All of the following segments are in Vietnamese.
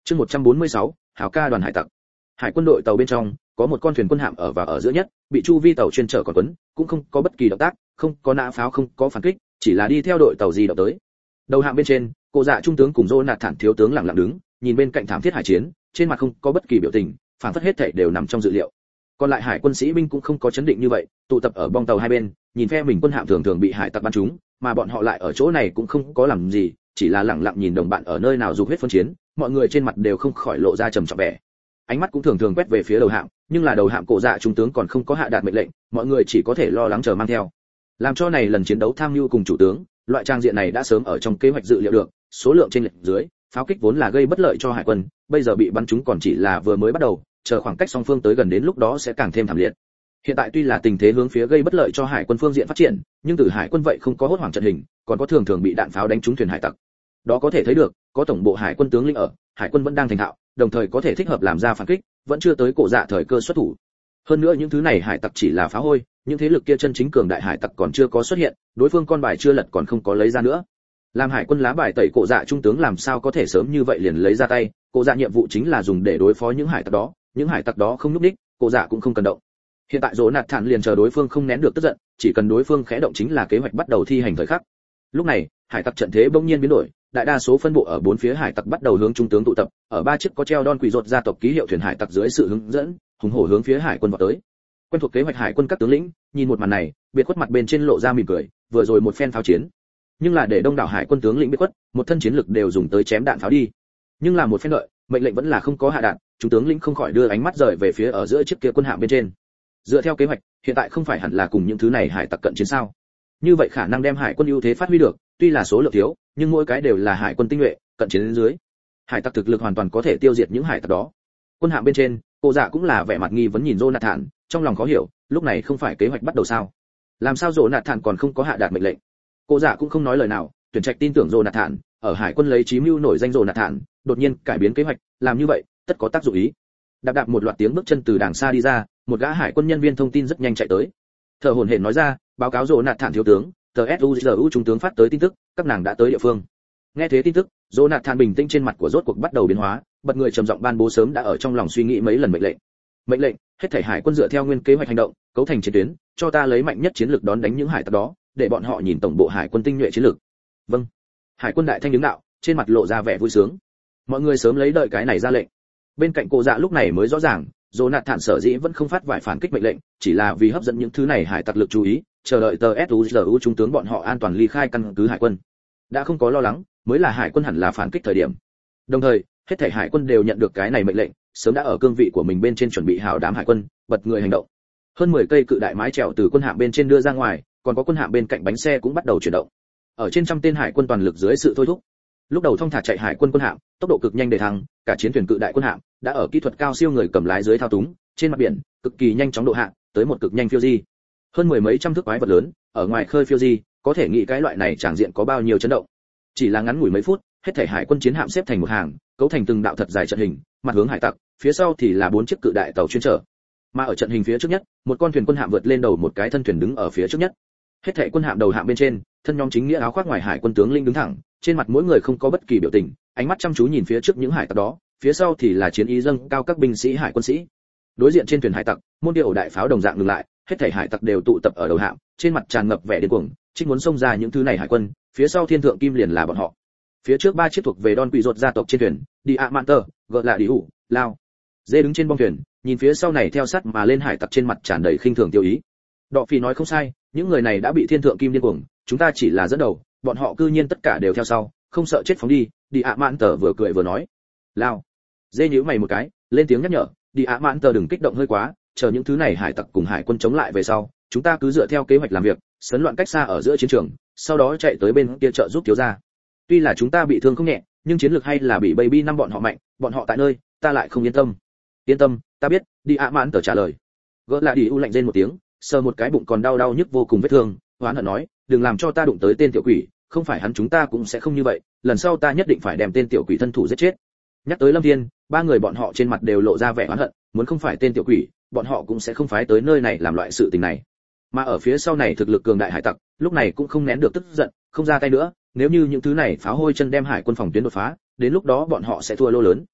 Chương 146, Hào ca đoàn hải tặc. Hải quân đội tàu bên trong, có một con thuyền quân hạm ở giữa nhất, bị chu vi tàu chuyên chở còn quấn, cũng không có bất kỳ động tác, không có nã pháo, không có phản kích, chỉ là đi theo đội tàu di động tới. Đầu hạm bên trên, Cổ Dạ trung tướng cùng Jonathan thiếu tướng lặng lặng đứng, nhìn bên cạnh thảm thiết hải chiến, trên mặt không có bất kỳ biểu tình, phản phất hết thảy đều nằm trong dự liệu. Còn lại hải quân sĩ binh cũng không có chấn định như vậy, tụ tập ở bong tàu hai bên, nhìn phe mình quân hạm thường thường bị hải tặc bắn trúng, mà bọn họ lại ở chỗ này cũng không có làm gì, chỉ là lặng lặng nhìn đồng bạn ở nơi nào dục huyết phân chiến, mọi người trên mặt đều không khỏi lộ ra trầm trọng vẻ. Ánh mắt cũng thường thường quét về phía đầu hạm, nhưng là đầu hạm Cổ Dạ trung tướng còn không có hạ đạt mệnh lệnh, mọi người chỉ có thể lo lắng chờ mang theo. Làm cho này lần chiến đấu tham mưu cùng chủ tướng, loại trang diện này đã sớm ở trong kế hoạch dự liệu được, số lượng trên lệch dưới, pháo kích vốn là gây bất lợi cho hải quân, bây giờ bị bắn trúng còn chỉ là vừa mới bắt đầu, chờ khoảng cách song phương tới gần đến lúc đó sẽ càng thêm thảm liệt. Hiện tại tuy là tình thế hướng phía gây bất lợi cho hải quân phương diện phát triển, nhưng từ hải quân vậy không có hốt hoảng trận hình, còn có thường thường bị đạn pháo đánh trúng thuyền hải tặc. Đó có thể thấy được, có tổng bộ hải quân tướng lĩnh ở, hải quân vẫn đang thành thạo, đồng thời có thể thích hợp làm ra phản kích, vẫn chưa tới Cổ Dạ thời cơ xuất thủ. Hơn nữa những thứ này hải tặc chỉ là phá hôi, những thế lực kia chân chính cường đại hải tặc còn chưa có xuất hiện, đối phương con bài chưa lật còn không có lấy ra nữa. Làm hải quân lá bài tẩy Cổ Dạ trung tướng làm sao có thể sớm như vậy liền lấy ra tay, Cổ Dạ nhiệm vụ chính là dùng để đối phó những hải tặc đó, những hải tặc đó không nhúc nhích, Cổ Dạ cũng không cần động. Hiện tại Jonathan liền chờ đối phương không nén được tức giận, chỉ cần đối phương khẽ động chính là kế hoạch bắt đầu thi hành thời khắc. Lúc này, hải tặc trận thế bỗng nhiên biến đổi, đại đa số phân bộ ở bốn phía hải tặc bắt đầu hướng trung tướng tụ tập, ở ba chiếc có treo đon quỷ rột gia tộc ký hiệu thuyền hải tặc dưới sự hướng dẫn, hùng hổ hướng phía hải quân vọt tới. Quen thuộc kế hoạch hải quân các tướng lĩnh, nhìn một màn này, biệt khuất mặt bên trên lộ ra mỉm cười, vừa rồi một phen pháo chiến. Nhưng là để đông đảo hải quân tướng lĩnh biệt khuất, một thân chiến lực đều dùng tới chém đạn pháo đi. Nhưng là một phen đợi, mệnh lệnh vẫn là không có hạ đạn, chúng tướng lĩnh không khỏi đưa ánh mắt rời về phía ở giữa chiếc kia quân hạm bên trên. Dựa theo kế hoạch, hiện tại không phải hẳn là cùng những thứ này hải tặc cận chiến sao? Như vậy khả năng đem hải quân ưu thế phát huy được, tuy là số lượng thiếu, nhưng mỗi cái đều là hải quân tinh nhuệ, cận chiến đến dưới. Hải tặc thực lực hoàn toàn có thể tiêu diệt những hải tặc đó. Quân hạm bên trên, Cổ Dạ cũng là vẻ mặt nghi vấn nhìn Jonathan, trong lòng khó hiểu, lúc này không phải kế hoạch bắt đầu sao? Làm sao Jonathan còn không có hạ đạt mệnh lệnh? Cổ Dạ cũng không nói lời nào, tuyển trạch tin tưởng Jonathan, ở hải quân lấy chí mưu nổi danh Jonathan, đột nhiên cải biến kế hoạch, làm như vậy, tất có tác dụng ý. Đạp một loạt tiếng bước chân từ đàng xa đi ra, một gã hải quân nhân viên thông tin rất nhanh chạy tới. Thở hổn hển nói ra, báo cáo Jonathan thiếu tướng, tờ SUZU trung tướng phát tới tin tức, các nàng đã tới địa phương. Nghe thế tin tức, Jonathan bình tĩnh trên mặt của rốt cuộc bắt đầu biến hóa, bật người trầm giọng ban bố sớm đã ở trong lòng suy nghĩ mấy lần mệnh lệnh. Mệnh lệnh, hết thảy hải quân dựa theo nguyên kế hoạch hành động, cấu thành chiến tuyến, cho ta lấy mạnh nhất chiến lược đón đánh những hải tặc đó, để bọn họ nhìn tổng bộ hải quân tinh nhuệ chiến lược. Vâng. Hải quân đại thanh đứng đạo, trên mặt lộ ra vẻ vui sướng. Mọi người sớm lấy đợi cái này ra lệnh. Bên cạnh Cổ Dạ lúc này mới rõ ràng, Jonathan sở dĩ vẫn không phát vài phản kích mệnh lệnh, chỉ là vì hấp dẫn những thứ này hải tặc lực chú ý, chờ đợi tờ SUZU trung tướng bọn họ an toàn ly khai căn cứ hải quân. Đã không có lo lắng, mới là hải quân hẳn là phản kích thời điểm. Đồng thời, hết thảy hải quân đều nhận được cái này mệnh lệnh, sớm đã ở cương vị của mình bên trên chuẩn bị hảo đám hải quân, bật người hành động. Hơn 10 cây cự đại mái chèo từ quân hạm bên trên đưa ra ngoài, còn có quân hạm bên cạnh bánh xe cũng bắt đầu chuyển động. Ở trên trăm tên hải quân toàn lực dưới sự thôi thúc. Lúc đầu thông thả chạy hải quân quân hạm, tốc độ cực nhanh để thăng, cả chiến thuyền cự đại quân hạm đã ở kỹ thuật cao siêu người cầm lái dưới thao túng, trên mặt biển, cực kỳ nhanh chóng độ hạ, tới một cực nhanh phiêu di. Hơn mười mấy trăm thước quái vật lớn, ở ngoài khơi phiêu di, có thể nghĩ cái loại này tràng diện có bao nhiêu chấn động. Chỉ là ngắn ngủi mấy phút, hết thảy hải quân chiến hạm xếp thành một hàng, cấu thành từng đạo thật dài trận hình, mặt hướng hải tặc, phía sau thì là 4 chiếc cự đại tàu chuyên chở. Mà ở trận hình phía trước nhất, một con thuyền quân hạm vượt lên đầu một cái thân thuyền đứng ở phía trước nhất. Hết thảy quân hạm đầu hạm bên trên, thân nhóm chính nghĩa áo khoác ngoài hải quân tướng linh đứng thẳng, trên mặt mỗi người không có bất kỳ biểu tình, ánh mắt chăm chú nhìn phía trước những hải tặc đó, phía sau thì là chiến ý dâng cao các binh sĩ hải quân sĩ. Đối diện trên thuyền hải tặc, môn điệu đại pháo đồng dạng ngừng lại, hết thảy hải tặc đều tụ tập ở đầu hạm, trên mặt tràn ngập vẻ điên cuồng, chính muốn xông ra những thứ này hải quân, phía sau thiên thượng kim liền là bọn họ. Phía trước 3 chiếc thuộc về Don Quỷ Rột gia tộc trên thuyền, Diamanter, gọi là Đi Hủ, Lao. Dê đứng trên bong thuyền, nhìn phía sau này theo sát mà lên hải tặc trên mặt tràn đầy khinh thường tiêu ý. Đọ Phỉ nói không sai, những người này đã bị thiên thượng kim điên cuồng, chúng ta chỉ là dẫn đầu, bọn họ cư nhiên tất cả đều theo sau, không sợ chết phóng đi. Diamanter vừa cười vừa nói. Lao. Dê nhíu mày một cái, lên tiếng nhắc nhở, Diamanter đừng kích động hơi quá, chờ những thứ này hải tặc cùng hải quân chống lại về sau, chúng ta cứ dựa theo kế hoạch làm việc, sấn loạn cách xa ở giữa chiến trường, sau đó chạy tới bên kia trợ giúp thiếu gia. Tuy là chúng ta bị thương không nhẹ, nhưng chiến lược hay là bị Baby năm bọn họ mạnh, bọn họ tại nơi, ta lại không yên tâm. Yên tâm, ta biết, Diamanter trả lời. Gỡ lại đi u lạnh rên một tiếng, sờ một cái bụng còn đau nhức vô cùng vết thương, hoán hận nói, đừng làm cho ta đụng tới tên tiểu quỷ, không phải hắn chúng ta cũng sẽ không như vậy, lần sau ta nhất định phải đem tên tiểu quỷ thân thủ giết chết. Nhắc tới Lâm Thiên, 3 người bọn họ trên mặt đều lộ ra vẻ oán hận, muốn không phải tên tiểu quỷ, bọn họ cũng sẽ không phái tới nơi này làm loại sự tình này. Mà ở phía sau này thực lực cường đại hải tặc, lúc này cũng không nén được tức giận, không ra tay nữa, nếu như những thứ này phá hôi chân đem hải quân phòng tuyến đột phá, đến lúc đó bọn họ sẽ thua lô lớn.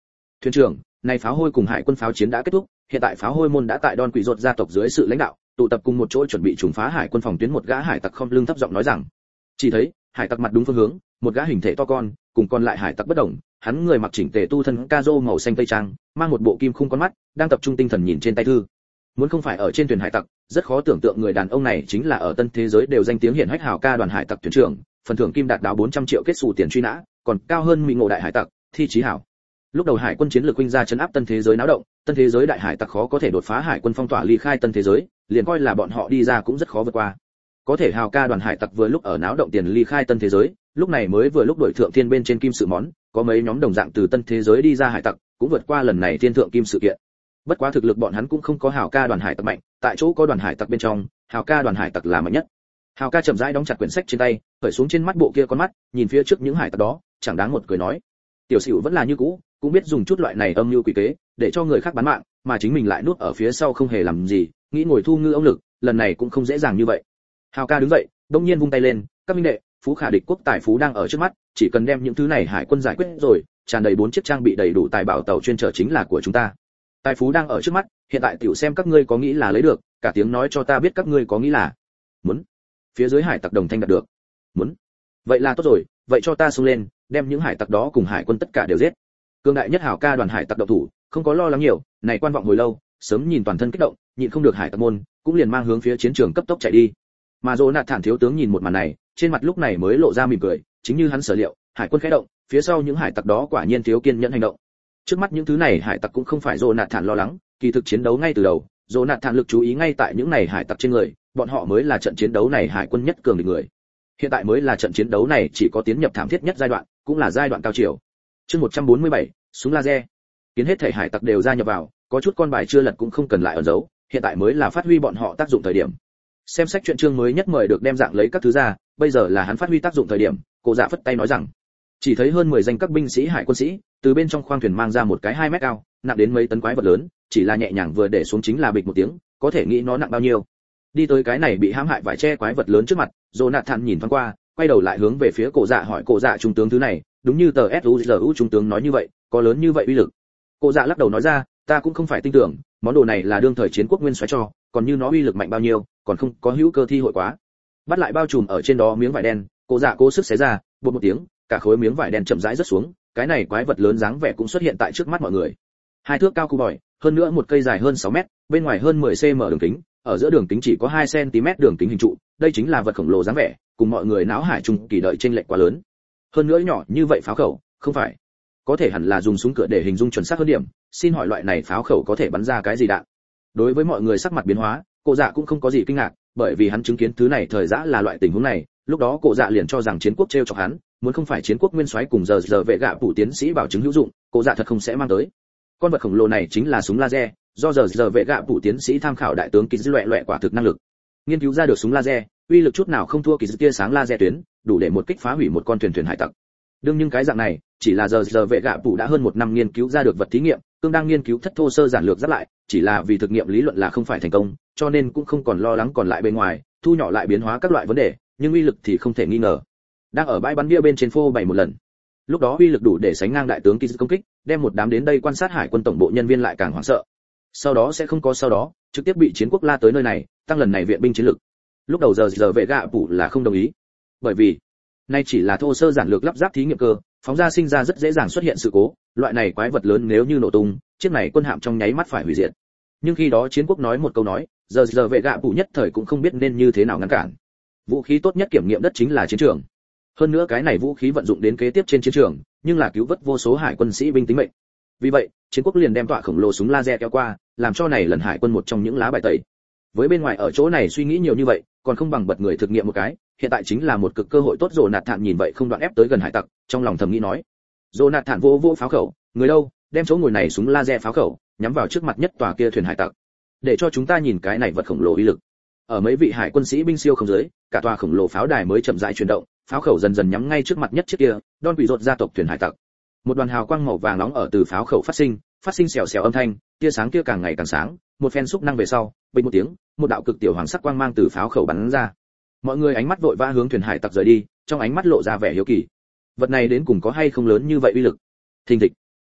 Thuyền trưởng, này pháo hôi cùng hải quân pháo chiến đã kết thúc, hiện tại pháo hôi môn đã tại Don Quỷ Rốt gia tộc dưới sự lãnh đạo, tụ tập cùng một chỗ chuẩn bị trùng phá hải quân phòng tuyến. Một gã hải tặc không lưng thấp giọng nói rằng. Chỉ thấy, hải tặc mặt đúng phương hướng, một gã hình thể to con, cùng còn lại hải tặc bất động, hắn người mặc chỉnh tề tu thân ca rô màu xanh tây trang, mang một bộ kim khung con mắt, đang tập trung tinh thần nhìn trên tay thư. Muốn không phải ở trên thuyền hải tặc, rất khó tưởng tượng người đàn ông này chính là ở tân thế giới đều danh tiếng hiển hách hào ca đoàn hải tặc thuyền trưởng, phần thưởng kim đạt đáo 400 triệu kết xù tiền truy nã, còn cao hơn Mỹ Ngộ đại hải tặc, Thi Chí Hảo. Lúc đầu hải quân chiến lược huynh ra chấn áp tân thế giới náo động, tân thế giới đại hải tặc khó có thể đột phá hải quân phong tỏa ly khai tân thế giới, liền coi là bọn họ đi ra cũng rất khó vượt qua. Có thể hào ca đoàn hải tặc vừa lúc ở náo động tiền ly khai tân thế giới, lúc này mới vừa lúc đổi thượng thiên bên trên kim sự món, có mấy nhóm đồng dạng từ tân thế giới đi ra hải tặc, cũng vượt qua lần này thiên thượng kim sự kiện. Bất quá thực lực bọn hắn cũng không có hào ca đoàn hải tặc mạnh, tại chỗ có đoàn hải tặc bên trong, hào ca đoàn hải tặc là mạnh nhất. Hào ca chậm rãi đóng chặt quyển sách trên tay, cởi xuống trên mắt bộ kia con mắt, nhìn phía trước những hải tặc đó, chẳng đáng một cười nói: "Tiểu Sửu vẫn là như cũ, cũng biết dùng chút loại này âm mưu quỷ kế, để cho người khác bán mạng, mà chính mình lại nuốt ở phía sau không hề làm gì, nghĩ ngồi thu ngư ông lực, lần này cũng không dễ dàng như vậy." Hào ca đứng dậy, đông nhiên vung tay lên: "Các minh đệ, phú khả địch quốc tài phú đang ở trước mắt, chỉ cần đem những thứ này hải quân giải quyết rồi, tràn đầy 4 chiếc trang bị đầy đủ tài bảo tàu chuyên chở chính là của chúng ta. Tài phú đang ở trước mắt, hiện tại tiểu xem các ngươi có nghĩ là lấy được, cả tiếng nói cho ta biết các ngươi có nghĩ là muốn." Phía dưới hải tặc đồng thanh đạt được. "Muốn." "Vậy là tốt rồi, vậy cho ta xông lên, đem những hải tặc đó cùng hải quân tất cả đều giết." Cương đại nhất hào ca đoàn hải tặc động thủ, không có lo lắng nhiều, này quan vọng hồi lâu, sớm nhìn toàn thân kích động, nhịn không được hải tặc môn, cũng liền mang hướng phía chiến trường cấp tốc chạy đi. Mà Jonathan thiếu tướng nhìn một màn này, trên mặt lúc này mới lộ ra mỉm cười, chính như hắn sở liệu, hải quân khẽ động, phía sau những hải tặc đó quả nhiên thiếu kiên nhẫn hành động. Trước mắt những thứ này hải tặc cũng không phải Jonathan lo lắng, kỳ thực chiến đấu ngay từ đầu, Jonathan lực chú ý ngay tại những này hải tặc trên người, bọn họ mới là trận chiến đấu này hải quân nhất cường địch người. Hiện tại mới là trận chiến đấu này chỉ có tiến nhập thảm thiết nhất giai đoạn, cũng là giai đoạn cao chiều. Chương 147, súng laser. Kiến hết thể hải tặc đều gia nhập vào, có chút con bài chưa lật cũng không cần lại ẩn giấu, hiện tại mới là phát huy bọn họ tác dụng thời điểm. Xem sách truyện chương mới nhất mời được đem dạng lấy các thứ ra, bây giờ là hắn phát huy tác dụng thời điểm. Cổ Dạ phất tay nói rằng, chỉ thấy hơn 10 danh các binh sĩ hải quân sĩ từ bên trong khoang thuyền mang ra một cái 2 mét cao, nặng đến mấy tấn quái vật lớn, chỉ là nhẹ nhàng vừa để xuống chính là bịch một tiếng, có thể nghĩ nó nặng bao nhiêu. Đi tới cái này bị hãm hại vải che quái vật lớn trước mặt, Jonathan nhìn thoáng qua, quay đầu lại hướng về phía Cổ Dạ hỏi: "Cổ Dạ trung tướng, thứ này đúng như tờ SUZU trung tướng nói như vậy, có lớn như vậy uy lực?" Cổ Dạ lắc đầu nói ra: "Ta cũng không phải tin tưởng, món đồ này là đương thời chiến quốc nguyên soái cho, còn như nó uy lực mạnh bao nhiêu, còn không có hữu cơ thi hội quá." Bắt lại bao trùm ở trên đó miếng vải đen, Cổ Dạ cố sức xé ra, bột một tiếng, cả khối miếng vải đen chậm rãi rớt xuống, cái này quái vật lớn dáng vẻ cũng xuất hiện tại trước mắt mọi người. 2 thước cao cu bòi, hơn nữa một cây dài hơn 6 mét, bên ngoài hơn 10 cm đường kính, ở giữa đường kính chỉ có 2 cm đường kính hình trụ, đây chính là vật khổng lồ dáng vẻ, cùng mọi người náo hải trung kỳ đợi chênh lệch quá lớn. Hơn nữa nhỏ như vậy pháo khẩu, không phải, có thể hẳn là dùng súng cửa để hình dung chuẩn xác hơn điểm, xin hỏi loại này pháo khẩu có thể bắn ra cái gì đạn? Đối với mọi người sắc mặt biến hóa, Cổ Dạ cũng không có gì kinh ngạc, bởi vì hắn chứng kiến thứ này thời giã là loại tình huống này, lúc đó Cổ Dạ liền cho rằng chiến quốc trêu chọc hắn, muốn không phải chiến quốc nguyên soái cùng giờ vệ gạ phụ tiến sĩ bảo chứng hữu dụng, Cổ Dạ thật không sẽ mang tới. Con vật khổng lồ này chính là súng laser, do giờ vệ gạ phụ tiến sĩ tham khảo đại tướng Kỳ Dư loẻ quả thực năng lực, nghiên cứu ra được súng laser, uy lực chút nào không thua Kỳ Dư tia sáng laser tuyến, đủ để một kích phá hủy một con thuyền hải tặc. Đương nhưng cái dạng này, chỉ là giờ vệ gạ phụ đã hơn 1 năm nghiên cứu ra được vật thí nghiệm, cương đang nghiên cứu thất thô sơ giản lược giáp lại, chỉ là vì thực nghiệm lý luận là không phải thành công, cho nên cũng không còn lo lắng còn lại bên ngoài, thu nhỏ lại biến hóa các loại vấn đề, nhưng uy lực thì không thể nghi ngờ. Đang ở bãi bắn bia bên trên phô bày một lần. Lúc đó uy lực đủ để sánh ngang đại tướng Kỳ Dư công kích, đem một đám đến đây quan sát hải quân tổng bộ nhân viên lại càng hoảng sợ. Sau đó sẽ không có sau đó, trực tiếp bị chiến quốc la tới nơi này, tăng lần này viện binh chiến lực. Lúc đầu giờ vệ gạ phụ là không đồng ý, bởi vì nay chỉ là thô sơ giản lược lắp ráp thí nghiệm cơ, phóng ra sinh ra rất dễ dàng xuất hiện sự cố, loại này quái vật lớn nếu như nổ tung, chiếc này quân hạm trong nháy mắt phải hủy diệt. Nhưng khi đó chiến quốc nói một câu nói, giờ vệ gạ phụ nhất thời cũng không biết nên như thế nào ngăn cản. Vũ khí tốt nhất kiểm nghiệm đất chính là chiến trường. Hơn nữa cái này vũ khí vận dụng đến kế tiếp trên chiến trường, nhưng là cứu vớt vô số hải quân sĩ binh tính mệnh. Vì vậy, chiến quốc liền đem tọa khổng lồ súng laser kéo qua, làm cho này lần hải quân một trong những lá bài tẩy. Với bên ngoài ở chỗ này suy nghĩ nhiều như vậy, còn không bằng bật người thực nghiệm một cái, hiện tại chính là một cực cơ hội tốt. Jonathan nhìn vậy không đoạn ép tới gần hải tặc, trong lòng thầm nghĩ nói. Jonathan vô pháo khẩu, người đâu, đem chỗ ngồi này súng laser pháo khẩu, nhắm vào trước mặt nhất tòa kia thuyền hải tặc. Để cho chúng ta nhìn cái này vật khổng lồ uy lực. Ở mấy vị hải quân sĩ binh siêu không dưới, cả tòa khổng lồ pháo đài mới chậm rãi chuyển động, pháo khẩu dần dần nhắm ngay trước mặt nhất chiếc kia, Don Quỷ Rốt gia tộc thuyền hải tặc. Một đoàn hào quang màu vàng nóng ở từ pháo khẩu phát sinh xèo xèo âm thanh, tia sáng kia càng ngày càng sáng, một phen xúc năng về sau, bình một tiếng, một đạo cực tiểu hoàng sắc quang mang từ pháo khẩu bắn ra. Mọi người ánh mắt vội vã hướng thuyền hải tặc rời đi, trong ánh mắt lộ ra vẻ hiếu kỳ. Vật này đến cùng có hay không lớn như vậy uy lực? Thình thịch.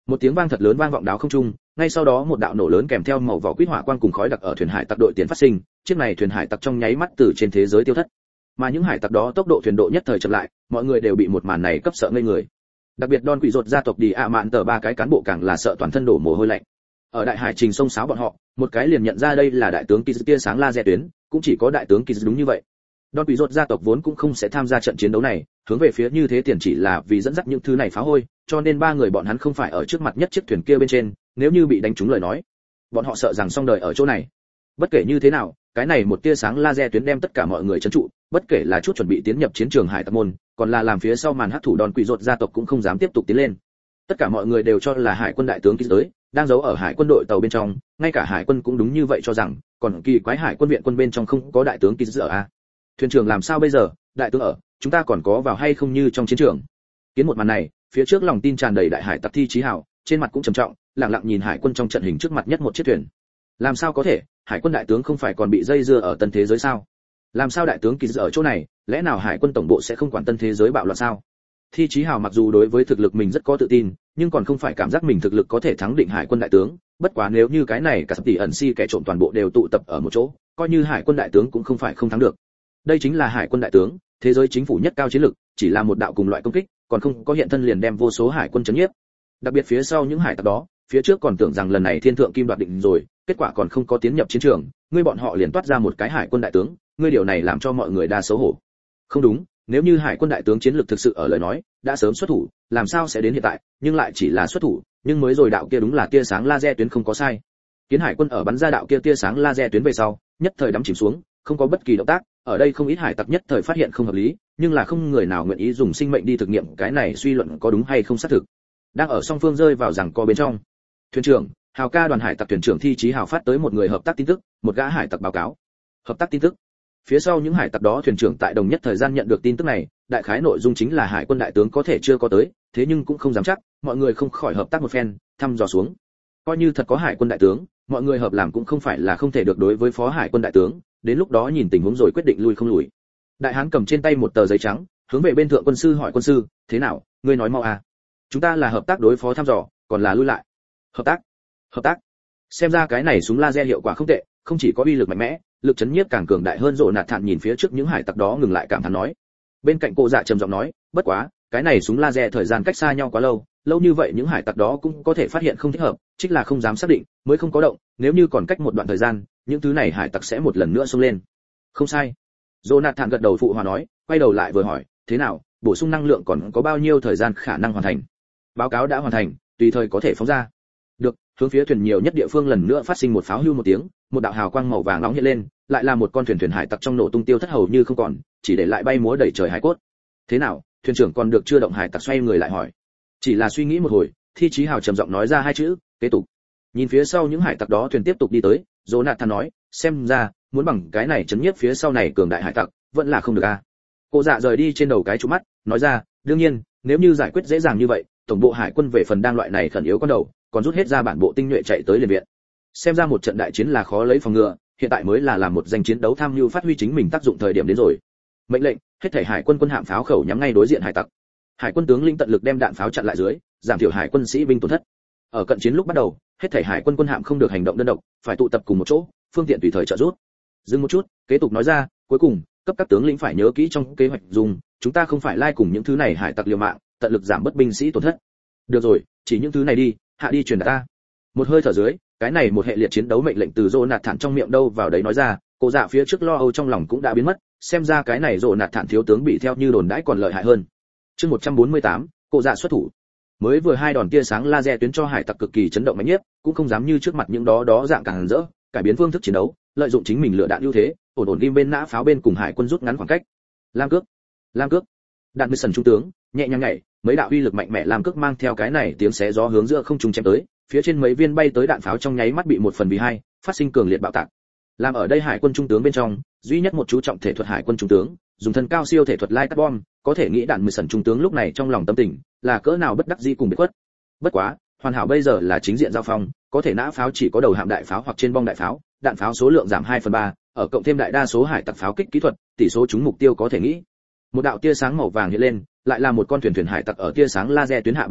Một tiếng vang thật lớn vang vọng đáo không trung, ngay sau đó một đạo nổ lớn kèm theo màu vỏ quýt hỏa quang cùng khói đặc ở thuyền hải tặc đội tiền phát sinh, chiếc này thuyền hải tặc trong nháy mắt từ trên thế giới tiêu thất. Mà những hải tặc đó tốc độ thuyền độ nhất thời chậm lại, mọi người đều bị một màn này cấp sợ ngây người. Đặc biệt Don Quỷ Rột gia tộc đi ạ mạn tờ ba cái cán bộ càng là sợ toàn thân đổ mồ hôi lạnh. Ở đại hải trình sông sáo bọn họ, một cái liền nhận ra đây là đại tướng Kiz tia sáng laser tuyến, cũng chỉ có đại tướng Kiz đúng như vậy. Don Quỷ Rột gia tộc vốn cũng không sẽ tham gia trận chiến đấu này, hướng về phía như thế tiền chỉ là vì dẫn dắt những thứ này phá hôi, cho nên ba người bọn hắn không phải ở trước mặt nhất chiếc thuyền kia bên trên, nếu như bị đánh trúng lời nói, bọn họ sợ rằng xong đời ở chỗ này. Bất kể như thế nào, cái này một tia sáng laser tuyến đem tất cả mọi người trấn trụ, bất kể là chút chuẩn bị tiến nhập chiến trường hải tặc môn, còn là làm phía sau màn hắc thủ Don Quỷ Rột gia tộc cũng không dám tiếp tục tiến lên. Tất cả mọi người đều cho là hải quân đại tướng Kiz tới, đang giấu ở hải quân đội tàu bên trong, ngay cả hải quân cũng đúng như vậy cho rằng, còn kỳ quái hải quân viện quân bên trong không có đại tướng Kiz ở a. Thuyền trưởng làm sao bây giờ, đại tướng ở, chúng ta còn có vào hay không như trong chiến trường. Kiến một màn này, phía trước lòng tin tràn đầy đại hải tặc Thi Chí Hào, trên mặt cũng trầm trọng, lặng lặng nhìn hải quân trong trận hình trước mặt nhất một chiếc thuyền. Làm sao có thể, hải quân đại tướng không phải còn bị dây dưa ở tân thế giới sao? Làm sao đại tướng Kiz ở chỗ này, lẽ nào hải quân tổng bộ sẽ không quản tân thế giới bạo loạn sao? Thi Chí Hào mặc dù đối với thực lực mình rất có tự tin, nhưng còn không phải cảm giác mình thực lực có thể thắng định hải quân đại tướng, bất quá nếu như cái này cả tỷ ẩn si kẻ trộm toàn bộ đều tụ tập ở một chỗ, coi như hải quân đại tướng cũng không phải không thắng được. Đây chính là hải quân đại tướng, thế giới chính phủ nhất cao chiến lực, chỉ là một đạo cùng loại công kích, còn không có hiện thân liền đem vô số hải quân chấn nhiếp. Đặc biệt phía sau những hải tặc đó, phía trước còn tưởng rằng lần này thiên thượng kim đoạt định rồi, kết quả còn không có tiến nhập chiến trường, ngươi bọn họ liền toát ra một cái hải quân đại tướng, ngươi điều này làm cho mọi người đa xấu hổ. Không đúng, nếu như hải quân đại tướng chiến lược thực sự ở lời nói, đã sớm xuất thủ, làm sao sẽ đến hiện tại, nhưng lại chỉ là xuất thủ, nhưng mới rồi đạo kia đúng là tia sáng laser tuyến không có sai. Kiến hải quân ở bắn ra đạo kia tia sáng laser tuyến về sau, nhất thời đắm chìm xuống, không có bất kỳ động tác, ở đây không ít hải tặc nhất thời phát hiện không hợp lý, nhưng là không người nào nguyện ý dùng sinh mệnh đi thực nghiệm cái này suy luận có đúng hay không xác thực. Đang ở song phương rơi vào giằng co bên trong. Thuyền trưởng, Hào ca đoàn hải tặc thuyền trưởng Thi Chí Hào phát tới một người hợp tác tin tức, một gã hải tặc báo cáo. Hợp tác tin tức. Phía sau những hải tặc đó thuyền trưởng tại đồng nhất thời gian nhận được tin tức này, đại khái nội dung chính là hải quân đại tướng có thể chưa có tới, thế nhưng cũng không dám chắc, mọi người không khỏi hợp tác một phen, thăm dò xuống. Coi như thật có hải quân đại tướng, mọi người hợp làm cũng không phải là không thể được đối với phó hải quân đại tướng, đến lúc đó nhìn tình huống rồi quyết định lui không lùi. Đại hán cầm trên tay một tờ giấy trắng, hướng về bên thượng quân sư hỏi quân sư, thế nào, ngươi nói mau à? Chúng ta là hợp tác đối phó thăm dò, còn là lui lại? Hợp tác. Hợp tác. Xem ra cái này súng laser hiệu quả không tệ, không chỉ có uy lực mạnh mẽ, lực chấn nhiếp càng cường đại hơn. Rộ Nạt Thản nhìn phía trước những hải tặc đó ngừng lại cảm thán nói. Bên cạnh cô dạ trầm giọng nói, bất quá, cái này súng laser thời gian cách xa nhau quá lâu, lâu như vậy những hải tặc đó cũng có thể phát hiện không thích hợp, chính là không dám xác định, mới không có động, nếu như còn cách một đoạn thời gian, những thứ này hải tặc sẽ một lần nữa xông lên. Không sai. Jonathan gật đầu phụ hòa nói, quay đầu lại vừa hỏi, thế nào, bổ sung năng lượng còn có bao nhiêu thời gian khả năng hoàn thành? Báo cáo đã hoàn thành, tùy thời có thể phóng ra. Được, hướng phía thuyền nhiều nhất địa phương lần nữa phát sinh một pháo hưu một tiếng, một đạo hào quang màu vàng nóng hiện lên, lại là một con thuyền hải tặc trong nổ tung tiêu thất hầu như không còn, chỉ để lại bay múa đầy trời hải cốt. Thế nào, thuyền trưởng còn được chưa? Động hải tặc xoay người lại hỏi. Chỉ là suy nghĩ một hồi, Thi Chí Hào trầm giọng nói ra hai chữ, kế tục. Nhìn phía sau những hải tặc đó thuyền tiếp tục đi tới, Jonathan nói, xem ra muốn bằng cái này chấn nhiếp phía sau này cường đại hải tặc, vẫn là không được a. Cô dạ rời đi trên đầu cái trụ mắt, nói ra, đương nhiên, nếu như giải quyết dễ dàng như vậy, tổng bộ hải quân về phần đang loại này khẩn yếu con đầu, còn rút hết ra bản bộ tinh nhuệ chạy tới liền viện. Xem ra một trận đại chiến là khó lấy phòng ngừa, hiện tại mới là làm một danh chiến đấu tham mưu phát huy chính mình tác dụng thời điểm đến rồi. Mệnh lệnh, hết thảy hải quân quân hạm pháo khẩu nhắm ngay đối diện hải tặc. Hải quân tướng lĩnh tận lực đem đạn pháo chặn lại dưới, giảm thiểu hải quân sĩ binh tổn thất. Ở cận chiến lúc bắt đầu, hết thảy hải quân quân hạm không được hành động đơn độc, phải tụ tập cùng một chỗ, phương tiện tùy thời trợ giúp. Dừng một chút, kế tục nói ra, cuối cùng, cấp các tướng lĩnh phải nhớ kỹ trong kế hoạch dùng, chúng ta không phải lai cùng những thứ này hải tặc liều mạng, tận lực giảm bớt binh sĩ tổn thất. Được rồi, chỉ những thứ này đi, hạ đi truyền đạt ta. Một hơi thở dưới, cái này một hệ liệt chiến đấu mệnh lệnh từ Jonathan trong miệng đâu vào đấy nói ra, cô dạ phía trước lo âu trong lòng cũng đã biến mất, xem ra cái này Jonathan thiếu tướng bị theo như đồn đãi còn lợi hại hơn. Chương 148, cô dạ xuất thủ. Mới vừa hai đòn tia sáng laser tuyến cho hải tặc cực kỳ chấn động mạnh nhất, cũng không dám như trước mặt những đó dạng càng rỡ, cải biến phương thức chiến đấu, lợi dụng chính mình lựa đạn ưu thế, ổn ghim bên nã pháo bên cùng hải quân rút ngắn khoảng cách. Lam cước. Đạn mười sần trung tướng, nhẹ nhàng nhảy, mấy đạo uy lực mạnh mẽ lam cước mang theo cái này tiếng xé gió hướng giữa không trung chém tới, phía trên mấy viên bay tới đạn pháo trong nháy mắt bị 1/2, phát sinh cường liệt bạo tạc. Làm ở đây hải quân trung tướng bên trong, duy nhất một chú trọng thể thuật hải quân trung tướng, dùng thân cao siêu thể thuật lai cắt bom, có thể nghĩ đạn mười sần trung tướng lúc này trong lòng tâm tình là cỡ nào bất đắc dĩ cùng biệt khuất. Bất quá, hoàn hảo bây giờ là chính diện giao phong, có thể nã pháo chỉ có đầu hạm đại pháo hoặc trên bong đại pháo, đạn pháo số lượng giảm 2/3, ở cộng thêm đại đa số hải tặc pháo kích kỹ thuật, tỷ số trúng mục tiêu có thể nghĩ. Một đạo tia sáng màu vàng hiện lên, lại là một con thuyền hải tặc ở tia sáng laser tuyến hạ bạo tạc,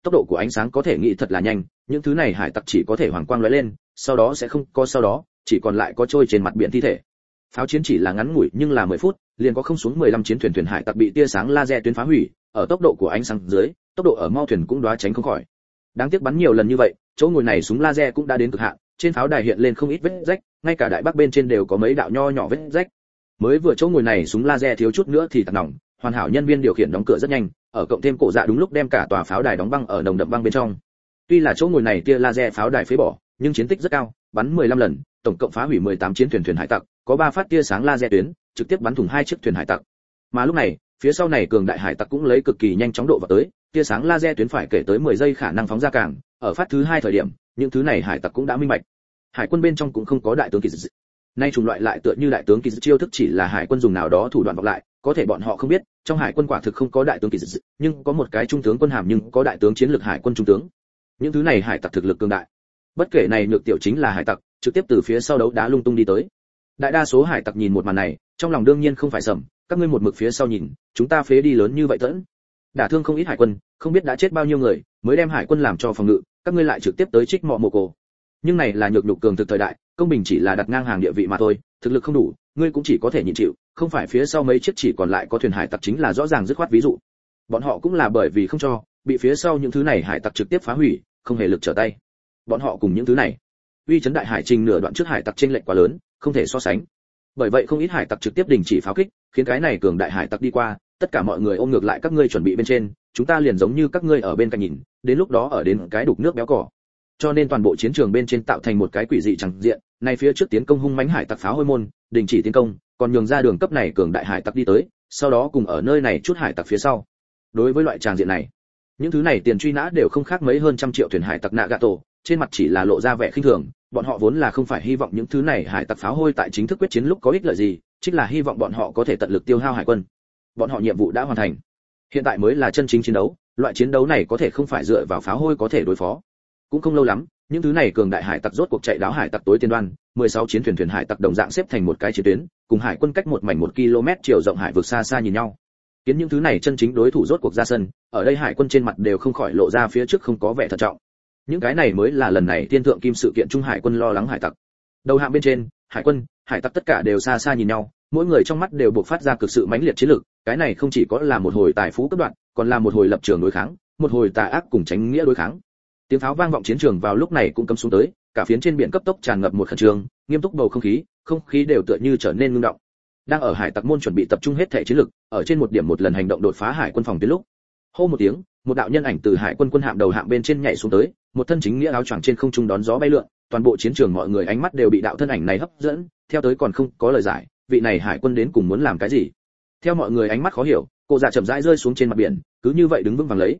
tốc độ của ánh sáng có thể nghĩ thật là nhanh, những thứ này hải tặc chỉ có thể hoàng quang lóe lên, sau đó sẽ không có sau đó, chỉ còn lại có trôi trên mặt biển thi thể. Pháo chiến chỉ là ngắn ngủi nhưng là 10 phút, liền có không xuống 15 chiến thuyền hải tặc bị tia sáng laser tuyến phá hủy, ở tốc độ của ánh sáng dưới, tốc độ ở mau thuyền cũng đoá tránh không khỏi. Đáng tiếc bắn nhiều lần như vậy, chỗ ngồi này súng laser cũng đã đến cực hạn, trên pháo đài hiện lên không ít vết rách, ngay cả đại bắc bên trên đều có mấy đạo nho nhỏ vết rách. Mới vừa chỗ ngồi này súng laser thiếu chút nữa thì tạt nòng, hoàn hảo nhân viên điều khiển đóng cửa rất nhanh, ở cộng thêm cổ dạ đúng lúc đem cả tòa pháo đài đóng băng ở nồng đậm băng bên trong. Tuy là chỗ ngồi này tia laser pháo đài phế bỏ, nhưng chiến tích rất cao, bắn 15 lần, tổng cộng phá hủy 18 chiến thuyền hải tặc, có 3 phát tia sáng laser tuyến, trực tiếp bắn thủng 2 chiếc thuyền hải tặc. Mà lúc này, phía sau này cường đại hải tặc cũng lấy cực kỳ nhanh chóng độ vào tới, tia sáng laser tuyến phải kể tới 10 giây khả năng phóng ra càng, ở phát thứ 2 thời điểm, những thứ này hải tặc cũng đã minh bạch. Hải quân bên trong cũng không có đại tướng kỳ dị. Nay chủng loại lại tựa như đại tướng kỳ dị chiêu thức chỉ là hải quân dùng nào đó thủ đoạn vọng lại, có thể bọn họ không biết, trong hải quân quả thực không có đại tướng kỳ dị, nhưng có một cái trung tướng quân hàm nhưng có đại tướng chiến lược hải quân trung tướng. Những thứ này hải tặc thực lực cường đại. Bất kể này nhược tiểu chính là hải tặc, trực tiếp từ phía sau đấu đá lung tung đi tới. Đại đa số hải tặc nhìn một màn này, trong lòng đương nhiên không phải sầm, các ngươi một mực phía sau nhìn, chúng ta phế đi lớn như vậy tẫn. Đả thương không ít hải quân, không biết đã chết bao nhiêu người, mới đem hải quân làm cho phòng ngự, các ngươi lại trực tiếp tới trích mọ mồ cổ. Nhưng này là nhược nhục cường thực thời đại, công bình chỉ là đặt ngang hàng địa vị mà thôi, thực lực không đủ, ngươi cũng chỉ có thể nhịn chịu, không phải phía sau mấy chiếc chỉ còn lại có thuyền hải tặc chính là rõ ràng dứt khoát ví dụ. Bọn họ cũng là bởi vì không cho, bị phía sau những thứ này hải tặc trực tiếp phá hủy, không hề lực trở tay. Bọn họ cùng những thứ này, uy chấn đại hải trình nửa đoạn trước hải tặc chênh lệch quá lớn, không thể so sánh. Bởi vậy không ít hải tặc trực tiếp đình chỉ pháo kích, khiến cái này cường đại hải tặc đi qua, tất cả mọi người ôm ngược lại các ngươi chuẩn bị bên trên, chúng ta liền giống như các ngươi ở bên cạnh nhìn, đến lúc đó ở đến cái đục nước béo cỏ. Cho nên toàn bộ chiến trường bên trên tạo thành một cái quỷ dị chẳng diện, này phía trước tiến công hung mãnh hải tặc pháo hôi môn, đình chỉ tiến công, còn nhường ra đường cấp này cường đại hải tặc đi tới, sau đó cùng ở nơi này chút hải tặc phía sau. Đối với loại tràng diện này, những thứ này tiền truy nã đều không khác mấy hơn trăm triệu thuyền hải tặc Nagato, trên mặt chỉ là lộ ra vẻ khinh thường, bọn họ vốn là không phải hy vọng những thứ này hải tặc pháo hôi tại chính thức quyết chiến lúc có ích lợi gì, chính là hy vọng bọn họ có thể tận lực tiêu hao hải quân. Bọn họ nhiệm vụ đã hoàn thành, hiện tại mới là chân chính chiến đấu, loại chiến đấu này có thể không phải dựa vào pháo hôi có thể đối phó. Cũng không lâu lắm, những thứ này cường đại hải tặc rốt cuộc chạy đáo hải tặc tối tiên đoan, 16 chiến thuyền hải tặc đồng dạng xếp thành một cái chiến tuyến, cùng hải quân cách một mảnh 1 km chiều rộng hải vực xa xa nhìn nhau. Kiến những thứ này chân chính đối thủ rốt cuộc ra sân, ở đây hải quân trên mặt đều không khỏi lộ ra phía trước không có vẻ thận trọng. Những cái này mới là lần này tiên thượng kim sự kiện trung hải quân lo lắng hải tặc. Đầu hạng bên trên, hải quân, hải tặc tất cả đều xa xa nhìn nhau, mỗi người trong mắt đều bộc phát ra cực sự mãnh liệt chiến lược, cái này không chỉ có là một hồi tài phú cấp đoạn, còn là một hồi lập trường đối kháng, một hồi tà ác cùng tránh nghĩa đối kháng. Tiếng pháo vang vọng chiến trường vào lúc này cũng cấm xuống tới, cả phiến trên biển cấp tốc tràn ngập một khẩn trương, nghiêm túc bầu không khí đều tựa như trở nên ngưng động. Đang ở hải tặc môn chuẩn bị tập trung hết thể chiến lực, ở trên một điểm một lần hành động đột phá hải quân phòng tuyến lúc, hô một tiếng, một đạo nhân ảnh từ hải quân quân hạm đầu hạm bên trên nhảy xuống tới, một thân chính nghĩa áo choàng trên không trung đón gió bay lượn, toàn bộ chiến trường mọi người ánh mắt đều bị đạo thân ảnh này hấp dẫn, theo tới còn không có lời giải, vị này hải quân đến cùng muốn làm cái gì? Theo mọi người ánh mắt khó hiểu, cô già chậm rãi rơi xuống trên mặt biển, cứ như vậy đứng vững vàng lấy,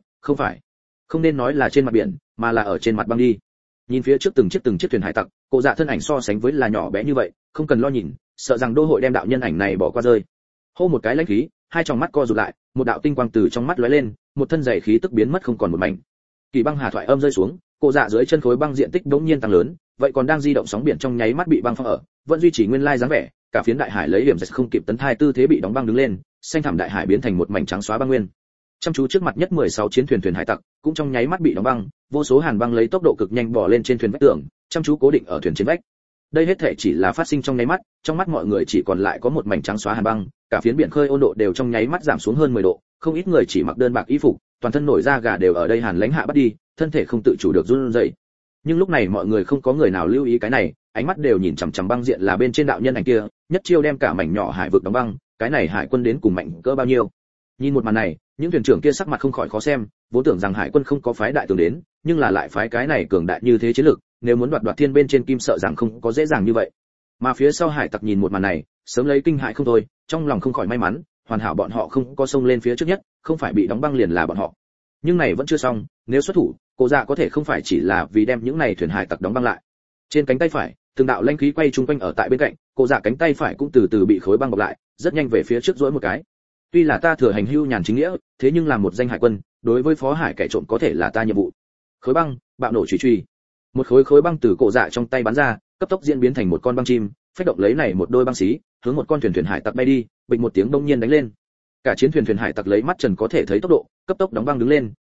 không nên nói là trên mặt biển, mà là ở trên mặt băng đi. Nhìn phía trước từng chiếc thuyền hải tặc, cô dạ thân ảnh so sánh với là nhỏ bé như vậy, không cần lo nhìn, sợ rằng đô hội đem đạo nhân ảnh này bỏ qua rơi. Hô một cái lãnh khí, hai tròng mắt co rụt lại, một đạo tinh quang từ trong mắt lóe lên, một thân dày khí tức biến mất không còn một mảnh. Kỳ băng hà thoại âm rơi xuống, cô dạ dưới chân khối băng diện tích đống nhiên tăng lớn, vậy còn đang di động sóng biển trong nháy mắt bị băng phong ở, vẫn duy trì nguyên lai dáng vẻ, cả phiến đại hải lấy điểm giật không kịp tấn thai tư thế bị đóng băng đứng lên, xanh thẳm đại hải biến thành một mảnh trắng xóa băng nguyên. Chăm chú trước mặt nhất 16 chiến thuyền hải tặc, cũng trong nháy mắt bị đóng băng, vô số hàn băng lấy tốc độ cực nhanh bò lên trên thuyền vách tường, chăm chú cố định ở thuyền trên vách. Đây hết thể chỉ là phát sinh trong nháy mắt, trong mắt mọi người chỉ còn lại có một mảnh trắng xóa hàn băng, cả phiến biển khơi ôn độ đều trong nháy mắt giảm xuống hơn 10 độ, không ít người chỉ mặc đơn bạc y phục, toàn thân nổi da gà đều ở đây hàn lãnh hạ bắt đi, thân thể không tự chủ được run rẩy. Nhưng lúc này mọi người không có người nào lưu ý cái này, ánh mắt đều nhìn chằm chằm băng diện là bên trên đạo nhân ảnh kia, nhất chiêu đem cả mảnh nhỏ hải vực đóng băng, cái này hải quân đến cùng mạnh cỡ bao nhiêu. Nhìn một màn này, những thuyền trưởng kia sắc mặt không khỏi khó xem, vốn tưởng rằng hải quân không có phái đại tướng đến, nhưng là lại phái cái này cường đại như thế chiến lực, nếu muốn đoạt thiên bên trên kim sợ rằng không có dễ dàng như vậy. Mà phía sau hải tặc nhìn một màn này, sớm lấy kinh hãi không thôi, trong lòng không khỏi may mắn, hoàn hảo bọn họ không có xông lên phía trước nhất, không phải bị đóng băng liền là bọn họ. Nhưng này vẫn chưa xong, nếu xuất thủ, cô dạ có thể không phải chỉ là vì đem những này thuyền hải tặc đóng băng lại. Trên cánh tay phải, từng đạo lanh khí quay trung quanh ở tại bên cạnh, cô dạ cánh tay phải cũng từ từ bị khối băng bọc lại, rất nhanh về phía trước duỗi một cái. Tuy là ta thừa hành hưu nhàn chính nghĩa, thế nhưng làm một danh hải quân, đối với phó hải kẻ trộm có thể là ta nhiệm vụ. Khối băng, bạo nổ chùy. Một khối băng từ cổ dạ trong tay bắn ra, cấp tốc diễn biến thành một con băng chim, phách động lấy này một đôi băng xí, hướng một con thuyền hải tặc bay đi, bịch một tiếng đông nhiên đánh lên. Cả chiến thuyền hải tặc lấy mắt trần có thể thấy tốc độ, cấp tốc đóng băng đứng lên,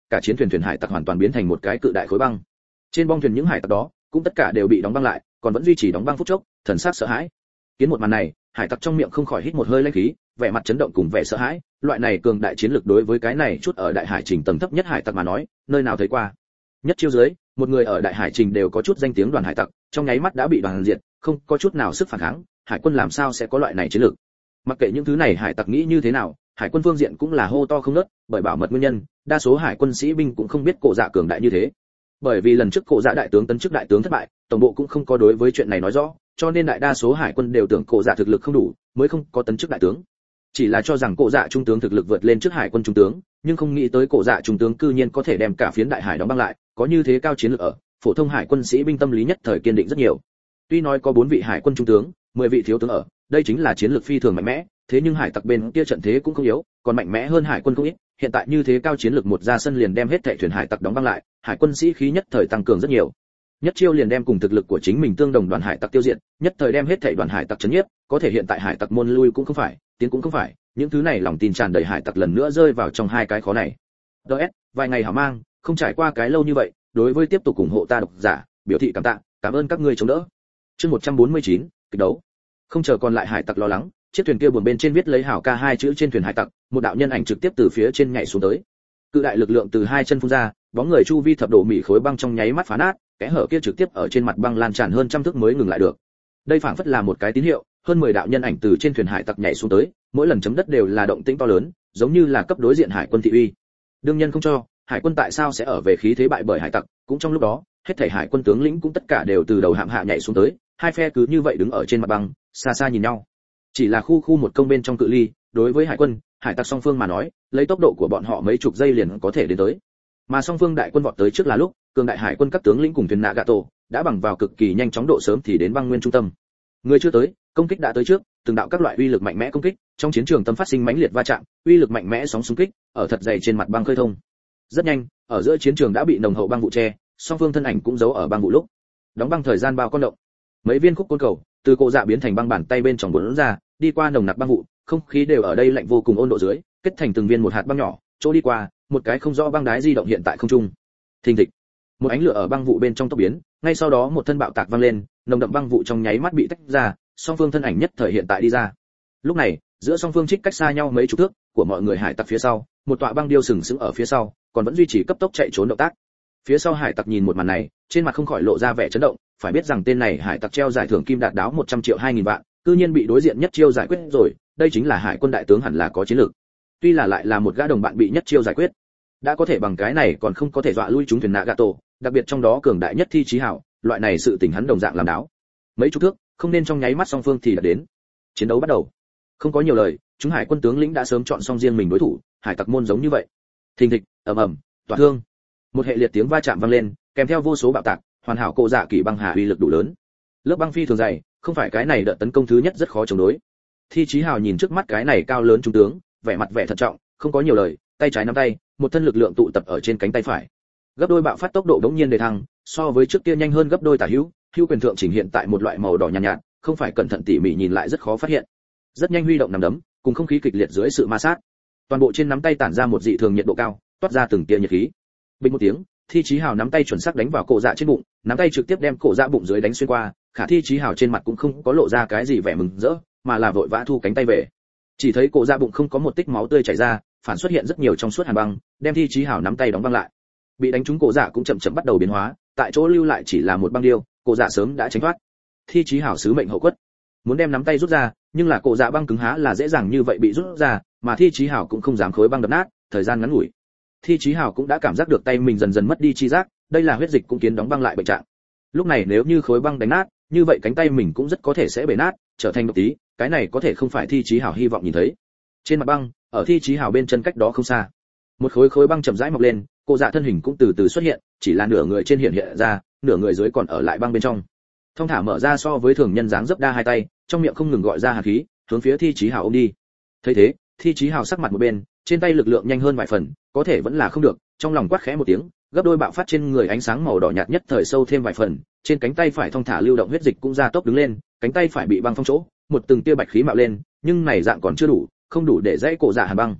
cả chiến thuyền thuyền hải tặc hoàn toàn biến thành một cái cự đại khối băng. Trên bong thuyền những hải tặc đó cũng tất cả đều bị đóng băng lại, còn vẫn duy trì đóng băng phút chốc, thần sắc sợ hãi. Kiến một màn này, hải tặc trong miệng không khỏi hít một hơi lãnh khí, vẻ mặt chấn động cùng vẻ sợ hãi, loại này cường đại chiến lực đối với cái này chút ở đại hải trình tầng thấp nhất hải tặc mà nói, nơi nào thấy qua. Nhất chiêu dưới, một người ở đại hải trình đều có chút danh tiếng đoàn hải tặc, trong nháy mắt đã bị đoàn diệt, không có chút nào sức phản kháng, hải quân làm sao sẽ có loại này chiến lược. Mặc kệ những thứ này hải tặc nghĩ như thế nào, hải quân phương diện cũng là hô to không ngớt, bởi bảo mật nguyên nhân, đa số hải quân sĩ binh cũng không biết Cổ Dạ cường đại như thế. Bởi vì lần trước Cổ Dạ đại tướng tấn chức đại tướng thất bại, tổng bộ cũng không có đối với chuyện này nói rõ, cho nên đại đa số hải quân đều tưởng Cổ Dạ thực lực không đủ, mới không có tấn chức đại tướng. Chỉ là cho rằng Cổ Dạ trung tướng thực lực vượt lên trước hải quân trung tướng, nhưng không nghĩ tới Cổ Dạ trung tướng cư nhiên có thể đem cả phiến đại hải đóng băng lại, có như thế cao chiến lược ở, phổ thông hải quân sĩ binh tâm lý nhất thời kiên định rất nhiều. Tuy nói có 4 vị hải quân trung tướng, 10 vị thiếu tướng ở, đây chính là chiến lược phi thường mạnh mẽ, thế nhưng hải tặc bên kia trận thế cũng không yếu, còn mạnh mẽ hơn hải quân không ít, hiện tại như thế cao chiến lược một ra sân liền đem hết thảy thuyền hải tặc đóng băng lại, hải quân sĩ khí nhất thời tăng cường rất nhiều. Nhất chiêu liền đem cùng thực lực của chính mình tương đồng đoàn hải tặc tiêu diệt, nhất thời đem hết thảy đoàn hải tặc chấn nhiếp, có thể hiện tại hải tặc môn lui cũng không phải, tiến cũng không phải, những thứ này lòng tin tràn đầy hải tặc lần nữa rơi vào trong hai cái khó này. DS, vài ngày hảo mang, không trải qua cái lâu như vậy, đối với tiếp tục ủng hộ ta độc giả, biểu thị cảm tạ, cảm ơn các ngươi chống đỡ. Chương 149, kịch đấu. Không chờ còn lại hải tặc lo lắng, chiếc thuyền kia buồng bên trên viết lấy hảo ca 2 chữ trên thuyền hải tặc, một đạo nhân ảnh trực tiếp từ phía trên nhảy xuống tới. Cự đại lực lượng từ hai chân phun ra, bóng người chu vi thập độ mỉ khối băng trong nháy mắt phá nát, kẽ hở kia trực tiếp ở trên mặt băng lan tràn hơn trăm thước mới ngừng lại được. Đây phảng phất là một cái tín hiệu, hơn 10 đạo nhân ảnh từ trên thuyền hải tặc nhảy xuống tới, mỗi lần chấm đất đều là động tĩnh to lớn, giống như là cấp đối diện hải quân thị uy. Đương nhân không cho, hải quân tại sao sẽ ở về khí thế bại bởi hải tặc, cũng trong lúc đó, hết thảy hải quân tướng lĩnh cũng tất cả đều từ đầu hạm hạ nhảy xuống tới, hai phe cứ như vậy đứng ở trên mặt băng, xa xa nhìn nhau. Chỉ là khu một công bên trong cự ly, đối với hải quân, hải tặc song phương mà nói, lấy tốc độ của bọn họ mấy chục giây liền có thể đến tới. Mà song phương đại quân vọt tới trước là lúc, cường đại hải quân các tướng lĩnh cùng thuyền Nagato đã bằng vào cực kỳ nhanh chóng độ sớm thì đến băng nguyên trung tâm. Người chưa tới, công kích đã tới trước, từng đạo các loại uy lực mạnh mẽ công kích, trong chiến trường tâm phát sinh mãnh liệt va chạm, uy lực mạnh mẽ sóng xung kích, ở thật dày trên mặt băng khơi thông. Rất nhanh, ở giữa chiến trường đã bị nồng hậu băng vụ che, song phương thân ảnh cũng giấu ở băng vụ lúc. Đóng băng thời gian bao con động. Mấy viên khúc côn cầu từ Cổ Dạ biến thành băng bàn tay bên trong cuốn ra, đi qua nồng nặc băng vụ, không khí đều ở đây lạnh vô cùng ôn độ dưới, kết thành từng viên một hạt băng nhỏ, chỗ đi qua, một cái không rõ băng đái di động hiện tại không trung. Thình thịch, một ánh lửa ở băng vụ bên trong tốc biến, ngay sau đó một thân bạo tạc vang lên, nồng đậm băng vụ trong nháy mắt bị tách ra, song phương thân ảnh nhất thời hiện tại đi ra. Lúc này, giữa song phương trích cách xa nhau mấy chục thước, của mọi người hải tặc phía sau, một tọa băng điêu sừng sững ở phía sau, còn vẫn duy trì cấp tốc chạy trốn động tác. Phía sau hải tặc nhìn một màn này, trên mặt không khỏi lộ ra vẻ chấn động, phải biết rằng tên này hải tặc treo giải thưởng kim đạt đáo 100 triệu 2000 vạn, cư nhiên bị đối diện nhất chiêu giải quyết rồi, đây chính là hải quân đại tướng hẳn là có chiến lược. Tuy là lại là một gã đồng bạn bị nhất chiêu giải quyết, đã có thể bằng cái này còn không có thể dọa lui chúng thuyền Nagato, đặc biệt trong đó cường đại nhất Thi Chí Hảo, loại này sự tình hắn đồng dạng làm đáo. Mấy chục thước, không nên trong nháy mắt song phương thì đã đến. Chiến đấu bắt đầu. Không có nhiều lời, chúng hải quân tướng lĩnh đã sớm chọn xong riêng mình đối thủ, hải tặc môn giống như vậy. Thình thịch, ầm ầm, tỏa thương. Một hệ liệt tiếng va chạm vang lên, kèm theo vô số bạo tạc, hoàn hảo Cổ Dạ kỳ băng hà uy lực đủ lớn. Lớp băng phi thường dày, không phải cái này đợt tấn công thứ nhất rất khó chống đối. Thi Chí Hào nhìn trước mắt cái này cao lớn trung tướng, vẻ mặt vẻ thận trọng, không có nhiều lời, tay trái nắm tay, một thân lực lượng tụ tập ở trên cánh tay phải. Gấp đôi bạo phát tốc độ đống nhiên đề thăng, so với trước kia nhanh hơn gấp đôi tả hữu, hữu quyền thượng chỉnh hiện tại một loại màu đỏ nhàn nhạt, không phải cẩn thận tỉ mỉ nhìn lại rất khó phát hiện. Rất nhanh huy động nắm đấm, cùng không khí kịch liệt dưới sự ma sát. Toàn bộ trên nắm tay tản ra một dị thường nhiệt độ cao, toát ra từng tia nhiệt khí. Bình một tiếng, Thi Chí Hào nắm tay chuẩn xác đánh vào Cổ Dạ trên bụng, nắm tay trực tiếp đem Cổ Dạ bụng dưới đánh xuyên qua, khả Thi Chí Hào trên mặt cũng không có lộ ra cái gì vẻ mừng rỡ, mà là vội vã thu cánh tay về. Chỉ thấy Cổ Dạ bụng không có một tích máu tươi chảy ra, phản xuất hiện rất nhiều trong suốt hàn băng, đem Thi Chí Hào nắm tay đóng băng lại. Bị đánh trúng Cổ Dạ cũng chậm chậm bắt đầu biến hóa, tại chỗ lưu lại chỉ là một băng điêu, Cổ Dạ sớm đã tránh thoát. Thi Chí Hào sứ mệnh hậu quất, muốn đem nắm tay rút ra, nhưng là Cổ Dạ băng cứng há là dễ dàng như vậy bị rút ra, mà Thi Chí Hào cũng không dám khối băng đập nát, thời gian ngắn ngủi. Thi Chí Hào cũng đã cảm giác được tay mình dần dần mất đi chi giác, đây là huyết dịch cũng kiến đóng băng lại bệnh trạng. Lúc này nếu như khối băng đánh nát, như vậy cánh tay mình cũng rất có thể sẽ bể nát, trở thành độc tí, cái này có thể không phải Thi Chí Hào hy vọng nhìn thấy. Trên mặt băng, ở Thi Chí Hào bên chân cách đó không xa, một khối băng chậm rãi mọc lên, Cổ Dạ thân hình cũng từ từ xuất hiện, chỉ là nửa người trên hiện ra, nửa người dưới còn ở lại băng bên trong. Thông thả mở ra so với thường nhân dáng dấp đa hai tay, trong miệng không ngừng gọi ra hàn khí, hướng phía Thi Chí Hào ôm đi. Thấy thế, Thi Chí Hào sắc mặt một bên, trên tay lực lượng nhanh hơn vài phần, có thể vẫn là không được, trong lòng quát khẽ một tiếng, gấp đôi bạo phát trên người ánh sáng màu đỏ nhạt nhất thời sâu thêm vài phần, trên cánh tay phải thông thả lưu động huyết dịch cũng ra tốc đứng lên, cánh tay phải bị băng phong chỗ, một từng tia bạch khí mạo lên, nhưng này dạng còn chưa đủ, không đủ để dãy Cổ Dạ hàn băng.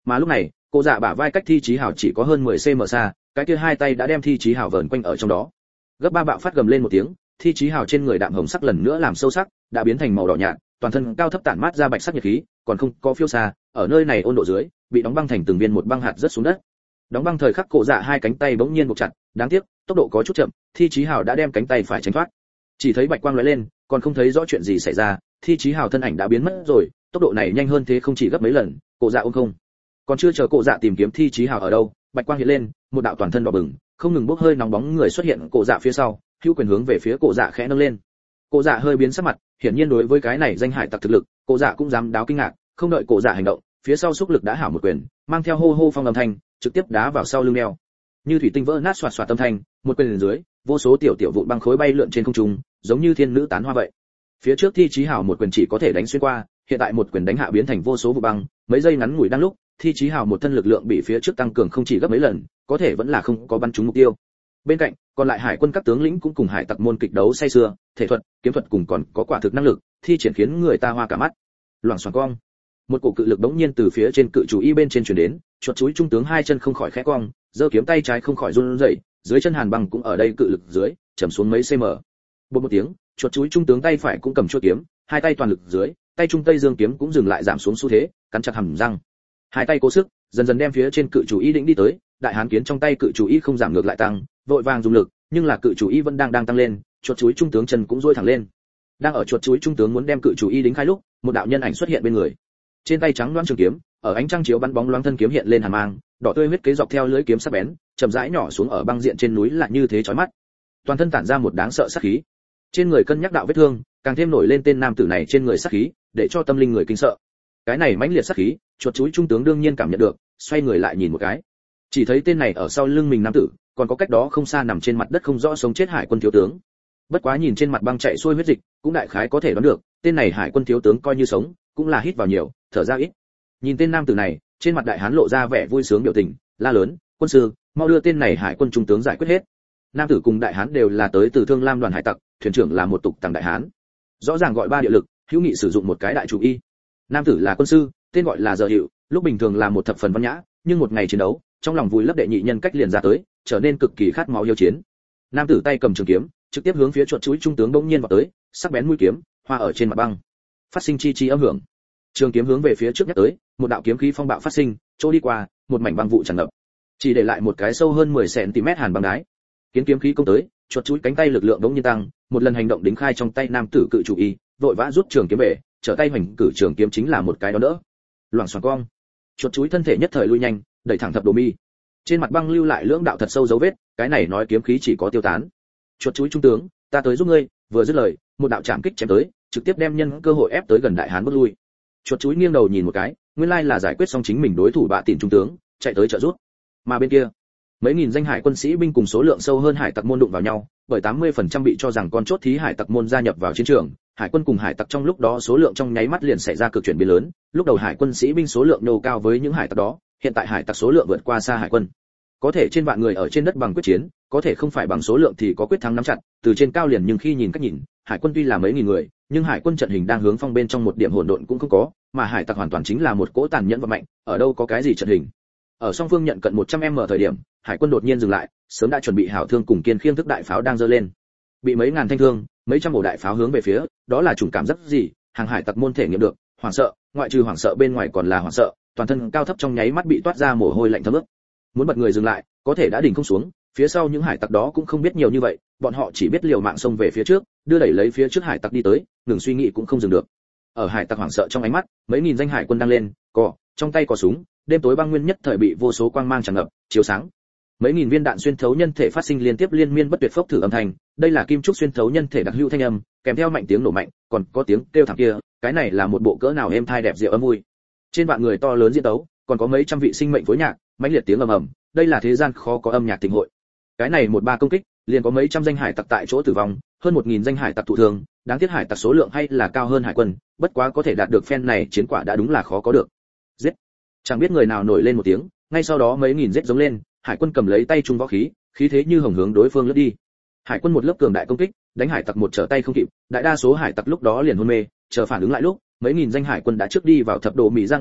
Mà lúc này, cô dạ bả vai cách Thi Chí Hào chỉ có hơn 10 cm xa, cái kia hai tay đã đem Thi Chí Hào vờn quanh ở trong đó. Gấp ba bạo phát gầm lên một tiếng, Thi Chí Hào trên người đạm hồng sắc lần nữa làm sâu sắc, đã biến thành màu đỏ nhạt, toàn thân cao thấp tản mát ra bạch sắc nhiệt khí, còn không có phiêu xa, ở nơi này ôn độ dưới, bị đóng băng thành từng viên một băng hạt rất xuống đất. Đóng băng thời khắc cổ dạ hai cánh tay bỗng nhiên buộc chặt, đáng tiếc, tốc độ có chút chậm, Thi Chí Hào đã đem cánh tay phải tránh thoát. Chỉ thấy bạch quang lóe lên, còn không thấy rõ chuyện gì xảy ra, Thi Chí Hào thân ảnh đã biến mất rồi, tốc độ này nhanh hơn thế không chỉ gấp mấy lần, cổ dạ ôm không. Còn chưa chờ cổ dạ tìm kiếm Thi Chí Hào ở đâu, bạch quang hiện lên, một đạo toàn thân đỏ bừng, không ngừng bốc hơi nóng bóng người xuất hiện cổ dạ phía sau, hữu quyền hướng về phía cổ dạ khẽ nâng lên. Cổ dạ hơi biến sắc mặt, hiển nhiên đối với cái này danh hải tặc thực lực, cổ dạ cũng dám đáo kinh ngạc, không đợi cổ dạ hành động, phía sau xúc lực đã hảo một quyền, mang theo hô hô phong âm thanh, trực tiếp đá vào sau lưng đeo. Như thủy tinh vỡ nát xoạt xoạt âm thanh, một quyền dưới, vô số tiểu tiểu vụn băng khối bay lượn trên không trung, giống như thiên nữ tán hoa vậy. Phía trước Thi Chí Hào một quyền chỉ có thể đánh xuyên qua, hiện tại một quyền đánh hạ biến thành vô số vụ băng, mấy giây ngắn ngủi đang lúc, Thi Chí Hào một thân lực lượng bị phía trước tăng cường không chỉ gấp mấy lần, có thể vẫn là không có bắn trúng mục tiêu. Bên cạnh, còn lại hải quân các tướng lĩnh cũng cùng hải tặc môn kịch đấu say sưa, thể thuật, kiếm thuật cùng còn có quả thực năng lực, thi triển khiến người ta hoa cả mắt. Loảng xoảng cong, một cổ cự lực bỗng nhiên từ phía trên cự chủ y bên trên truyền đến, chuột chuối trung tướng hai chân không khỏi khẽ cong, giơ kiếm tay trái không khỏi run rẩy, dưới chân hàn băng cũng ở đây cự lực dưới, chầm xuống mấy cm. Bột một tiếng, chuột chuối trung tướng tay phải cũng cầm chuôi kiếm, hai tay toàn lực dưới, tay trung tây dương kiếm cũng dừng lại giảm xuống xu thế, cắn chặt hàm răng. Hai tay cố sức, dần dần đem phía trên cự chủ y đỉnh đi tới, đại hán kiến trong tay cự chủ y không giảm ngược lại tăng, vội vàng dùng lực, nhưng là cự chủ y vẫn đang tăng lên, chuột chuối trung tướng chân cũng duỗi thẳng lên. Đang ở chuột chuối trung tướng muốn đem cự chủ y đính khai lúc, một đạo nhân ảnh xuất hiện bên người. Trên tay trắng loáng trường kiếm, ở ánh trăng chiếu bắn bóng loáng thân kiếm hiện lên hàn mang, đỏ tươi huyết kế dọc theo lưỡi kiếm sắc bén, chậm rãi nhỏ xuống ở băng diện trên núi lại như thế chói mắt. Toàn thân tản ra một đáng sợ sát khí. Trên người cân nhắc đạo vết thương, càng thêm nổi lên tên nam tử này trên người sát khí, để cho tâm linh người kinh sợ. Cái này mãnh liệt sát khí, chuột chuối trung tướng đương nhiên cảm nhận được, xoay người lại nhìn một cái. Chỉ thấy tên này ở sau lưng mình nam tử, còn có cách đó không xa nằm trên mặt đất không rõ sống chết hải quân thiếu tướng. Bất quá nhìn trên mặt băng chạy xuôi huyết dịch, cũng đại khái có thể đoán được, tên này hải quân thiếu tướng coi như sống, cũng là hít vào nhiều, thở ra ít. Nhìn tên nam tử này, trên mặt đại hán lộ ra vẻ vui sướng biểu tình, la lớn, quân sư, mau đưa tên này hải quân trung tướng giải quyết hết. Nam tử cùng đại hán đều là tới từ Thương Lam đoàn hải tặc, thuyền trưởng là một tục tằng đại hán. Rõ ràng gọi ba địa lực, hữu nghị sử dụng một cái đại chủ y. Nam tử là quân sư, tên gọi là Giờ Hiệu, lúc bình thường là một thập phần văn nhã, nhưng một ngày chiến đấu, trong lòng vui lấp đệ nhị nhân cách liền ra tới, trở nên cực kỳ khát máu yêu chiến. Nam tử tay cầm trường kiếm, trực tiếp hướng phía chuột chuối trung tướng bỗng nhiên vọt tới, sắc bén mũi kiếm, hoa ở trên mặt băng, phát sinh chi chi âm hưởng. Trường kiếm hướng về phía trước nhắc tới, một đạo kiếm khí phong bạo phát sinh, chỗ đi qua, một mảnh băng vụ tràn ngập, chỉ để lại một cái sâu hơn 10 cm hàn băng đái. Kiến kiếm khí công tới, chuột chuối cánh tay lực lượng bỗng nhiên tăng, một lần hành động đính khai trong tay nam tử cự chủ y, vội vã rút trường kiếm về, trở tay hoành cử trường kiếm chính là một cái đó đỡ. Loảng xoảng cong, chuột chuối thân thể nhất thời lui nhanh, đẩy thẳng thập đồ mi. Trên mặt băng lưu lại lưỡng đạo thật sâu dấu vết, cái này nói kiếm khí chỉ có tiêu tán. Chuột chuối trung tướng, ta tới giúp ngươi, vừa dứt lời, một đạo chạm kích chém tới, trực tiếp đem nhân cơ hội ép tới gần đại hán bước lui. Chuột chuối nghiêng đầu nhìn một cái, nguyên lai là giải quyết xong chính mình đối thủ bạ tỉn trung tướng, chạy tới trợ giúp. Mà bên kia, mấy nghìn danh hải quân sĩ binh cùng số lượng sâu hơn hải tặc môn đụng vào nhau, bởi 80% bị cho rằng con chốt thí hải tặc môn gia nhập vào chiến trường, hải quân cùng hải tặc trong lúc đó số lượng trong nháy mắt liền xảy ra cực chuyển biến lớn, lúc đầu hải quân sĩ binh số lượng nô cao với những hải tặc đó, hiện tại hải tặc số lượng vượt qua xa hải quân. Có thể trên vạn người ở trên đất bằng quyết chiến, có thể không phải bằng số lượng thì có quyết thắng nắm chặt, từ trên cao liền nhưng khi nhìn cách nhìn, hải quân tuy là mấy nghìn người, nhưng hải quân trận hình đang hướng phong bên trong một điểm hỗn độn cũng không có, mà hải tặc hoàn toàn chính là một cỗ tàn nhẫn và mạnh, ở đâu có cái gì trận hình. Ở song phương nhận cận 100m thời điểm, hải quân đột nhiên dừng lại, sớm đã chuẩn bị hảo thương cùng kiên khiêng thức đại pháo đang giơ lên. Bị mấy ngàn thanh thương, mấy trăm ổ đại pháo hướng về phía, đó là chủng cảm giác gì, hàng hải tặc môn thể nghiệm được, hoảng sợ, ngoại trừ hoảng sợ bên ngoài còn là hoảng sợ, toàn thân cao thấp trong nháy mắt bị toát ra mồ hôi lạnh thấm ướt. Muốn bật người dừng lại, có thể đã đỉnh không xuống, phía sau những hải tặc đó cũng không biết nhiều như vậy, bọn họ chỉ biết liều mạng xông về phía trước, đưa đẩy lấy phía trước hải tặc đi tới, ngừng suy nghĩ cũng không dừng được. Ở hải tặc hoảng sợ trong ánh mắt, mấy nghìn danh hải quân đang lên, trong tay có súng, đêm tối băng nguyên nhất thời bị vô số quang mang tràn ngập, chiếu sáng. Mấy nghìn viên đạn xuyên thấu nhân thể phát sinh liên tiếp liên miên bất tuyệt phốc thử âm thanh, đây là kim trúc xuyên thấu nhân thể đặc hữu thanh âm, kèm theo mạnh tiếng nổ mạnh, còn có tiếng kêu thảm kia, cái này là một bộ cỡ nào êm thai đẹp diệu âm vui. Trên vạn người to lớn diễn tấu, còn có mấy trăm vị sinh mệnh phối nhạc, mãnh liệt tiếng ầm ầm, đây là thế gian khó có âm nhạc thịnh hội. Cái này một ba công kích, liền có mấy trăm danh hải tặc tại chỗ tử vong, hơn 1000 danh hải tặc thụ thương, đáng tiếc hải tặc số lượng hay là cao hơn hải quân, bất quá có thể đạt được phen này chiến quả đã đúng là khó có được. Giết! Chẳng biết người nào nổi lên một tiếng, ngay sau đó mấy nghìn giết giống lên, hải quân cầm lấy tay trung võ khí, khí thế như hồng hướng đối phương lướt đi. Hải quân một lớp cường đại công kích, đánh hải tặc một trở tay không kịp, đại đa số hải tặc lúc đó liền hôn mê, chờ phản ứng lại lúc, mấy nghìn danh hải quân đã trước đi vào thập đồ mỹ ra ngoài,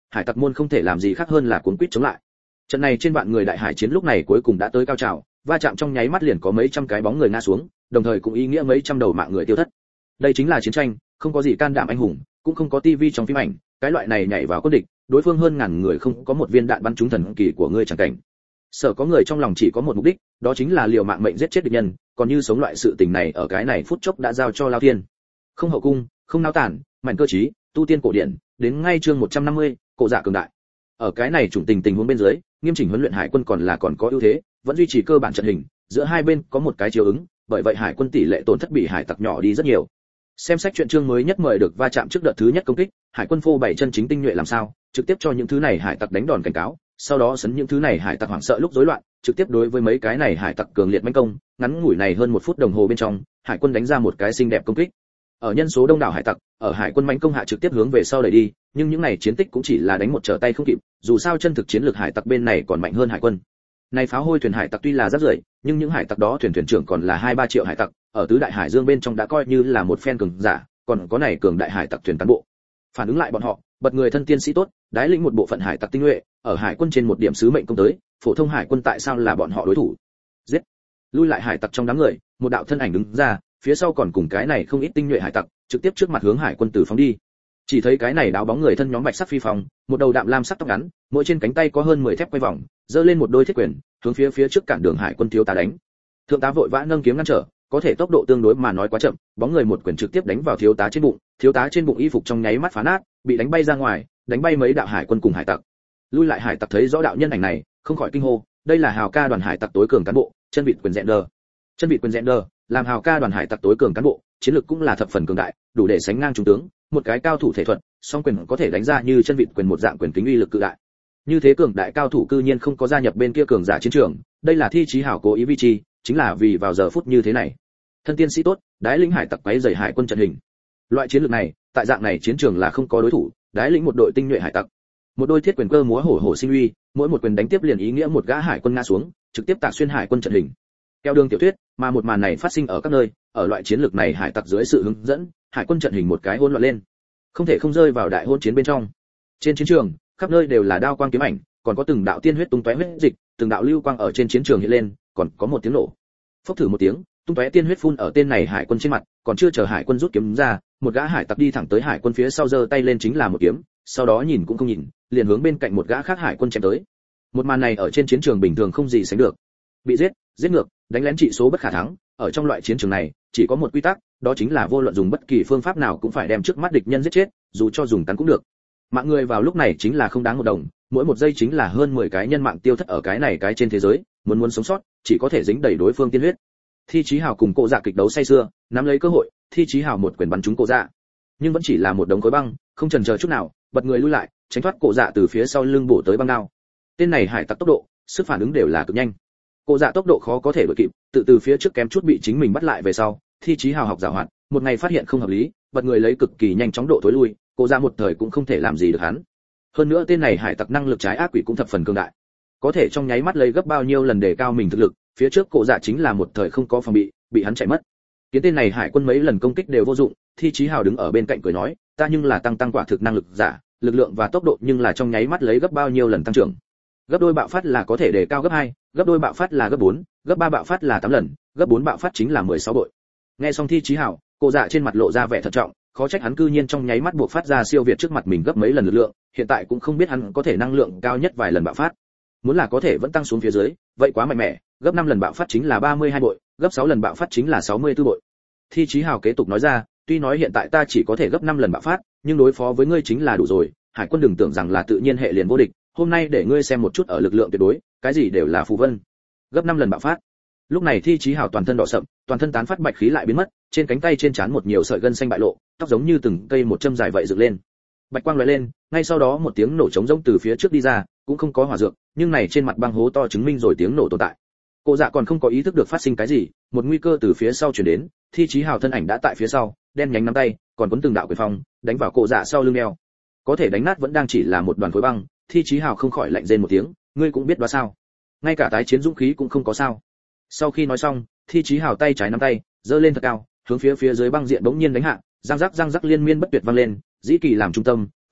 hải tặc môn không thể làm gì khác hơn là cuốn quýt chống lại. Trận này trên vạn người đại hải chiến lúc này cuối cùng đã tới cao trào, va chạm trong nháy mắt liền có mấy trăm cái bóng người ngã xuống, đồng thời cũng ý nghĩa mấy trăm đầu mạng người tiêu thất. Đây chính là chiến tranh, không có gì can đảm anh hùng, cũng không có tivi trong phim ảnh, cái loại này nhảy vào quân địch, đối phương hơn ngàn người không có một viên đạn bắn trúng thần kỳ của ngươi chẳng cảnh. Sở có người trong lòng chỉ có một mục đích, đó chính là liều mạng mệnh giết chết địch nhân, còn như sống loại sự tình này ở cái này phút chốc đã giao cho Lao Thiên. Không hậu cung, không náo tản, mạnh cơ trí, tu tiên cổ điển, đến ngay chương 150, cổ dạ cường đại. Ở cái này chủng tình huống bên dưới, nghiêm chỉnh huấn luyện hải quân còn có ưu thế, vẫn duy trì cơ bản trận hình, giữa hai bên có một cái chiếu ứng, bởi vậy hải quân tỷ lệ tổn thất bị hải tặc nhỏ đi rất nhiều. Xem sách truyện chương mới nhất mời được va chạm trước đợt thứ nhất công kích, hải quân phô bày chân chính tinh nhuệ làm sao, trực tiếp cho những thứ này hải tặc đánh đòn cảnh cáo, sau đó sấn những thứ này hải tặc hoảng sợ lúc rối loạn, trực tiếp đối với mấy cái này hải tặc cường liệt mãnh công, ngắn ngủi này hơn 1 phút đồng hồ bên trong, hải quân đánh ra một cái xinh đẹp công kích. Ở nhân số đông đảo hải tặc, ở hải quân mãnh công hạ trực tiếp hướng về sau đẩy đi, nhưng những này chiến tích cũng chỉ là đánh một trở tay không kịp, dù sao chân thực chiến lược hải tặc bên này còn mạnh hơn hải quân. Này pháo hôi thuyền hải tặc tuy là rất rưởi, nhưng những hải tặc đó thuyền trưởng còn là 2-3 triệu hải tặc, ở tứ đại hải dương bên trong đã coi như là một phen cường giả, còn có này cường đại hải tặc thuyền cán bộ. Phản ứng lại bọn họ, bật người thân tiên sĩ tốt, đái lĩnh một bộ phận hải tặc tinh nhuệ, ở hải quân trên một điểm sứ mệnh công tới, phổ thông hải quân tại sao là bọn họ đối thủ? Giết! Lui lại hải tặc trong đám người, một đạo thân ảnh đứng ra, phía sau còn cùng cái này không ít tinh nhuệ hải tặc, trực tiếp trước mặt hướng hải quân tử phóng đi. Chỉ thấy cái này đáo bóng người thân nhóm bạch sắc phi phong, một đầu đạm lam sắc tóc ngắn, mỗi trên cánh tay có hơn 10 thép quay vòng, giơ lên một đôi thiết quyền, hướng phía trước cản đường hải quân thiếu tá đánh. Thượng tá vội vã nâng kiếm ngăn trở, có thể tốc độ tương đối mà nói quá chậm, bóng người một quyền trực tiếp đánh vào thiếu tá trên bụng y phục trong nháy mắt phá nát, bị đánh bay ra ngoài, đánh bay mấy đạo hải quân cùng hải tặc. Lui lại hải tặc thấy rõ đạo nhân ảnh này, không khỏi kinh hô, đây là hào ca đoàn hải tặc tối cường cán bộ, chân vịt quyền Zender. Chân vịt quyền Zender, làm hào ca đoàn hải tặc tối cường cán bộ, chiến lược cũng là thập phần cường đại, đủ để sánh ngang trung tướng, một cái cao thủ thể thuật, song quyền có thể đánh ra như chân vịt quyền một dạng quyền kính uy lực cự đại. Như thế cường đại cao thủ cư nhiên không có gia nhập bên kia cường giả chiến trường, đây là thi chí hảo cố ý vi chi, chính là vì vào giờ phút như thế này. Thân tiên sĩ tốt, đái lĩnh hải tặc quấy rầy hải quân trận hình. Loại chiến lược này, tại dạng này chiến trường là không có đối thủ, đái lĩnh một đội tinh nhuệ hải tặc. Một đôi thiết quyền cơ múa hổ hổ sinh uy, mỗi một quyền đánh tiếp liền ý nghĩa một gã hải quân ngã xuống, trực tiếp tạc xuyên hải quân trận hình. Theo đường tiểu thuyết, mà một màn này phát sinh ở các nơi, ở loại chiến lược này hải tặc dưới sự hướng dẫn, hải quân trận hình một cái hỗn loạn lên. Không thể không rơi vào đại hỗn chiến bên trong. Trên chiến trường, khắp nơi đều là đao quang kiếm ảnh, còn có từng đạo tiên huyết tung tóe huyết dịch, từng đạo lưu quang ở trên chiến trường hiện lên, còn có một tiếng nổ. Phốc thử một tiếng, tung tóe tiên huyết phun ở tên này hải quân trên mặt, còn chưa chờ hải quân rút kiếm ra, một gã hải tặc đi thẳng tới hải quân phía sau giơ tay lên chính là một kiếm, sau đó nhìn cũng không nhìn, liền hướng bên cạnh một gã khác hải quân chém tới. Một màn này ở trên chiến trường bình thường không gì sánh được. Bị giết, giết ngược, đánh lén trị số bất khả thắng, ở trong loại chiến trường này, chỉ có một quy tắc, đó chính là vô luận dùng bất kỳ phương pháp nào cũng phải đem trước mắt địch nhân giết chết, dù cho dùng cắn cũng được. Mạng người vào lúc này chính là không đáng một đồng, mỗi một giây chính là hơn 10 cái nhân mạng tiêu thất ở cái này cái trên thế giới, muốn sống sót, chỉ có thể dính đầy đối phương tiên huyết. Thi Chí Hào cùng Cổ Dạ kịch đấu say sưa, nắm lấy cơ hội, Thi Chí Hào một quyền bắn trúng Cổ Dạ, nhưng vẫn chỉ là một đống khối băng, không chần chờ chút nào, bật người lui lại, tránh thoát Cổ Dạ từ phía sau lưng bổ tới băng đao. Tên này hải tặc tốc độ, sức phản ứng đều là cực nhanh. Cổ Dạ tốc độ khó có thể đuổi kịp, từ phía trước kém chút bị chính mình bắt lại về sau, Thi Chí Hào học giàu hoạt, một ngày phát hiện không hợp lý, bật người lấy cực kỳ nhanh chóng độ thối lui, Cổ Dạ một thời cũng không thể làm gì được hắn. Hơn nữa tên này hải tặc năng lực trái ác quỷ cũng thập phần cường đại, có thể trong nháy mắt lấy gấp bao nhiêu lần để cao mình thực lực, phía trước Cổ Dạ chính là một thời không có phòng bị hắn chạy mất. Kiến tên này hải quân mấy lần công kích đều vô dụng, Thi Chí Hào đứng ở bên cạnh cười nói, ta nhưng là tăng quả thực năng lực giả, lực lượng và tốc độ nhưng là trong nháy mắt lấy gấp bao nhiêu lần tăng trưởng. Gấp đôi bạo phát là có thể đề cao gấp 2, gấp đôi bạo phát là gấp 4, gấp 3 bạo phát là 8 lần, gấp 4 bạo phát chính là 16 bội. Nghe xong Thi Chí Hào, Cổ Dạ trên mặt lộ ra vẻ thận trọng, khó trách hắn cư nhiên trong nháy mắt buộc phát ra siêu việt trước mặt mình gấp mấy lần lực lượng, hiện tại cũng không biết hắn có thể năng lượng cao nhất vài lần bạo phát. Muốn là có thể vẫn tăng xuống phía dưới, vậy quá mạnh mẽ, gấp 5 lần bạo phát chính là 32 bội, gấp 6 lần bạo phát chính là 64 bội. Thi Chí Hào kế tục nói ra, tuy nói hiện tại ta chỉ có thể gấp 5 lần bạo phát, nhưng đối phó với ngươi chính là đủ rồi, hải quân đừng tưởng rằng là tự nhiên hệ liền vô địch, hôm nay để ngươi xem một chút ở lực lượng tuyệt đối, cái gì đều là phù vân. Gấp 5 lần bạo phát. Lúc này Thi Chí Hào toàn thân đỏ sậm, toàn thân tán phát bạch khí lại biến mất, trên cánh tay trên trán một nhiều sợi gân xanh bại lộ, tóc giống như từng cây một châm dài vậy dựng lên. Bạch quang lóe lên, ngay sau đó một tiếng nổ trống rỗng từ phía trước đi ra, cũng không có hỏa dược, nhưng này trên mặt băng hố to chứng minh rồi tiếng nổ tồn tại. Cổ Dạ còn không có ý thức được phát sinh cái gì, một nguy cơ từ phía sau truyền đến, Thi Chí Hào thân ảnh đã tại phía sau, đen nhánh nắm tay, còn cuốn từng đạo quyền phong, đánh vào Cổ Dạ sau lưng eo. Có thể đánh nát vẫn đang chỉ là một đoàn khối băng, Thi Chí Hào không khỏi lạnh rên một tiếng, ngươi cũng biết đó sao? Ngay cả tái chiến dũng khí cũng không có sao? Sau khi nói xong, Thi Chí Hào tay trái nắm tay, giơ lên thật cao, hướng phía dưới băng diện bỗng nhiên đánh hạ, răng rắc liên miên bất tuyệt vang lên, dĩ kỳ làm trung tâm,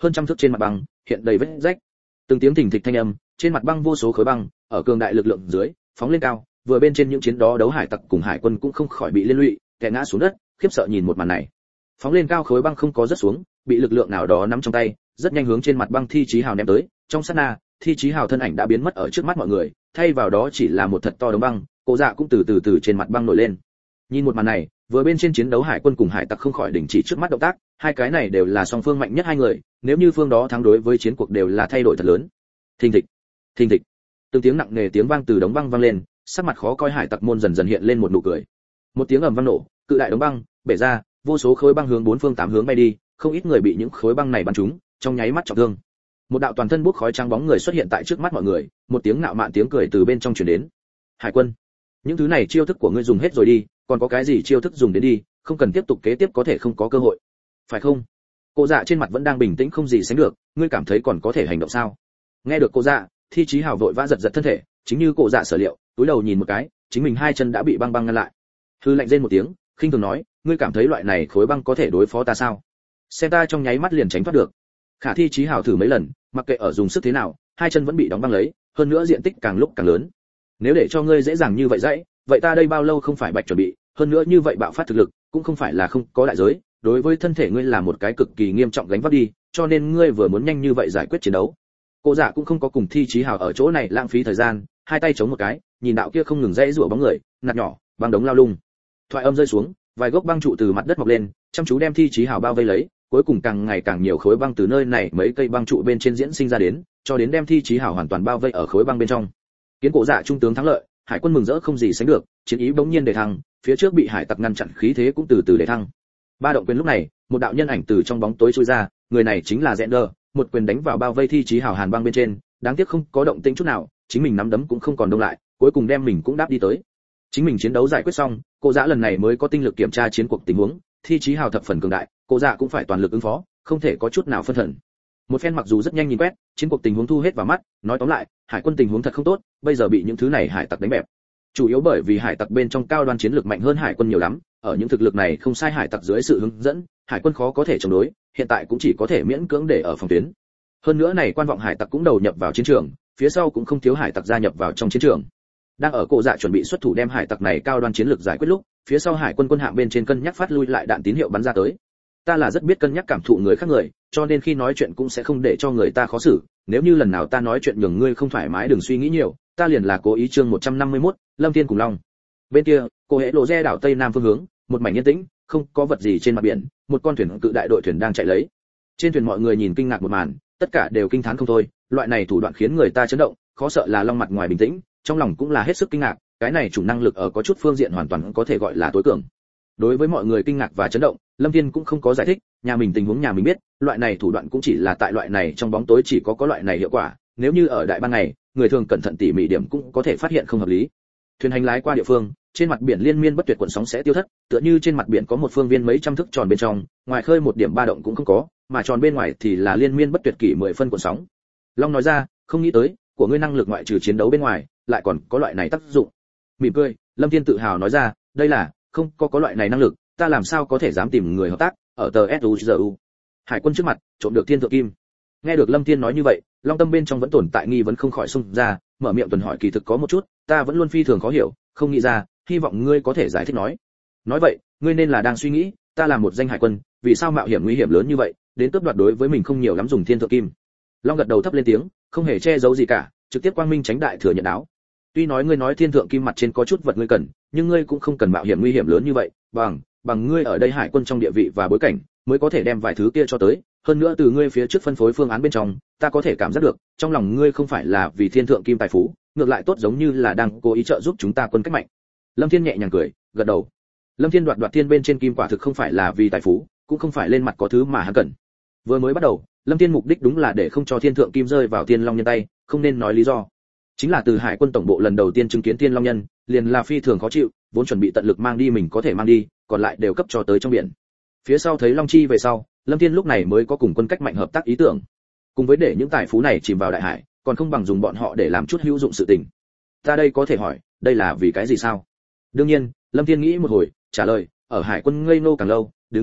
hơn trăm thước trên mặt băng hiện đầy vết rách. Từng tiếng thình thịch thanh âm, trên mặt băng vô số khối băng ở cường đại lực lượng dưới phóng lên cao, vừa bên trên những chiến đó đấu hải tặc cùng hải quân cũng không khỏi bị liên lụy, té ngã xuống đất, khiếp sợ nhìn một màn này. Phóng lên cao khối băng không có rớt xuống, bị lực lượng nào đó nắm trong tay, rất nhanh hướng trên mặt băng Thi Chí Hào ném tới, trong sát na, Thi Chí Hào thân ảnh đã biến mất ở trước mắt mọi người, thay vào đó chỉ là một thật to đống băng, Cổ Dạ cũng từ trên mặt băng nổi lên. Nhìn một màn này, vừa bên trên chiến đấu hải quân cùng hải tặc không khỏi đình chỉ trước mắt động tác, hai cái này đều là song phương mạnh nhất hai người, nếu như phương đó thắng đối với chiến cuộc đều là thay đổi thật lớn. Thình thịch, thình thịch. Từng tiếng nặng nề tiếng vang từ đống băng vang lên, sắc mặt khó coi hải tặc môn dần dần hiện lên một nụ cười. Một tiếng ầm vang nổ, cự đại đống băng bể ra, vô số khối băng hướng bốn phương tám hướng bay đi, không ít người bị những khối băng này bắn trúng, trong nháy mắt trọng thương. Một đạo toàn thân bốc khói trắng bóng người xuất hiện tại trước mắt mọi người, một tiếng nạo mạn tiếng cười từ bên trong truyền đến. Hải quân, những thứ này chiêu thức của ngươi dùng hết rồi đi, còn có cái gì chiêu thức dùng đến đi, không cần tiếp tục kế tiếp có thể không có cơ hội, phải không? Cô Dạ trên mặt vẫn đang bình tĩnh không gì sánh được, ngươi cảm thấy còn có thể hành động sao? Nghe được cô Dạ, Thi Chí Hào vội vã giật giật thân thể, chính như cô Dạ sở liệu, túi đầu nhìn một cái, chính mình hai chân đã bị băng băng ngăn lại. Hư lạnh rên một tiếng, khinh thường nói, ngươi cảm thấy loại này khối băng có thể đối phó ta sao? Xem ta trong nháy mắt liền tránh thoát được. Khả Thi Chí Hào thử mấy lần, mặc kệ ở dùng sức thế nào, hai chân vẫn bị đóng băng lấy, hơn nữa diện tích càng lúc càng lớn. Nếu để cho ngươi dễ dàng như vậy dãy, vậy ta đây bao lâu không phải bạch chuẩn bị, hơn nữa như vậy bạo phát thực lực, cũng không phải là không có đại giới, đối với thân thể ngươi là một cái cực kỳ nghiêm trọng gánh vác đi, cho nên ngươi vừa muốn nhanh như vậy giải quyết chiến đấu. Cô Dạ cũng không có cùng Thi Chí Hào ở chỗ này lãng phí thời gian, hai tay chống một cái, nhìn đạo kia không ngừng dãy rủa bóng người, nạt nhỏ, băng đống lao lung. Thoại âm rơi xuống, vài gốc băng trụ từ mặt đất mọc lên, chăm chú đem Thi Chí Hào bao vây lấy, cuối cùng càng ngày càng nhiều khối băng từ nơi này mấy cây băng trụ bên trên diễn sinh ra đến, cho đến đem Thi Chí Hào hoàn toàn bao vây ở khối băng bên trong. Kiến Cổ Dạ trung tướng thắng lợi, hải quân mừng rỡ không gì sánh được, chiến ý bỗng nhiên đề thăng, phía trước bị hải tặc ngăn chặn khí thế cũng từ đề thăng. Ba động quyền lúc này, một đạo nhân ảnh từ trong bóng tối trôi ra, người này chính là Zender, một quyền đánh vào bao vây Thi Chí Hào hàn băng bên trên, đáng tiếc không có động tĩnh chút nào, chính mình nắm đấm cũng không còn đông lại, cuối cùng đem mình cũng đáp đi tới. Chính mình chiến đấu giải quyết xong, Cô Dạ lần này mới có tinh lực kiểm tra chiến cuộc tình huống, Thi Chí Hào thập phần cường đại, Cô Dạ cũng phải toàn lực ứng phó, không thể có chút nào phân thần. Một phen mặc dù rất nhanh nhìn quét, chiến cuộc tình huống thu hết vào mắt, nói tóm lại, hải quân tình huống thật không tốt, bây giờ bị những thứ này hải tặc đánh bẹp. Chủ yếu bởi vì hải tặc bên trong cao đoan chiến lược mạnh hơn hải quân nhiều lắm, ở những thực lực này không sai hải tặc dưới sự hướng dẫn, hải quân khó có thể chống đối, hiện tại cũng chỉ có thể miễn cưỡng để ở phòng tuyến. Hơn nữa này quan vọng hải tặc cũng đầu nhập vào chiến trường, phía sau cũng không thiếu hải tặc gia nhập vào trong chiến trường. Đang ở Cổ Dạ chuẩn bị xuất thủ đem hải tặc này cao đoan chiến lược giải quyết lúc, phía sau hải quân quân hạm bên trên cân nhắc phát lui lại đạn tín hiệu bắn ra tới. Ta là rất biết cân nhắc cảm thụ người khác người, cho nên khi nói chuyện cũng sẽ không để cho người ta khó xử, nếu như lần nào ta nói chuyện nhường ngươi không thoải mái đừng suy nghĩ nhiều, ta liền là cố ý. Chương 151, Lâm Thiên cùng Long. Bên kia, cô hệ lộ re đảo tây nam phương hướng, một mảnh yên tĩnh, không có vật gì trên mặt biển, một con thuyền cự đại đội thuyền đang chạy lấy. Trên thuyền mọi người nhìn kinh ngạc một màn, tất cả đều kinh thán không thôi, loại này thủ đoạn khiến người ta chấn động, khó sợ là Long mặt ngoài bình tĩnh, trong lòng cũng là hết sức kinh ngạc, cái này chủ năng lực ở có chút phương diện hoàn toàn có thể gọi là tối cường. Đối với mọi người kinh ngạc và chấn động, Lâm Thiên cũng không có giải thích, nhà mình tình huống nhà mình biết, loại này thủ đoạn cũng chỉ là tại loại này trong bóng tối chỉ có loại này hiệu quả, nếu như ở đại ban ngày, người thường cẩn thận tỉ mỉ điểm cũng có thể phát hiện không hợp lý. Thuyền hành lái qua địa phương, trên mặt biển liên miên bất tuyệt cuộn sóng sẽ tiêu thất, tựa như trên mặt biển có một phương viên mấy trăm thước tròn bên trong, ngoài khơi một điểm ba động cũng không có, mà tròn bên ngoài thì là liên miên bất tuyệt kỷ 10 phân cuộn sóng. Long nói ra, không nghĩ tới, của ngươi năng lực ngoại trừ chiến đấu bên ngoài, lại còn có loại này tác dụng. Mỉm cười, Lâm Thiên tự hào nói ra, đây là, không có loại này năng lực, ta làm sao có thể dám tìm người hợp tác, ở tờ SUZU. Hải quân trước mặt, trộm được thiên thượng kim. Nghe được Lâm Thiên nói như vậy, Long tâm bên trong vẫn tồn tại nghi vấn không khỏi xung ra, mở miệng tuần hỏi kỳ thực có một chút, ta vẫn luôn phi thường khó hiểu, không nghĩ ra, hy vọng ngươi có thể giải thích nói. Nói vậy, ngươi nên là đang suy nghĩ, ta là một danh hải quân, vì sao mạo hiểm nguy hiểm lớn như vậy, đến cướp đoạt đối với mình không nhiều lắm dùng thiên thượng kim. Long gật đầu thấp lên tiếng, không hề che giấu gì cả, trực tiếp quang minh tránh đại thừa nhận áo. Tuy nói ngươi nói thiên thượng kim mặt trên có chút vật ngươi cần, nhưng ngươi cũng không cần mạo hiểm nguy hiểm lớn như vậy, bằng ngươi ở đây hải quân trong địa vị và bối cảnh, mới có thể đem vài thứ kia cho tới, hơn nữa từ ngươi phía trước phân phối phương án bên trong, ta có thể cảm giác được, trong lòng ngươi không phải là vì thiên thượng kim tài phú, ngược lại tốt giống như là đang cố ý trợ giúp chúng ta quân cách mạnh. Lâm Thiên nhẹ nhàng cười, gật đầu. Lâm Thiên đoạt thiên bên trên kim quả thực không phải là vì tài phú, cũng không phải lên mặt có thứ mà hắn cần. Vừa mới bắt đầu, Lâm Thiên mục đích đúng là để không cho thiên thượng kim rơi vào Thiên Long nhân tay, không nên nói lý do. Chính là từ hải quân tổng bộ lần đầu tiên chứng kiến Thiên Long nhân, liền là phi thường khó chịu, vốn chuẩn bị tận lực mang đi mình có thể mang đi, còn lại đều cấp cho tới trong biển. Phía sau thấy Long Chi về sau, Lâm Thiên lúc này mới có cùng quân cách mạnh hợp tác ý tưởng. Cùng với để những tài phú này chìm vào đại hải, còn không bằng dùng bọn họ để làm chút hữu dụng sự tình. Ta đây có thể hỏi, đây là vì cái gì sao? Đương nhiên, Lâm Thiên nghĩ một hồi, trả lời, ở hải quân ngây nô càng lâu, đứng càng cao,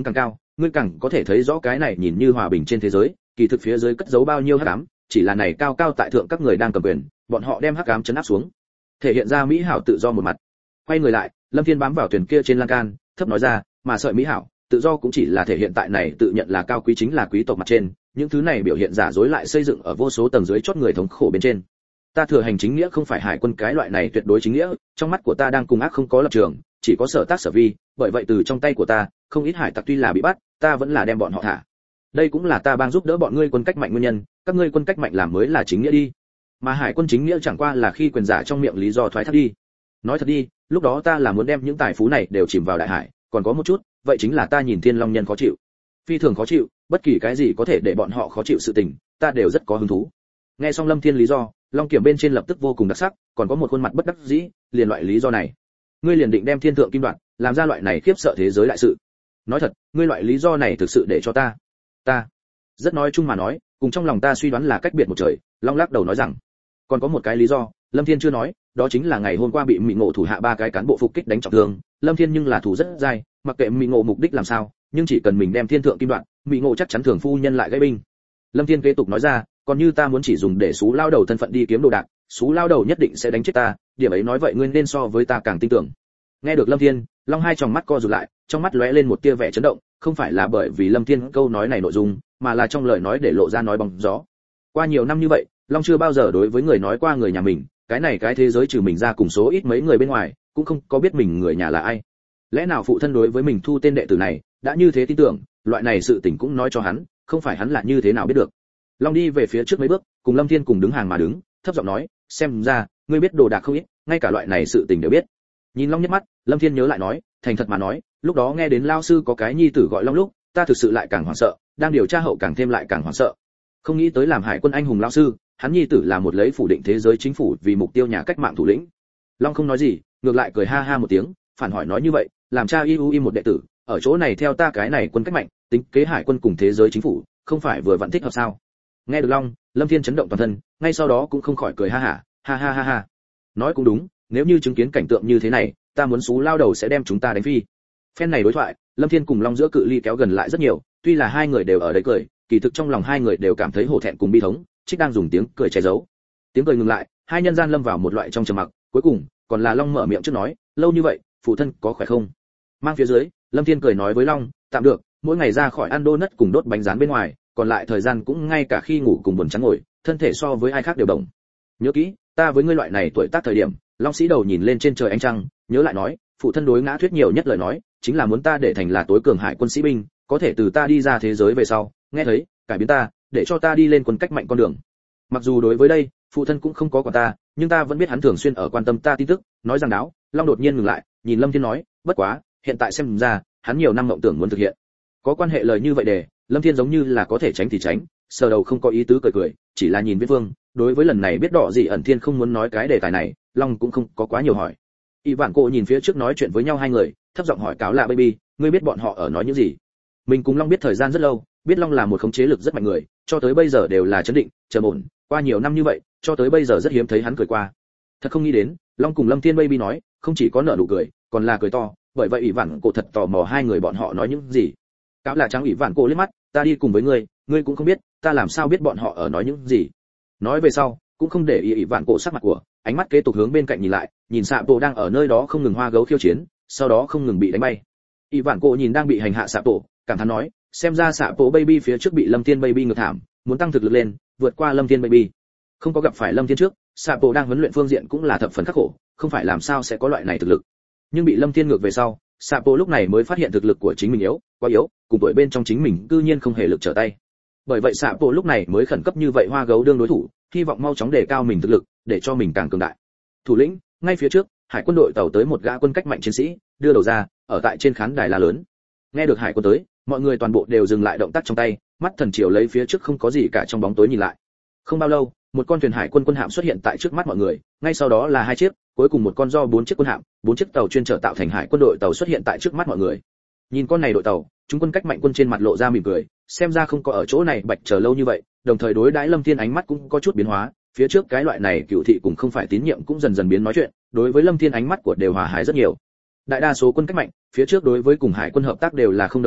ngươi càng có thể thấy rõ cái này nhìn như hòa bình trên thế giới, kỳ thực phía dưới cất giấu bao nhiêu hắc ám, chỉ là này cao cao tại thượng các người đang cầm quyền, bọn họ đem hắc ám trấn áp xuống, thể hiện ra mỹ hảo tự do một mặt. Quay người lại, Lâm Thiên bám vào thuyền kia trên lan can, thấp nói ra, mà sợi mỹ hảo, tự do cũng chỉ là thể hiện tại này tự nhận là cao quý chính là quý tộc mặt trên, những thứ này biểu hiện giả dối lại xây dựng ở vô số tầng dưới chót người thống khổ bên trên. Ta thừa hành chính nghĩa không phải hải quân cái loại này tuyệt đối chính nghĩa, trong mắt của ta đang cùng ác không có lập trường, chỉ có sở tác sở vi, bởi vậy từ trong tay của ta, không ít hải tặc tuy là bị bắt, ta vẫn là đem bọn họ thả. Đây cũng là ta bang giúp đỡ bọn ngươi quân cách mạnh nguyên nhân, các ngươi quân cách mạnh làm mới là chính nghĩa đi. Mà hải quân chính nghĩa chẳng qua là khi quyền giả trong miệng lý do thoái thác đi. Nói thật đi, lúc đó ta là muốn đem những tài phú này đều chìm vào đại hải, còn có một chút, vậy chính là ta nhìn Thiên Long nhân khó chịu. Phi thường khó chịu, bất kỳ cái gì có thể để bọn họ khó chịu sự tình, ta đều rất có hứng thú. Nghe xong Lâm Thiên lý do, Long Kiểm bên trên lập tức vô cùng đặc sắc, còn có một khuôn mặt bất đắc dĩ, liền loại lý do này. Ngươi liền định đem thiên thượng kim đoạn, làm ra loại này khiếp sợ thế giới đại sự. Nói thật, ngươi loại lý do này thực sự để cho ta rất nói chung mà nói, cùng trong lòng ta suy đoán là cách biệt một trời. Long lắc đầu nói rằng, còn có một cái lý do, Lâm Thiên chưa nói, đó chính là ngày hôm qua bị Mị Ngộ thủ hạ ba cái cán bộ phục kích đánh trọng thương, Lâm Thiên nhưng là thủ rất dai, mặc kệ Mị Ngộ mục đích làm sao, nhưng chỉ cần mình đem thiên thượng kim đoạn, Mị Ngộ chắc chắn thường phu nhân lại gây binh. Lâm Thiên kế tục nói ra, còn như ta muốn chỉ dùng để xú lao đầu thân phận đi kiếm đồ đạc, xú lao đầu nhất định sẽ đánh chết ta, điểm ấy nói vậy ngươi nên so với ta càng tin tưởng. Nghe được Lâm Thiên, Long hai tròng mắt co rụt lại, trong mắt lóe lên một tia vẻ chấn động, không phải là bởi vì Lâm Thiên câu nói này nội dung, mà là trong lời nói để lộ ra nói bóng gió. Qua nhiều năm như vậy, Long chưa bao giờ đối với người nói qua người nhà mình, cái này cái thế giới trừ mình ra cùng số ít mấy người bên ngoài, cũng không có biết mình người nhà là ai. Lẽ nào phụ thân đối với mình thu tên đệ tử này, đã như thế tin tưởng, loại này sự tình cũng nói cho hắn, không phải hắn là như thế nào biết được. Long đi về phía trước mấy bước, cùng Lâm Thiên cùng đứng hàng mà đứng, thấp giọng nói, xem ra, ngươi biết đồ đạc không ít, ngay cả loại này sự tình đều biết. Nhìn Long nhất mắt, Lâm Thiên nhớ lại nói, thành thật mà nói, lúc đó nghe đến lao sư có cái nhi tử gọi Long lúc, ta thực sự lại càng hoảng sợ, đang điều tra hậu càng thêm lại càng hoảng sợ. Không nghĩ tới làm hải quân anh hùng lao sư, hắn nhi tử là một lấy phủ định thế giới chính phủ vì mục tiêu nhà cách mạng thủ lĩnh. Long không nói gì, ngược lại cười ha ha một tiếng, phản hỏi nói như vậy, làm cha IUI một đệ tử, ở chỗ này theo ta cái này quân cách mạnh, tính kế hải quân cùng thế giới chính phủ, không phải vừa vặn thích hợp sao? Nghe được Long, Lâm Thiên chấn động toàn thân, ngay sau đó cũng không khỏi cười ha ha. Nói cũng đúng, nếu như chứng kiến cảnh tượng như thế này, ta muốn xú lao đầu sẽ đem chúng ta đánh phi. Phen này đối thoại, Lâm Thiên cùng Long giữa cự ly kéo gần lại rất nhiều, tuy là hai người đều ở đấy cười, kỳ thực trong lòng hai người đều cảm thấy hổ thẹn cùng bi thống, Trích đang dùng tiếng cười che giấu. Tiếng cười ngừng lại, hai nhân gian lâm vào một loại trong trầm mặc, cuối cùng, còn là Long mở miệng trước nói, lâu như vậy, phụ thân có khỏe không? Mang phía dưới, Lâm Thiên cười nói với Long, tạm được, mỗi ngày ra khỏi ăn donut cùng đốt bánh rán bên ngoài, còn lại thời gian cũng ngay cả khi ngủ cùng buồn trắng ngồi, thân thể so với ai khác đều đồng. Nhớ kỹ, ta với ngươi loại này tuổi tác thời điểm, Long sĩ đầu nhìn lên trên trời ánh trăng, nhớ lại nói, phụ thân đối ngã thuyết nhiều nhất lời nói, chính là muốn ta để thành là tối cường hải quân sĩ binh, có thể từ ta đi ra thế giới về sau, nghe thấy, cải biến ta, để cho ta đi lên quân cách mạnh con đường. Mặc dù đối với đây, phụ thân cũng không có quản ta, nhưng ta vẫn biết hắn thường xuyên ở quan tâm ta tin tức, nói rằng đáo. Long đột nhiên ngừng lại, nhìn Lâm Thiên nói, bất quá, hiện tại xem ra, hắn nhiều năm mộng tưởng muốn thực hiện. Có quan hệ lời như vậy để, Lâm Thiên giống như là có thể tránh thì tránh, sờ đầu không có ý tứ cười, chỉ là nhìn Viễn Vương, đối với lần này biết đỏ gì ẩn thiên không muốn nói cái đề tài này, Long cũng không có quá nhiều hỏi. Y Vạn Cổ nhìn phía trước nói chuyện với nhau hai người, thấp giọng hỏi cáo lạ baby, ngươi biết bọn họ ở nói những gì? Mình cùng Long biết thời gian rất lâu, biết Long là một khống chế lực rất mạnh người, cho tới bây giờ đều là trấn định, trầm ổn, qua nhiều năm như vậy, cho tới bây giờ rất hiếm thấy hắn cười qua. Thật không nghĩ đến, Long cùng Lâm Thiên baby nói, không chỉ có nở nụ cười, còn là cười to, bởi vậy Y Vạn Cổ thật tò mò hai người bọn họ nói những gì. Cáo lạ trắng Y Vạn Cổ liếc mắt, ta đi cùng với ngươi, ngươi cũng không biết, ta làm sao biết bọn họ ở nói những gì? Nói về sau, cũng không để ý Vạn Cổ sắc mặt của, ánh mắt kế tục hướng bên cạnh nhìn lại, nhìn Sạ Tổ đang ở nơi đó không ngừng hoa gấu khiêu chiến, sau đó không ngừng bị đánh bay. Vạn Cổ nhìn đang bị hành hạ Sạ Tổ, cảm thán nói, xem ra Sạ Tổ baby phía trước bị Lâm Thiên baby ngược thảm, muốn tăng thực lực lên, vượt qua Lâm Thiên baby. Không có gặp phải Lâm Thiên trước, Sạ Tổ đang huấn luyện phương diện cũng là thập phần khắc khổ, không phải làm sao sẽ có loại này thực lực. Nhưng bị Lâm Thiên ngược về sau, Sạ Tổ lúc này mới phát hiện thực lực của chính mình yếu, quá yếu, cùng tuổi bên trong chính mình cư nhiên không hề lực trở tay. Bởi vậy Sạ Tổ lúc này mới khẩn cấp như vậy hoa gấu đương đối thủ, hy vọng mau chóng đề cao mình thực lực, để cho mình càng cường đại. Thủ lĩnh, ngay phía trước, hải quân đội tàu tới một gã quân cách mạnh chiến sĩ, đưa đầu ra, ở tại trên khán đài la lớn. Nghe được hải quân tới, mọi người toàn bộ đều dừng lại động tác trong tay, mắt thần chiều lấy phía trước không có gì cả trong bóng tối nhìn lại. Không bao lâu, một con thuyền hải quân quân hạm xuất hiện tại trước mắt mọi người, ngay sau đó là hai chiếc, cuối cùng một con do 4 chiếc quân hạm, 4 chiếc tàu chuyên chở tạo thành hải quân đội tàu xuất hiện tại trước mắt mọi người. Nhìn con này đội tàu, chúng quân cách mạnh quân trên mặt lộ ra mỉm cười, xem ra không có ở chỗ này bạch chờ lâu như vậy, đồng thời đối đãi Lâm Thiên ánh mắt cũng có chút biến hóa, phía trước cái loại này cựu thị cũng không phải tín nhiệm cũng dần dần biến nói chuyện, đối với Lâm Thiên ánh mắt của đều hòa hài rất nhiều. Đại đa số quân cách mạnh, phía trước đối với cùng hải quân hợp tác đều là không đồng ý,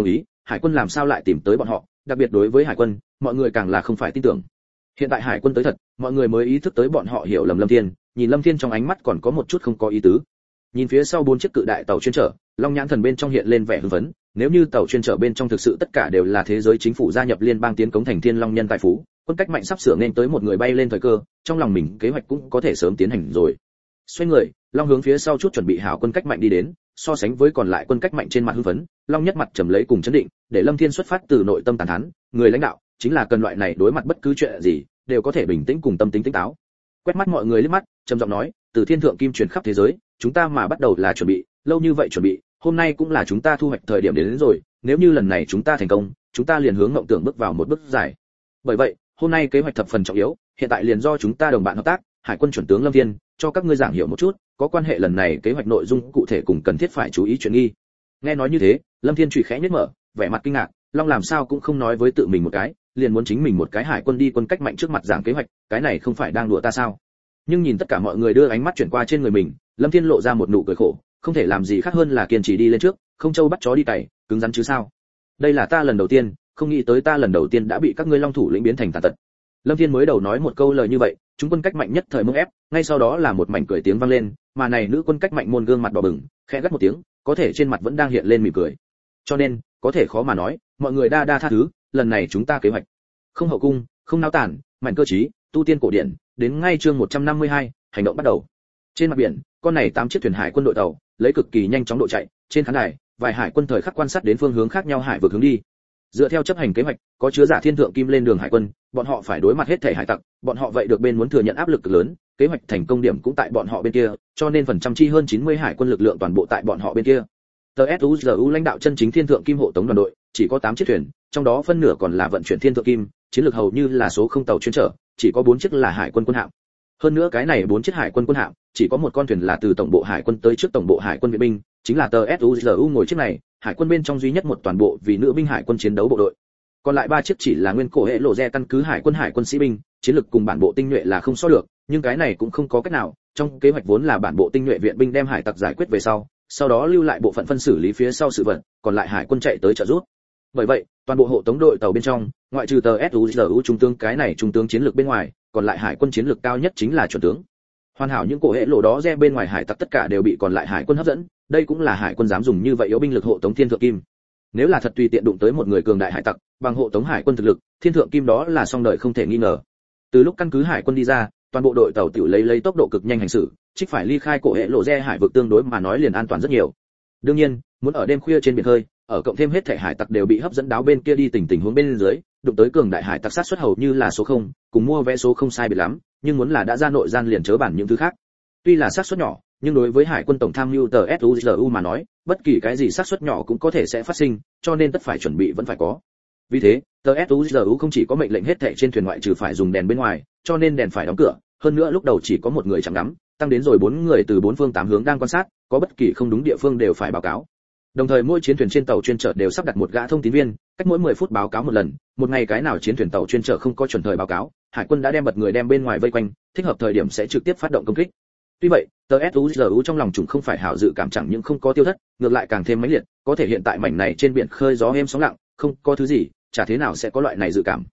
hải quân làm sao lại tìm tới bọn họ, đặc biệt đối với hải quân, mọi người càng là không phải tin tưởng. Hiện tại hải quân tới thật, mọi người mới ý thức tới bọn họ hiểu lầm Lâm Thiên, nhìn Lâm Thiên trong ánh mắt còn có một chút không có ý tứ. Nhìn phía sau 4 chiếc cự đại tàu chuyên chở, Long Nhãn Thần bên trong hiện lên vẻ hưng phấn, nếu như tàu chuyên chở bên trong thực sự tất cả đều là thế giới chính phủ gia nhập liên bang tiến cống thành Thiên Long nhân tài phú, quân cách mạnh sắp sửa nên tới một người bay lên thời cơ, trong lòng mình kế hoạch cũng có thể sớm tiến hành rồi. Xoay người, Long hướng phía sau chút chuẩn bị hảo quân cách mạnh đi đến, so sánh với còn lại quân cách mạnh trên mặt hưng phấn, Long nhất mặt trầm lấy cùng chấn định, để Lâm Thiên xuất phát từ nội tâm tàn thán, người lãnh đạo chính là cần loại này đối mặt bất cứ chuyện gì đều có thể bình tĩnh cùng tâm tính tỉnh táo. Quét mắt mọi người liếc mắt, trầm giọng nói, từ Thiên thượng kim truyền khắp thế giới, chúng ta mà bắt đầu là chuẩn bị, lâu như vậy chuẩn bị, hôm nay cũng là chúng ta thu hoạch thời điểm đến rồi, nếu như lần này chúng ta thành công, chúng ta liền hướng mộng tưởng bước vào một bước dài. Bởi vậy, hôm nay kế hoạch thập phần trọng yếu, hiện tại liền do chúng ta đồng bạn hợp tác, hải quân chuẩn tướng Lâm Thiên, cho các ngươi giảng hiểu một chút, có quan hệ lần này kế hoạch nội dung cụ thể cùng cần thiết phải chú ý chuyện nghi. Nghe nói như thế, Lâm Thiên chùy khẽ nhếch mở, vẻ mặt kinh ngạc, Long làm sao cũng không nói với tự mình một cái, liền muốn chính mình một cái hải quân đi quân cách mạnh trước mặt giảng kế hoạch, cái này không phải đang đùa ta sao? Nhưng nhìn tất cả mọi người đưa ánh mắt chuyển qua trên người mình, Lâm Thiên lộ ra một nụ cười khổ, không thể làm gì khác hơn là kiên trì đi lên trước, không trâu bắt chó đi cày, cứng rắn chứ sao? Đây là ta lần đầu tiên, không nghĩ tới ta lần đầu tiên đã bị các ngươi Long thủ lĩnh biến thành tàn tật. Lâm Thiên mới đầu nói một câu lời như vậy, chúng quân cách mạnh nhất thời mông ép, ngay sau đó là một mảnh cười tiếng vang lên, mà này nữ quân cách mạnh môn gương mặt đỏ bừng, khẽ gắt một tiếng, có thể trên mặt vẫn đang hiện lên mỉm cười. Cho nên, có thể khó mà nói, mọi người đa tha thứ, lần này chúng ta kế hoạch không hậu cung, không nao tản, mạnh cơ trí, tu tiên cổ điển, đến ngay chương 152, hành động bắt đầu. Trên mặt biển, con này 8 chiếc thuyền hải quân đội tàu, lấy cực kỳ nhanh chóng độ chạy, trên khán đài, vài hải quân thời khắc quan sát đến phương hướng khác nhau hải vực hướng đi. Dựa theo chấp hành kế hoạch, có chứa giả thiên thượng kim lên đường hải quân, bọn họ phải đối mặt hết thể hải tặc, bọn họ vậy được bên muốn thừa nhận áp lực cực lớn, kế hoạch thành công điểm cũng tại bọn họ bên kia, cho nên phần trăm chi hơn 90 hải quân lực lượng toàn bộ tại bọn họ bên kia. TSUZU lãnh đạo chân chính thiên thượng kim hộ tống đoàn đội, chỉ có 8 chiếc thuyền, trong đó phân nửa còn là vận chuyển thiên thượng kim, chiến lược hầu như là số không tàu chuyên chở, chỉ có 4 chiếc là hải quân quân hạm. Hơn nữa cái này 4 chiếc hải quân quân hạm, chỉ có một con thuyền là từ tổng bộ hải quân tới trước tổng bộ hải quân viện binh, chính là TSUZU ngồi chiếc này, hải quân bên trong duy nhất một toàn bộ vì nữ binh hải quân chiến đấu bộ đội. Còn lại 3 chiếc chỉ là nguyên cổ hệ lộ re căn cứ hải quân sĩ binh, chiến lược cùng bản bộ tinh nhuệ là không so được, nhưng cái này cũng không có cách nào, trong kế hoạch vốn là bản bộ tinh nhuệ viện binh đem hải tặc giải quyết về sau đó lưu lại bộ phận phân xử lý phía sau sự vật, còn lại hải quân chạy tới trợ giúp. Bởi vậy, toàn bộ hộ tống đội tàu bên trong, ngoại trừ TSUZU trung tướng cái này trung tướng chiến lược bên ngoài, còn lại hải quân chiến lược cao nhất chính là chuẩn tướng. Hoàn hảo những cổ hệ lộ đó re bên ngoài hải tặc tất cả đều bị còn lại hải quân hấp dẫn, đây cũng là hải quân dám dùng như vậy yếu binh lực hộ tống thiên thượng kim. Nếu là thật tùy tiện đụng tới một người cường đại hải tặc, bằng hộ tống hải quân thực lực, thiên thượng kim đó là xong đời không thể nghi ngờ. Từ lúc căn cứ hải quân đi ra, toàn bộ đội tàu tiểu lấy tốc độ cực nhanh hành xử, trích phải ly khai cổ hệ lộ re hải vực tương đối mà nói liền an toàn rất nhiều. Đương nhiên, muốn ở đêm khuya trên biển khơi, ở cộng thêm hết thể hải tặc đều bị hấp dẫn đáo bên kia đi tình huống bên dưới, đụng tới cường đại hải tặc sát suất hầu như là số 0, cùng mua vé số không sai biệt lắm, nhưng muốn là đã ra nội gian liền chớ bản những thứ khác. Tuy là xác suất nhỏ, nhưng đối với hải quân tổng tham mưu TSUZU mà nói, bất kỳ cái gì xác suất nhỏ cũng có thể sẽ phát sinh, cho nên tất phải chuẩn bị vẫn phải có. Vì thế, TSUZU không chỉ có mệnh lệnh hết thảy trên thuyền ngoại trừ phải dùng đèn bên ngoài, cho nên đèn phải đóng cửa, hơn nữa lúc đầu chỉ có một người chẳng ngắm, tăng đến rồi 4 người từ 4 phương 8 hướng đang quan sát, có bất kỳ không đúng địa phương đều phải báo cáo. Đồng thời mỗi chiến thuyền trên tàu chuyên chở đều sắp đặt một gã thông tín viên, cách mỗi 10 phút báo cáo một lần, một ngày cái nào chiến thuyền tàu chuyên chở không có chuẩn thời báo cáo, hải quân đã đem bật người đem bên ngoài vây quanh, thích hợp thời điểm sẽ trực tiếp phát động công kích. Tuy vậy, TSUZU trong lòng chúng không phải hảo dự cảm chẳng những không có tiêu thất, ngược lại càng thêm mãnh liệt, có thể hiện tại mảnh này trên biển khơi gió êm sóng lặng, không có thứ gì, chả thế nào sẽ có loại này dự cảm.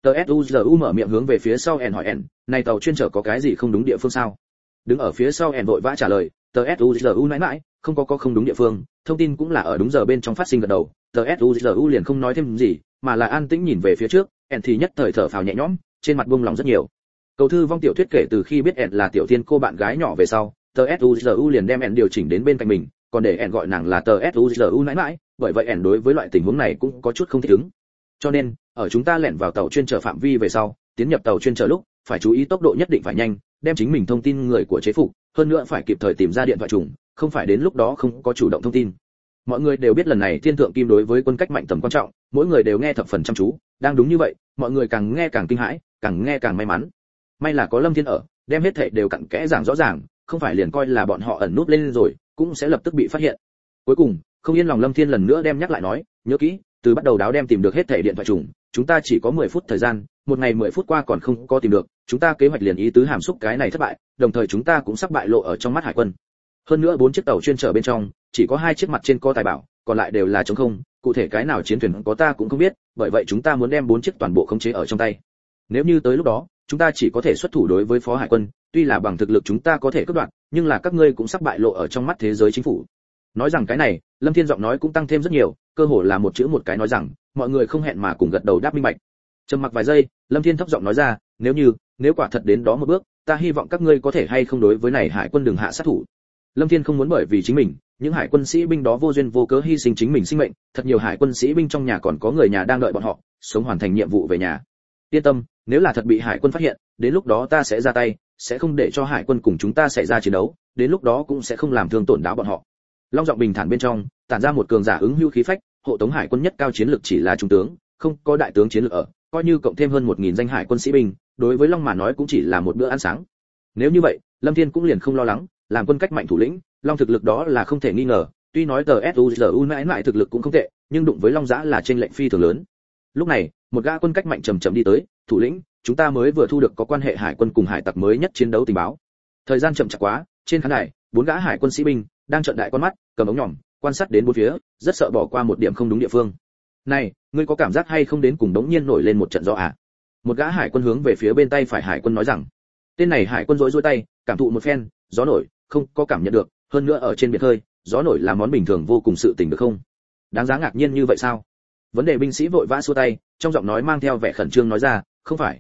TSUZU mở miệng hướng về phía sau ẻn hỏi ẻn, này tàu chuyên chở có cái gì không đúng địa phương sao? Đứng ở phía sau ẻn vội vã trả lời, TSUZU nãy mãi, không có không đúng địa phương, thông tin cũng là ở đúng giờ bên trong phát sinh gật đầu. TSUZU liền không nói thêm gì, mà là an tĩnh nhìn về phía trước, ẻn thì nhất thời thở phào nhẹ nhõm, trên mặt buông lòng rất nhiều. Cầu thư vong tiểu thuyết kể từ khi biết ẻn là tiểu thiên cô bạn gái nhỏ về sau, TSUZU liền đem ẻn điều chỉnh đến bên cạnh mình, còn để ẻn gọi nàng là TSUZU nãy mãi, bởi vậy ẻn đối với loại tình huống này cũng có chút không thích ứng. Cho nên, ở chúng ta lẻn vào tàu chuyên chở phạm vi về sau, tiến nhập tàu chuyên chở lúc, phải chú ý tốc độ nhất định phải nhanh, đem chính mình thông tin người của chế phục, hơn nữa phải kịp thời tìm ra điện thoại trùng, không phải đến lúc đó không có chủ động thông tin. Mọi người đều biết lần này thiên thượng kim đối với quân cách mạnh tầm quan trọng, mỗi người đều nghe thập phần chăm chú, đang đúng như vậy, mọi người càng nghe càng kinh hãi, càng nghe càng may mắn. May là có Lâm Thiên ở, đem hết thảy đều cặn kẽ giảng rõ ràng, không phải liền coi là bọn họ ẩn núp lên rồi, cũng sẽ lập tức bị phát hiện. Cuối cùng, không yên lòng Lâm Thiên lần nữa đem nhắc lại nói, nhớ kỹ, từ bắt đầu đáo đem tìm được hết thảy điện thoại trùng, chúng ta chỉ có 10 phút thời gian, một ngày 10 phút qua còn không có tìm được, chúng ta kế hoạch liền ý tứ hàm xúc cái này thất bại, đồng thời chúng ta cũng sắp bại lộ ở trong mắt hải quân. Hơn nữa 4 chiếc tàu chuyên chở bên trong, chỉ có 2 chiếc mặt trên có tài bảo, còn lại đều là trống không, cụ thể cái nào chiến thuyền có ta cũng không biết, bởi vậy chúng ta muốn đem 4 chiếc toàn bộ khống chế ở trong tay. Nếu như tới lúc đó chúng ta chỉ có thể xuất thủ đối với phó hải quân, tuy là bằng thực lực chúng ta có thể cướp đoạt, nhưng là các ngươi cũng sắp bại lộ ở trong mắt thế giới chính phủ. Nói rằng cái này, Lâm Thiên giọng nói cũng tăng thêm rất nhiều, cơ hồ là một chữ một cái nói rằng, mọi người không hẹn mà cùng gật đầu đáp minh bạch. Trầm mặc vài giây, Lâm Thiên thấp giọng nói ra, nếu quả thật đến đó một bước, ta hy vọng các ngươi có thể hay không đối với này hải quân đừng hạ sát thủ. Lâm Thiên không muốn bởi vì chính mình, những hải quân sĩ binh đó vô duyên vô cớ hy sinh chính mình sinh mệnh, thật nhiều hải quân sĩ binh trong nhà còn có người nhà đang đợi bọn họ, sống hoàn thành nhiệm vụ về nhà. Yên tâm, nếu là thật bị hải quân phát hiện, đến lúc đó ta sẽ ra tay, sẽ không để cho hải quân cùng chúng ta xảy ra chiến đấu, đến lúc đó cũng sẽ không làm thương tổn đáo bọn họ. Long giọng bình thản bên trong, tản ra một cường giả ứng hưu khí phách, hộ tống hải quân nhất cao chiến lược chỉ là trung tướng, không có đại tướng chiến lược ở, coi như cộng thêm hơn 1000 danh hải quân sĩ binh, đối với Long mà nói cũng chỉ là một bữa ăn sáng. Nếu như vậy, Lâm Thiên cũng liền không lo lắng, làm quân cách mạnh thủ lĩnh, Long thực lực đó là không thể nghi ngờ, tuy nói TSUZU mãi mãi thực lực cũng không tệ, nhưng đụng với Long Dã là trên lệnh phi thường lớn. Lúc này, một gã quân cách mạnh chậm chậm đi tới, thủ lĩnh, chúng ta mới vừa thu được có quan hệ hải quân cùng hải tặc mới nhất chiến đấu tình báo. Thời gian chậm chạp quá, trên khán đài, 4 gã hải quân sĩ binh đang trợn đại con mắt, cầm ống nhỏm, quan sát đến bốn phía, rất sợ bỏ qua một điểm không đúng địa phương. Này, ngươi có cảm giác hay không đến cùng đống nhiên nổi lên một trận gió à? Một gã hải quân hướng về phía bên tay phải hải quân nói rằng. Tên này hải quân rỗi tay, cảm thụ một phen, gió nổi, không có cảm nhận được, hơn nữa ở trên biển hơi, gió nổi là món bình thường vô cùng sự tình được không? Đáng giá ngạc nhiên như vậy sao? Vấn đề binh sĩ vội vã xua tay, trong giọng nói mang theo vẻ khẩn trương nói ra,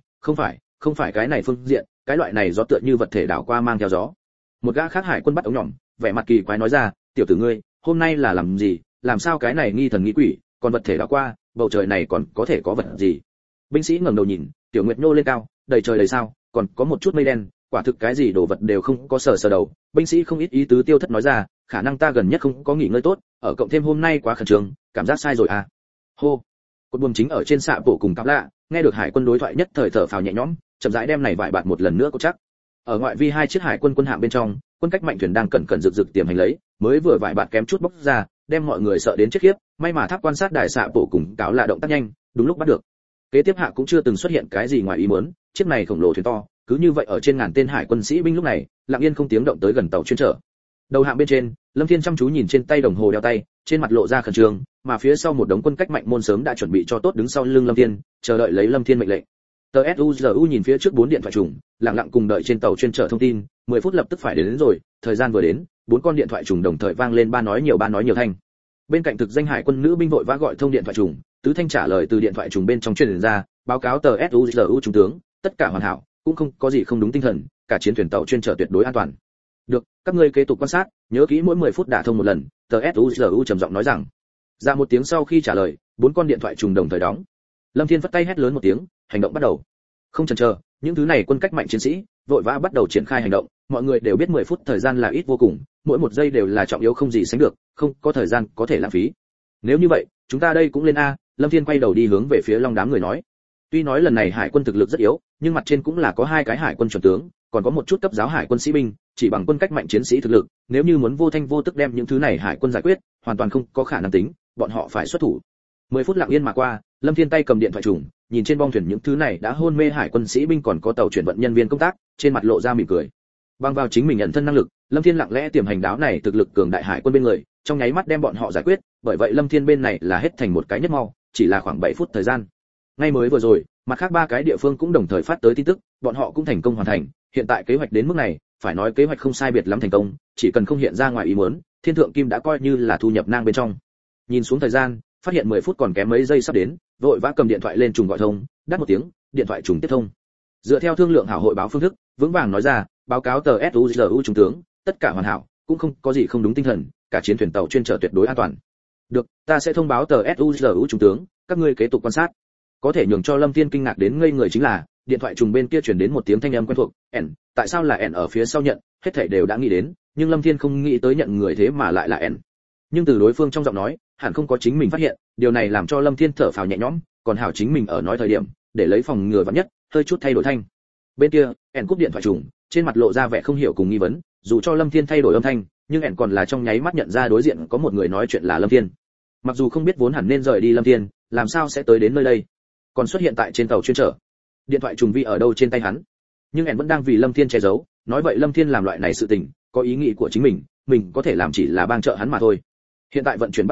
không phải cái này phương diện, cái loại này gió tựa như vật thể đảo qua mang theo gió. Một gã khác hải quân bắt ống nhỏm, vẻ mặt kỳ quái nói ra, tiểu tử ngươi, hôm nay là làm gì, làm sao cái này nghi thần nghi quỷ, còn vật thể đảo qua, bầu trời này còn có thể có vật gì? Binh sĩ ngẩng đầu nhìn, tiểu nguyệt nhô lên cao, đầy trời đầy sao, còn có một chút mây đen, quả thực cái gì đồ vật đều không có sờ đầu. Binh sĩ không ít ý tứ tiêu thất nói ra, khả năng ta gần nhất không có nghỉ ngơi tốt, ở cộng thêm hôm nay quá khẩn trương, cảm giác sai rồi à. Hô. Cột buồm chính ở trên xạ bộ cùng cặp lạ, nghe được hải quân đối thoại nhất thời thở phào nhẹ nhõm, chậm rãi đem này vải bạt một lần nữa có chắc. Ở ngoại vi 2 chiếc hải quân quân hạm bên trong, quân cách mạnh thuyền đang cẩn cẩn rực rực tiềm hành lấy, mới vừa vải bạt kém chút bốc ra, đem mọi người sợ đến chết khiếp, may mà tháp quan sát đài xạ bộ cùng cáo lạ động tác nhanh, đúng lúc bắt được. Kế tiếp hạ cũng chưa từng xuất hiện cái gì ngoài ý muốn, chiếc này khổng lồ thuyền to, cứ như vậy ở trên ngàn tên hải quân sĩ binh lúc này, lặng yên không tiếng động tới gần tàu chuyên chở. Đầu hạng bên trên, Lâm Thiên chăm chú nhìn trên tay đồng hồ đeo tay, trên mặt lộ ra khẩn trương, mà phía sau một đống quân cách mạnh môn sớm đã chuẩn bị cho tốt đứng sau lưng Lâm Thiên, chờ đợi lấy Lâm Thiên mệnh lệnh. TSUZU nhìn phía trước 4 điện thoại trùng, lặng lặng cùng đợi trên tàu chuyên chở thông tin, 10 phút lập tức phải đến rồi, thời gian vừa đến, 4 con điện thoại trùng đồng thời vang lên ba nói nhiều thanh. Bên cạnh thực danh hải quân nữ binh vội vã gọi thông điện thoại trùng, tứ thanh trả lời từ điện thoại trùng bên trong truyền ra, báo cáo TSUZU trung tướng, tất cả hoàn hảo, cũng không có gì không đúng tinh thần, cả chiến thuyền tàu chuyên chở tuyệt đối an toàn. Được, các ngươi kế tục quan sát, nhớ kỹ mỗi 10 phút đả thông một lần, TSUZU trầm giọng nói rằng. Ra một tiếng sau khi trả lời, 4 con điện thoại trùng đồng thời đóng. Lâm Thiên vất tay hét lớn một tiếng, hành động bắt đầu. Không chần chờ, những thứ này quân cách mạnh chiến sĩ vội vã bắt đầu triển khai hành động, mọi người đều biết 10 phút thời gian là ít vô cùng, mỗi một giây đều là trọng yếu không gì sánh được, không có thời gian có thể lãng phí. Nếu như vậy, chúng ta đây cũng lên a. Lâm Thiên quay đầu đi hướng về phía Long đám người nói. Tuy nói lần này hải quân thực lực rất yếu, nhưng mặt trên cũng là có 2 cái hải quân chuẩn tướng, còn có một chút cấp giáo hải quân sĩ binh, chỉ bằng quân cách mạnh chiến sĩ thực lực, nếu như muốn vô thanh vô tức đem những thứ này hải quân giải quyết, hoàn toàn không có khả năng tính, bọn họ phải xuất thủ. 10 phút lặng yên mà qua, Lâm Thiên tay cầm điện thoại trùng, nhìn trên bong thuyền những thứ này đã hôn mê hải quân sĩ binh còn có tàu chuyển vận nhân viên công tác, trên mặt lộ ra mỉm cười. Bằng vào chính mình nhận thân năng lực, Lâm Thiên lặng lẽ tiềm hành đáo này thực lực cường đại hải quân bên người, trong nháy mắt đem bọn họ giải quyết, bởi vậy Lâm Thiên bên này là hết thành một cái nhất mau, chỉ là khoảng 7 phút thời gian. Ngay mới vừa rồi, mặt khác 3 cái địa phương cũng đồng thời phát tới tin tức, bọn họ cũng thành công hoàn thành, hiện tại kế hoạch đến mức này, phải nói kế hoạch không sai biệt lắm thành công, chỉ cần không hiện ra ngoài ý muốn, Thiên Thượng Kim đã coi như là thu nhập nang bên trong. Nhìn xuống thời gian, phát hiện 10 phút còn kém mấy giây sắp đến, vội vã cầm điện thoại lên trùng gọi thông, đắt một tiếng, điện thoại trùng tiếp thông. Dựa theo thương lượng hảo hội báo phương thức, vững vàng nói ra, báo cáo TSUZU trung tướng, tất cả hoàn hảo, cũng không có gì không đúng tinh thần, cả chiến thuyền tàu chuyên chở tuyệt đối an toàn. Được, ta sẽ thông báo TSUZU trung tướng, các ngươi kế tục quan sát. Có thể nhường cho Lâm Thiên kinh ngạc đến ngây người chính là, điện thoại trùng bên kia truyền đến một tiếng thanh âm quen thuộc, "Ẩn, tại sao là Ẩn ở phía sau nhận?" Hết thảy đều đã nghĩ đến, nhưng Lâm Thiên không nghĩ tới nhận người thế mà lại là Ẩn. Nhưng từ đối phương trong giọng nói, hẳn không có chính mình phát hiện, điều này làm cho Lâm Thiên thở phào nhẹ nhõm, còn hảo chính mình ở nói thời điểm, để lấy phòng ngừa vạn nhất, hơi chút thay đổi thanh. Bên kia, Ẩn cúp điện thoại trùng, trên mặt lộ ra vẻ không hiểu cùng nghi vấn, dù cho Lâm Thiên thay đổi âm thanh, nhưng Ẩn còn là trong nháy mắt nhận ra đối diện có một người nói chuyện là Lâm Thiên. Mặc dù không biết vốn hẳn nên rời đi Lâm Thiên, làm sao sẽ tới đến nơi đây, còn xuất hiện tại trên tàu chuyên chở. Điện thoại trùng vi ở đâu trên tay hắn, nhưng Ẩn vẫn đang vì Lâm Thiên che giấu, nói vậy Lâm Thiên làm loại này sự tình, có ý nghĩ của chính mình có thể làm chỉ là bang trợ hắn mà thôi. Hiện tại vận chuyển bắt đầu,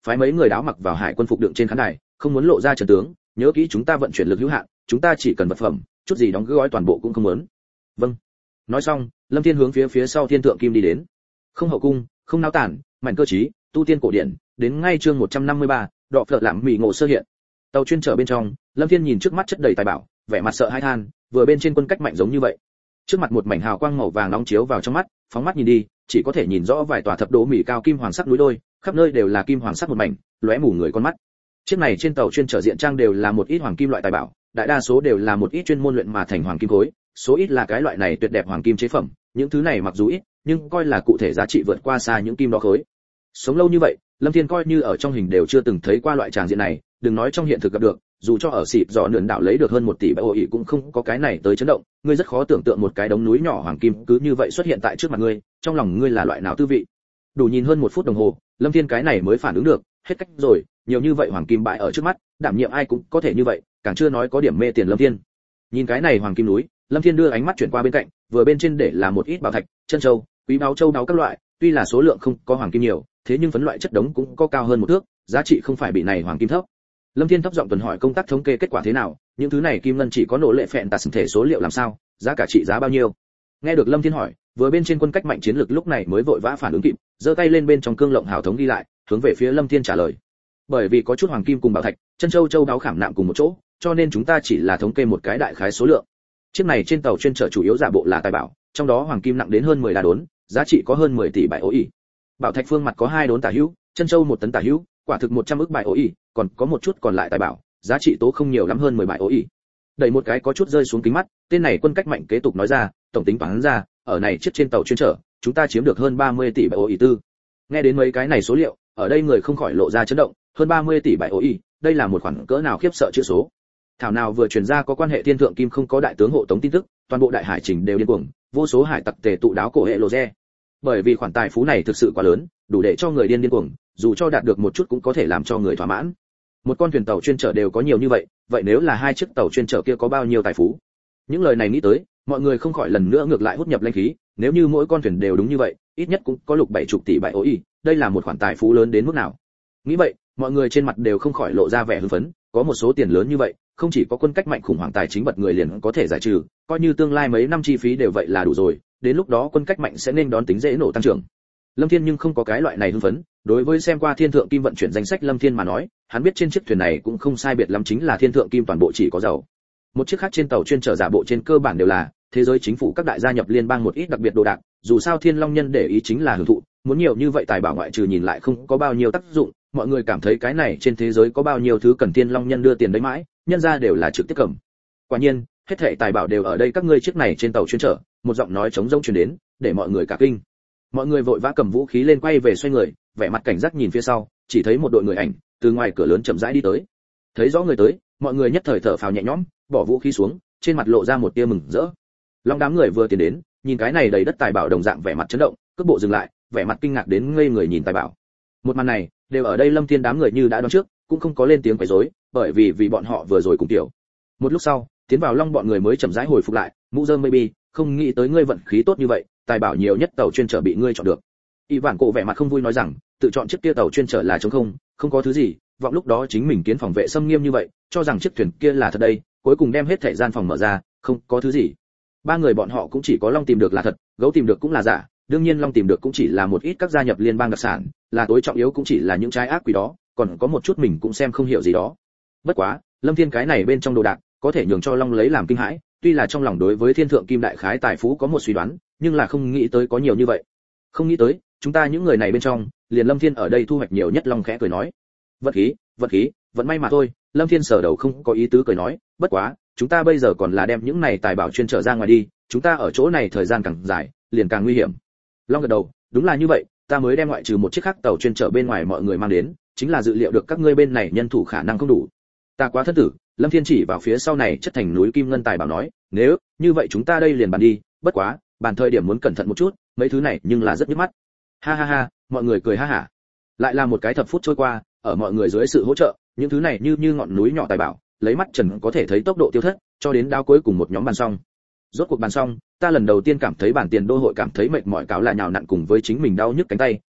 phái mấy người đáo mặc vào hải quân phục đựng trên khán đài, không muốn lộ ra trận tướng, nhớ kỹ chúng ta vận chuyển lực hữu hạn, chúng ta chỉ cần vật phẩm, chút gì đóng gói toàn bộ cũng không muốn. Vâng. Nói xong, Lâm Thiên hướng phía sau thiên thượng kim đi đến. Không hậu cung, không náo tản, mạnh cơ trí, tu tiên cổ điển, đến ngay chương 153, đọ phở làm mì ngộ sơ hiện. Tàu chuyên chở bên trong, Lâm Thiên nhìn trước mắt chất đầy tài bảo, vẻ mặt sợ hãi than, vừa bên trên quân cách mạnh giống như vậy. Trước mặt một mảnh hào quang màu vàng nóng chiếu vào trong mắt, phóng mắt nhìn đi, chỉ có thể nhìn rõ vài tòa thập đố mỹ cao kim hoàng sắc núi đôi, khắp nơi đều là kim hoàng sắc một mảnh, lóe mù người con mắt. Chiếc này trên tàu chuyên chở diện trang đều là một ít hoàng kim loại tài bảo, đại đa số đều là một ít chuyên môn luyện mà thành hoàng kim khối, số ít là cái loại này tuyệt đẹp hoàng kim chế phẩm, những thứ này mặc dù ít, nhưng coi là cụ thể giá trị vượt qua xa những kim đó khối. Sống lâu như vậy, Lâm Thiên coi như ở trong hình đều chưa từng thấy qua loại tràng diện này, đừng nói trong hiện thực gặp được, dù cho ở xịp dò nườn đảo lấy được hơn 1 tỷ bại ỉ cũng không có cái này tới chấn động, ngươi rất khó tưởng tượng một cái đống núi nhỏ hoàng kim cứ như vậy xuất hiện tại trước mặt ngươi, trong lòng ngươi là loại nào tư vị. Đủ nhìn hơn 1 phút đồng hồ, Lâm Thiên cái này mới phản ứng được, hết cách rồi, nhiều như vậy hoàng kim bại ở trước mắt, đảm nhiệm ai cũng có thể như vậy, càng chưa nói có điểm mê tiền Lâm Thiên. Nhìn cái này hoàng kim núi, Lâm Thiên đưa ánh mắt chuyển qua bên cạnh, vừa bên trên để là một ít bảo thạch, chân châu, quý báu châu báu các loại, tuy là số lượng không có hoàng kim nhiều, thế nhưng phấn loại chất đống cũng có cao hơn một thước, giá trị không phải bị này hoàng kim thấp. Lâm Thiên thấp giọng tuần hỏi công tác thống kê kết quả thế nào, những thứ này kim ngân chỉ có nổ lệ phẹn tạt thể số liệu làm sao, giá cả trị giá bao nhiêu. Nghe được Lâm Thiên hỏi, vừa bên trên quân cách mạnh chiến lược lúc này mới vội vã phản ứng kịp, giơ tay lên bên trong cương lộng hào thống ghi lại, hướng về phía Lâm Thiên trả lời. Bởi vì có chút hoàng kim cùng bảo thạch, chân châu châu đáo khảm nạm cùng một chỗ, cho nên chúng ta chỉ là thống kê một cái đại khái số lượng. Chiếc này trên tàu chuyên chở chủ yếu giả bộ là tài bảo, trong đó hoàng kim nặng đến hơn 10 đá đốn, giá trị có hơn 10 tỷ bại ỉ. Bảo thạch phương mặt có 2 đốn tả hữu, chân châu 1 tấn tả hữu, quả thực 100 ức bại ỉ, còn có một chút còn lại tài bảo, giá trị tố không nhiều lắm hơn 10 bại ỉ. Đẩy một cái có chút rơi xuống kính mắt, tên này quân cách mạnh kế tục nói ra, tổng tính toán ra, ở này chiếc trên tàu chuyên chở, chúng ta chiếm được hơn 30 tỷ bại ỉ tư. Nghe đến mấy cái này số liệu, ở đây người không khỏi lộ ra chấn động, hơn 30 tỷ bại ỉ, đây là một khoản cỡ nào khiếp sợ chữ số. Thảo nào vừa truyền ra có quan hệ thiên thượng kim không có đại tướng hộ tống tin tức, toàn bộ đại hải trình đều điên cuồng, vô số hải tặc tề tụ đáo cổ hệ lô re. Bởi vì khoản tài phú này thực sự quá lớn, đủ để cho người điên cuồng, dù cho đạt được một chút cũng có thể làm cho người thỏa mãn. Một con thuyền tàu chuyên chở đều có nhiều như vậy, vậy nếu là 2 chiếc tàu chuyên chở kia có bao nhiêu tài phú? Những lời này nghĩ tới, mọi người không khỏi lần nữa ngược lại hút nhập linh khí, nếu như mỗi con thuyền đều đúng như vậy, ít nhất cũng có lục 70 tỷ bại ỉ, đây là một khoản tài phú lớn đến mức nào? Nghĩ vậy, mọi người trên mặt đều không khỏi lộ ra vẻ hưng phấn, có một số tiền lớn như vậy, không chỉ có quân cách mạnh khủng hoảng tài chính bật người liền có thể giải trừ, coi như tương lai mấy năm chi phí đều vậy là đủ rồi, đến lúc đó quân cách mạnh sẽ nên đón tính dễ nổ tăng trưởng. Lâm Thiên nhưng không có cái loại này hưng phấn, đối với xem qua thiên thượng kim vận chuyển danh sách Lâm Thiên mà nói, hắn biết trên chiếc thuyền này cũng không sai biệt lắm chính là thiên thượng kim toàn bộ chỉ có dầu. Một chiếc khác trên tàu chuyên chở giả bộ trên cơ bản đều là thế giới chính phủ các đại gia nhập liên bang một ít đặc biệt đồ đạc, dù sao Thiên Long nhân để ý chính là hưởng thụ, muốn nhiều như vậy tài bảo ngoại trừ nhìn lại không có bao nhiêu tác dụng, mọi người cảm thấy cái này trên thế giới có bao nhiêu thứ cần Thiên Long nhân đưa tiền đấy mãi, nhân ra đều là trực tiếp cầm. Quả nhiên, hết thảy tài bảo đều ở đây các ngươi chiếc này trên tàu chuyên chở, một giọng nói trống rỗng truyền đến, để mọi người cả kinh. Mọi người vội vã cầm vũ khí lên quay về xoay người, vẻ mặt cảnh giác nhìn phía sau, chỉ thấy một đội người ảnh từ ngoài cửa lớn chậm rãi đi tới. Thấy rõ người tới, mọi người nhất thời thở phào nhẹ nhõm, bỏ vũ khí xuống, trên mặt lộ ra một tia mừng rỡ. Long đám người vừa tiến đến, nhìn cái này đầy đất tài bảo đồng dạng vẻ mặt chấn động, cước bộ dừng lại, vẻ mặt kinh ngạc đến ngây người nhìn tài bảo. Một màn này, đều ở đây Lâm Thiên đám người như đã đoán trước, cũng không có lên tiếng quấy rối, bởi vì bọn họ vừa rồi cùng tiểu. Một lúc sau, tiến vào Long bọn người mới chậm rãi hồi phục lại, mũ rơm maybe, không nghĩ tới ngươi vận khí tốt như vậy, tài bảo nhiều nhất tàu chuyên chở bị ngươi chọn được. Y Vạn Cổ vẻ mặt không vui nói rằng, tự chọn chiếc kia tàu chuyên chở là trống không, không có thứ gì, vọng lúc đó chính mình kiến phòng vệ xâm nghiêm như vậy, cho rằng chiếc thuyền kia là thật đây, cuối cùng đem hết thảy gian phòng mở ra, không có thứ gì. Ba người bọn họ cũng chỉ có Long tìm được là thật, gấu tìm được cũng là giả, đương nhiên Long tìm được cũng chỉ là một ít các gia nhập liên bang đặc sản, là tối trọng yếu cũng chỉ là những trái ác quỷ đó, còn có một chút mình cũng xem không hiểu gì đó. Bất quá, Lâm Thiên cái này bên trong đồ đạc, có thể nhường cho Long lấy làm kinh hãi, tuy là trong lòng đối với thiên thượng kim đại khái tài phú có một suy đoán, nhưng là không nghĩ tới có nhiều như vậy. Không nghĩ tới, chúng ta những người này bên trong, liền Lâm Thiên ở đây thu hoạch nhiều nhất. Long khẽ cười nói, vận khí, vận may mà thôi. Lâm Thiên sờ đầu không có ý tứ cười nói, bất quá, chúng ta bây giờ còn là đem những này tài bảo chuyên trở ra ngoài đi, chúng ta ở chỗ này thời gian càng dài, liền càng nguy hiểm. Long gật đầu, đúng là như vậy, ta mới đem ngoại trừ một chiếc khác tàu chuyên trở bên ngoài mọi người mang đến, chính là dự liệu được các ngươi bên này nhân thủ khả năng không đủ. Ta quá thất tử. Lâm Thiên chỉ vào phía sau này chất thành núi kim ngân tài bảo nói, nếu như vậy chúng ta đây liền bàn đi, bất quá, bàn thời điểm muốn cẩn thận một chút, mấy thứ này nhưng là rất nhức mắt. Ha ha ha, mọi người cười ha hả. Lại là một cái thập phút trôi qua, ở mọi người dưới sự hỗ trợ, những thứ này như ngọn núi nhỏ tài bảo, lấy mắt trần có thể thấy tốc độ tiêu thất, cho đến đao cuối cùng một nhóm bàn xong. Rốt cuộc bàn xong, ta lần đầu tiên cảm thấy bản tiền đô hội cảm thấy mệt mỏi cáo là nhào nặn cùng với chính mình đau nhức cánh tay,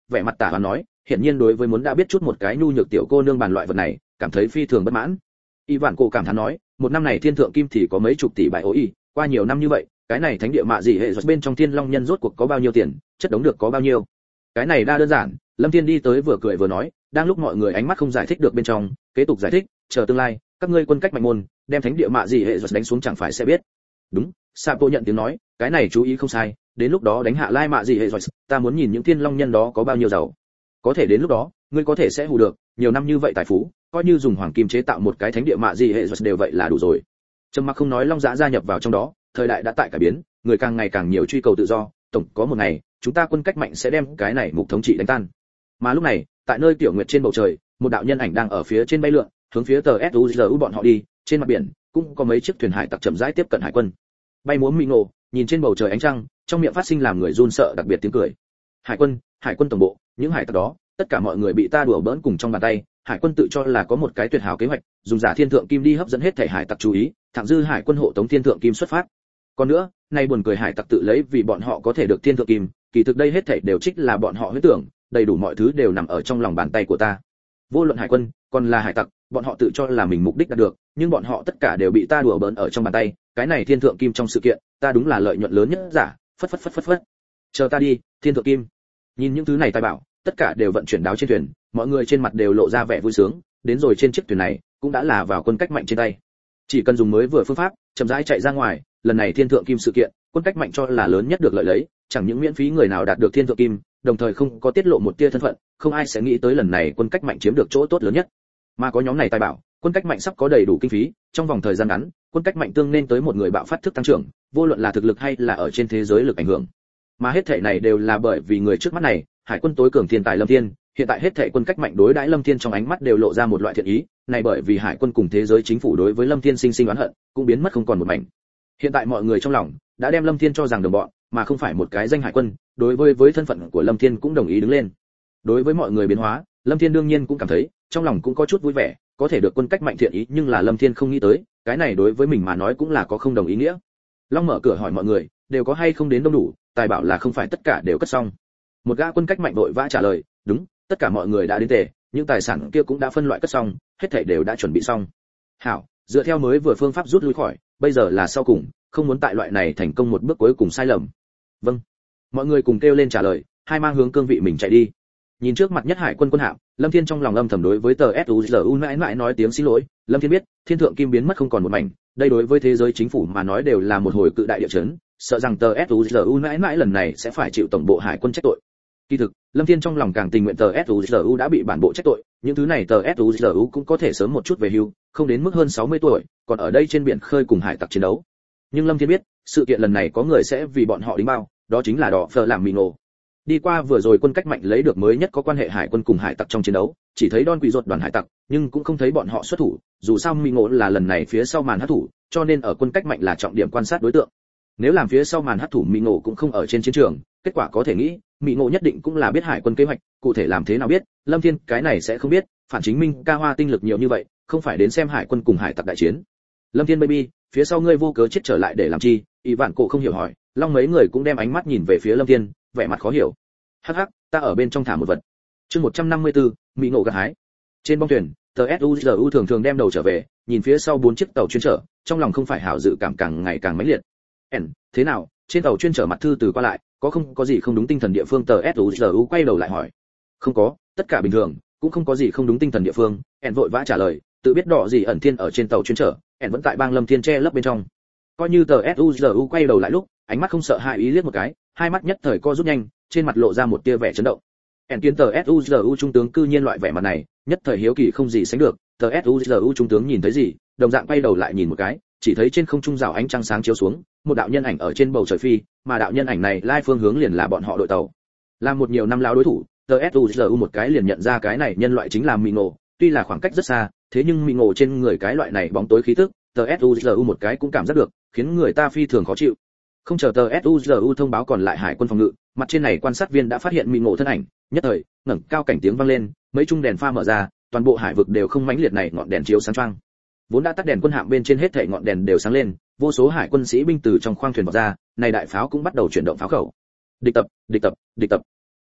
vẻ mặt tả hoán nói, hiển nhiên đối với muốn đã biết chút một cái nhu nhược tiểu cô nương bàn loại vật này cảm thấy phi thường bất mãn. Y Vạn Cổ cảm thán nói, một năm này thiên thượng kim thì có mấy chục tỷ bại ối, qua nhiều năm như vậy, cái này thánh địa mạ gì hệ bên trong thiên long nhân rốt cuộc có bao nhiêu tiền, chất đống được có bao nhiêu. Cái này đa đơn giản, Lâm Thiên đi tới vừa cười vừa nói, đang lúc mọi người ánh mắt không giải thích được bên trong, kế tục giải thích, chờ tương lai, các ngươi quân cách mạnh môn, đem thánh địa mạ gì hệ đánh xuống chẳng phải sẽ biết. Đúng, Sapo nhận tiếng nói, cái này chú ý không sai, đến lúc đó đánh hạ lai mạ gì hệ rồi, ta muốn nhìn những thiên long nhân đó có bao nhiêu giàu. Có thể đến lúc đó, ngươi có thể sẽ hù được, nhiều năm như vậy tài phú, coi như dùng hoàng kim chế tạo một cái thánh địa mạ gì hệ rồi đều vậy là đủ rồi. Trầm mặc không nói, Long Dã gia nhập vào trong đó, thời đại đã tại cải biến, người càng ngày càng nhiều truy cầu tự do, tổng có một ngày, chúng ta quân cách mạnh sẽ đem cái này mục thống trị đánh tan. Mà lúc này, tại nơi tiểu nguyệt trên bầu trời, một đạo nhân ảnh đang ở phía trên bay lượn, hướng phía tờ SUZU bọn họ đi, trên mặt biển cũng có mấy chiếc thuyền hải tặc chậm rãi tiếp cận hải quân. Bay múa mỹ ngộ, nhìn trên bầu trời ánh trăng, trong miệng phát sinh làm người run sợ đặc biệt tiếng cười. Hải quân tổng bộ, những hải tặc đó, tất cả mọi người bị ta đùa bỡn cùng trong bàn tay. Hải quân tự cho là có một cái tuyệt hảo kế hoạch, dùng giả thiên thượng kim đi hấp dẫn hết thể hải tặc chú ý, thẳng dư hải quân hộ tống thiên thượng kim xuất phát. Còn nữa, nay buồn cười hải tặc tự lấy vì bọn họ có thể được thiên thượng kim, kỳ thực đây hết thảy đều trích là bọn họ huyễn tưởng, đầy đủ mọi thứ đều nằm ở trong lòng bàn tay của ta. Vô luận hải quân, còn là hải tặc, bọn họ tự cho là mình mục đích đạt được, nhưng bọn họ tất cả đều bị ta đùa bỡn ở trong bàn tay, cái này thiên thượng kim trong sự kiện, ta đúng là lợi nhuận lớn nhất giả, phất. Chờ ta đi, thiên thượng kim. Nhìn những thứ này tài bảo, tất cả đều vận chuyển đáo trên thuyền, mọi người trên mặt đều lộ ra vẻ vui sướng, đến rồi trên chiếc thuyền này, cũng đã là vào quân cách mạnh trên tay. Chỉ cần dùng mới vừa phương pháp, chậm rãi chạy ra ngoài, lần này thiên thượng kim sự kiện, quân cách mạnh cho là lớn nhất được lợi lấy, chẳng những miễn phí người nào đạt được thiên thượng kim, đồng thời không có tiết lộ một tia thân phận, không ai sẽ nghĩ tới lần này quân cách mạnh chiếm được chỗ tốt lớn nhất. Mà có nhóm này tài bảo, quân cách mạnh sắp có đầy đủ kinh phí, trong vòng thời gian ngắn, quân cách mạnh tương nên tới một người bạo phát thức tăng trưởng, vô luận là thực lực hay là ở trên thế giới lực ảnh hưởng. Mà hết thảy này đều là bởi vì người trước mắt này, hải quân tối cường thiên tài Lâm Thiên, hiện tại hết thảy quân cách mạnh đối đãi Lâm Thiên trong ánh mắt đều lộ ra một loại thiện ý, này bởi vì hải quân cùng thế giới chính phủ đối với Lâm Thiên sinh oán hận, cũng biến mất không còn một mảnh. Hiện tại mọi người trong lòng đã đem Lâm Thiên cho rằng đồng bọn, mà không phải một cái danh hải quân, đối với thân phận của Lâm Thiên cũng đồng ý đứng lên. Đối với mọi người biến hóa, Lâm Thiên đương nhiên cũng cảm thấy, trong lòng cũng có chút vui vẻ, có thể được quân cách mạnh thiện ý, nhưng là Lâm Thiên không nghĩ tới, cái này đối với mình mà nói cũng là có không đồng ý nghĩa. Long mở cửa hỏi mọi người, đều có hay không đến đông đủ, tài bảo là không phải tất cả đều cất xong. Một gã quân cách mạnh vội vã trả lời, đúng, tất cả mọi người đã đến tề, những tài sản kia cũng đã phân loại cất xong, hết thảy đều đã chuẩn bị xong. Hảo, dựa theo mới vừa phương pháp rút lui khỏi, bây giờ là sau cùng, không muốn tại loại này thành công một bước cuối cùng sai lầm. Vâng. Mọi người cùng kêu lên trả lời, hai mang hướng cương vị mình chạy đi. Nhìn trước mặt nhất hải quân quân hạm, Lâm Thiên trong lòng âm thầm đối với tờ SUZU mãi mãi nói tiếng xin lỗi. Lâm Thiên biết, thiên thượng kim biến mất không còn một mảnh, đây đối với thế giới chính phủ mà nói đều là một hồi cự đại địa chấn, sợ rằng tờ SUZU mãi mãi lần này sẽ phải chịu tổng bộ hải quân trách tội. Kỳ thực, Lâm Thiên trong lòng càng tình nguyện tờ SUZU đã bị bản bộ trách tội, những thứ này tờ SUZU cũng có thể sớm một chút về hưu, không đến mức hơn 60 tuổi, còn ở đây trên biển khơi cùng hải tặc chiến đấu. Nhưng Lâm Thiên biết, sự kiện lần này có người sẽ vì bọn họ đính bao, đó chính là đỏ phở làm mì ngộ. Đi qua vừa rồi quân cách mạnh lấy được mới nhất có quan hệ hải quân cùng hải tặc trong chiến đấu, chỉ thấy Don Quỷ Rốt đoàn hải tặc, nhưng cũng không thấy bọn họ xuất thủ, dù sao mì ngộ là lần này phía sau màn hắc thủ, cho nên ở quân cách mạnh là trọng điểm quan sát đối tượng. Nếu làm phía sau màn hắc thủ mì ngộ cũng không ở trên chiến trường, kết quả có thể nghĩ, mì ngộ nhất định cũng là biết hải quân kế hoạch, cụ thể làm thế nào biết, Lâm Thiên cái này sẽ không biết, phản chính minh ca hoa tinh lực nhiều như vậy, không phải đến xem hải quân cùng hải tặc đại chiến. Lâm Thiên baby, phía sau ngươi vô cớ chết trở lại để làm chi? Y Vạn Cổ không hiểu hỏi, Long mấy người cũng đem ánh mắt nhìn về phía Lâm Thiên, vẻ mặt khó hiểu. Hắc hắc, ta ở bên trong thả một vật. Chương 154, mỹ ngộ gặt hái. Trên bong thuyền, tờ SUZU thường thường đem đầu trở về, nhìn phía sau 4 chiếc tàu chuyên chở, trong lòng không phải hảo dự cảm càng ngày càng mãnh liệt. Thế nào, trên tàu chuyên chở mặt thư từ qua lại, có không gì không đúng tinh thần địa phương? Tờ SUZU quay đầu lại hỏi. Không có, tất cả bình thường, cũng không có gì không đúng tinh thần địa phương. Vội vã trả lời, tự biết đỏ gì ẩn thiên ở trên tàu chuyên chở, vẫn tại bang Lâm Thiên che lấp bên trong. Coi như tờ SUZU quay đầu lại lúc, ánh mắt không sợ hãi ý liếc một cái, hai mắt nhất thời co rút nhanh, trên mặt lộ ra một tia vẻ chấn động. Kiến tờ SUZU trung tướng cư nhiên loại vẻ mặt này, nhất thời hiếu kỳ không gì sánh được. Tờ SUZU trung tướng nhìn thấy gì, đồng dạng quay đầu lại nhìn một cái, chỉ thấy trên không trung rào ánh trăng sáng chiếu xuống, một đạo nhân ảnh ở trên bầu trời phi, mà đạo nhân ảnh này lai phương hướng liền là bọn họ đội tàu. Làm một nhiều năm lão đối thủ, tờ SUZU một cái liền nhận ra cái này nhân loại chính là Mị Ngộ, tuy là khoảng cách rất xa, thế nhưng Mị Ngộ trên người cái loại này bóng tối khí tức, tờ SUZU một cái cũng cảm giác được, khiến người ta phi thường khó chịu. Không chờ tờ SUZU thông báo còn lại hải quân phòng ngự, mặt trên này quan sát viên đã phát hiện Mị Ngộ thân ảnh, nhất thời, ngẩng cao cảnh tiếng vang lên, mấy trung đèn pha mở ra, toàn bộ hải vực đều không mãnh liệt này ngọn đèn chiếu sáng choang. Vốn đã tắt đèn quân hạm bên trên hết thảy ngọn đèn đều sáng lên, vô số hải quân sĩ binh từ trong khoang thuyền vọt ra, này đại pháo cũng bắt đầu chuyển động pháo khẩu. Địch tập.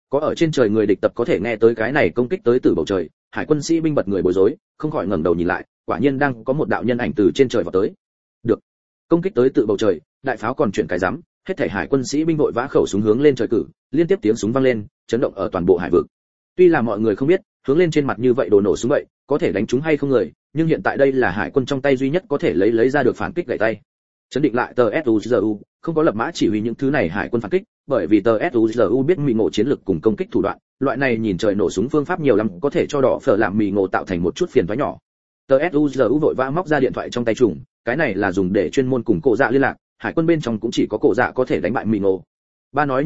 Có ở trên trời người địch tập có thể nghe tới cái này công kích tới từ bầu trời, hải quân sĩ binh bật người bối rối, không khỏi ngẩng đầu nhìn lại, quả nhiên đang có một đạo nhân ảnh từ trên trời vọt tới. Được, công kích tới từ bầu trời, đại pháo còn chuyển cái rắm, hết thảy hải quân sĩ binh vội vã khẩu súng hướng lên trời cử, liên tiếp tiếng súng vang lên, chấn động ở toàn bộ hải vực. Tuy là mọi người không biết, hướng lên trên mặt như vậy đồ nổ súng vậy, có thể đánh trúng hay không người, nhưng hiện tại đây là hải quân trong tay duy nhất có thể lấy ra được phản kích gậy tay. Chấn định lại tờ SUZU, không có lập mã chỉ huy những thứ này hải quân phản kích, bởi vì tờ SUZU biết mì ngộ chiến lực cùng công kích thủ đoạn, loại này nhìn trời nổ súng phương pháp nhiều lắm, có thể cho đỏ phở làm mì ngộ tạo thành một chút phiền toái nhỏ. Tờ SUZU vội vã móc ra điện thoại trong tay trùng, cái này là dùng để chuyên môn cùng cổ dạ liên lạc, hải quân bên trong cũng chỉ có cổ dạ có thể đánh bại mì ngộ. Ba nói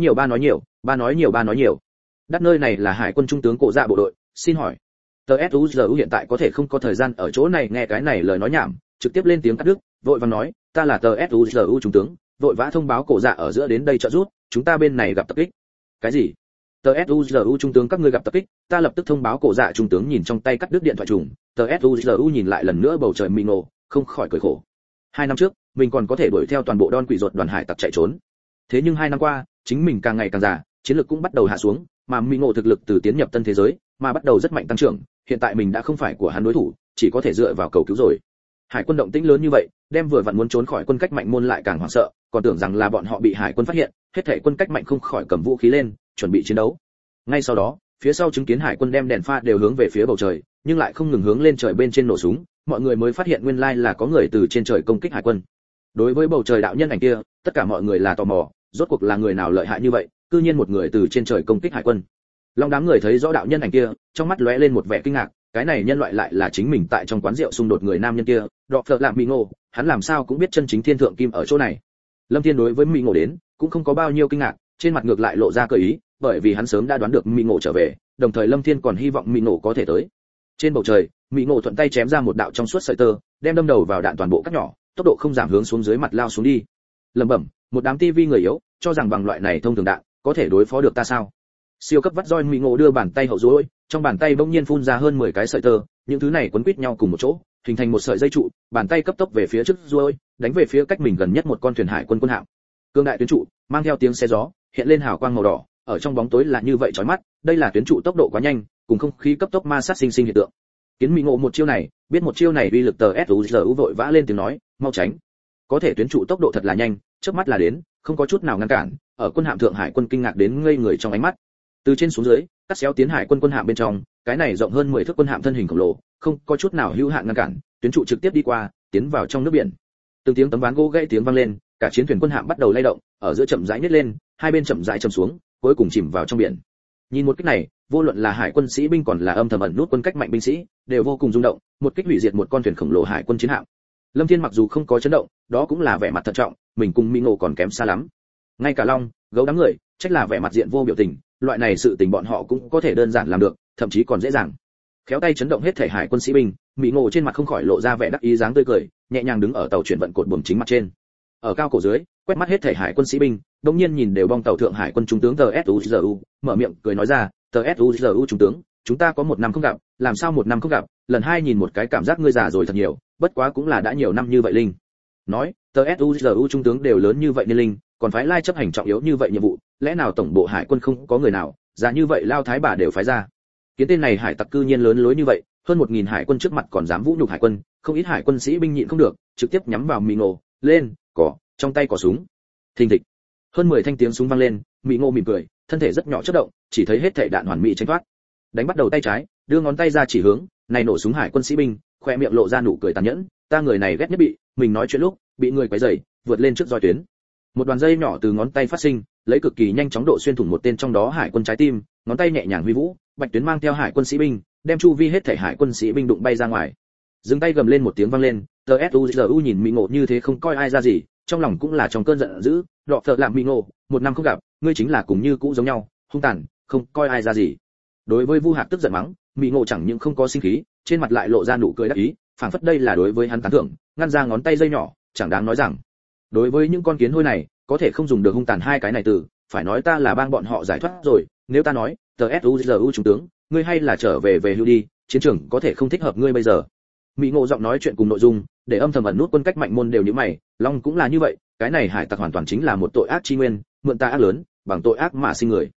nhiều. Đắt nơi này là hải quân trung tướng cổ dạ bộ đội, xin hỏi. Tờ SUZU hiện tại có thể không có thời gian ở chỗ này nghe cái này lời nói nhảm, trực tiếp lên tiếng cắt đứt, vội vàng nói, ta là tờ SUZU trung tướng, vội vã thông báo cổ dạ ở giữa đến đây trợ giúp, chúng ta bên này gặp tập kích. Cái gì? Tờ SUZU trung tướng các ngươi gặp tập kích, ta lập tức thông báo cổ dạ trung tướng nhìn trong tay cắt đứt điện thoại trùng, tờ SUZU nhìn lại lần nữa bầu trời mì ngộ, không khỏi cười khổ. 2 năm trước, mình còn có thể đuổi theo toàn bộ đòn quỷ ruột đoàn hải tặc chạy trốn. Thế nhưng 2 năm qua, chính mình càng ngày càng già, chiến lược cũng bắt đầu hạ xuống, mà mì ngộ thực lực từ tiến nhập tân thế giới, mà bắt đầu rất mạnh tăng trưởng, hiện tại mình đã không phải của hắn đối thủ, chỉ có thể dựa vào cầu cứu rồi. Hải quân động tĩnh lớn như vậy, đem vừa vặn muốn trốn khỏi quân cách mạnh môn lại càng hoảng sợ, còn tưởng rằng là bọn họ bị hải quân phát hiện, hết thảy quân cách mạnh không khỏi cầm vũ khí lên, chuẩn bị chiến đấu. Ngay sau đó, phía sau chứng kiến hải quân đem đèn pha đều hướng về phía bầu trời, nhưng lại không ngừng hướng lên trời bên trên nổ súng, mọi người mới phát hiện nguyên lai là có người từ trên trời công kích hải quân. Đối với bầu trời đạo nhân ảnh kia, tất cả mọi người là tò mò, rốt cuộc là người nào lợi hại như vậy, cư nhiên một người từ trên trời công kích hải quân. Long đám người thấy rõ đạo nhân ảnh kia, trong mắt lóe lên một vẻ kinh ngạc, cái này nhân loại lại là chính mình tại trong quán rượu xung đột người nam nhân kia, đọ phật làm mì ngộ, hắn làm sao cũng biết chân chính thiên thượng kim ở chỗ này. Lâm Thiên đối với mì ngộ đến, cũng không có bao nhiêu kinh ngạc, trên mặt ngược lại lộ ra cười ý, bởi vì hắn sớm đã đoán được mì ngộ trở về, đồng thời Lâm Thiên còn hy vọng mì ngộ có thể tới. Trên bầu trời, mì ngộ thuận tay chém ra một đạo trong suốt sợi tơ, đem đâm đầu vào đạn toàn bộ cắt nhỏ, tốc độ không giảm hướng xuống dưới mặt lao xuống đi. Lẩm bẩm, một đám tivi người yếu, cho rằng bằng loại này thông thường đạn, có thể đối phó được ta sao? Siêu cấp vắt roi mì ngộ đưa bàn tay hậu duỗi, trong bàn tay bỗng nhiên phun ra hơn 10 cái sợi tơ, những thứ này quấn quít nhau cùng một chỗ, hình thành một sợi dây trụ, bàn tay cấp tốc về phía trước duỗi, đánh về phía cách mình gần nhất một con thuyền hải quân quân hạm. Cương đại tuyến trụ, mang theo tiếng xe gió, hiện lên hào quang màu đỏ, ở trong bóng tối là như vậy chói mắt, đây là tuyến trụ tốc độ quá nhanh, cùng không khí cấp tốc ma sát sinh hiện tượng. Kiến mì ngộ một chiêu này, biết một chiêu này uy lực tờ SUZU vội vã lên tiếng nói, mau tránh. Có thể tuyến trụ tốc độ thật là nhanh, chớp mắt là đến, không có chút nào ngăn cản, ở quân hạm thượng hải quân kinh ngạc đến ngây người trong ánh mắt. Từ trên xuống dưới, cắt xéo tiến hải quân hạm bên trong, cái này rộng hơn 10 thước quân hạm thân hình khổng lồ, không có chút nào hữu hạn ngăn cản, tuyến trụ trực tiếp đi qua, tiến vào trong nước biển. Từng tiếng tấm ván gỗ gãy tiếng vang lên, cả chiến thuyền quân hạm bắt đầu lay động, ở giữa chậm rãi nhếch lên, hai bên chậm rãi chầm xuống, cuối cùng chìm vào trong biển. Nhìn một kích này, vô luận là hải quân sĩ binh còn là âm thầm ẩn nút quân cách mạnh binh sĩ, đều vô cùng rung động, một kích hủy diệt một con thuyền khổng lồ hải quân chiến hạm. Lâm Thiên mặc dù không có chấn động, đó cũng là vẻ mặt thận trọng, mình cùng Mỹ Ngộ còn kém xa lắm. Ngay cả Long, Gấu đám người, trách là vẻ mặt diện vô biểu tình, loại này sự tình bọn họ cũng có thể đơn giản làm được, thậm chí còn dễ dàng. Khéo tay chấn động hết thể hải quân sĩ binh, Mỹ Ngộ trên mặt không khỏi lộ ra vẻ đắc ý dáng tươi cười, nhẹ nhàng đứng ở tàu chuyển vận cột buồm chính mặt trên. Ở cao cổ dưới, quét mắt hết thể hải quân sĩ binh, đột nhiên nhìn đều bong tàu thượng hải quân trung tướng TSUZU, mở miệng cười nói ra, TSUZU trung tướng, chúng ta có 1 năm không gặp, làm sao 1 năm không gặp, lần 2 nhìn một cái cảm giác ngươi già rồi thật nhiều, bất quá cũng là đã nhiều năm như vậy linh. Nói, TSUZU trung tướng đều lớn như vậy nên linh, còn phái lai chấp hành trọng yếu như vậy nhiệm vụ, lẽ nào tổng bộ hải quân không có người nào, già như vậy lao thái bà đều phái ra. Kiến tên này hải tặc cư nhiên lớn lối như vậy, hơn 1000 hải quân trước mặt còn dám vũ nhục hải quân, không ít hải quân sĩ binh nhịn không được, trực tiếp nhắm vào Mỹ Ngộ, lên, cỏ, trong tay cỏ súng. Thình thịch. Hơn 10 thanh tiếng súng vang lên, Mỹ Ngộ mỉm cười, thân thể rất nhỏ chớp động, chỉ thấy hết thảy đạn hoàn mỹ tránh thoát. Đánh bắt đầu tay trái, đưa ngón tay ra chỉ hướng, này nổ súng hải quân sĩ binh, khoe miệng lộ ra nụ cười tàn nhẫn, ta người này ghét nhất bị, mình nói chuyện lúc, bị người quấy rầy, vượt lên trước roi tuyến. Một đoàn dây nhỏ từ ngón tay phát sinh, lấy cực kỳ nhanh chóng độ xuyên thủng một tên trong đó hải quân trái tim, ngón tay nhẹ nhàng huy vũ, bạch tuyến mang theo hải quân sĩ binh, đem chu vi hết thảy hải quân sĩ binh đụng bay ra ngoài. Dừng tay gầm lên một tiếng vang lên, TSUZU nhìn Mỹ Ngộ như thế không coi ai ra gì, trong lòng cũng là trong cơn giận dữ, đọ phợ làm Mỹ Ngộ, 1 năm không gặp, ngươi chính là cùng như cũ giống nhau, hung tàn, không coi ai ra gì. Đối với Vu Hạc tức giận mắng, Mỹ Ngộ chẳng những không có sinh khí, trên mặt lại lộ ra nụ cười đắc ý, phảng phất đây là đối với hắn tán thưởng, ngăn ra ngón tay dây nhỏ, chẳng đáng nói rằng. Đối với những con kiến hôi này, có thể không dùng được hung tàn hai cái này từ, phải nói ta là bang bọn họ giải thoát rồi, nếu ta nói, TSUZU trung tướng, ngươi hay là trở về hưu đi, chiến trường có thể không thích hợp ngươi bây giờ. Mỹ Ngộ giọng nói chuyện cùng nội dung, để âm thầm ẩn nút quân cách mạnh môn đều như mày, Long cũng là như vậy, cái này hải tặc hoàn toàn chính là một tội ác chi nguyên, mượn ta ác lớn, bằng tội ác mà sinh người.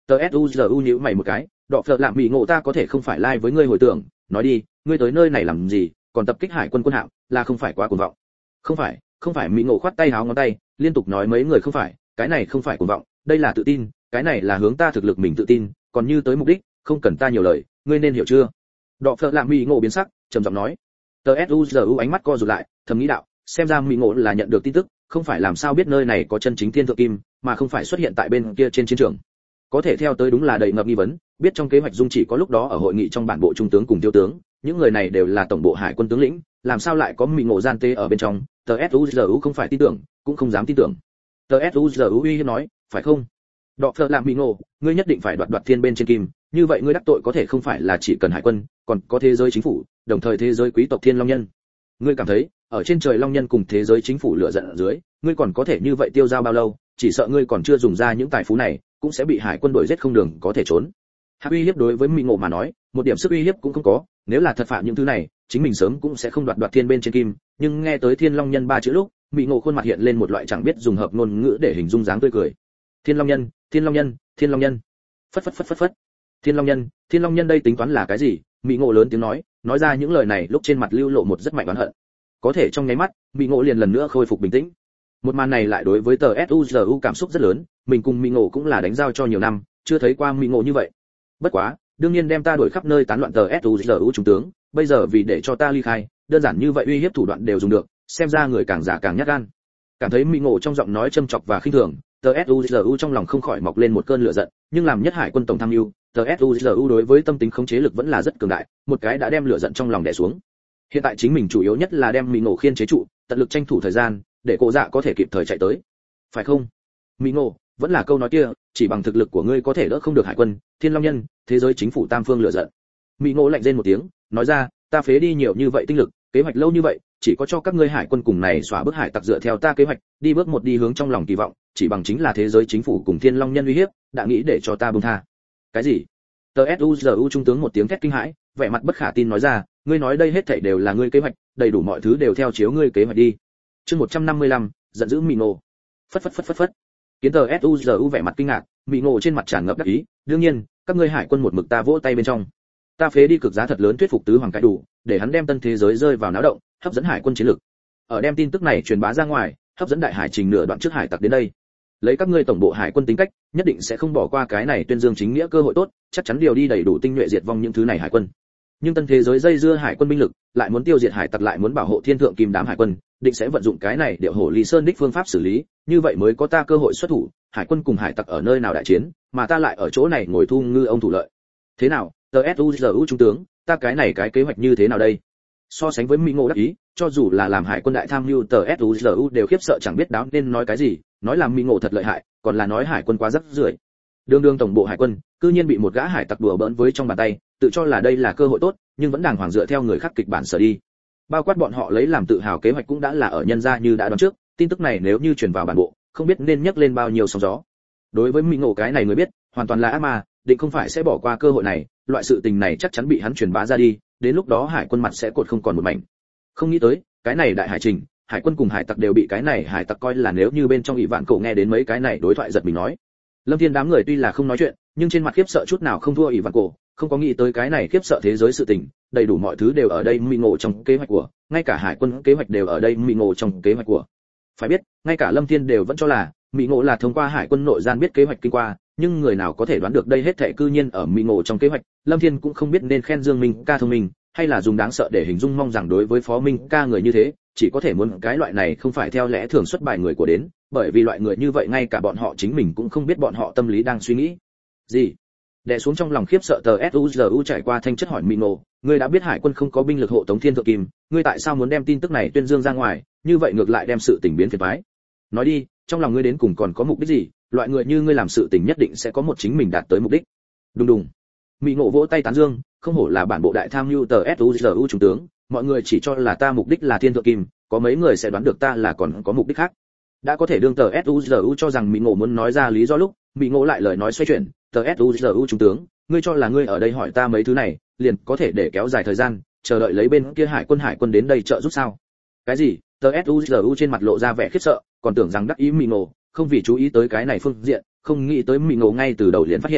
tsuzu nhíu mày một cái, đọ phợ lạm mỹ ngộ ta có thể không phải lai với ngươi hồi tưởng, nói đi, ngươi tới nơi này làm gì, còn tập kích hải quân quân hạm, là không phải quá cuồng vọng. Không phải mỹ ngộ khoát tay háo ngón tay, liên tục nói mấy người không phải, cái này không phải cuồng vọng, đây là tự tin, cái này là hướng ta thực lực mình tự tin, còn như tới mục đích, không cần ta nhiều lời, ngươi nên hiểu chưa? Đọ phợ lạm mỹ ngộ biến sắc, trầm giọng nói. tsuzu ánh mắt co rụt lại, thầm nghĩ đạo, xem ra mỹ ngộ là nhận được tin tức, không phải làm sao biết nơi này có chân chính thiên thượng kim, mà không phải xuất hiện tại bên kia trên chiến trường. Có thể theo tới đúng là đầy ngập nghi vấn, biết trong kế hoạch dung chỉ có lúc đó ở hội nghị trong bản bộ trung tướng cùng thiếu tướng, những người này đều là tổng bộ hải quân tướng lĩnh, làm sao lại có mỹ ngộ gian tê ở bên trong? tsuzu không phải tin tưởng, cũng không dám tin tưởng. tsuzu uy hiếp nói, phải không? Đọ phợ làm mỹ ngộ, ngươi nhất định phải đoạt thiên bên trên kim, như vậy ngươi đắc tội có thể không phải là chỉ cần hải quân, còn có thế giới chính phủ, đồng thời thế giới quý tộc thiên long nhân. Ngươi cảm thấy, ở trên trời long nhân cùng thế giới chính phủ lựa giận ở dưới, ngươi còn có thể như vậy tiêu dao bao lâu? Chỉ sợ ngươi còn chưa dùng ra những tài phú này, cũng sẽ bị hải quân đuổi giết không đường có thể trốn. Hạc uy hiếp đối với mỹ ngộ mà nói, một điểm sức uy hiếp cũng không có, nếu là thật phạm những thứ này, chính mình sớm cũng sẽ không đoạt thiên bên trên kim, nhưng nghe tới thiên long nhân ba chữ lúc, mỹ ngộ khuôn mặt hiện lên một loại chẳng biết dùng hợp ngôn ngữ để hình dung dáng tươi cười. Thiên long nhân, thiên long nhân, thiên long nhân. Phất. Thiên long nhân đây tính toán là cái gì? Mỹ ngộ lớn tiếng nói ra những lời này lúc trên mặt lưu lộ một rất mạnh oán hận. Có thể trong nháy mắt, mỹ ngộ liền lần nữa khôi phục bình tĩnh. Một màn này lại đối với tờ suzu cảm xúc rất lớn, mình cùng mỹ ngộ cũng là đánh giao cho nhiều năm, chưa thấy qua mỹ ngộ như vậy. Bất quá, đương nhiên đem ta đuổi khắp nơi tán loạn tờ suzu trung tướng, bây giờ vì để cho ta ly khai, đơn giản như vậy uy hiếp thủ đoạn đều dùng được, xem ra người càng giả càng nhát gan. Cảm thấy mỹ ngộ trong giọng nói châm chọc và khinh thường, tờ suzu trong lòng không khỏi mọc lên một cơn lửa giận, nhưng làm nhất hải quân tổng tham mưu, tờ suzu đối với tâm tính khống chế lực vẫn là rất cường đại, một cái đã đem lửa giận trong lòng đè xuống. Hiện tại chính mình chủ yếu nhất là đem mỹ ngộ khiên chế trụ, tận lực tranh thủ thời gian, để cô dạ có thể kịp thời chạy tới, phải không? Mỹ ngộ, vẫn là câu nói kia, chỉ bằng thực lực của ngươi có thể đỡ không được hải quân, thiên long nhân, thế giới chính phủ tam phương lựa giận. Mỹ ngộ lạnh rên một tiếng, nói ra, ta phế đi nhiều như vậy tinh lực, kế hoạch lâu như vậy, chỉ có cho các ngươi hải quân cùng này xóa bức hải tặc dựa theo ta kế hoạch, đi bước một đi hướng trong lòng kỳ vọng, chỉ bằng chính là thế giới chính phủ cùng thiên long nhân uy hiếp, đã nghĩ để cho ta buông tha. Cái gì? tsuzu trung tướng một tiếng thét kinh hãi, vẻ mặt bất khả tin nói ra, ngươi nói đây hết thảy đều là ngươi kế hoạch, đầy đủ mọi thứ đều theo chiếu ngươi kế hoạch đi. Chương 155, giận dữ Mỹ ngộ. Phất. Kiến tờ suzu vẻ mặt kinh ngạc, Mỹ ngộ trên mặt tràn ngập đắc ý, đương nhiên, các ngươi hải quân một mực ta vỗ tay bên trong. Ta phế đi cực giá thật lớn thuyết phục tứ hoàng cái đủ, để hắn đem tân thế giới rơi vào náo động, hấp dẫn hải quân chiến lực. Ở đem tin tức này truyền bá ra ngoài, hấp dẫn đại hải trình nửa đoạn trước hải tặc đến đây. Lấy các ngươi tổng bộ hải quân tính cách, nhất định sẽ không bỏ qua cái này tuyên dương chính nghĩa cơ hội tốt, chắc chắn điều đi đầy đủ tinh nhuệ diệt vong những thứ này hải quân. Nhưng tân thế giới dây dưa hải quân binh lực, lại muốn tiêu diệt hải tặc lại muốn bảo hộ thiên thượng kim đám hải quân, định sẽ vận dụng cái này điệu hổ Lý Sơn đích phương pháp xử lý, như vậy mới có ta cơ hội xuất thủ, hải quân cùng hải tặc ở nơi nào đại chiến, mà ta lại ở chỗ này ngồi thu ngư ông thủ lợi. Thế nào, tsuzu trung tướng, ta cái này cái kế hoạch như thế nào đây? So sánh với Mỹ ngộ đắc ý, cho dù là làm hải quân đại tham mưu tsuzu đều khiếp sợ chẳng biết đáo nên nói cái gì, nói làm Mỹ ngộ thật lợi hại, còn là nói hải quân quá rắc rưởi. Đương tổng bộ hải quân, cư nhiên bị một gã hải tặc đùa bỡn với trong bàn tay, tự cho là đây là cơ hội tốt, nhưng vẫn đàng hoàng dựa theo người khác kịch bản sở đi. Bao quát bọn họ lấy làm tự hào kế hoạch cũng đã là ở nhân gia như đã đoán trước, tin tức này nếu như truyền vào bản bộ, không biết nên nhấc lên bao nhiêu sóng gió. Đối với Mỹ ngộ cái này người biết, hoàn toàn là ác ma, định không phải sẽ bỏ qua cơ hội này, loại sự tình này chắc chắn bị hắn truyền bá ra đi, đến lúc đó hải quân mặt sẽ cột không còn một mảnh. Không nghĩ tới, cái này đại hải trình, hải quân cùng hải tặc đều bị cái này hải tặc coi là nếu như bên trong ỷ vạn cổ nghe đến mấy cái này đối thoại giật mình nói. Lâm Thiên đám người tuy là không nói chuyện, nhưng trên mặt khiếp sợ chút nào không thua ỷ vạn cổ, không có nghĩ tới cái này khiếp sợ thế giới sự tình, đầy đủ mọi thứ đều ở đây Mỹ ngộ trong kế hoạch của, ngay cả hải quân kế hoạch đều ở đây Mỹ ngộ trong kế hoạch của. Phải biết, ngay cả Lâm Thiên đều vẫn cho là Mỹ ngộ là thông qua hải quân nội gian biết kế hoạch kinh qua, nhưng người nào có thể đoán được đây hết thảy cư nhiên ở Mỹ ngộ trong kế hoạch, Lâm Thiên cũng không biết nên khen Dương Minh ca thông minh, hay là dùng đáng sợ để hình dung mong rằng đối với Phó Minh ca người như thế, chỉ có thể muốn cái loại này không phải theo lẽ thường xuất bài người của đến, bởi vì loại người như vậy ngay cả bọn họ chính mình cũng không biết bọn họ tâm lý đang suy nghĩ gì. Đè xuống trong lòng khiếp sợ tờ suzu trải qua thanh chất hỏi Mỹ ngộ, ngươi đã biết hải quân không có binh lực hộ tống thiên thượng kim, ngươi tại sao muốn đem tin tức này tuyên dương ra ngoài, như vậy ngược lại đem sự tình biến phiền toái. Nói đi, trong lòng ngươi đến cùng còn có mục đích gì? Loại người như ngươi làm sự tình nhất định sẽ có một chính mình đạt tới mục đích. Đùng đùng. Mỹ ngộ vỗ tay tán dương, không hổ là bản bộ đại tham mưu tờ suzu trung tướng, mọi người chỉ cho là ta mục đích là thiên thượng kim, có mấy người sẽ đoán được ta là còn có mục đích khác. Đã có thể đương tờ suzu cho rằng Mỹ ngộ muốn nói ra lý do lúc, Mỹ ngộ lại lời nói xoay chuyển, tờ suzu trung tướng, ngươi cho là ngươi ở đây hỏi ta mấy thứ này, liền có thể để kéo dài thời gian, chờ đợi lấy bên kia hải quân đến đây trợ giúp sao? Cái gì? Tờ suzu trên mặt lộ ra vẻ khiếp sợ, còn tưởng rằng đắc ý Mỹ ngộ, không vì chú ý tới cái này phương diện, không nghĩ tới Mỹ ngộ ngay từ đầu liền phát hiện,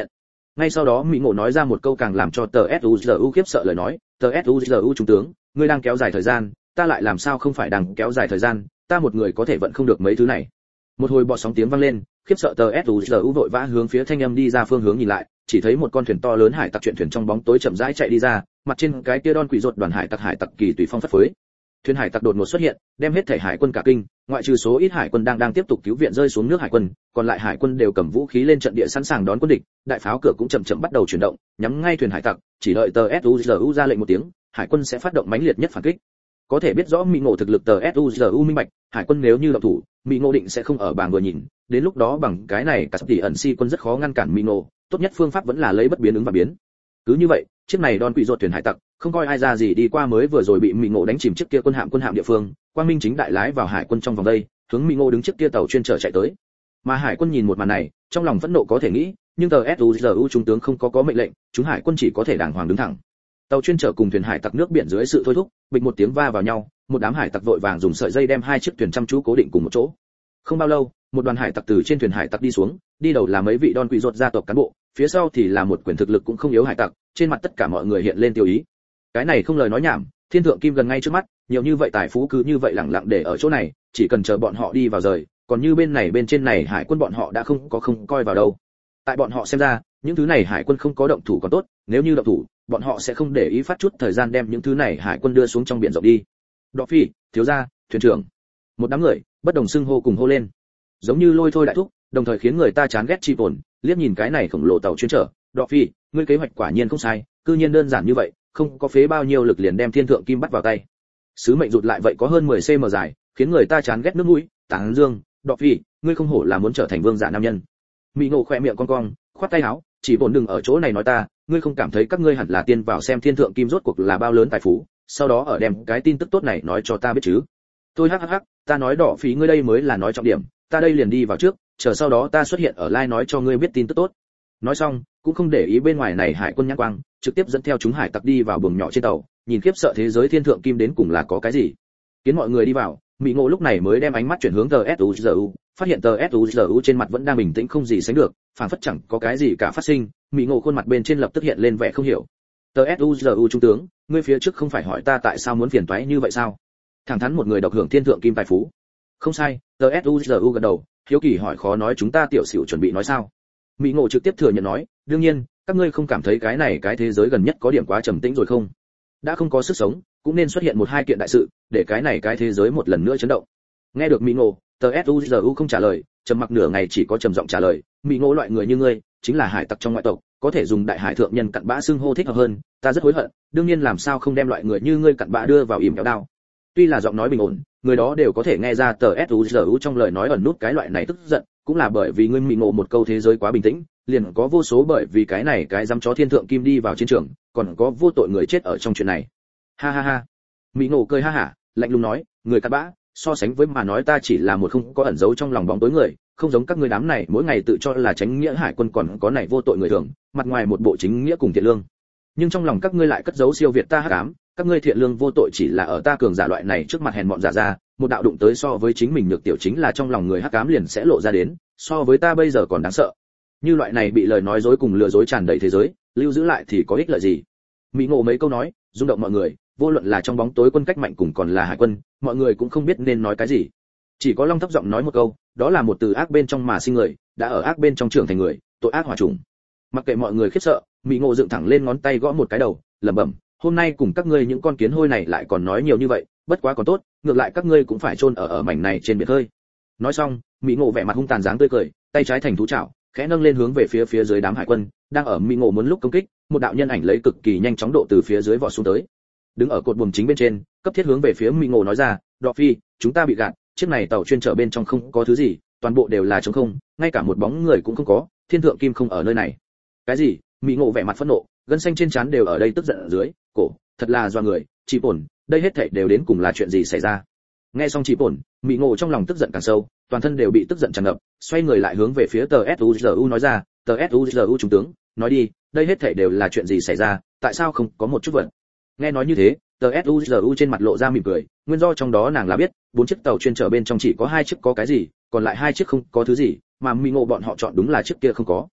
Ngay sau đó Mỹ Ngộ nói ra một câu càng làm cho tờ SUZU khiếp sợ lời nói, tờ SUZU trung tướng, ngươi đang kéo dài thời gian, ta lại làm sao không phải đang kéo dài thời gian, ta một người có thể vẫn không được mấy thứ này. Một hồi bọt sóng tiếng vang lên, khiếp sợ tờ SUZU vội vã hướng phía thanh âm đi ra phương hướng nhìn lại, chỉ thấy một con thuyền to lớn hải tặc chuyển thuyền trong bóng tối chậm rãi chạy đi ra, mặt trên cái kia đon quỷ rột đoàn hải tặc kỳ tùy phong phất phới. Thuyền hải tặc đột ngột xuất hiện, đem hết thể hải quân cả kinh, ngoại trừ số ít hải quân đang tiếp tục cứu viện rơi xuống nước hải quân, còn lại hải quân đều cầm vũ khí lên trận địa sẵn sàng đón quân địch, đại pháo cửa cũng chậm chậm bắt đầu chuyển động, nhắm ngay thuyền hải tặc, chỉ đợi tờ SUZU ra lệnh một tiếng, hải quân sẽ phát động mãnh liệt nhất phản kích. Có thể biết rõ Mỹ Ngộ thực lực tờ SUZU minh bạch, hải quân nếu như động thủ, Mỹ Ngộ định sẽ không ở bàng vừa nhìn, đến lúc đó bằng cái này cả tỷ ẩn si quân rất khó ngăn cản Mỹ Ngộ, tốt nhất phương pháp vẫn là lấy bất biến ứng và biến. Cứ như vậy, chiếc này đòn quỷ rột thuyền hải tặc, không coi ai ra gì đi qua mới vừa rồi bị Mỹ Ngộ đánh chìm chiếc kia quân hạm địa phương, quang minh chính đại lái vào hải quân trong vòng đây, hướng Mỹ Ngộ đứng chiếc kia tàu chuyên chở chạy tới. Mà hải quân nhìn một màn này, trong lòng phẫn nộ có thể nghĩ, nhưng tờ SUZU trung tướng không có mệnh lệnh, chúng hải quân chỉ có thể đàng hoàng đứng thẳng. Tàu chuyên chở cùng thuyền hải tặc nước biển dưới sự thôi thúc, bịch một tiếng va vào nhau, một đám hải tặc vội vàng dùng sợi dây đem hai chiếc thuyền chăm chú cố định cùng một chỗ. Không bao lâu, một đoàn hải tặc từ trên thuyền hải tặc đi xuống, đi đầu là mấy vị đòn quỷ rột gia tộc cán bộ, phía sau thì là một quyền thực lực cũng không yếu hải tặc, trên mặt tất cả mọi người hiện lên tiêu ý. Cái này không lời nói nhảm, thiên thượng kim gần ngay trước mắt, nhiều như vậy tài phú cứ như vậy lẳng lặng để ở chỗ này, chỉ cần chờ bọn họ đi vào rời, còn như bên trên này hải quân bọn họ đã không coi vào đâu. Tại bọn họ xem ra, những thứ này hải quân không có động thủ còn tốt, nếu như động thủ, bọn họ sẽ không để ý phát chút thời gian đem những thứ này hải quân đưa xuống trong biển rộng đi. Đọ phi, thiếu gia, thuyền trưởng, một đám người bất đồng xưng hô cùng hô lên, giống như lôi thôi đại thúc, đồng thời khiến người ta chán ghét chi tồn. Liếc nhìn cái này khổng lồ tàu chuyên chở, Đọ phi, ngươi kế hoạch quả nhiên không sai, cư nhiên đơn giản như vậy, không có phế bao nhiêu lực liền đem thiên thượng kim bắt vào tay. Sứ mệnh rụt lại vậy có hơn 10 cm dài, khiến người ta chán ghét nước mũi. Tán dương, Đọ phi, ngươi không hổ là muốn trở thành vương giả nam nhân. Mỹ Ngộ khỏe miệng cong cong, khoát tay áo, chỉ bổn đừng ở chỗ này nói ta, ngươi không cảm thấy các ngươi hẳn là tiên vào xem thiên thượng kim rốt cuộc là bao lớn tài phú, sau đó ở đem cái tin tức tốt này nói cho ta biết chứ. Tôi hắc, ta nói Đỏ phí ngươi đây mới là nói trọng điểm, ta đây liền đi vào trước, chờ sau đó ta xuất hiện ở live nói cho ngươi biết tin tức tốt. Nói xong, cũng không để ý bên ngoài này hải quân nhãn quang, trực tiếp dẫn theo chúng hải tặc đi vào buồng nhỏ trên tàu, nhìn khiếp sợ thế giới thiên thượng kim đến cùng là có cái gì. Kiến mọi người đi vào, Mỹ Ngộ lúc này mới đem ánh mắt chuyển hướng tờ SUZU, phát hiện tờ SUZU trên mặt vẫn đang bình tĩnh không gì sánh được, phảng phất chẳng có cái gì cả phát sinh. Mỹ Ngộ khuôn mặt bên trên lập tức hiện lên vẻ không hiểu. Tờ SUZU trung tướng, ngươi phía trước không phải hỏi ta tại sao muốn phiền toái như vậy sao? Thẳng thắn một người độc hưởng thiên thượng kim tài phú. Không sai, tờ SUZU gật đầu, hiếu kỳ hỏi khó nói chúng ta tiểu xỉu chuẩn bị nói sao? Mỹ Ngộ trực tiếp thừa nhận nói, đương nhiên, các ngươi không cảm thấy cái thế giới gần nhất có điểm quá trầm tĩnh rồi không? Đã không có sức sống, cũng nên xuất hiện một hai kiện đại sự, để cái thế giới một lần nữa chấn động. Nghe được Mỹ Ngộ, tờ SUZU không trả lời, trầm mặc nửa ngày chỉ có trầm giọng trả lời, Mỹ Ngộ loại người như ngươi, chính là hải tặc trong ngoại tộc, có thể dùng đại hải thượng nhân cặn bã xưng hô thích hợp hơn, ta rất hối hận, đương nhiên làm sao không đem loại người như ngươi cặn bã đưa vào ỉm kéo đao. Tuy là giọng nói bình ổn, người đó đều có thể nghe ra tờ SUZU trong lời nói ẩn nút cái loại này tức giận, cũng là bởi vì ngươi Mỹ Ngộ một câu thế giới quá bình tĩnh, liền có vô số bởi vì cái này cái dám chó thiên thượng kim đi vào chiến trường, còn có vô tội người chết ở trong chuyện này. Ha ha ha. Mỹ Ngộ cười ha hả, lạnh lùng nói, người cặn bã, so sánh với mà nói ta chỉ là một không có ẩn giấu trong lòng bóng tối người, không giống các ngươi đám này mỗi ngày tự cho là tránh nghĩa hải quân còn có này vô tội người thường, mặt ngoài một bộ chính nghĩa cùng thiện lương, nhưng trong lòng các ngươi lại cất giấu siêu việt ta hắc ám, các ngươi thiện lương vô tội chỉ là ở ta cường giả loại này trước mặt hèn mọn giả ra, một đạo đụng tới so với chính mình nhược tiểu chính là trong lòng người hắc ám liền sẽ lộ ra đến, so với ta bây giờ còn đáng sợ. Như loại này bị lời nói dối cùng lừa dối tràn đầy thế giới, lưu giữ lại thì có ích lợi gì? Mỹ Ngộ mấy câu nói, rung động mọi người, vô luận là trong bóng tối quân cách mạnh cùng còn là hải quân, mọi người cũng không biết nên nói cái gì. Chỉ có Long thấp giọng nói một câu, đó là một từ ác bên trong mà sinh người, đã ở ác bên trong trưởng thành người, tội ác hỏa trùng. Mặc kệ mọi người khiếp sợ, Mỹ Ngộ dựng thẳng lên ngón tay gõ một cái đầu, lẩm bẩm, hôm nay cùng các ngươi những con kiến hôi này lại còn nói nhiều như vậy, bất quá còn tốt, ngược lại các ngươi cũng phải chôn ở mảnh này trên biển hơi. Nói xong, Mỹ Ngộ vẻ mặt hung tàn dáng tươi cười, tay trái thành thú chảo, khẽ nâng lên hướng về phía dưới đám hải quân, đang ở Mỹ Ngộ muốn lúc công kích, một đạo nhân ảnh lấy cực kỳ nhanh chóng độ từ phía dưới vọt xuống tới. Đứng ở cột buồm chính bên trên, cấp thiết hướng về phía Mỹ Ngộ nói ra, "Đọ phi, chúng ta bị gạt, chiếc này tàu chuyên chở bên trong không có thứ gì, toàn bộ đều là trống không, ngay cả một bóng người cũng không có, thiên thượng kim không ở nơi này." Cái gì? Mỹ Ngộ vẻ mặt phẫn nộ, gân xanh trên trán đều ở đây tức giận ở dưới, cổ, thật là doa người, Chỉ Bổn, đây hết thảy đều đến cùng là chuyện gì xảy ra? Nghe xong Chỉ Bổn, Mỹ Ngộ trong lòng tức giận càng sâu, toàn thân đều bị tức giận tràn ngập, xoay người lại hướng về phía tờ SUZU nói ra, "Tờ SUZU trung tướng, nói đi, đây hết thảy đều là chuyện gì xảy ra, tại sao không có một chút vận?" Nghe nói như thế, tờ SUZU trên mặt lộ ra mỉm cười, nguyên do trong đó nàng là biết, 4 chiếc tàu chuyên chở bên trong chỉ có 2 chiếc có cái gì, còn lại 2 chiếc không có thứ gì, mà Mỹ Ngộ bọn họ chọn đúng là chiếc kia không có.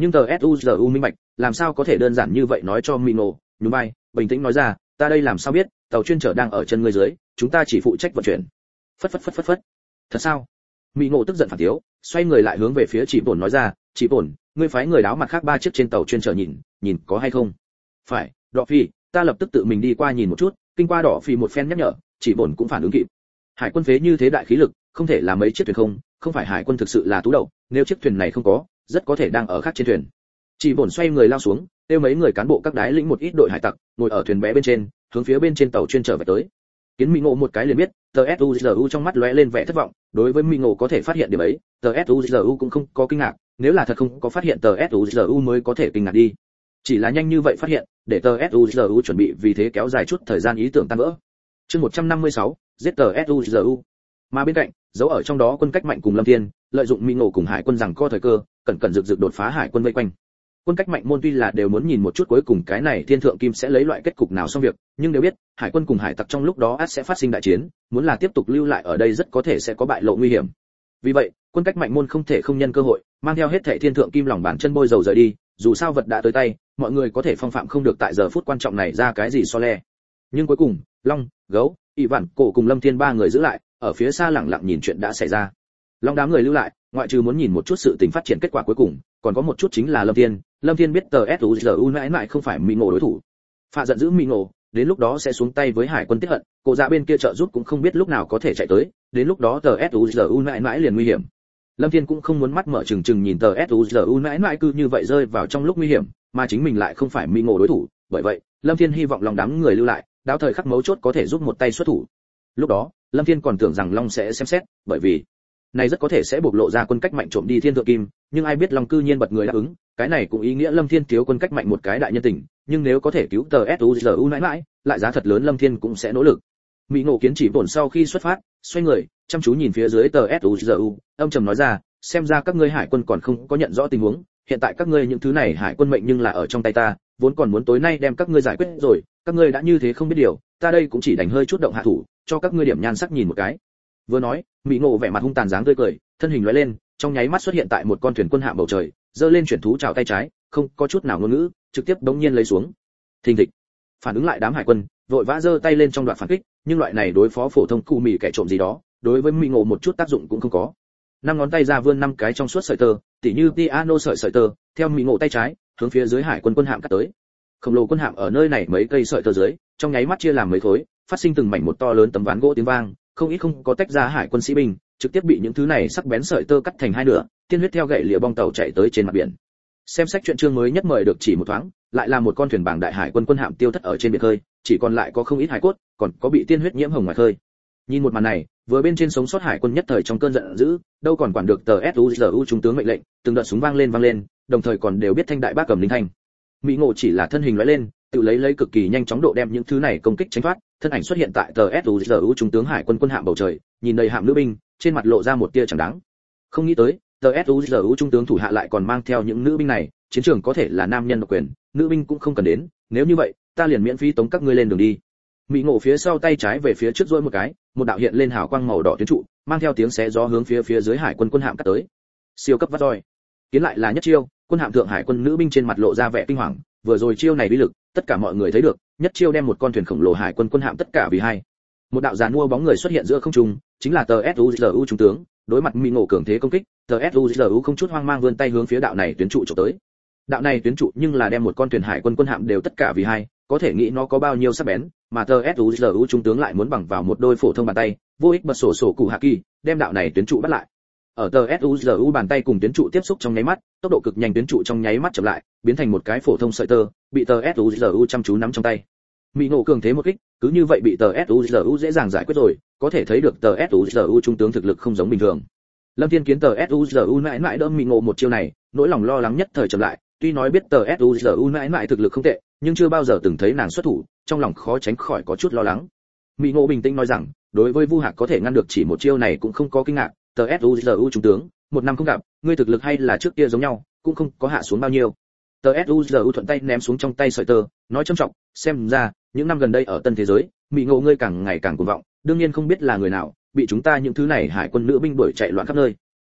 Nhưng tờ suzu minh bạch, làm sao có thể đơn giản như vậy nói cho Mino, nhún vai, bình tĩnh nói ra, ta đây làm sao biết, tàu chuyên chở đang ở chân ngươi dưới, chúng ta chỉ phụ trách vận chuyển. Phất. Thật sao? Mino tức giận phản thiếu, xoay người lại hướng về phía Chỉ Bổn nói ra, Chỉ Bổn, ngươi phái người đáo mặt khác 3 chiếc trên tàu chuyên chở nhìn có hay không? Phải, Đỏ Phi, ta lập tức tự mình đi qua nhìn một chút, kinh qua Đỏ Phi một phen nhắc nhở, Chỉ Bổn cũng phản ứng kịp. Hải quân phế như thế đại khí lực, không thể là mấy chiếc thuyền không phải hải quân thực sự là tú đậu, nếu chiếc thuyền này không có, rất có thể đang ở khác trên thuyền. Chỉ Bổn xoay người lao xuống, kêu mấy người cán bộ các đái lĩnh một ít đội hải tặc, ngồi ở thuyền bé bên trên, hướng phía bên trên tàu chuyên trở về tới. Kiến Mỹ Ngộ một cái liền biết, TSUZU trong mắt lóe lên vẻ thất vọng, đối với Mỹ Ngộ có thể phát hiện điểm ấy, TSUZU cũng không có kinh ngạc, nếu là thật không có phát hiện TSUZU mới có thể kinh ngạc đi. Chỉ là nhanh như vậy phát hiện, để TSUZU chuẩn bị vì thế kéo dài chút thời gian ý tưởng tan vỡ. Chương 156, giết TSUZU. Mà bên cạnh, giấu ở trong đó quân cách mạnh cùng Lâm Thiên, lợi dụng Mỹ Ngộ cùng hải quân rằng co thời cơ, cẩn rực đột phá hải quân vây quanh. Quân cách mạnh môn tuy là đều muốn nhìn một chút cuối cùng cái này thiên thượng kim sẽ lấy loại kết cục nào xong việc, nhưng đều biết hải quân cùng hải tặc trong lúc đó ắt sẽ phát sinh đại chiến, muốn là tiếp tục lưu lại ở đây rất có thể sẽ có bại lộ nguy hiểm. Vì vậy quân cách mạnh môn không thể không nhân cơ hội mang theo hết thảy thiên thượng kim lòng bàn chân bôi dầu rời đi, dù sao vật đã tới tay, mọi người có thể phong phạm không được tại giờ phút quan trọng này ra cái gì so le. Nhưng cuối cùng Long, Gấu, ỷ vạn cổ cùng Lâm Thiên 3 người giữ lại ở phía xa lặng lặng nhìn chuyện đã xảy ra. Long đám người lưu lại, ngoại trừ muốn nhìn một chút sự tình phát triển kết quả cuối cùng, còn có một chút chính là Lâm Thiên biết TSUZU mãi không phải Mỹ Ngộ đối thủ. Phạ giận dữ Mỹ Ngộ, đến lúc đó sẽ xuống tay với hải quân tiết hận, cổ dạ bên kia trợ giúp cũng không biết lúc nào có thể chạy tới, đến lúc đó TSUZU mãi liền nguy hiểm. Lâm Thiên cũng không muốn mắt mở trừng nhìn TSUZU mãi cứ như vậy rơi vào trong lúc nguy hiểm, mà chính mình lại không phải Mỹ Ngộ đối thủ, bởi vậy, Lâm Thiên hy vọng lòng đám người lưu lại, đáo thời khắc mấu chốt có thể giúp một tay xuất thủ. Lúc đó, Lâm Thiên còn tưởng rằng Long sẽ xem xét, bởi vì này rất có thể sẽ bộc lộ ra quân cách mạnh trộm đi thiên thượng kim, nhưng ai biết Long cư nhiên bật người đáp ứng, cái này cũng ý nghĩa Lâm Thiên thiếu quân cách mạnh một cái đại nhân tình, nhưng nếu có thể cứu TSUZU mãi, lại giá thật lớn Lâm Thiên cũng sẽ nỗ lực. Mỹ Ngộ Kiến Chỉ Bổn sau khi xuất phát, xoay người, chăm chú nhìn phía dưới TSUZU, âm trầm nói ra, xem ra các ngươi hải quân còn không có nhận rõ tình huống, hiện tại các ngươi những thứ này hải quân mệnh nhưng là ở trong tay ta, vốn còn muốn tối nay đem các ngươi giải quyết rồi, các ngươi đã như thế không biết điều, ta đây cũng chỉ đành hơi chút động hạ thủ, cho các ngươi điểm nhan sắc nhìn một cái. Vừa nói, Mỹ Ngộ vẻ mặt hung tàn dáng tươi cười, thân hình lóe lên, trong nháy mắt xuất hiện tại một con thuyền quân hạm bầu trời, giơ lên chuyển thú chào tay trái, không có chút nào ngôn ngữ, trực tiếp đống nhiên lấy xuống. Thình thịch. Phản ứng lại đám hải quân, vội vã giơ tay lên trong đoạn phản kích, nhưng loại này đối phó phổ thông cụ mì kẻ trộm gì đó, đối với Mỹ Ngộ một chút tác dụng cũng không có. 5 ngón tay ra vươn 5 cái trong suốt sợi tơ, tỉ như piano sợi tơ, theo Mỹ Ngộ tay trái, hướng phía dưới hải quân quân hạm cắt tới. Khổng lồ quân hạm ở nơi này mấy cây sợi tơ dưới, trong nháy mắt chia làm mấy khối, phát sinh từng mảnh một to lớn tấm ván gỗ tiếng vang, không ít không có tách ra hải quân sĩ binh, trực tiếp bị những thứ này sắc bén sợi tơ cắt thành hai nửa, tiên huyết theo gậy lìa bong tàu chạy tới trên mặt biển. Xem sách truyện chương mới nhất mời được chỉ một thoáng, lại là một con thuyền bảng đại hải quân quân hạm tiêu thất ở trên biển khơi, chỉ còn lại có không ít hải cốt, còn có bị tiên huyết nhiễm hồng ngoài khơi. Nhìn một màn này, vừa bên trên sống sót hải quân nhất thời trong cơn giận dữ, đâu còn quản được tờ SUZU trung tướng mệnh lệnh, từng đợt súng vang lên, đồng thời còn đều biết thanh đại bác cầm linh thanh. Mỹ Ngộ chỉ là thân hình lóe lên, tự lấy cực kỳ nhanh chóng độ đem những thứ này công kích tránh thoát, thân ảnh xuất hiện tại tờ SUZU trung tướng hải quân quân hạm bầu trời, nhìn đầy hạm nữ binh, trên mặt lộ ra một tia chẳng đáng. Không nghĩ tới, tờ SUZU trung tướng thủ hạ lại còn mang theo những nữ binh này, chiến trường có thể là nam nhân độc quyền, nữ binh cũng không cần đến, nếu như vậy, ta liền miễn phí tống các ngươi lên đường đi. Mỹ Ngộ phía sau tay trái về phía trước duỗi một cái, một đạo hiện lên hào quang màu đỏ tuyến trụ, mang theo tiếng xé gió hướng phía dưới hải quân quân hạm cắt tới. Siêu cấp vắt roi. Kiến lại là nhất chiêu, quân hạm thượng hải quân nữ binh trên mặt lộ ra vẻ kinh hoàng, vừa rồi chiêu này uy lực, tất cả mọi người thấy được, nhất chiêu đem một con thuyền khổng lồ hải quân quân hạm tất cả vì hai. Một đạo giàn mua bóng người xuất hiện giữa không trung, chính là tờ SUZU trung tướng, đối mặt Mỹ Ngộ cường thế công kích, tờ SUZU không chút hoang mang vươn tay hướng phía đạo này tuyến trụ chụp tới. Đạo này tuyến trụ nhưng là đem một con thuyền hải quân quân hạm đều tất cả vì hai, có thể nghĩ nó có bao nhiêu sắc bén, mà tờ SUZU trung tướng lại muốn bằng vào một đôi phổ thông bàn tay, vô ích bật sổ cụ hạ kỳ, đem đạo này tuyến trụ bắt lại. Ở tờ SUZU bàn tay cùng tuyến trụ tiếp xúc trong nháy mắt, tốc độ cực nhanh tuyến trụ trong nháy mắt chậm lại, biến thành một cái phổ thông sợi tơ, bị tờ SUZU chăm chú nắm trong tay. Mỹ Ngộ cường thế một kích, cứ như vậy bị tờ SUZU dễ dàng giải quyết rồi, có thể thấy được tờ SUZU trung tướng thực lực không giống bình thường. Lâm Thiên Kiến tờ SUZU mãi đỡ Mỹ Ngộ một chiêu này, nỗi lòng lo lắng nhất thời chậm lại, tuy nói biết tờ SUZU mãi thực lực không tệ, nhưng chưa bao giờ từng thấy nàng xuất thủ, trong lòng khó tránh khỏi có chút lo lắng. Mỹ Ngộ bình tĩnh nói rằng, đối với Vu Hạc có thể ngăn được chỉ một chiêu này cũng không có kinh ngạc, tờ SUZU trung tướng, một năm không gặp, ngươi thực lực hay là trước kia giống nhau, cũng không có hạ xuống bao nhiêu. Tờ SUZU thuận tay ném xuống trong tay sợi tơ, nói trầm trọng, xem ra, những năm gần đây ở tân thế giới, Mỹ Ngộ ngươi càng ngày càng cuồng vọng, đương nhiên không biết là người nào, bị chúng ta những thứ này hải quân nữ binh đuổi chạy loạn khắp nơi.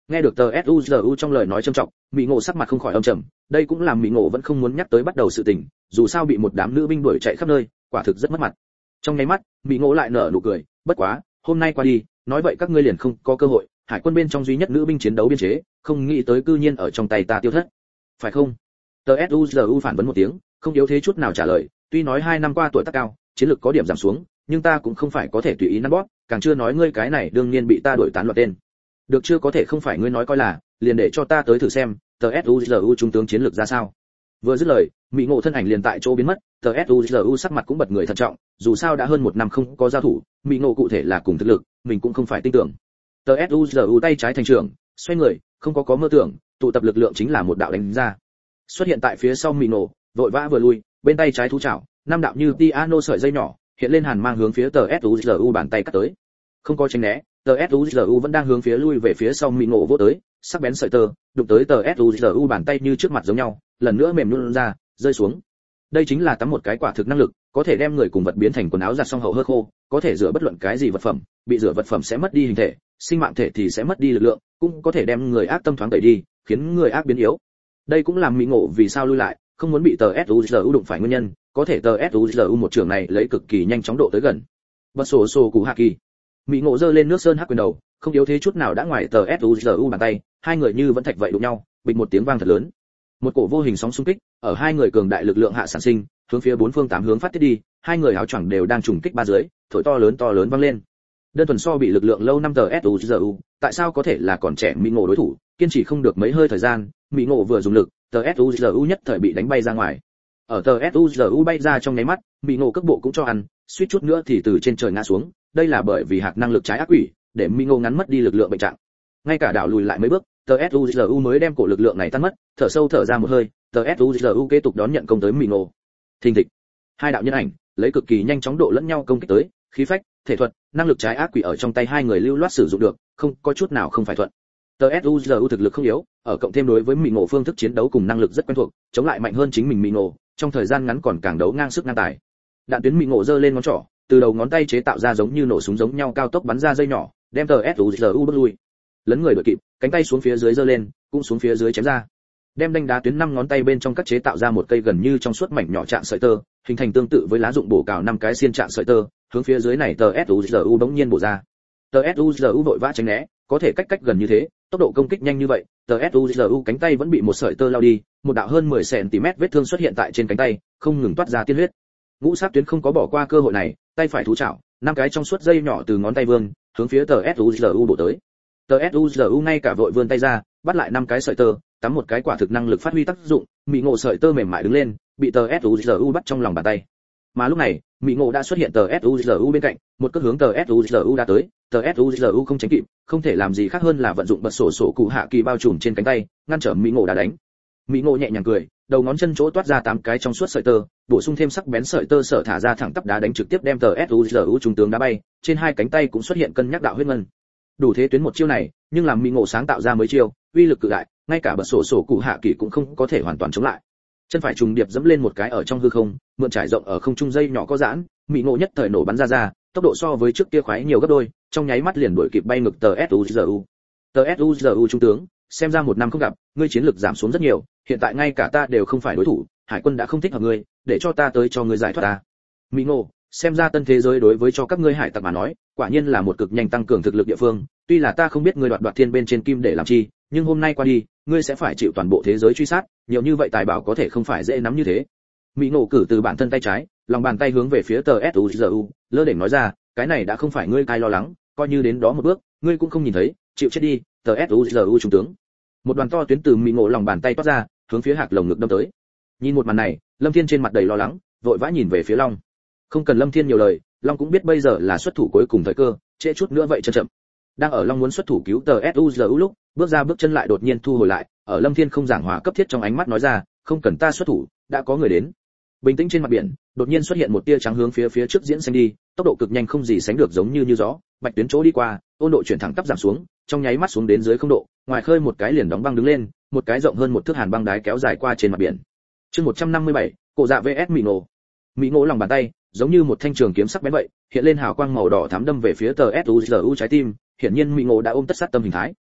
Nghe được tờ suzu trong lời nói trầm trọng, Mị Ngộ sắc mặt không khỏi âm trầm, đây cũng làm Mị Ngộ vẫn không muốn nhắc tới bắt đầu sự tình, dù sao bị một đám nữ binh đuổi chạy khắp nơi, quả thực rất mất mặt. Trong nháy mắt, Mị Ngộ lại nở nụ cười, bất quá, hôm nay qua đi, nói vậy các ngươi liền không có cơ hội, hải quân bên trong duy nhất nữ binh chiến đấu biên chế, không nghĩ tới cư nhiên ở trong tay ta tiêu thất. Phải không? Tờ suzu phản vấn một tiếng, không yếu thế chút nào trả lời, tuy nói 2 năm qua tuổi tác cao, chiến lược có điểm giảm xuống, nhưng ta cũng không phải có thể tùy ý nắn bóp, càng chưa nói ngươi cái này đương nhiên bị ta đuổi tán loạn tên. Được chưa, có thể không phải ngươi nói coi là, liền để cho ta tới thử xem, tờ suzu trung tướng chiến lược ra sao. Vừa dứt lời, Mị Ngộ thân ảnh liền tại chỗ biến mất, tờ suzu sắc mặt cũng bật người thận trọng, dù sao đã hơn 1 năm không có giao thủ, Mị Ngộ cụ thể là cùng thực lực, mình cũng không phải tin tưởng. Tờ suzu tay trái thành trưởng, xoay người, không có mơ tưởng, tụ tập lực lượng chính là một đạo đánh ra. Xuất hiện tại phía sau Mị Ngộ, vội vã vừa lui, bên tay trái thú chảo, 5 đạo như piano sợi dây nhỏ, hiện lên hàn mang hướng phía tờ suzu bàn tay cắt tới. Không có tránh né, tờ suzu vẫn đang hướng phía lui về phía sau Mị Ngộ vỗ tới, sắc bén sợi tơ đụng tới tờ suzu bàn tay như trước mặt giống nhau, lần nữa mềm nhũn ra, rơi xuống. Đây chính là tắm một cái quả thực năng lực, có thể đem người cùng vật biến thành quần áo giặt xong hậu hơ khô, có thể rửa bất luận cái gì vật phẩm, bị rửa vật phẩm sẽ mất đi hình thể, sinh mạng thể thì sẽ mất đi lực lượng, cũng có thể đem người ác tâm thoáng tẩy đi, khiến người ác biến yếu. Đây cũng làm Mị Ngộ vì sao lui lại, không muốn bị tờ suzu đụng phải nguyên nhân, có thể tờ suzu một trường này lấy cực kỳ nhanh chóng độ tới gần. Bật sổ sổ cú hạ kỳ. Mị Ngộ giơ lên nước sơn hắc quyền đầu, không yếu thế chút nào đã ngoài tờ suzu bàn tay, hai người như vẫn thạch vậy đụng nhau, bịch một tiếng vang thật lớn. Một cổ vô hình sóng xung kích ở hai người cường đại lực lượng hạ sản sinh, hướng phía 4 phương 8 hướng phát tiết đi, hai người áo choàng đều đang trùng kích ba dưới, thổi to lớn vang lên. Đơn thuần so bị lực lượng lâu 5 tờ suzu, tại sao có thể là còn trẻ Mị Ngộ đối thủ, kiên trì không được mấy hơi thời gian, Mị Ngộ vừa dùng lực, tờ suzu nhất thời bị đánh bay ra ngoài. Ở tờ suzu bay ra trong nháy mắt, Mị Ngộ cước bộ cũng cho ăn, suýt chút nữa thì từ trên trời ngã xuống, đây là bởi vì hạt năng lực trái ác quỷ, để Mị Ngộ ngắn mất đi lực lượng bệnh trạng. Ngay cả đảo lùi lại mấy bước, tờ suzu mới đem cổ lực lượng này tan mất, thở sâu thở ra một hơi, tờ suzu kế tục đón nhận công tới Mị Ngộ. Thình thịch, hai đạo nhân ảnh lấy cực kỳ nhanh chóng độ lẫn nhau công kích tới, khí phách, thể thuật, năng lực trái ác quỷ ở trong tay hai người lưu loát sử dụng được, không có chút nào không phải thuận. Tờ suzu thực lực không yếu, ở cộng thêm đối với Mị Ngộ phương thức chiến đấu cùng năng lực rất quen thuộc, chống lại mạnh hơn chính mình Mị Ngộ, trong thời gian ngắn còn càng đấu ngang sức ngang tài. Đạn tuyến Mị Ngộ giơ lên ngón trỏ, từ đầu ngón tay chế tạo ra giống như nổ súng giống nhau cao tốc bắn ra dây nhỏ, đem tờ suzu bước lui. Lấn người đuổi kịp, cánh tay xuống phía dưới giơ lên, cũng xuống phía dưới chém ra. Đem đanh đá tuyến 5 ngón tay bên trong cắt chế tạo ra một cây gần như trong suốt mảnh nhỏ trạng sợi tơ, hình thành tương tự với lá dụng bổ cào 5 cái xiên trạng sợi tơ, hướng phía dưới này tờ suzu bỗng nhiên bổ ra. Tờ suzu vội vã tránh né, có thể cách gần như thế, tốc độ công kích nhanh như vậy, tờ suzu cánh tay vẫn bị một sợi tơ lao đi, một đạo hơn 10 cm vết thương xuất hiện tại trên cánh tay, không ngừng toát ra tiên huyết. Ngũ sát tuyến không có bỏ qua cơ hội này, tay phải thú chảo, 5 cái trong suốt dây nhỏ từ ngón tay vương, hướng phía tờ suzu bổ tới. Tờ suzu ngay cả vội vươn tay ra, bắt lại 5 cái sợi tơ, tắm một cái quả thực năng lực phát huy tác dụng, Mị Ngộ sợi tơ mềm mại đứng lên, bị tờ suzu bắt trong lòng bàn tay. Mà lúc này, Mị Ngộ đã xuất hiện tờ suzu bên cạnh, một cước hướng tờ suzu đã tới, tờ suzu không tránh kịp, không thể làm gì khác hơn là vận dụng bật sổ sổ cụ hạ kỳ bao trùm trên cánh tay, ngăn trở Mị Ngộ đã đánh. Mị Ngộ nhẹ nhàng cười, đầu ngón chân chỗ toát ra 8 cái trong suốt sợi tơ, bổ sung thêm sắc bén sợi tơ sở thả ra thẳng tắp đá đánh trực tiếp đem tờ suzu trung tướng đá bay, trên hai cánh tay cũng xuất hiện cân nhắc đạo huyết ngân. Đủ thế tuyến một chiêu này, nhưng làm Mị Ngộ sáng tạo ra mới chiêu, uy lực cự đại, ngay cả bật sổ sổ cụ hạ kỳ cũng không có thể hoàn toàn chống lại. Chân phải trùng điệp dẫm lên một cái ở trong hư không, mượn trải rộng ở không trung dây nhỏ có giãn, Mị Ngộ nhất thời nổ bắn ra, tốc độ so với trước kia khoái nhiều gấp đôi, trong nháy mắt liền đuổi kịp bay ngược tờ suzu. Tờ suzu trung tướng, xem ra 1 năm không gặp, ngươi chiến lực giảm xuống rất nhiều, hiện tại ngay cả ta đều không phải đối thủ, hải quân đã không thích hợp ngươi, để cho ta tới cho ngươi giải thoát ta. Mị Ngộ, xem ra tân thế giới đối với cho các ngươi hải tặc mà nói, quả nhiên là một cực nhanh tăng cường thực lực địa phương, tuy là ta không biết ngươi đoạt thiên bên trên kim để làm chi, nhưng hôm nay qua đi, ngươi sẽ phải chịu toàn bộ thế giới truy sát, nhiều như vậy tài bảo có thể không phải dễ nắm như thế. Mị Ngộ cử từ bản thân tay trái, lòng bàn tay hướng về phía tờ suzu, lơ đễnh nói ra, cái này đã không phải ngươi cai lo lắng, coi như đến đó một bước, ngươi cũng không nhìn thấy, chịu chết đi, tờ suzu trung tướng. Một đoàn to tuyến từ Mị Ngộ lòng bàn tay toát ra, hướng phía hạc lồng ngực đâm tới. Nhìn một màn này, Lâm Thiên trên mặt đầy lo lắng, vội vã nhìn về phía Long. Không cần Lâm Thiên nhiều lời, Long cũng biết bây giờ là xuất thủ cuối cùng thời cơ, trễ chút nữa vậy chân chậm. Đang ở Long muốn xuất thủ cứu tờ suzu lúc, bước ra bước chân lại đột nhiên thu hồi lại, ở Lâm Thiên không giảng hòa cấp thiết trong ánh mắt nói ra, không cần ta xuất thủ, đã có người đến. Bình tĩnh trên mặt biển, đột nhiên xuất hiện một tia trắng hướng phía trước diễn xanh đi, tốc độ cực nhanh không gì sánh được giống như gió, bạch tuyến chỗ đi qua, ôn độ chuyển thẳng tắp giảm xuống, trong nháy mắt xuống đến dưới 0 độ, ngoài khơi một cái liền đóng băng đứng lên, một cái rộng hơn 1 thước hàn băng đái kéo dài qua trên mặt biển. Chương 157, cổ dạ vs Mị Ngộ. Mị Ngộ lòng bàn tay, giống như một thanh trường kiếm sắc bén vậy, hiện lên hào quang màu đỏ thắm đâm về phía tờ suzu trái tim, hiển nhiên Mị Ngộ đã ôm tất sát tâm hình thái.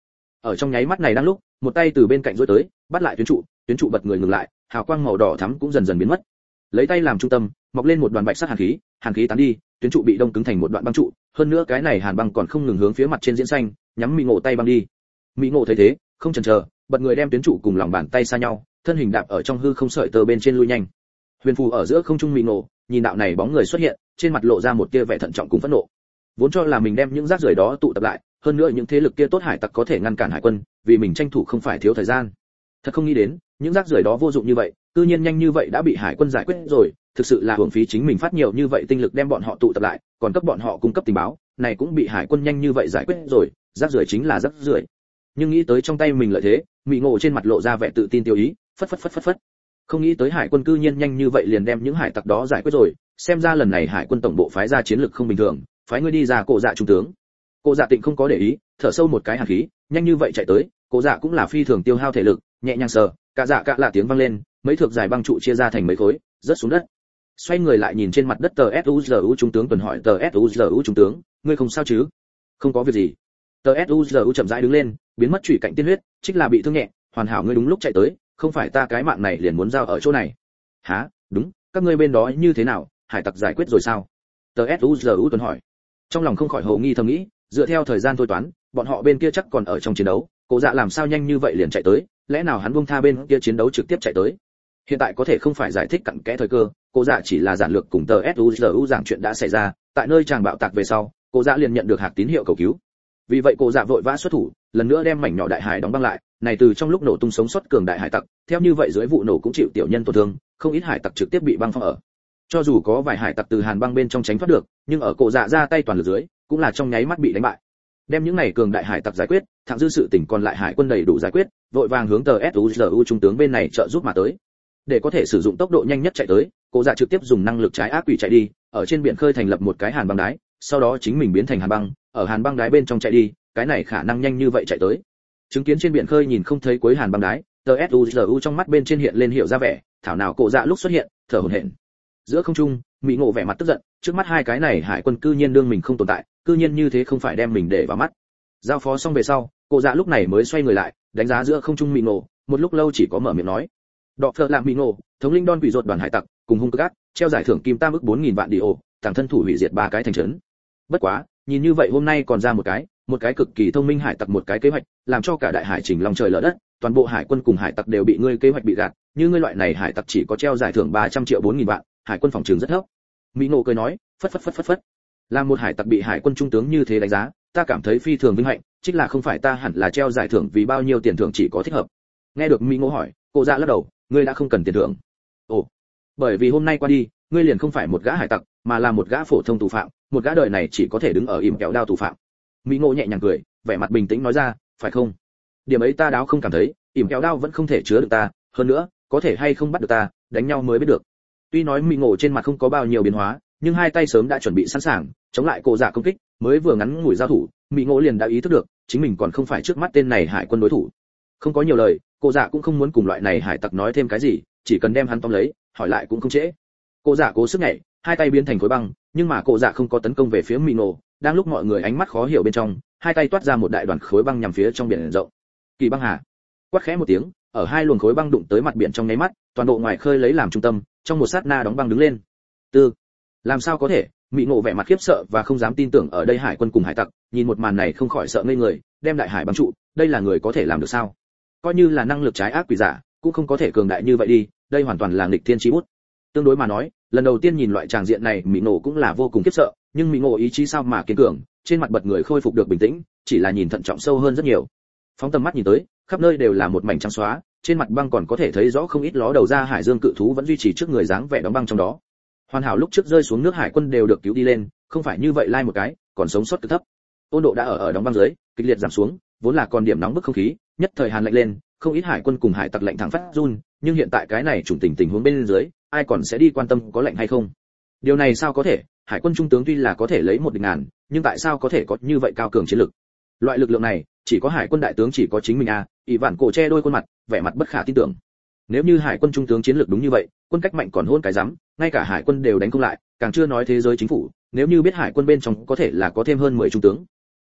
Ở trong nháy mắt này đang lúc, một tay từ bên cạnh duỗi tới, bắt lại tuyến trụ bật người ngừng lại, hào quang màu đỏ thắm cũng dần dần biến mất. Lấy tay làm trung tâm, mọc lên một đoàn bạch sắc hàn khí tán đi, tuyến trụ bị đông cứng thành một đoạn băng trụ, hơn nữa cái này hàn băng còn không ngừng hướng phía mặt trên diễn xanh, nhắm Mị Ngộ tay băng đi. Mị Ngộ thấy thế, không chần chờ, bật người đem tuyến trụ cùng lòng bàn tay xa nhau, thân hình đạp ở trong hư không sợi tơ bên trên lui nhanh. Huyền phù ở giữa không trung Mị Ngộ, nhìn đạo này bóng người xuất hiện, trên mặt lộ ra một tia vẻ thận trọng cùng phẫn nộ. Vốn cho là mình đem những rác rưởi đó tụ tập lại, hơn nữa những thế lực kia tốt hải tặc có thể ngăn cản hải quân, vì mình tranh thủ không phải thiếu thời gian. Thật không nghĩ đến, những rác rưởi đó vô dụng như vậy, cư nhiên nhanh như vậy đã bị hải quân giải quyết rồi, thực sự là hưởng phí chính mình phát nhiều như vậy tinh lực đem bọn họ tụ tập lại, còn cấp bọn họ cung cấp tình báo, này cũng bị hải quân nhanh như vậy giải quyết rồi, rác rưởi chính là rác rưởi. Nhưng nghĩ tới trong tay mình lợi thế, Mị Ngộ trên mặt lộ ra vẻ tự tin tiêu ý, phất. Không nghĩ tới hải quân cư nhiên nhanh như vậy liền đem những hải tặc đó giải quyết rồi, xem ra lần này hải quân tổng bộ phái ra chiến lực không bình thường, phái ngươi đi ra Cổ Dạ trung tướng. Cổ Dạ Tịnh không có để ý, thở sâu một cái hàn khí, nhanh như vậy chạy tới, Cổ Dạ cũng là phi thường tiêu hao thể lực, nhẹ nhàng sờ, cả dạ cả là tiếng vang lên, mấy thước dài băng trụ chia ra thành mấy khối, rớt xuống đất. Xoay người lại nhìn trên mặt đất TSUZU trung tướng tuần hỏi TSUZU trung tướng, ngươi không sao chứ? Không có việc gì. TSUZU chậm rãi đứng lên, biến mất chủy cạnh tiên huyết, chính là bị thương nhẹ, hoàn hảo ngươi đúng lúc chạy tới, không phải ta cái mạng này liền muốn giao ở chỗ này. Hả? Đúng, các ngươi bên đó như thế nào, hải tặc giải quyết rồi sao? TSUZU tuần hỏi. Trong lòng không khỏi hồ nghi thầm nghĩ, dựa theo thời gian thôi toán, bọn họ bên kia chắc còn ở trong chiến đấu, Cổ Dạ làm sao nhanh như vậy liền chạy tới, lẽ nào hắn buông tha bên kia chiến đấu trực tiếp chạy tới? Hiện tại có thể không phải giải thích cặn kẽ thời cơ, Cổ Dạ chỉ là giản lược cùng TSUZU giảng chuyện đã xảy ra, tại nơi chàng bạo tạc về sau, Cổ Dạ liền nhận được hạt tín hiệu cầu cứu. Vì vậy Cổ Dạ vội vã xuất thủ, lần nữa đem mảnh nhỏ đại hải đóng băng lại, này từ trong lúc nổ tung sống sót cường đại hải tặc, theo như vậy dưới vụ nổ cũng chịu tiểu nhân tổn thương, không ít hải tặc trực tiếp bị băng phong ở. Cho dù có vài hải tặc từ hàn băng bên trong tránh thoát được, nhưng ở Cổ Dạ ra tay toàn lực dưới, cũng là trong nháy mắt bị đánh bại. Đem những này cường đại hải tặc giải quyết, thẳng dư sự tỉnh còn lại hải quân đầy đủ giải quyết, vội vàng hướng TSUZU trung tướng bên này trợ giúp mà tới. Để có thể sử dụng tốc độ nhanh nhất chạy tới, Cổ Dạ trực tiếp dùng năng lực trái ác quỷ chạy đi, ở trên biển khơi thành lập một cái hàn băng đáy, sau đó chính mình biến thành hàn băng, ở hàn băng đáy bên trong chạy đi, cái này khả năng nhanh như vậy chạy tới. Chứng kiến trên biển khơi nhìn không thấy cuối hàn băng đáy, TSUZU trong mắt bên trên hiện lên hiểu ra vẻ, thảo nào Cổ Dạ lúc xuất hiện, thở hổn hển. Giữa không trung, Mị Ngộ vẻ mặt tức giận, trước mắt hai cái này hải quân cư nhiên đương mình không tồn tại, cư nhiên như thế không phải đem mình để vào mắt. Giao phó xong về sau, Cổ Dạ lúc này mới xoay người lại, đánh giá giữa không trung Mị Ngộ, một lúc lâu chỉ có mở miệng nói: "Đọ Phở làm Mị Ngộ, thống lĩnh Don quỷ rốt đoàn hải tặc, cùng hung cực ác, treo giải thưởng kim tam ức 4000 vạn Dio, tàng thân thủ hủy diệt ba cái thành trấn." Bất quá, nhìn như vậy hôm nay còn ra một cái cực kỳ thông minh hải tặc một cái kế hoạch, làm cho cả đại hải chỉnh lòng trời lở đất, toàn bộ hải quân cùng hải tặc đều bị ngươi kế hoạch bị gạt, như ngươi loại này hải tặc chỉ có treo giải thưởng 300 triệu 4000 vạn, hải quân phòng trường rất thấp. Mị Ngộ cười nói, phất. Làm một hải tặc bị hải quân trung tướng như thế đánh giá, ta cảm thấy phi thường vinh hạnh, chính là không phải ta hẳn là treo giải thưởng vì bao nhiêu tiền thưởng chỉ có thích hợp. Nghe được Mị Ngộ hỏi, Cổ Dạ lắc đầu, ngươi đã không cần tiền thưởng. Ồ, bởi vì hôm nay qua đi, ngươi liền không phải một gã hải tặc, mà là một gã phổ thông tù phạm, một gã đời này chỉ có thể đứng ở ỉm kẹo đao tù phạm. Mị Ngộ nhẹ nhàng cười, vẻ mặt bình tĩnh nói ra, phải không? Điểm ấy ta đáo không cảm thấy, ỉm kẹo đao vẫn không thể chứa được ta, hơn nữa, có thể hay không bắt được ta, đánh nhau mới biết được. Tuy nói Mị Ngộ trên mặt không có bao nhiêu biến hóa, nhưng hai tay sớm đã chuẩn bị sẵn sàng, chống lại Cổ Dạ công kích, mới vừa ngắn ngủi giao thủ, Mị Ngộ liền đã ý thức được, chính mình còn không phải trước mắt tên này hải quân đối thủ. Không có nhiều lời, Cổ Dạ cũng không muốn cùng loại này hải tặc nói thêm cái gì, chỉ cần đem hắn tóm lấy, hỏi lại cũng không trễ. Cổ Dạ cố sức nhảy, hai tay biến thành khối băng, nhưng mà Cổ Dạ không có tấn công về phía Mị Ngộ, đang lúc mọi người ánh mắt khó hiểu bên trong, hai tay toát ra một đại đoàn khối băng nhằm phía trong biển rộng. Kỳ băng hà. Quát khẽ một tiếng, ở hai luồng khối băng đụng tới mặt biển trong nháy mắt, toàn bộ ngoài khơi lấy làm trung tâm, trong một sát na đóng băng đứng lên. Làm sao có thể? Mị Ngộ vẻ mặt khiếp sợ và không dám tin tưởng ở đây hải quân cùng hải tặc, nhìn một màn này không khỏi sợ ngây người, đem đại hải băng trụ, đây là người có thể làm được sao? Coi như là năng lực trái ác quỷ giả, cũng không có thể cường đại như vậy đi, đây hoàn toàn là nghịch thiên chí bút. Tương đối mà nói, lần đầu tiên nhìn loại tràng diện này, Mị Ngộ cũng là vô cùng khiếp sợ, nhưng Mị Ngộ ý chí sao mà kiên cường, trên mặt bật người khôi phục được bình tĩnh, chỉ là nhìn thận trọng sâu hơn rất nhiều. Phóng tầm mắt nhìn tới, khắp nơi đều là một mảnh trắng xóa, trên mặt băng còn có thể thấy rõ không ít ló đầu ra hải dương cự thú vẫn duy trì trước người dáng vẻ đóng băng trong đó. Hoàn hảo lúc trước rơi xuống nước hải quân đều được cứu đi lên, không phải như vậy lai một cái, còn sống sót cực thấp. Ôn độ đã ở đóng băng dưới, kịch liệt giảm xuống, vốn là còn điểm nóng bức không khí, nhất thời hàn lạnh lên, không ít hải quân cùng hải tặc lạnh thẳng phát run, nhưng hiện tại cái này trùng tình huống bên dưới, ai còn sẽ đi quan tâm có lạnh hay không? Điều này sao có thể? Hải quân trung tướng tuy là có thể lấy một địch ngàn, nhưng tại sao có thể có như vậy cao cường chiến lực? Loại lực lượng này, chỉ có hải quân đại tướng chỉ có chính mình a. Ỷ Vạn cổ che đôi khuôn mặt, vẻ mặt bất khả tin tưởng. Nếu như hải quân trung tướng chiến lược đúng như vậy, quân cách mạnh còn hôn cái rắm, ngay cả hải quân đều đánh không lại, càng chưa nói thế giới chính phủ, nếu như biết hải quân bên trong có thể là có thêm hơn 10 trung tướng.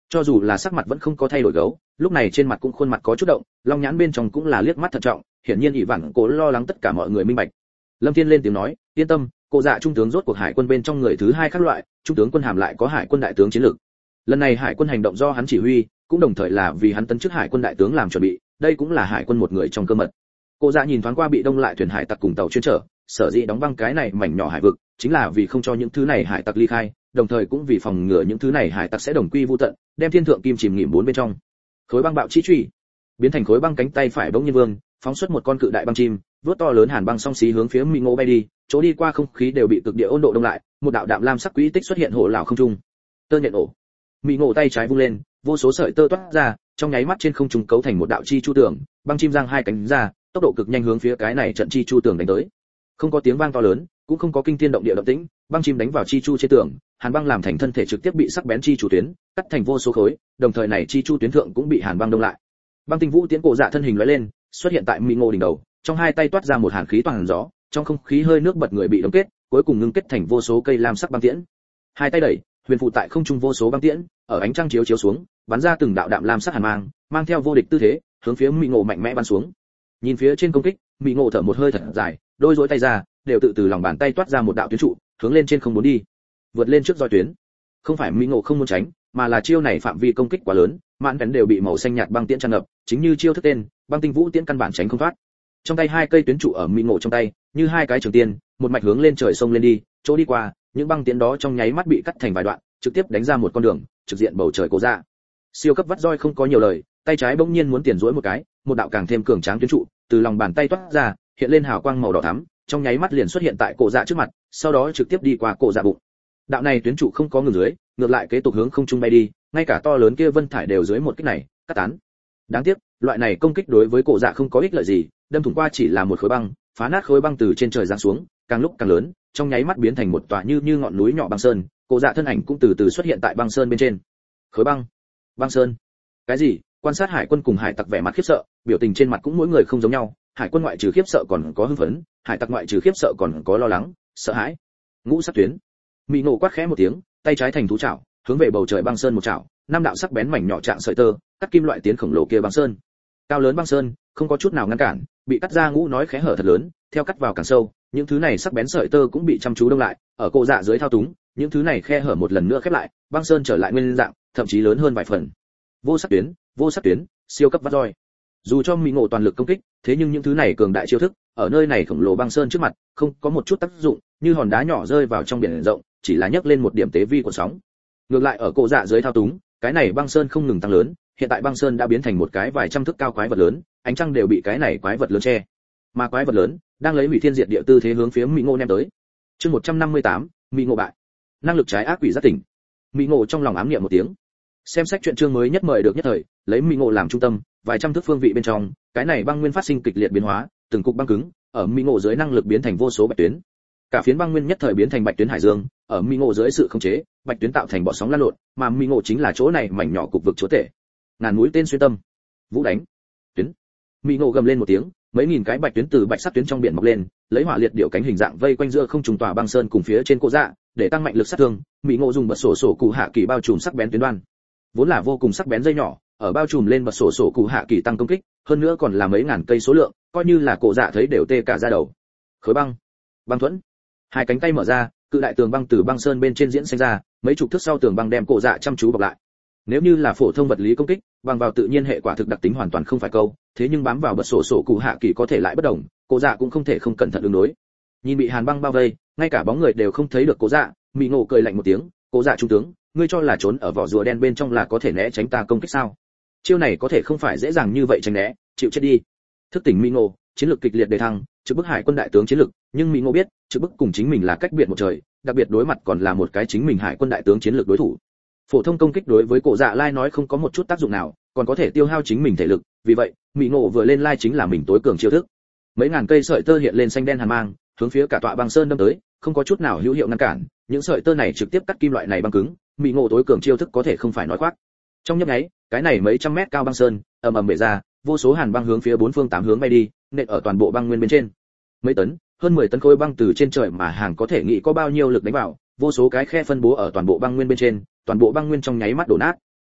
Cho dù là sắc mặt vẫn không có thay đổi gấu, lúc này trên mặt cũng khuôn mặt có chút động, long nhãn bên trong cũng là liếc mắt thận trọng, hiển nhiên ỷ vạn cố lo lắng tất cả mọi người minh bạch. Lâm Thiên lên tiếng nói, yên tâm, cô dạ trung tướng rốt cuộc hải quân bên trong người thứ hai khác loại, trung tướng quân hàm lại có hải quân đại tướng chiến lược. Lần này hải quân hành động do hắn chỉ huy, cũng đồng thời là vì hắn tấn chức hải quân đại tướng làm chuẩn bị, đây cũng là hải quân một người trong cơ mật. Cô dạ nhìn thoáng qua bị đông lại thuyền hải tặc cùng tàu chuyên trở, sở dĩ đóng băng cái này mảnh nhỏ hải vực, chính là vì không cho những thứ này hải tặc ly khai, đồng thời cũng vì phòng ngừa những thứ này hải tặc sẽ đồng quy vu tận, đem thiên thượng kim chìm nghỉm bốn bên trong. Khối băng bạo chi truy, biến thành khối băng cánh tay phải bỗng nhiên vương, phóng xuất một con cự đại băng chim, vuốt to lớn hàn băng song xí hướng phía Mỹ Ngộ bay đi, chỗ đi qua không khí đều bị cực địa ôn độ đông lại, một đạo đạm lam sắc quỹ tích xuất hiện hộ lão không trung. Tơ nhện ổ. Mỹ Ngộ tay trái vung lên, vô số sợi tơ toát ra, trong nháy mắt trên không trung cấu thành một đạo chi chu tường, băng chim giang hai cánh ra, tốc độ cực nhanh hướng phía cái này trận chi chu tường đánh tới. Không có tiếng vang to lớn, cũng không có kinh thiên động địa động tĩnh, băng chim đánh vào chi chu trên tường, hàn băng làm thành thân thể trực tiếp bị sắc bén chi chu tuyến cắt thành vô số khối, đồng thời này chi chu tuyến thượng cũng bị hàn băng đông lại. Băng tinh vũ tiến cổ dạ thân hình lóe lên, xuất hiện tại Mỹ Ngộ đỉnh đầu, trong hai tay toát ra một hàn khí toàn gió, trong không khí hơi nước bật người bị đông kết, cuối cùng ngưng kết thành vô số cây lam sắc băng tiễn. Hai tay đẩy, huyền phụ tại không trung vô số băng tiễn, ở ánh trăng chiếu chiếu xuống, bắn ra từng đạo đạm lam sắc hàn mang, mang theo vô địch tư thế, hướng phía Mỹ Ngộ mạnh mẽ bắn xuống. Nhìn phía trên công kích, Mỹ Ngộ thở một hơi thật dài, đôi duỗi tay ra, đều tự từ lòng bàn tay toát ra một đạo tuyến trụ, hướng lên trên không muốn đi, vượt lên trước roi tuyến. Không phải Mỹ Ngộ không muốn tránh, mà là chiêu này phạm vi công kích quá lớn, mạn vén đều bị màu xanh nhạt băng tiễn tràn ngập, chính như chiêu thức tên, băng tinh vũ tiễn căn bản tránh không thoát. Trong tay hai cây tuyến trụ ở Mỹ Ngộ trong tay, như hai cái trường tiên, một mạch hướng lên trời sông lên đi, chỗ đi qua, những băng tiễn đó trong nháy mắt bị cắt thành vài đoạn, trực tiếp đánh ra một con đường, trực diện bầu trời cố ra. Siêu cấp vắt roi không có nhiều lời, tay trái bỗng nhiên muốn tiền duỗi một cái, một đạo càng thêm cường tráng tuyến trụ, từ lòng bàn tay toát ra, hiện lên hào quang màu đỏ thắm, trong nháy mắt liền xuất hiện tại cổ dạ trước mặt, sau đó trực tiếp đi qua cổ dạ bụng. Đạo này tuyến trụ không có ngừng dưới, ngược lại kế tục hướng không trung bay đi, ngay cả to lớn kia vân thải đều dưới một kích này cắt tán. Đáng tiếc, loại này công kích đối với cổ dạ không có ích lợi gì, đâm thủng qua chỉ là một khối băng, phá nát khối băng từ trên trời giáng xuống, càng lúc càng lớn, trong nháy mắt biến thành một tòa như ngọn núi nhỏ băng sơn, cổ dạ thân ảnh cũng từ từ xuất hiện tại băng sơn bên trên. Khối băng, băng sơn, cái gì? Quan sát hải quân cùng hải tặc vẻ mặt khiếp sợ, biểu tình trên mặt cũng mỗi người không giống nhau, hải quân ngoại trừ khiếp sợ còn có hưng phấn, hải tặc ngoại trừ khiếp sợ còn có lo lắng, sợ hãi. Ngũ sắc tuyến. Mỹ Ngộ quát khẽ một tiếng, tay trái thành thú chảo, hướng về bầu trời băng sơn một chảo, năm đạo sắc bén mảnh nhỏ trạng sợi tơ, cắt kim loại tiến khổng lồ kia băng sơn. Cao lớn băng sơn, không có chút nào ngăn cản, bị cắt ra ngũ nói khẽ hở thật lớn, theo cắt vào càng sâu, những thứ này sắc bén sợi tơ cũng bị chăm chú đông lại, ở cổ dạ dưới thao túng, những thứ này khe hở một lần nữa khép lại, băng sơn trở lại nguyên dạng, thậm chí lớn hơn vài phần. Vô sắc tuyến, siêu cấp vắt roi. Dù cho Mỹ Ngộ toàn lực công kích, thế nhưng những thứ này cường đại chiêu thức, ở nơi này khổng lồ băng sơn trước mặt, không có một chút tác dụng, như hòn đá nhỏ rơi vào trong biển rộng, chỉ là nhấc lên một điểm tế vi của sóng. Ngược lại ở cổ dạ dưới thao túng, cái này băng sơn không ngừng tăng lớn, hiện tại băng sơn đã biến thành một cái vài trăm thước cao quái vật lớn, ánh trăng đều bị cái này quái vật lớn che. Mà quái vật lớn đang lấy hủy thiên diệt địa tư thế hướng phía Mỹ Ngộ ném tới. Chương 158, Mỹ Ngộ bại. Năng lực trái ác quỷ giác tỉnh. Mỹ Ngộ trong lòng ám niệm một tiếng. Xem sách truyện chương mới nhất mời được nhất thời, lấy Mỹ Ngộ làm trung tâm, vài trăm thước phương vị bên trong, cái này băng nguyên phát sinh kịch liệt biến hóa, từng cục băng cứng, ở Mỹ Ngộ dưới năng lực biến thành vô số bạch tuyến. Cả phiến băng nguyên nhất thời biến thành bạch tuyến hải dương, ở Mỹ Ngộ dưới sự khống chế, bạch tuyến tạo thành bọt sóng lan lộn, mà Mỹ Ngộ chính là chỗ này mảnh nhỏ cục vực chúa tể. Ngàn mũi tên xuyên tâm, vũ đánh, tuyến. Mỹ Ngộ gầm lên một tiếng, mấy nghìn cái bạch tuyến từ bạch sắc tuyến trong biển mọc lên, lấy hỏa liệt điệu cánh hình dạng vây quanh giữa không trùng tòa băng sơn cùng phía trên cổ dạ, để tăng mạnh lực sát thương. Mỹ Ngộ dùng bật sổ cụ hạ kỳ bao trùm sắc bén tuyến đoan, vốn là vô cùng sắc bén dây nhỏ, ở bao trùm lên bật sổ cụ hạ kỳ tăng công kích, hơn nữa còn là mấy ngàn cây số lượng, coi như là cổ dạ thấy đều tê cả da đầu. Khối băng, băng thuẫn, hai cánh tay mở ra, cự đại tường băng từ băng sơn bên trên diễn sinh ra, mấy chục thước sau tường băng đem cổ dạ chăm chú bọc lại. Nếu như là phổ thông vật lý công kích, bằng vào tự nhiên hệ quả thực đặc tính hoàn toàn không phải câu, thế nhưng bám vào bật sổ cụ hạ kỳ có thể lại bất đồng, cổ dạ cũng không thể không cẩn thận ứng đối. Nhìn bị hàn băng bao vây, ngay cả bóng người đều không thấy được cổ dạ, Mỹ Ngộ cười lạnh một tiếng, cổ dạ trung tướng, ngươi cho là trốn ở vỏ rùa đen bên trong là có thể né tránh ta công kích sao? Chiêu này có thể không phải dễ dàng như vậy tránh né, chịu chết đi. Thức tỉnh Mỹ Ngộ, chiến lược kịch liệt đề thăng, trực bức hải quân đại tướng chiến lược, nhưng Mỹ Ngộ biết, trực bức cùng chính mình là cách biệt một trời, đặc biệt đối mặt còn là một cái chính mình hải quân đại tướng chiến lược đối thủ. Phổ thông công kích đối với cổ dạ lai nói không có một chút tác dụng nào, còn có thể tiêu hao chính mình thể lực, vì vậy, Mỹ Ngộ vừa lên lai chính là mình tối cường chiêu thức. Mấy ngàn cây sợi tơ hiện lên xanh đen hàn mang, hướng phía cả tọa băng sơn đâm tới, không có chút nào hữu hiệu ngăn cản, những sợi tơ này trực tiếp cắt kim loại này băng cứng, Mỹ Ngộ tối cường chiêu thức có thể không phải nói khoác. Trong nhấp nháy, cái này mấy trăm mét cao băng sơn ầm ầm bể ra, vô số hàn băng hướng phía bốn phương tám hướng bay đi, nện ở toàn bộ băng nguyên bên trên. Mấy tấn, hơn 10 tấn khối băng từ trên trời mà hàng có thể nghĩ có bao nhiêu lực đánh vào, vô số cái khe phân bố ở toàn bộ băng nguyên bên trên, toàn bộ băng nguyên trong nháy mắt đổ nát.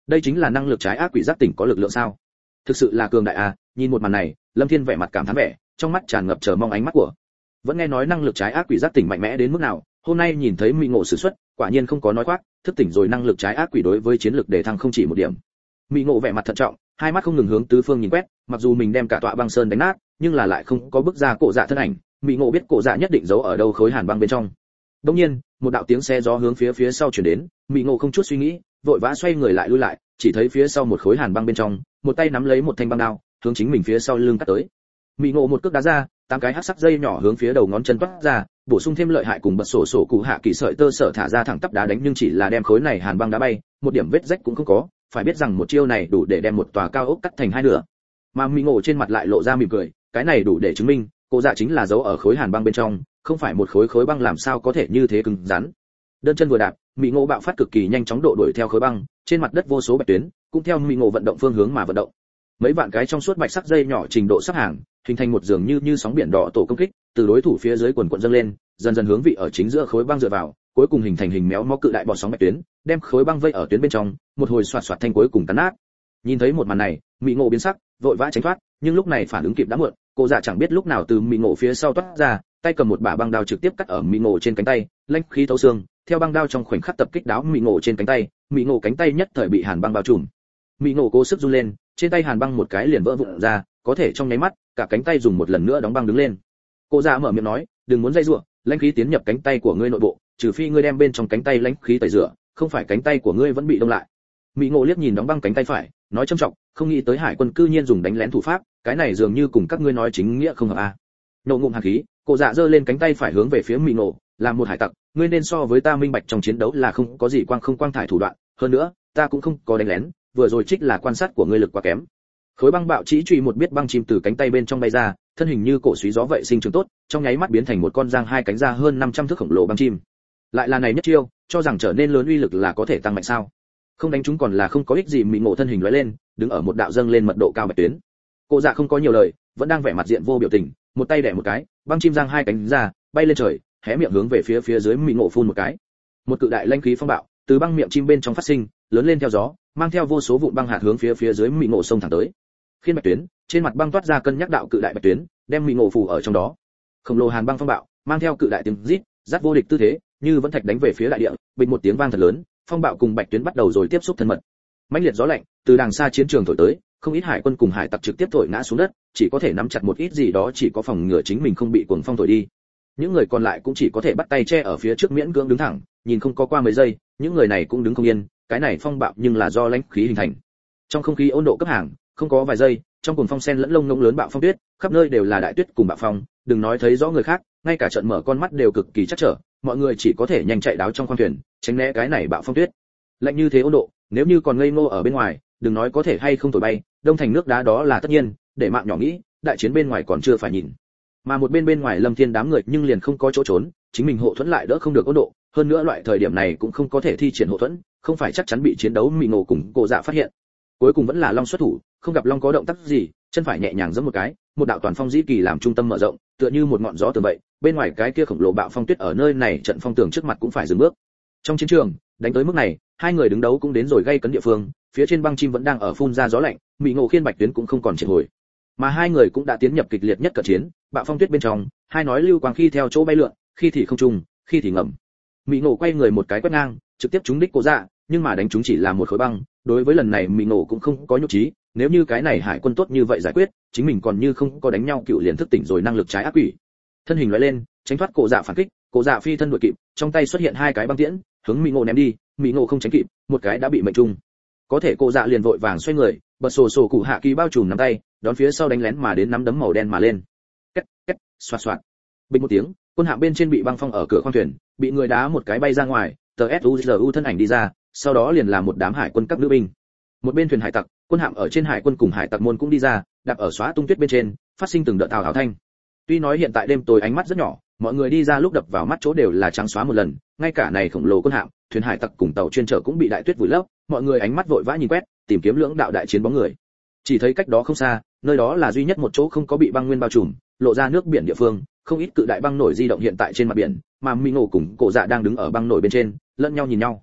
đây chính là năng lực trái ác quỷ giác tỉnh có lực lượng sao? Thực sự là cường đại à. Nhìn một màn này, Lâm Thiên vẻ mặt cảm thán vẻ, trong mắt tràn ngập chờ mong ánh mắt của. Vẫn nghe nói năng lực trái ác quỷ giác tỉnh mạnh mẽ đến mức nào, hôm nay nhìn thấy Mị Ngộ sử xuất, quả nhiên không có nói khoác, thức tỉnh rồi năng lực trái ác quỷ đối với chiến lực để thăng không chỉ một điểm. Mị Ngộ vẻ mặt thận trọng, hai mắt không ngừng hướng tứ phương nhìn quét, mặc dù mình đem cả tọa băng sơn đánh nát, nhưng là lại không có bước ra cổ dạ thân ảnh. Mị Ngộ biết cổ dạ nhất định giấu ở đâu khối hàn băng bên trong. Đột nhiên, một đạo tiếng xe gió hướng phía sau truyền đến, Mị Ngộ không chút suy nghĩ, vội vã xoay người lại lui lại, chỉ thấy phía sau một khối hàn băng bên trong, một tay nắm lấy một thanh băng đao, hướng chính mình phía sau lưng cắt tới. Mị Ngộ một cước đá ra, 8 cái hắc sắc dây nhỏ hướng phía đầu ngón chân toát ra, bổ sung thêm lợi hại cùng bật sổ cụ hạ kỳ sợi tơ sở thả ra thẳng tắp đá đánh, nhưng chỉ là đem khối này hàn băng đá bay, một điểm vết rách cũng không có, phải biết rằng một chiêu này đủ để đem một tòa cao ốc cắt thành hai nửa. Mà Mị Ngộ trên mặt lại lộ ra mỉm cười, cái này đủ để chứng minh, cổ dạ chính là giấu ở khối hàn băng bên trong, không phải một khối băng làm sao có thể như thế cứng rắn. Đơn chân vừa đạp, Mị Ngộ bạo phát cực kỳ nhanh chóng độ đuổi theo khối băng, trên mặt đất vô số bạch tuyến, cũng theo Mị Ngộ vận động phương hướng mà vận động. Mấy vạn cái trong suốt bạch sắc dây nhỏ trình độ sắp hàng, hình thành một dường như sóng biển đỏ tổ công kích, từ đối thủ phía dưới quần quần dâng lên, dần dần hướng vị ở chính giữa khối băng dựa vào, cuối cùng hình thành hình méo mó cự đại bọt sóng bạch tuyến, đem khối băng vây ở tuyến bên trong, một hồi xoạt xoạt thanh cuối cùng cắn nát. Nhìn thấy một màn này, Mị Ngộ biến sắc, vội vã tránh thoát, nhưng lúc này phản ứng kịp đã muộn, cô dạ chẳng biết lúc nào từ Mị Ngộ phía sau toát ra, tay cầm một bả băng đao trực tiếp cắt ở Mị Ngộ trên cánh tay, lãnh khí thấu xương, theo băng đao trong khoảnh khắc tập kích đáo Mị Ngộ trên cánh tay, Mị Ngộ cánh tay nhất thời bị hàn băng bao trùm. Mị Ngộ cố sức run lên, trên tay hàn băng một cái liền vỡ vụn ra, có thể trong nháy mắt, cả cánh tay dùng một lần nữa đóng băng đứng lên. Cô dạ mở miệng nói, đừng muốn dây dưa, lãnh khí tiến nhập cánh tay của ngươi nội bộ, trừ phi ngươi đem bên trong cánh tay lãnh khí tẩy rửa, không phải cánh tay của ngươi vẫn bị đông lại. Mị Ngộ liếc nhìn đóng băng cánh tay phải, nói trầm trọng, không nghĩ tới hải quân cư nhiên dùng đánh lén thủ pháp, cái này dường như cùng các ngươi nói chính nghĩa không hợp a. Nộ ngụm hàn khí, cô dạ giơ lên cánh tay phải hướng về phía Mị Ngộ, làm một hải tặc, ngươi nên so với ta minh bạch trong chiến đấu là không có gì không quang thải thủ đoạn, hơn nữa, ta cũng không có đánh lén, vừa rồi trích là quan sát của ngươi lực quá kém. Khối băng bạo chỉ truy một biết băng chim từ cánh tay bên trong bay ra, thân hình như cổ suý gió vậy sinh trưởng tốt, trong nháy mắt biến thành một con giang hai cánh ra hơn 500 thước khổng lồ băng chim. Lại là này nhất chiêu, cho rằng trở nên lớn uy lực là có thể tăng mạnh sao? Không đánh chúng còn là không có ích gì. Mị Ngộ thân hình lóe lên, đứng ở một đạo dâng lên mật độ cao bạch tuyến. Cô dạ không có nhiều lời, vẫn đang vẻ mặt diện vô biểu tình, một tay đè một cái, băng chim giang hai cánh ra, bay lên trời, hé miệng hướng về phía dưới Mị Ngộ phun một cái. Một cự đại lãnh khí phong bạo từ băng miệng chim bên trong phát sinh, lớn lên theo gió, mang theo vô số vụn băng hạt hướng phía dưới Mị Ngộ xông thẳng tới. Khiên bạch tuyến, trên mặt băng toát ra cân nhắc đạo cự đại bạch tuyến, đem Mị Ngộ phủ ở trong đó. Khổng lồ hàn băng phong bạo, mang theo cự đại tiếng rít, dắt vô địch tư thế, như vẫn thạch đánh về phía đại địa, bịch một tiếng vang thật lớn, phong bạo cùng bạch tuyến bắt đầu rồi tiếp xúc thân mật. Mãnh liệt gió lạnh từ đằng xa chiến trường thổi tới, không ít hải quân cùng hải tặc trực tiếp thổi ngã xuống đất, chỉ có thể nắm chặt một ít gì đó chỉ có phòng ngừa chính mình không bị cuồng phong thổi đi. Những người còn lại cũng chỉ có thể bắt tay che ở phía trước miễn cưỡng đứng thẳng, nhìn không có qua mấy giây, những người này cũng đứng không yên, cái này phong bạo nhưng là do lãnh khí hình thành. Trong không khí 温độ cấp hàng, không có vài giây, trong cuồng phong sen lẫn lông ngỗng lớn bạo phong tuyết, khắp nơi đều là đại tuyết cùng bạo phong, đừng nói thấy rõ người khác, ngay cả trận mở con mắt đều cực kỳ chắc trở, mọi người chỉ có thể nhanh chạy đáo trong khoang thuyền, tránh né cái này bạo phong tuyết. Lạnh như thế 温độ, nếu như còn ngây ngô ở bên ngoài, đừng nói có thể hay không thổi bay, đông thành nước đá đó là tất nhiên, để mạng nhỏ nghĩ, đại chiến bên ngoài còn chưa phải nhìn. Mà một bên ngoài Lâm Thiên đám người nhưng liền không có chỗ trốn, chính mình hộ thuẫn lại đỡ không được 温độ, hơn nữa loại thời điểm này cũng không có thể thi triển hộ thuẫn, không phải chắc chắn bị chiến đấu Mị Ngộ cùng Cổ Dạ phát hiện. Cuối cùng vẫn là Long xuất thủ, không gặp Long có động tác gì, chân phải nhẹ nhàng giẫm một cái, một đạo toàn phong dĩ kỳ làm trung tâm mở rộng, tựa như một ngọn gió tường vậy, bên ngoài cái kia khổng lồ bạo phong tuyết ở nơi này trận phong tường trước mặt cũng phải dừng bước. Trong chiến trường, đánh tới mức này, hai người đứng đấu cũng đến rồi gây cấn địa phương, phía trên băng chim vẫn đang ở phun ra gió lạnh, Mị Ngộ khiên bạch tuyến cũng không còn triệt hồi. Mà hai người cũng đã tiến nhập kịch liệt nhất cận chiến, bạo phong tuyết bên trong, hai nói lưu quang khi theo chỗ bay lượn, khi thì không trung, khi thì ngầm. Mị Ngộ quay người một cái quét ngang, trực tiếp trúng đích Cổ Dạ, nhưng mà đánh trúng chỉ là một khối băng, đối với lần này Mị Ngộ cũng không có nhục trí, nếu như cái này hải quân tốt như vậy giải quyết, chính mình còn như không có đánh nhau cựu liền thức tỉnh rồi năng lực trái ác quỷ. Thân hình lóe lên, tránh thoát Cổ Dạ phản kích, Cổ Dạ phi thân đuổi kịp, trong tay xuất hiện hai cái băng tiễn, hướng Mị Ngộ ném đi, Mị Ngộ không tránh kịp, một cái đã bị mệnh trung. Có thể Cổ Dạ liền vội vàng xoay người, bật sổ cụ hạ kỳ bao trùm nắm tay, đón phía sau đánh lén mà đến nắm đấm màu đen mà lên. Két két, xoạt xoạt. Bình một tiếng, quân hạm bên trên bị băng phong ở cửa khoang thuyền, bị người đá một cái bay ra ngoài, tờ SUZU thân ảnh đi ra, sau đó liền là một đám hải quân các nữ binh. Một bên thuyền hải tặc, quân hạm ở trên hải quân cùng hải tặc môn cũng đi ra, đạp ở xóa tung tuyết bên trên, phát sinh từng đợt thào thào thanh. Tuy nói hiện tại đêm tối ánh mắt rất nhỏ, mọi người đi ra lúc đập vào mắt chỗ đều là trắng xóa một lần, ngay cả này khổng lồ quân hạm, thuyền hải tặc cùng tàu chuyên chở cũng bị đại tuyết vùi lấp, mọi người ánh mắt vội vã nhìn quét, tìm kiếm lưỡng đạo đại chiến bóng người. Chỉ thấy cách đó không xa, nơi đó là duy nhất một chỗ không có bị băng nguyên bao trùm, lộ ra nước biển địa phương, không ít cự đại băng nổi di động hiện tại trên mặt biển, mà Mị Ngộ cùng Cổ Dạ đang đứng ở băng nổi bên trên, lẫn nhau nhìn nhau.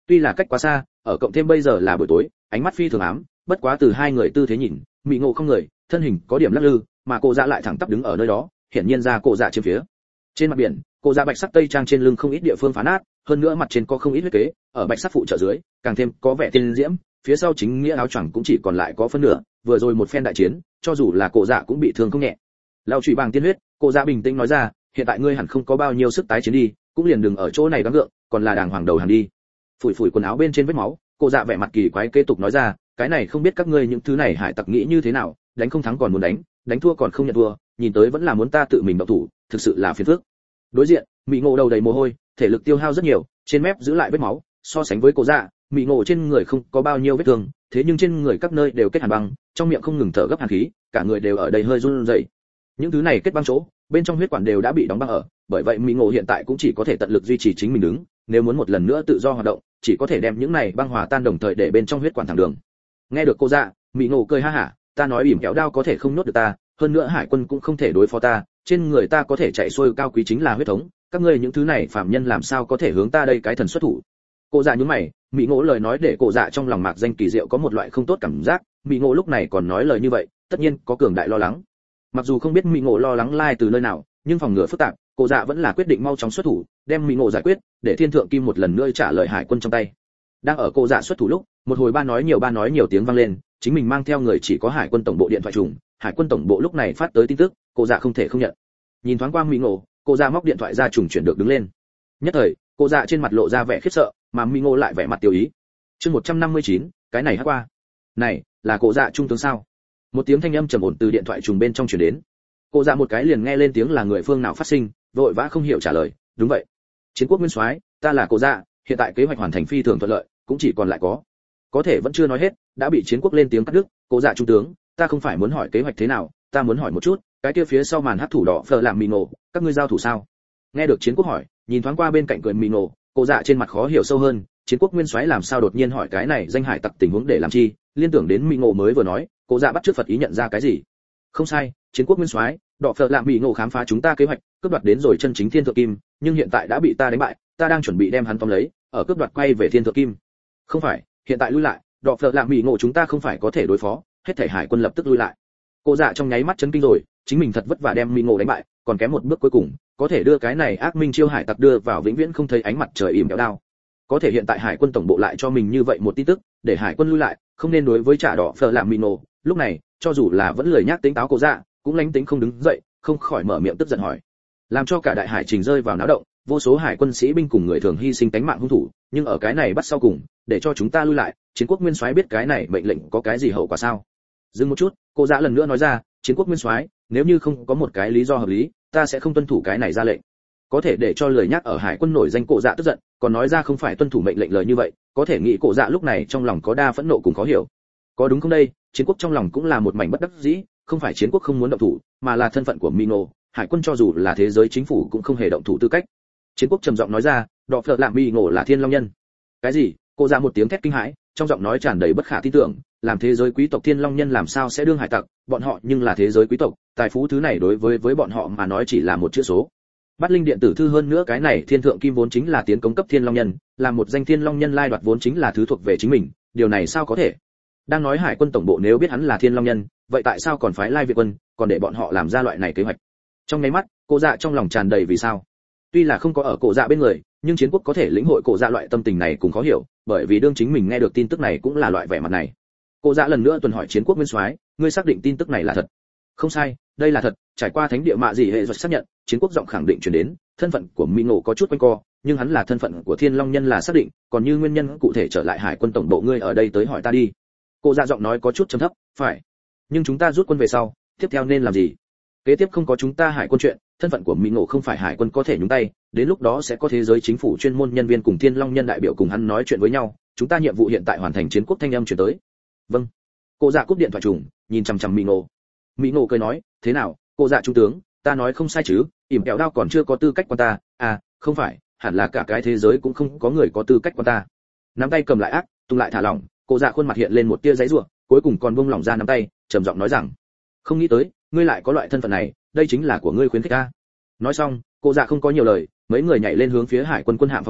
Tuy là cách quá xa, ở cộng thêm bây giờ là buổi tối, ánh mắt phi thường ám, bất quá từ hai người tư thế nhìn, Mị Ngộ không người, thân hình có điểm lắc lư, mà Cổ Dạ lại thẳng tắp đứng ở nơi đó, hiển nhiên ra Cổ Dạ chiếm phía. Trên mặt biển, Cổ Dạ bạch sắc tây trang trên lưng không ít địa phương phá nát, hơn nữa mặt trên có không ít huyết kế, ở bạch sắc phụ trợ dưới, càng thêm có vẻ tiên diễm, phía sau chính nghĩa áo choàng cũng chỉ còn lại có phân nửa, vừa rồi một phen đại chiến, cho dù là Cổ Dạ cũng bị thương không nhẹ. Lao chùy bằng tiên huyết, Cổ Dạ bình tĩnh nói ra, hiện tại ngươi hẳn không có bao nhiêu sức tái chiến đi, cũng liền đừng ở chỗ này gắng gượng, còn là đàng hoàng đầu hàng đi. Phủi phủi quần áo bên trên vết máu, Cổ Dạ vẻ mặt kỳ quái kế tục nói ra, cái này không biết các ngươi những thứ này hải tặc nghĩ như thế nào, đánh không thắng còn muốn đánh, đánh thua còn không nhận thua, nhìn tới vẫn là muốn ta tự mình động thủ, thực sự là phiền phức. Đối diện, Mị Ngộ đầu đầy mồ hôi, thể lực tiêu hao rất nhiều, trên mép giữ lại vết máu, so sánh với Cổ Dạ, Mị Ngộ trên người không có bao nhiêu vết thương, thế nhưng trên người các nơi đều kết hàn băng, trong miệng không ngừng thở gấp hàn khí, cả người đều ở đây hơi run rẩy. Những thứ này kết băng chỗ, bên trong huyết quản đều đã bị đóng băng ở, bởi vậy Mị Ngộ hiện tại cũng chỉ có thể tận lực duy trì chính mình đứng, nếu muốn một lần nữa tự do hoạt động, chỉ có thể đem những này băng hòa tan đồng thời để bên trong huyết quản thẳng đường. Nghe được Cổ Dạ, Mị Ngộ cười ha hả, ta nói ỉm kéo đao có thể không nuốt được ta, hơn nữa hải quân cũng không thể đối phó ta, trên người ta có thể chạy xuôi cao quý chính là huyết thống, các ngươi những thứ này phạm nhân làm sao có thể hướng ta đây cái thần xuất thủ. Cổ Dạ nhướng mày, Mị Ngộ lời nói để Cổ Dạ trong lòng mạc danh kỳ diệu có một loại không tốt cảm giác, Mị Ngộ lúc này còn nói lời như vậy, tất nhiên có cường đại lo lắng. Mặc dù không biết Mị Ngộ lo lắng lai từ nơi nào, nhưng phòng ngừa phức tạp, Cổ Dạ vẫn là quyết định mau chóng xuất thủ, đem Mị Ngộ giải quyết, để Thiên Thượng Kim một lần nữa trả lời hải quân trong tay. Đang ở Cổ Dạ xuất thủ lúc, một hồi ba nói nhiều tiếng vang lên, chính mình mang theo người chỉ có hải quân tổng bộ điện thoại trùng, hải quân tổng bộ lúc này phát tới tin tức, Cổ Dạ không thể không nhận. Nhìn thoáng qua Mị Ngộ, Cổ Dạ móc điện thoại ra trùng chuyển được đứng lên. Nhất thời, Cổ Dạ trên mặt lộ ra vẻ khiếp sợ, mà Mị Ngộ lại vẻ mặt tiêu ý. Chương 159, cái này hát qua. Này, là Cổ Dạ trung tướng sao? Một tiếng thanh âm trầm ổn từ điện thoại trùng bên trong truyền đến. Cổ Dạ một cái liền nghe lên tiếng là người phương nào phát sinh, vội vã không hiểu trả lời, đúng vậy. Chiến quốc nguyên soái, ta là Cổ Dạ, hiện tại kế hoạch hoàn thành phi thường thuận lợi, cũng chỉ còn lại có thể vẫn chưa nói hết, đã bị chiến quốc lên tiếng cắt đứt. Cổ Dạ trung tướng, ta không phải muốn hỏi kế hoạch thế nào, ta muốn hỏi một chút, cái kia phía sau màn hắc thủ đỏ phở làm Mị Ngộ, các ngươi giao thủ sao? Nghe được chiến quốc hỏi, nhìn thoáng qua bên cạnh cười Mị Ngộ, Cổ Dạ trên mặt khó hiểu sâu hơn, chiến quốc nguyên soái làm sao đột nhiên hỏi cái này danh hải tặc tình huống để làm chi, liên tưởng đến Mị Ngộ mới vừa nói, Cổ Dạ bắt trước Phật ý nhận ra cái gì. Không sai, chiến quốc nguyên soái, đỏ phở làm Mị Ngộ khám phá chúng ta kế hoạch, cướp đoạt đến rồi chân chính Thiên Thượng Kim, nhưng hiện tại đã bị ta đánh bại, ta đang chuẩn bị đem hắn tóm lấy, ở cướp đoạt quay về Thiên Thượng Kim. Không phải, hiện tại lui lại, đỏ phở làm Mị Ngộ chúng ta không phải có thể đối phó, hết thảy hải quân lập tức lui lại. Cổ Dạ trong nháy mắt chấn kinh rồi, chính mình thật vất vả đem Mị Ngộ đánh bại, còn kém một bước cuối cùng, có thể đưa cái này ác minh chiêu hải tặc đưa vào vĩnh viễn không thấy ánh mặt trời ỉm kéo đao. Có thể hiện tại hải quân tổng bộ lại cho mình như vậy một tin tức, để hải quân lui lại, không nên đối với trả đỏ phở làm Mị Ngộ. Lúc này, cho dù là vẫn lười nhác tính táo Cổ Dạ, cũng lánh tính không đứng dậy, không khỏi mở miệng tức giận hỏi, làm cho cả đại hải trình rơi vào náo động, vô số hải quân sĩ binh cùng người thường hy sinh tánh mạng hung thủ, nhưng ở cái này bắt sau cùng, để cho chúng ta lui lại, chiến quốc nguyên soái biết cái này mệnh lệnh có cái gì hậu quả sao? Dừng một chút, Cổ Dạ lần nữa nói ra, chiến quốc nguyên soái, nếu như không có một cái lý do hợp lý, ta sẽ không tuân thủ cái này ra lệnh. Có thể để cho lười nhác ở hải quân nổi danh Cổ Dạ tức giận, còn nói ra không phải tuân thủ mệnh lệnh lời như vậy, có thể nghĩ Cổ Dạ lúc này trong lòng có đa phẫn nộ cùng khó hiểu. Có đúng không đây? Chiến quốc trong lòng cũng là một mảnh bất đắc dĩ, không phải chiến quốc không muốn động thủ, mà là thân phận của Mị Ngộ, hải quân cho dù là thế giới chính phủ cũng không hề động thủ tư cách. Chiến quốc trầm giọng nói ra, đỏ phở làm Mị Ngộ là Thiên Long Nhân. Cái gì? Cổ Dạ một tiếng thét kinh hãi, trong giọng nói tràn đầy bất khả tin tưởng, làm thế giới quý tộc Thiên Long Nhân làm sao sẽ đương hải tặc, bọn họ nhưng là thế giới quý tộc, tài phú thứ này đối với bọn họ mà nói chỉ là một chữ số. Bắt linh điện tử thư hơn nữa cái này Thiên Thượng Kim vốn chính là tiến công cấp Thiên Long Nhân, làm một danh Thiên Long Nhân lai đoạt vốn chính là thứ thuộc về chính mình, điều này sao có thể? Đang nói hải quân tổng bộ nếu biết hắn là Thiên Long Nhân, vậy tại sao còn phái lai Việt quân, còn để bọn họ làm ra loại này kế hoạch? Trong nháy mắt, Cổ Dạ trong lòng tràn đầy vì sao. Tuy là không có ở Cổ Dạ bên người, nhưng chiến quốc có thể lĩnh hội Cổ Dạ loại tâm tình này cũng khó hiểu, bởi vì đương chính mình nghe được tin tức này cũng là loại vẻ mặt này. Cổ Dạ lần nữa tuần hỏi chiến quốc nguyên soái, ngươi xác định tin tức này là thật? Không sai, đây là thật, trải qua thánh địa mạ gì hệ xác nhận, chiến quốc giọng khẳng định truyền đến, thân phận của Mị Ngộ có chút quanh co, nhưng hắn là thân phận của Thiên Long Nhân là xác định, còn như nguyên nhân cụ thể trở lại hải quân tổng bộ ngươi ở đây tới hỏi ta đi. Cổ Dạ giọng nói có chút trầm thấp, phải. Nhưng chúng ta rút quân về sau, tiếp theo nên làm gì? Kế tiếp không có chúng ta hải quân chuyện, thân phận của Mị Ngộ không phải hải quân có thể nhúng tay, đến lúc đó sẽ có thế giới chính phủ chuyên môn nhân viên cùng Thiên Long Nhân đại biểu cùng hắn nói chuyện với nhau, chúng ta nhiệm vụ hiện tại hoàn thành chiến quốc thanh âm chuyển tới. Vâng. Cổ Dạ cúp điện thoại trùng, nhìn chằm chằm Mị Ngộ. Mị Ngộ cười nói, thế nào, Cổ Dạ trung tướng, ta nói không sai chứ, ỉm kẹo đao còn chưa có tư cách quan ta, à, không phải, hẳn là cả cái thế giới cũng không có người có tư cách quan ta. Nắm tay cầm lại ác, tung lại thả lỏng, Cổ Dạ khuôn mặt hiện lên một tia giãy giụa, cuối cùng còn buông lỏng ra nắm tay, trầm giọng nói rằng, không nghĩ tới, ngươi lại có loại thân phận này, đây chính là của ngươi khuyến khích ta. Nói xong, Cổ Dạ không có nhiều lời, mấy người nhảy lên hướng phía hải quân quân hạm phóng đi,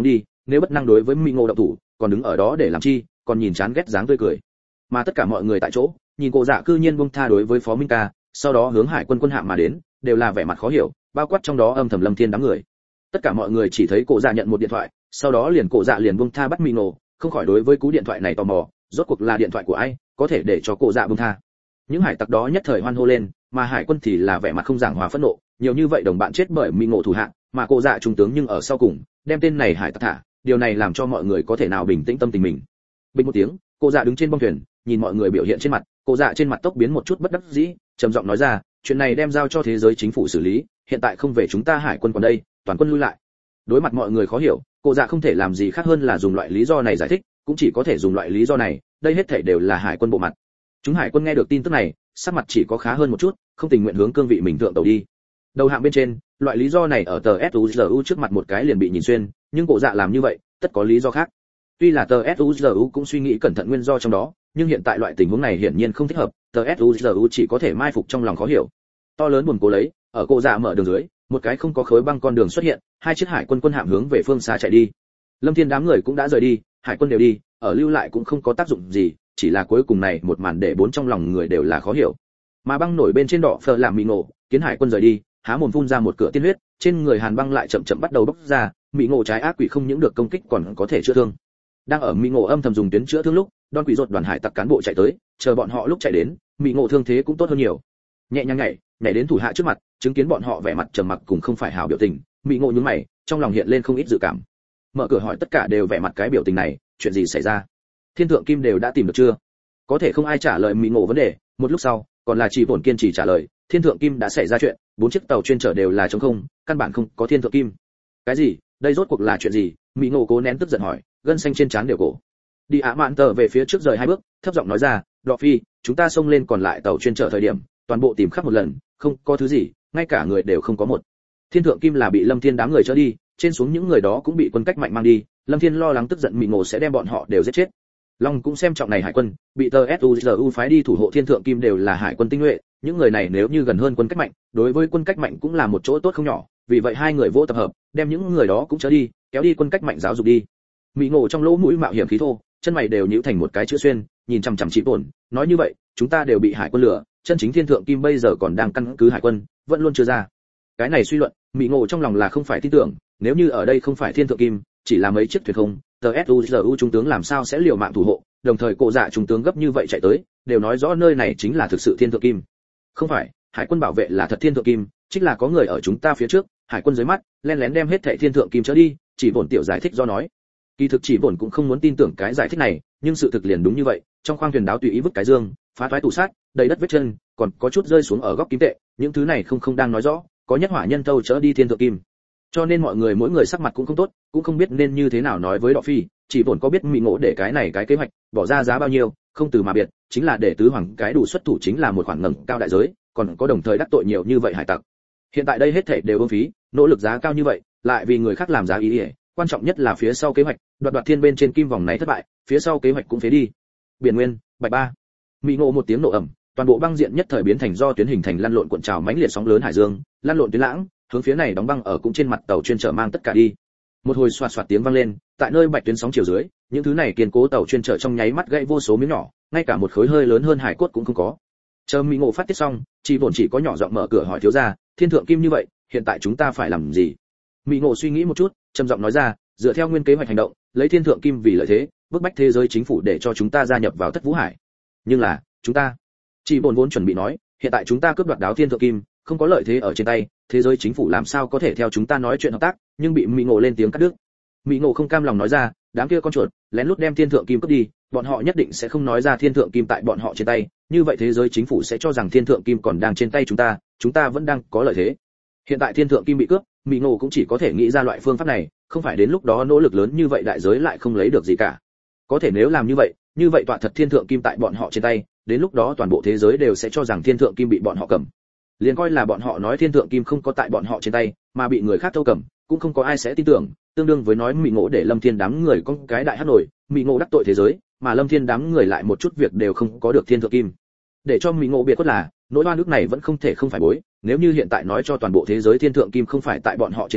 nếu bất năng đối với mỹ ngộ động thủ, còn đứng ở đó để làm chi, còn nhìn chán ghét dáng tươi cười. Mà tất cả mọi người tại chỗ, nhìn cổ dạ cư nhiên buông tha đối với Phó Minh Ca, sau đó hướng hải quân quân hạm mà đến, đều là vẻ mặt khó hiểu, bao quát trong đó âm thầm Lâm Thiên đám người. Tất cả mọi người chỉ thấy cổ dạ nhận một điện thoại, sau đó cổ dạ liền buông tha bắt mỹ ngộ, không khỏi đối với cú điện thoại này tò mò, rốt cuộc là điện thoại của ai, có thể để cho cổ dạ buông tha. Những hải tặc đó nhất thời hoan hô lên, mà hải quân thì là vẻ mặt không giảng hòa phẫn nộ, nhiều như vậy đồng bạn chết bởi mỹ ngộ thủ hạ, mà cổ dạ trung tướng nhưng ở sau cùng đem tên này hải tặc thả, điều này làm cho mọi người có thể nào bình tĩnh tâm tình mình. Bình một tiếng, cổ dạ đứng trên bong thuyền, nhìn mọi người biểu hiện trên mặt, cổ dạ trên mặt tốc biến một chút bất đắc dĩ, trầm giọng nói ra, chuyện này đem giao cho thế giới chính phủ xử lý, hiện tại không về chúng ta hải quân còn đây, toàn quân lui lại. Đối mặt mọi người khó hiểu, cổ dạ không thể làm gì khác hơn là dùng loại lý do này giải thích, cũng chỉ có thể dùng loại lý do này, đây hết thảy đều là hải quân bộ mặt. Chúng hải quân nghe được tin tức này, sắc mặt chỉ có khá hơn một chút, không tình nguyện hướng cương vị mình thượng tàu đi. Đầu hạng bên trên, loại lý do này ở tờ SUZU trước mặt một cái liền bị nhìn xuyên, nhưng cổ dạ làm như vậy, tất có lý do khác. Tuy là tờ SUZU cũng suy nghĩ cẩn thận nguyên do trong đó, nhưng hiện tại loại tình huống này hiển nhiên không thích hợp, tờ SUZU chỉ có thể mai phục trong lòng khó hiểu. To lớn buồn cố lấy, ở cổ dạ mở đường dưới, một cái không có khối băng con đường xuất hiện, hai chiếc hải quân quân hạm hướng về phương xa chạy đi. Lâm Thiên đám người cũng đã rời đi, hải quân đều đi, ở lưu lại cũng không có tác dụng gì, chỉ là cuối cùng này một màn để bốn trong lòng người đều là khó hiểu. Mà băng nổi bên trên đỏ phờ làm mị ngộ, kiến hải quân rời đi, há mồm phun ra một cửa tiên huyết, trên người hàn băng lại chậm chậm bắt đầu bốc ra, mị ngộ trái ác quỷ không những được công kích còn có thể chữa thương. Đang ở mị ngộ âm thầm dùng tuyến chữa thương lúc, Don quỷ rốt đoàn hải tặc cán bộ chạy tới, chờ bọn họ lúc chạy đến, mị ngộ thương thế cũng tốt hơn nhiều. Nhẹ nhàng nhảy đến thủ hạ trước mặt, chứng kiến bọn họ vẻ mặt trầm mặc cùng không phải hảo biểu tình, mị ngộ nhướng mày, trong lòng hiện lên không ít dự cảm. Mở cửa hỏi tất cả đều vẻ mặt cái biểu tình này, chuyện gì xảy ra? Thiên thượng kim đều đã tìm được chưa? Có thể không ai trả lời mị ngộ vấn đề, một lúc sau, còn là chỉ bổn kiên trì trả lời, thiên thượng kim đã xảy ra chuyện, 4 chiếc tàu chuyên chở đều là trống không, căn bản không có thiên thượng kim. Cái gì? Đây rốt cuộc là chuyện gì? Mị ngộ cố nén tức giận hỏi, gân xanh trên trán đều cổ. Đi Á Mạn Tờ về phía trước rời 2 bước, thấp giọng nói ra, Đọ Phi, chúng ta xông lên còn lại tàu chuyên chở thời điểm, toàn bộ tìm khắp một lần, không có thứ gì, ngay cả người đều không có một. Thiên thượng kim là bị Lâm Thiên đám người chở đi, trên xuống những người đó cũng bị quân cách mạnh mang đi, Lâm Thiên lo lắng tức giận mị ngộ sẽ đem bọn họ đều giết chết. Long cũng xem trọng này hải quân, bị tờ SUZU phái đi thủ hộ thiên thượng kim đều là hải quân tinh nhuệ, những người này nếu như gần hơn quân cách mạnh, đối với quân cách mạnh cũng là một chỗ tốt không nhỏ, vì vậy hai người vỗ tập hợp, đem những người đó cũng chở đi, kéo đi quân cách mạnh giáo dục đi. Mị ngộ trong lỗ mũi mạo hiểm khí thô, chân mày đều nhíu thành một cái chữ xuyên, nhìn chằm chằm Chỉ Tổn, nói như vậy, chúng ta đều bị hải quân lừa, chân chính thiên thượng kim bây giờ còn đang căn cứ hải quân, vẫn luôn chưa ra. Cái này suy luận, Mị ngộ trong lòng là không phải tin tưởng, nếu như ở đây không phải thiên thượng kim, chỉ là mấy chiếc thuyền không, tờ SUZU trung tướng làm sao sẽ liều mạng thủ hộ, đồng thời cổ dạ trung tướng gấp như vậy chạy tới, đều nói rõ nơi này chính là thực sự thiên thượng kim. Không phải, hải quân bảo vệ là thật thiên thượng kim, chính là có người ở chúng ta phía trước, hải quân dưới mắt, lén lén đem hết thảy thiên thượng kim chở đi, Chỉ Bổn tiểu giải thích do nói. Kỳ thực Chỉ Bổn cũng không muốn tin tưởng cái giải thích này, nhưng sự thực liền đúng như vậy, trong khoang thuyền đáo tùy ý vứt cái dương, phá toái tủ sát, đầy đất vết chân, còn có chút rơi xuống ở góc kim tệ, những thứ này không đang nói rõ, có nhất hỏa nhân thâu chở đi thiên thượng kim. Cho nên mọi người mỗi người sắc mặt cũng không tốt, cũng không biết nên như thế nào nói với Đọ Phi, Chỉ Bổn có biết Mị ngộ để cái này cái kế hoạch, bỏ ra giá bao nhiêu, không từ mà biệt, chính là để tứ hoàng cái đủ xuất thủ chính là một khoản ngẩng cao đại giới, còn có đồng thời đắc tội nhiều như vậy hải tặc. Hiện tại đây hết thảy đều uổng phí, nỗ lực giá cao như vậy, lại vì người khác làm giá ý, quan trọng nhất là phía sau kế hoạch, đoạt thiên bên trên kim vòng này thất bại, phía sau kế hoạch cũng phế đi. Biển Nguyên, Bạch Ba. Mị ngộ một tiếng nổ ầm, toàn bộ băng diện nhất thời biến thành do tuyến hình thành lăn lộn cuộn trào mãnh liệt sóng lớn hải dương, lăn lộn tuyến lãng, hướng phía này đóng băng ở cũng trên mặt tàu chuyên chở mang tất cả đi. Một hồi xoạt xoạt tiếng vang lên, tại nơi bạch tuyến sóng chiều dưới, những thứ này kiên cố tàu chuyên chở trong nháy mắt gãy vô số miếng nhỏ, ngay cả một khối hơi lớn hơn hải cốt cũng không có. Chờ Mị ngộ phát tiết xong, Chỉ Bổn chỉ có nhỏ giọng mở cửa hỏi thiếu gia, thiên thượng kim như vậy, hiện tại chúng ta phải làm gì? Mị ngộ suy nghĩ một chút, trầm giọng nói ra, dựa theo nguyên kế hoạch hành động, lấy thiên thượng kim vì lợi thế, bức bách thế giới chính phủ để cho chúng ta gia nhập vào Thất Vũ Hải. Nhưng là, chúng ta, Chỉ Bổn vốn chuẩn bị nói, hiện tại chúng ta cướp đoạt đáo thiên thượng kim, không có lợi thế ở trên tay, thế giới chính phủ làm sao có thể theo chúng ta nói chuyện hợp tác, nhưng bị Mị ngộ lên tiếng cắt đứt. Mị ngộ không cam lòng nói ra, đám kia con chuột lén lút đem thiên thượng kim cướp đi, bọn họ nhất định sẽ không nói ra thiên thượng kim tại bọn họ trên tay, như vậy thế giới chính phủ sẽ cho rằng thiên thượng kim còn đang trên tay chúng ta vẫn đang có lợi thế. Hiện tại thiên thượng kim bị cướp, Mị ngộ cũng chỉ có thể nghĩ ra loại phương pháp này, không phải đến lúc đó nỗ lực lớn như vậy đại giới lại không lấy được gì cả. Có thể nếu làm như vậy tọa thật thiên thượng kim tại bọn họ trên tay, đến lúc đó toàn bộ thế giới đều sẽ cho rằng thiên thượng kim bị bọn họ cầm. Liền coi là bọn họ nói thiên thượng kim không có tại bọn họ trên tay, mà bị người khác thâu cầm, cũng không có ai sẽ tin tưởng, tương đương với nói Mị ngộ để Lâm Thiên đám người có cái đại hắc nổi, Mị ngộ đắc tội thế giới, mà Lâm Thiên đám người lại một chút việc đều không có được thiên thượng kim. Để cho Mị ngộ biệt quất là, nỗi oan ức này vẫn không thể không phải bối, nếu như hiện tại nói cho toàn bộ thế giới thiên thượng kim không phải tại bọn họ trên tay,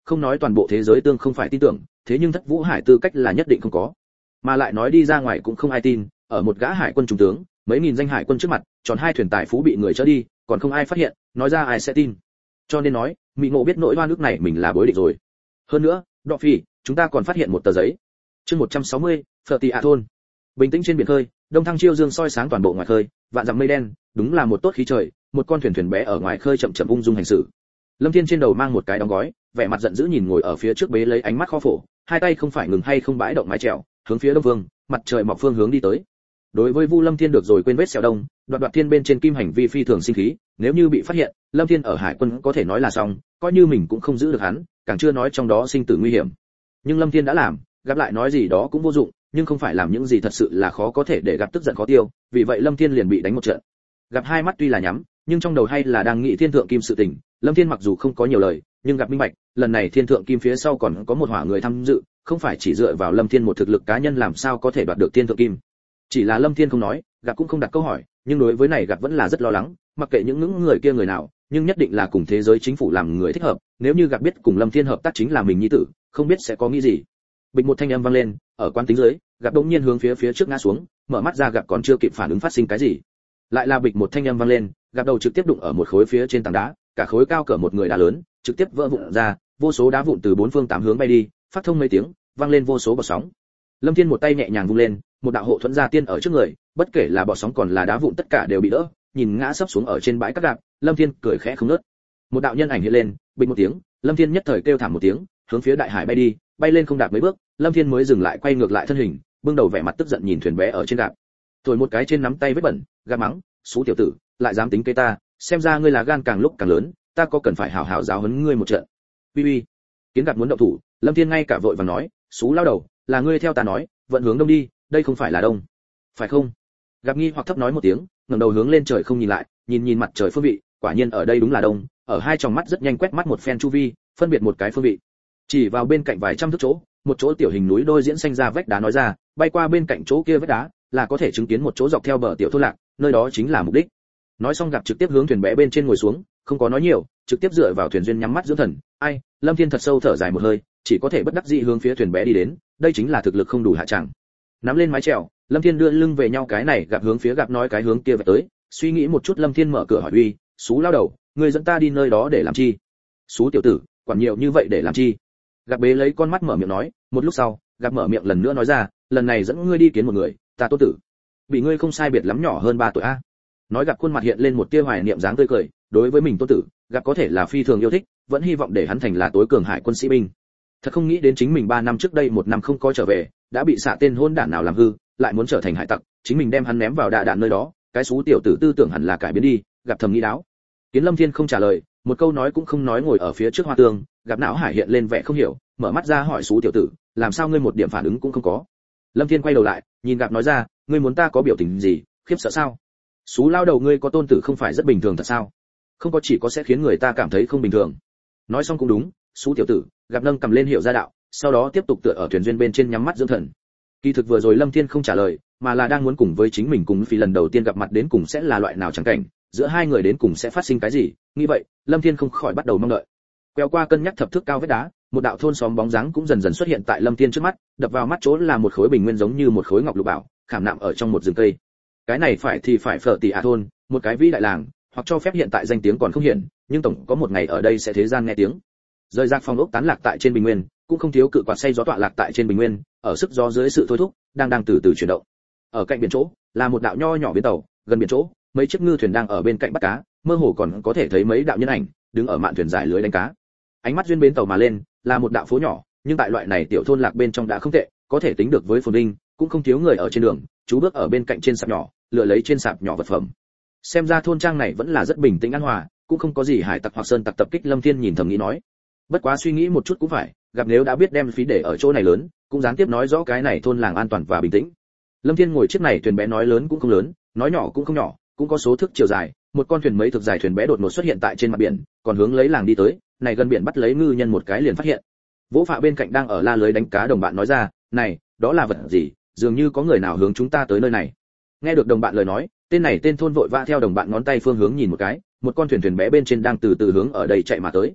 không nói toàn bộ thế giới tương không phải tin tưởng, thế nhưng Thất Vũ Hải tư cách là nhất định không có. Mà lại nói đi ra ngoài cũng không ai tin, ở một gã hải quân trung tướng, mấy nghìn danh hải quân trước mặt, tròn hai thuyền tài phú bị người chở đi, còn không ai phát hiện, nói ra ai sẽ tin. Cho nên nói, Mỹ Ngộ biết nỗi oan ức này mình là bối địch rồi. Hơn nữa, Đọ Phi, chúng ta còn phát hiện một tờ giấy. Chương 160, Phở Tì ạ thôn. Bình tĩnh trên biển khơi, đông thăng chiêu dương soi sáng toàn bộ ngoài khơi, vạn dặm mây đen, đúng là một tốt khí trời, một con thuyền bé ở ngoài khơi chậm chậm ung dung hành xử. Lâm Thiên trên đầu mang một cái đóng gói, vẻ mặt giận dữ nhìn ngồi ở phía trước bế lấy ánh mắt kho phổ, hai tay không phải ngừng hay không bãi động mái chèo, hướng phía đông vương, mặt trời mọc phương hướng đi tới. Đối với Vu Lâm Thiên được rồi quên vết sẹo đông, đoạt thiên bên trên kim hành vi phi thường sinh khí, nếu như bị phát hiện, Lâm Thiên ở hải quân có thể nói là xong, coi như mình cũng không giữ được hắn, càng chưa nói trong đó sinh tử nguy hiểm. Nhưng Lâm Thiên đã làm, gặp lại nói gì đó cũng vô dụng, nhưng không phải làm những gì thật sự là khó có thể để gặp tức giận khó tiêu, vì vậy Lâm Thiên liền bị đánh một trận. Gặp hai mắt tuy là nhắm, nhưng trong đầu hay là đang nghĩ thiên thượng kim sự tình, Lâm Thiên mặc dù không có nhiều lời, nhưng gặp minh bạch, lần này thiên thượng kim phía sau còn có một hỏa người tham dự, không phải chỉ dựa vào Lâm Thiên một thực lực cá nhân làm sao có thể đoạt được thiên thượng kim. Chỉ là Lâm Thiên không nói, gặp cũng không đặt câu hỏi, nhưng đối với này gặp vẫn là rất lo lắng, mặc kệ những người kia người nào, nhưng nhất định là cùng thế giới chính phủ làm người thích hợp, nếu như gặp biết cùng Lâm Thiên hợp tác chính là mình nhi tử, không biết sẽ có nghĩ gì. Bịch một thanh âm vang lên, ở quán tính dưới, gặp đống nhiên hướng phía trước ngã xuống, mở mắt ra gặp còn chưa kịp phản ứng phát sinh cái gì. Lại là bịch một thanh âm vang lên, gặp đầu trực tiếp đụng ở một khối phía trên tảng đá, cả khối cao cỡ một người đá lớn, trực tiếp vỡ vụn ra, vô số đá vụn từ bốn phương tám hướng bay đi, phát thông mấy tiếng, vang lên vô số bọt sóng. Lâm Thiên một tay nhẹ nhàng vung lên, một đạo hộ thuẫn gia tiên ở trước người, bất kể là bọt sóng còn là đá vụn tất cả đều bị đỡ, nhìn ngã sấp xuống ở trên bãi cát đạp, Lâm Thiên cười khẽ không ngớt. Một đạo nhân ảnh hiện lên, bịch một tiếng, Lâm Thiên nhất thời kêu thảm một tiếng, hướng phía đại hải bay đi, bay lên không đạp mấy bước, Lâm Thiên mới dừng lại quay ngược lại thân hình, bưng đầu vẻ mặt tức giận nhìn thuyền bé ở trên đạp. Thổi một cái trên nắm tay vết bẩn, gạt mắng, "Xú tiểu tử, lại dám tính kế ta, xem ra ngươi là gan càng lúc càng lớn, ta có cần phải hảo hảo giáo huấn ngươi một trận." Uy uy. Kiến gạt muốn động thủ, Lâm Thiên ngay cả vội vàng nói, "Xú lao đầu, là ngươi theo ta nói, vận hướng đông đi, đây không phải là đông." "Phải không?" Gặp nghi hoặc thấp nói một tiếng, ngẩng đầu hướng lên trời không nhìn lại, nhìn mặt trời phương vị, quả nhiên ở đây đúng là đông, ở hai tròng mắt rất nhanh quét mắt một phen chu vi, phân biệt một cái phương vị. Chỉ vào bên cạnh vài trăm thước chỗ, một chỗ tiểu hình núi đôi diễn xanh ra vách đá nói ra, bay qua bên cạnh chỗ kia vách đá, là có thể chứng kiến một chỗ dọc theo bờ tiểu thôn lạc, nơi đó chính là mục đích. Nói xong gặp trực tiếp hướng thuyền bé bên trên ngồi xuống, không có nói nhiều, trực tiếp dựa vào thuyền duyên nhắm mắt dưỡng thần. Ai, Lâm Thiên thật sâu thở dài một hơi, chỉ có thể bất đắc dĩ hướng phía thuyền bé đi đến, đây chính là thực lực không đủ hạ chẳng. Nắm lên mái chèo, Lâm Thiên đưa lưng về nhau cái này gặp hướng phía gặp nói cái hướng kia về tới, suy nghĩ một chút Lâm Thiên mở cửa hỏi uy, "Xú lao đầu, ngươi dẫn ta đi nơi đó để làm chi?" "Xú tiểu tử, quản nhiều như vậy để làm chi?" Gặp bế lấy con mắt mở miệng nói, một lúc sau, gặp mở miệng lần nữa nói ra, "Lần này dẫn ngươi đi kiến một người, ta tốt tử. Bị ngươi không sai biệt lắm nhỏ hơn 3 tuổi a." Nói gặp khuôn mặt hiện lên một tia hoài niệm dáng tươi cười, đối với mình tốt tử, gặp có thể là phi thường yêu thích, vẫn hy vọng để hắn thành là tối cường hải quân sĩ binh. Thật không nghĩ đến chính mình 3 năm trước đây 1 năm không có trở về, đã bị xạ tên hôn đản nào làm hư, lại muốn trở thành hải tặc, chính mình đem hắn ném vào đạn nơi đó, cái xú tiểu tử tư tưởng hẳn là cải biến đi, gặp thầm nghĩ đáo. Kiến Lâm Thiên không trả lời, một câu nói cũng không nói ngồi ở phía trước hoa tường, gặp não hải hiện lên vẻ không hiểu, mở mắt ra hỏi xú tiểu tử, làm sao ngươi một điểm phản ứng cũng không có? Lâm Thiên quay đầu lại, nhìn gặp nói ra, ngươi muốn ta có biểu tình gì, khiếp sợ sao? Xú lao đầu ngươi có tôn tử không phải rất bình thường thật sao? Không có chỉ có sẽ khiến người ta cảm thấy không bình thường. Nói xong cũng đúng, xú tiểu tử, gặp nâng cầm lên hiệu gia đạo, sau đó tiếp tục tựa ở thuyền duyên bên trên nhắm mắt dưỡng thần. Kỳ thực vừa rồi Lâm Thiên không trả lời, mà là đang muốn cùng với chính mình cùng Phi lần đầu tiên gặp mặt đến cùng sẽ là loại nào chẳng cảnh, giữa hai người đến cùng sẽ phát sinh cái gì, nghĩ vậy, Lâm Thiên không khỏi bắt đầu mong đợi. Quẹo qua cân nhắc thập thước cao vách đá, một đạo thôn xóm bóng dáng cũng dần dần xuất hiện tại Lâm Thiên trước mắt, đập vào mắt chỗ là một khối bình nguyên giống như một khối ngọc lục bảo, khảm nạm ở trong một rừng cây. Cái này phải thì phải Phở Tì ạ thôn, một cái vĩ đại làng, hoặc cho phép hiện tại danh tiếng còn không hiện, nhưng tổng có một ngày ở đây sẽ thế gian nghe tiếng. Rời rạc phong ốc tán lạc tại trên bình nguyên, cũng không thiếu cự quạt xay gió tọa lạc tại trên bình nguyên, ở sức gió dưới sự thôi thúc, đang từ từ chuyển động. Ở cạnh biển chỗ, là một đạo nho nhỏ bến tàu, gần biển chỗ, mấy chiếc ngư thuyền đang ở bên cạnh bắt cá, mơ hồ còn có thể thấy mấy đạo nhân ảnh đứng ở mạn thuyền giải lưới đánh cá. Ánh mắt duyên bến tàu mà lên, là một đạo phố nhỏ, nhưng tại loại này tiểu thôn lạc bên trong đã không tệ, có thể tính được với phồn vinh, cũng không thiếu người ở trên đường, chú bước ở bên cạnh trên sạp nhỏ, lựa lấy trên sạp nhỏ vật phẩm. Xem ra thôn trang này vẫn là rất bình tĩnh an hòa, cũng không có gì hải tặc hoặc sơn tặc tập kích. Lâm Thiên nhìn thầm nghĩ nói, bất quá suy nghĩ một chút cũng phải, gặp nếu đã biết đem phí để ở chỗ này lớn, cũng gián tiếp nói rõ cái này thôn làng an toàn và bình tĩnh. Lâm Thiên ngồi chiếc này thuyền bé nói lớn cũng không lớn, nói nhỏ cũng không nhỏ, cũng có số thước chiều dài, một con thuyền mấy thực dài thuyền bé đột ngột xuất hiện tại trên mặt biển, còn hướng lấy làng đi tới, này gần biển bắt lấy ngư nhân một cái liền phát hiện. Vỗ Phạ bên cạnh đang ở la lưới đánh cá đồng bạn nói ra, này, đó là vật gì, dường như có người nào hướng chúng ta tới nơi này. Nghe được đồng bạn lời nói, tên thôn vội vã theo đồng bạn ngón tay phương hướng nhìn một cái, một con thuyền bé bên trên đang từ từ hướng ở đây chạy mà tới.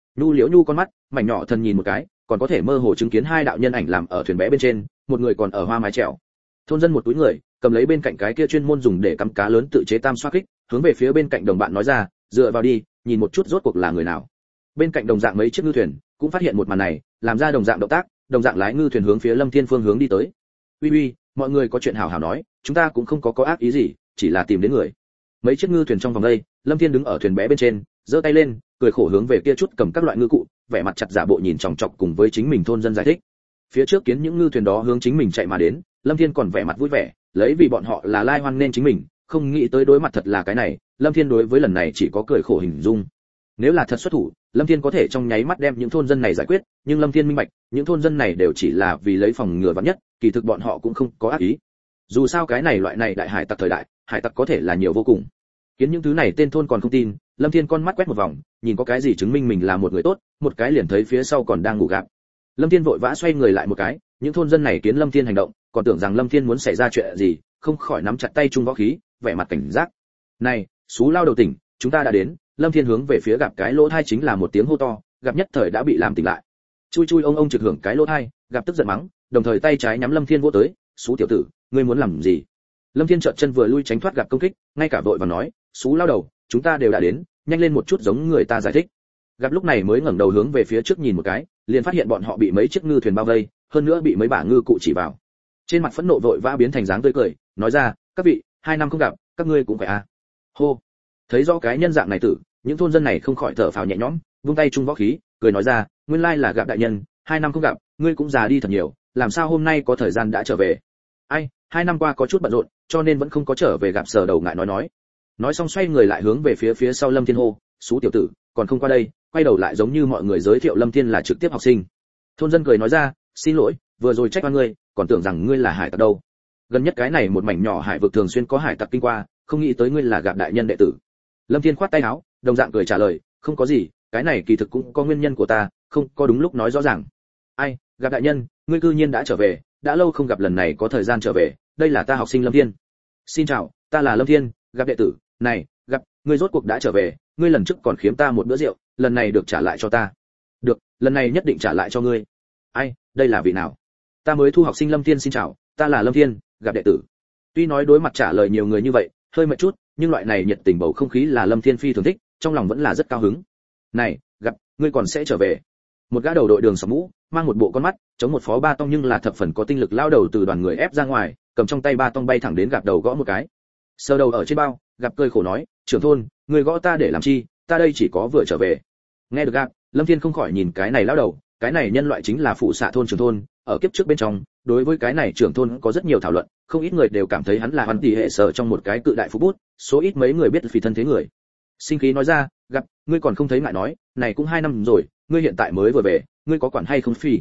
Nhu Liễu Nhu con mắt mảnh nhỏ thần nhìn một cái, còn có thể mơ hồ chứng kiến hai đạo nhân ảnh làm ở thuyền bé bên trên, một người còn ở hoa mái chèo. Thôn dân một túi người, cầm lấy bên cạnh cái kia chuyên môn dùng để cắm cá lớn tự chế tam xoa kích, hướng về phía bên cạnh đồng bạn nói ra, dựa vào đi, nhìn một chút rốt cuộc là người nào. Bên cạnh đồng dạng mấy chiếc ngư thuyền cũng phát hiện một màn này, làm ra đồng dạng động tác, đồng dạng lái ngư thuyền hướng phía Lâm Thiên phương hướng đi tới. Uy uy, mọi người có chuyện hảo hảo nói, chúng ta cũng không có ác ý gì, chỉ là tìm đến người. Mấy chiếc ngư thuyền trong vòng đây, Lâm Thiên đứng ở thuyền bé bên trên, giơ tay lên, cười khổ hướng về kia chút cầm các loại ngư cụ, vẻ mặt chặt giả bộ nhìn chòng chọc cùng với chính mình thôn dân giải thích. Phía trước kiến những ngư thuyền đó hướng chính mình chạy mà đến, Lâm Thiên còn vẻ mặt vui vẻ, lấy vì bọn họ là lai hoan nên chính mình, không nghĩ tới đối mặt thật là cái này, Lâm Thiên đối với lần này chỉ có cười khổ hình dung. Nếu là thật xuất thủ, Lâm Thiên có thể trong nháy mắt đem những thôn dân này giải quyết, nhưng Lâm Thiên minh bạch, những thôn dân này đều chỉ là vì lấy phòng ngừa vạn nhất, kỳ thực bọn họ cũng không có ác ý. Dù sao cái này loại này đại hải tặc thời đại, hải tặc có thể là nhiều vô cùng. Kiến những thứ này tên thôn còn không tin, Lâm Thiên con mắt quét một vòng, nhìn có cái gì chứng minh mình là một người tốt, một cái liền thấy phía sau còn đang ngủ gạp. Lâm Thiên vội vã xoay người lại một cái, những thôn dân này kiến Lâm Thiên hành động, còn tưởng rằng Lâm Thiên muốn xảy ra chuyện gì, không khỏi nắm chặt tay chung võ khí, vẻ mặt cảnh giác. "Này, xú lao đầu tỉnh, chúng ta đã đến." Lâm Thiên hướng về phía gặp cái lỗ thai chính là một tiếng hô to, gặp nhất thời đã bị làm tỉnh lại. Chui chui ông trực hưởng cái lỗ thai, gặp tức giận mắng, đồng thời tay trái nhắm Lâm Thiên vỗ tới, "Xú tiểu tử, ngươi muốn làm gì?" Lâm Thiên trợn chân vừa lui tránh thoát gặp công kích, ngay cả vội và nói, "Xú lao đầu, chúng ta đều đã đến, nhanh lên một chút giống người ta giải thích." Gặp lúc này mới ngẩng đầu hướng về phía trước nhìn một cái, liền phát hiện bọn họ bị mấy chiếc ngư thuyền bao vây, hơn nữa bị mấy bả ngư cụ chỉ vào. Trên mặt phẫn nộ vội vã biến thành dáng tươi cười, nói ra, "Các vị, 2 năm không gặp, các ngươi cũng phải à?" Hô. Thấy rõ cái nhân dạng này tử, những thôn dân này không khỏi thở phào nhẹ nhõm, vung tay chung võ khí, cười nói ra, "Nguyên lai là gặp đại nhân, 2 năm không gặp, ngươi cũng già đi thật nhiều, làm sao hôm nay có thời gian đã trở về?" "Ai, 2 năm qua có chút bận rộn, cho nên vẫn không có trở về." Gặp sờ đầu ngại nói. Nói xong xoay người lại hướng về phía sau Lâm Thiên hô, "Xú tiểu tử, còn không qua đây." Quay đầu lại giống như mọi người giới thiệu Lâm Thiên là trực tiếp học sinh. Thôn dân cười nói ra, "Xin lỗi, vừa rồi trách oan ngươi, còn tưởng rằng ngươi là hải tặc đâu. Gần nhất cái này một mảnh nhỏ hải vực thường xuyên có hải tặc kinh qua, không nghĩ tới ngươi là gặp đại nhân đệ tử." Lâm Thiên khoát tay áo, đồng dạng cười trả lời, "Không có gì, cái này kỳ thực cũng có nguyên nhân của ta, không có đúng lúc nói rõ ràng." "Ai, gặp đại nhân, ngươi cư nhiên đã trở về, đã lâu không gặp, lần này có thời gian trở về, đây là ta học sinh Lâm Thiên." "Xin chào, ta là Lâm Thiên, gặp đệ tử." "Này, gặp, ngươi rốt cuộc đã trở về, ngươi lần trước còn khiếm ta một bữa rượu, lần này được trả lại cho ta." "Được, lần này nhất định trả lại cho ngươi." "Ai, đây là vị nào?" "Ta mới thu học sinh Lâm Thiên, xin chào, ta là Lâm Thiên, gặp đệ tử." Tuy nói đối mặt trả lời nhiều người như vậy, hơi mệt chút, nhưng loại này nhiệt tình bầu không khí là Lâm Thiên phi thường thích, trong lòng vẫn là rất cao hứng. "Này, gặp, ngươi còn sẽ trở về." Một gã đầu đội đường sọc mũ, mang một bộ con mắt, chống một phó ba tong nhưng là thập phần có tinh lực lao đầu từ đoàn người ép ra ngoài, cầm trong tay ba tong bay thẳng đến gặp đầu gõ một cái. Sờ đầu ở trên bao, gặp cười khổ nói, "Trưởng thôn, ngươi gõ ta để làm chi, ta đây chỉ có vừa trở về." Nghe được gặp, Lâm Thiên không khỏi nhìn cái này lao đầu, cái này nhân loại chính là phụ xạ thôn trưởng thôn, ở kiếp trước bên trong, đối với cái này trưởng thôn có rất nhiều thảo luận, không ít người đều cảm thấy hắn là hoàn tỷ hệ sở trong một cái cự đại phú bút, số ít mấy người biết vì thân thế người. Sinh khí nói ra, "Gặp, ngươi còn không thấy ngại nói, này cũng 2 năm rồi, ngươi hiện tại mới vừa về, ngươi có quản hay không phi?"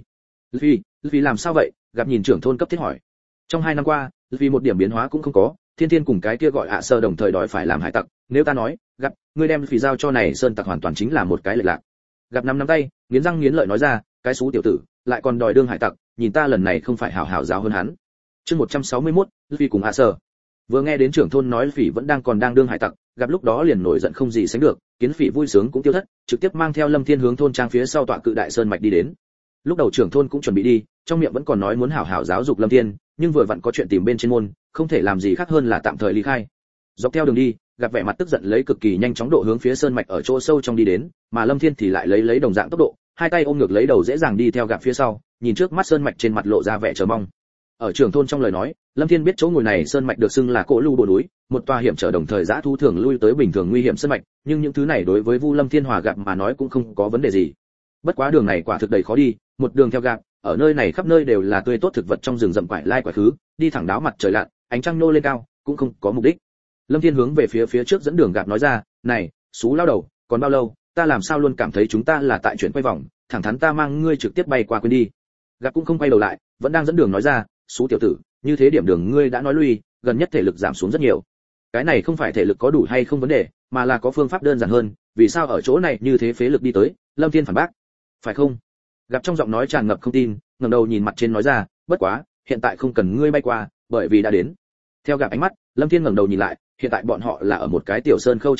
Vì làm sao vậy?" Gặp nhìn trưởng thôn cấp thiết hỏi. "Trong 2 năm qua, vì một điểm biến hóa cũng không có, thiên thiên cùng cái kia gọi ạ sơ đồng thời đòi phải làm hải tặc, nếu ta nói, gặp, ngươi đem vì giao cho này sơn tặc hoàn toàn chính là một cái lệch lạc." Gặp nắm tay, nghiến răng nghiến lợi nói ra, "Cái xú tiểu tử, lại còn đòi đương hải tặc, nhìn ta lần này không phải hảo hảo giáo hơn hắn." Chương 161, Luffy cùng ạ sơ. Vừa nghe đến trưởng thôn nói Luffy vẫn đang đương hải tặc, gặp lúc đó liền nổi giận không gì sánh được, kiến Luffy vui sướng cũng tiêu thất, trực tiếp mang theo Lâm Thiên hướng thôn trang phía sau tọa cự đại sơn mạch đi đến. Lúc đầu trưởng thôn cũng chuẩn bị đi, trong miệng vẫn còn nói muốn hảo hảo giáo dục Lâm Thiên, nhưng vừa vặn có chuyện tìm bên trên môn, không thể làm gì khác hơn là tạm thời ly khai. Dọc theo đường đi, gặp vẻ mặt tức giận lấy cực kỳ nhanh chóng độ hướng phía sơn mạch ở chỗ sâu trong đi đến, mà Lâm Thiên thì lại lấy đồng dạng tốc độ, hai tay ôm ngược lấy đầu dễ dàng đi theo gặp phía sau, nhìn trước mắt sơn mạch trên mặt lộ ra vẻ chờ mong. Ở trưởng thôn trong lời nói, Lâm Thiên biết chỗ ngồi này sơn mạch được xưng là Cổ Lưu Bộ núi, một tòa hiểm trở đồng thời dã thú thường lui tới bình thường nguy hiểm sơn mạch, nhưng những thứ này đối với Vu Lâm Thiên Hòa gặp mà nói cũng không có vấn đề gì. Bất quá đường này quả thực đầy khó đi, một đường theo gặp, ở nơi này khắp nơi đều là tươi tốt thực vật trong rừng rậm quải lai quải khứ, đi thẳng đáo mặt trời lặn, ánh trăng nô lên cao, cũng không có mục đích. Lâm Thiên hướng về phía trước dẫn đường gặp nói ra, "Này, xú lao đầu, còn bao lâu, ta làm sao luôn cảm thấy chúng ta là tại chuyển quay vòng, thẳng thắn ta mang ngươi trực tiếp bay qua quên đi." Gặp cũng không quay đầu lại, vẫn đang dẫn đường nói ra, "Xú tiểu tử, như thế điểm đường ngươi đã nói lui, gần nhất thể lực giảm xuống rất nhiều." Cái này không phải thể lực có đủ hay không vấn đề, mà là có phương pháp đơn giản hơn, vì sao ở chỗ này như thế phế lực đi tới? Lâm Thiên phản bác. "Phải không?" Gặp trong giọng nói tràn ngập không tin, ngẩng đầu nhìn mặt trên nói ra, "Bất quá, hiện tại không cần ngươi bay qua, bởi vì đã đến." Theo gặp ánh mắt, Lâm Thiên ngẩng đầu nhìn lại, hiện tại bọn họ là ở một cái tiểu sơn khâu chân núi,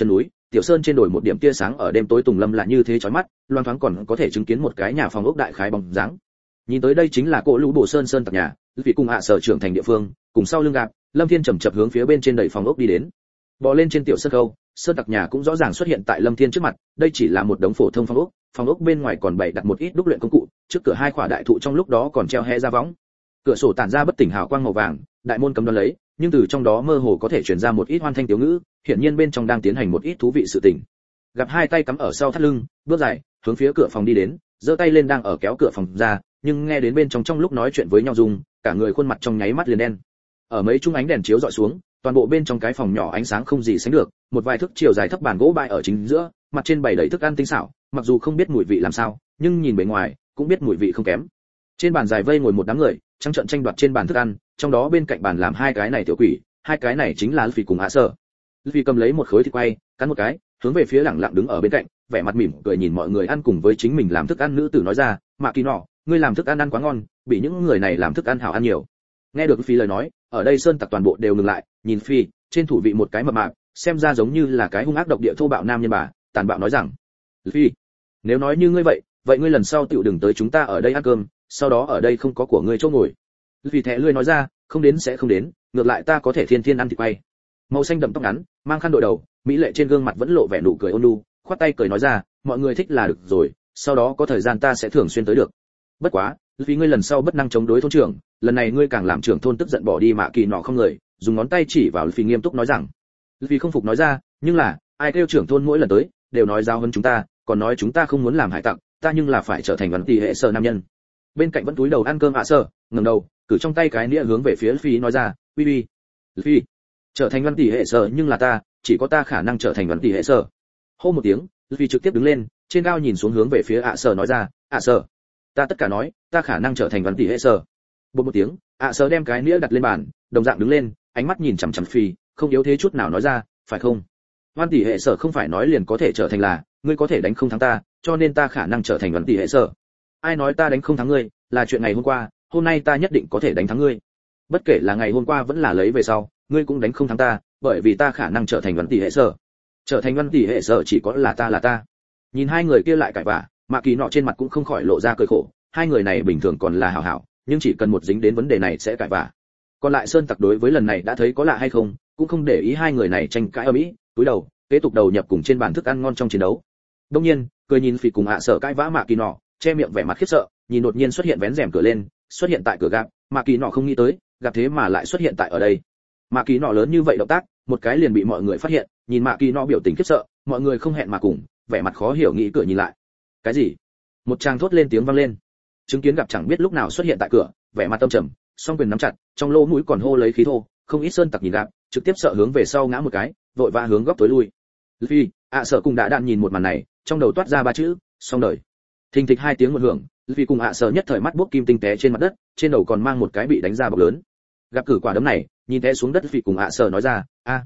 tiểu sơn trên đồi một điểm tia sáng ở đêm tối tùng lâm là như thế chói mắt, loang thoáng còn có thể chứng kiến một cái nhà phòng ốc đại khái bóng dáng. Nhìn tới đây chính là cỗ lũ bộ sơn tặc nhà, vì cùng hạ sở trưởng thành địa phương, cùng sau lưng gạp, Lâm Thiên chậm chậm hướng phía bên trên đẩy phòng ốc đi đến. Bò lên trên tiểu sân khâu, sơn tặc nhà cũng rõ ràng xuất hiện tại Lâm Thiên trước mặt, đây chỉ là một đống phổ thông phòng ốc bên ngoài còn bày đặt một ít đúc luyện công cụ, trước cửa hai khỏa đại thụ trong lúc đó còn treo he ra võng. Cửa sổ tản ra bất tỉnh hào quang màu vàng, đại môn cấm đoán lấy, nhưng từ trong đó mơ hồ có thể truyền ra một ít hoan thanh tiểu ngữ, hiển nhiên bên trong đang tiến hành một ít thú vị sự tình. Gặp hai tay cắm ở sau thắt lưng, bước dài, hướng phía cửa phòng đi đến, giơ tay lên đang ở kéo cửa phòng ra, nhưng nghe đến bên trong lúc nói chuyện với nhau dùng, cả người khuôn mặt trong nháy mắt liền đen. Ở mấy trung ánh đèn chiếu dọi xuống, toàn bộ bên trong cái phòng nhỏ ánh sáng không gì sánh được, một vài thước chiều dài thấp bàn gỗ bày ở chính giữa, mặt trên bày đầy thức ăn tinh xảo, mặc dù không biết mùi vị làm sao, nhưng nhìn bề ngoài cũng biết mùi vị không kém. Trên bàn dài vây ngồi một đám người, trắng trợn tranh đoạt trên bàn thức ăn, trong đó bên cạnh bàn làm hai cái này tiểu quỷ, hai cái này chính là Luffy cùng Hạ Sở. Luffy cầm lấy một khối thịt quay, cắn một cái, hướng về phía lẳng lặng đứng ở bên cạnh, vẻ mặt mỉm cười nhìn mọi người ăn cùng với chính mình làm thức ăn. Nữ tử nói ra, Mạ Kỳ nọ, ngươi làm thức ăn ăn quá ngon, bị những người này làm thức ăn hảo ăn nhiều. Nghe được Luffy lời nói, ở đây sơn tặc toàn bộ đều ngừng lại, nhìn Luffy, trên thủ vị một cái mập mạp, xem ra giống như là cái hung ác độc địa thô bạo nam nhân bà, tàn bạo nói rằng, Luffy, nếu nói như ngươi vậy ngươi lần sau tiểu đừng tới chúng ta ở đây ăn cơm, sau đó ở đây không có của ngươi chỗ ngồi. Luffy thẻ lươi nói ra, không đến sẽ không đến, ngược lại ta có thể thiên thiên ăn thịt quay. Màu xanh đậm tóc ngắn, mang khăn đội đầu, mỹ lệ trên gương mặt vẫn lộ vẻ nụ cười ôn nhu, khoát tay cười nói ra, mọi người thích là được rồi, sau đó có thời gian ta sẽ thường xuyên tới được. Bất quá, vì ngươi lần sau bất năng chống đối thôn trưởng, lần này ngươi càng làm trưởng thôn tức giận bỏ đi Mạ Kỳ nọ không lời, dùng ngón tay chỉ vào Luffy nghiêm túc nói rằng. Luffy không phục nói ra, nhưng là, ai kêu trưởng thôn mỗi lần tới, đều nói giao hơn chúng ta, còn nói chúng ta không muốn làm hải tặc, ta nhưng là phải trở thành văn tỷ hệ sở nam nhân. Bên cạnh vẫn túi đầu ăn cơm Hạ Sở, ngẩng đầu, cử trong tay cái nĩa hướng về phía Luffy nói ra, "Uy, Luffy, trở thành văn tỷ hệ sở nhưng là ta, chỉ có ta khả năng trở thành văn tỷ hệ sở." Hô một tiếng, Luffy trực tiếp đứng lên, trên cao nhìn xuống hướng về phía Hạ Sở nói ra, "Hạ Sở, ta tất cả nói, ta khả năng trở thành văn tỷ hệ sở." Bột một tiếng, Hạ Sở đem cái nĩa đặt lên bàn, đồng dạng đứng lên, ánh mắt nhìn chằm chằm Luffy, không yếu thế chút nào nói ra, "Phải không? Văn tỷ hệ sở không phải nói liền có thể trở thành là, ngươi có thể đánh không thắng ta, cho nên ta khả năng trở thành văn tỷ hệ sở. Ai nói ta đánh không thắng ngươi, là chuyện ngày hôm qua, hôm nay ta nhất định có thể đánh thắng ngươi. Bất kể là ngày hôm qua vẫn là lấy về sau, ngươi cũng đánh không thắng ta, bởi vì ta khả năng trở thành văn tỷ hệ sở. Trở thành văn tỷ hệ sở chỉ có là ta." Nhìn hai người kia lại cãi vã, Mạ Kỳ nọ trên mặt cũng không khỏi lộ ra cười khổ, hai người này bình thường còn là hảo hảo, nhưng chỉ cần một dính đến vấn đề này sẽ cãi vã. Còn lại sơn tặc đối với lần này đã thấy có lạ hay không, cũng không để ý hai người này tranh cãi ầm ĩ, túi đầu, kế tục đầu nhập cùng trên bàn thức ăn ngon trong chiến đấu. Đương nhiên, cười nhìn Phỉ cùng Hạ Sở cãi vã Mạ Kỳ nọ, che miệng vẻ mặt khiếp sợ, nhìn đột nhiên xuất hiện vén rèm cửa lên, xuất hiện tại cửa gạp, Mạ Kỳ nọ không nghĩ tới, gặp thế mà lại xuất hiện tại ở đây. Mạ Kỳ nọ lớn như vậy động tác, một cái liền bị mọi người phát hiện, nhìn Mạ Kỳ nọ biểu tình khiếp sợ, mọi người không hẹn mà cùng, vẻ mặt khó hiểu nghĩ cửa nhìn lại. Cái gì? Một tràng thốt lên tiếng vang lên. Chứng kiến gặp chẳng biết lúc nào xuất hiện tại cửa, vẻ mặt tâm trầm, song quyền nắm chặt, trong lỗ mũi còn hô lấy khí thô, không ít sơn tặc nhìn gặp, trực tiếp sợ hướng về sau ngã một cái, vội vã hướng góc tối lui. Luffy, Hạ Sở cùng đã đạn nhìn một màn này, trong đầu toát ra ba chữ, xong đời. Thình thịch hai tiếng một hưởng, Luffy cùng Hạ Sở nhất thời mắt buốc kim tinh té trên mặt đất, trên đầu còn mang một cái bị đánh ra bọc lớn. Gặp cử quả đấm này, nhìn té xuống đất Luffy cùng Hạ Sở nói ra,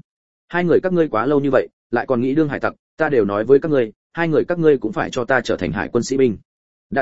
hai người các ngươi quá lâu như vậy, lại còn nghĩ đương hải tặc, ta đều nói với các ngươi, hai người các ngươi cũng phải cho ta trở thành hải quân sĩ binh." Đã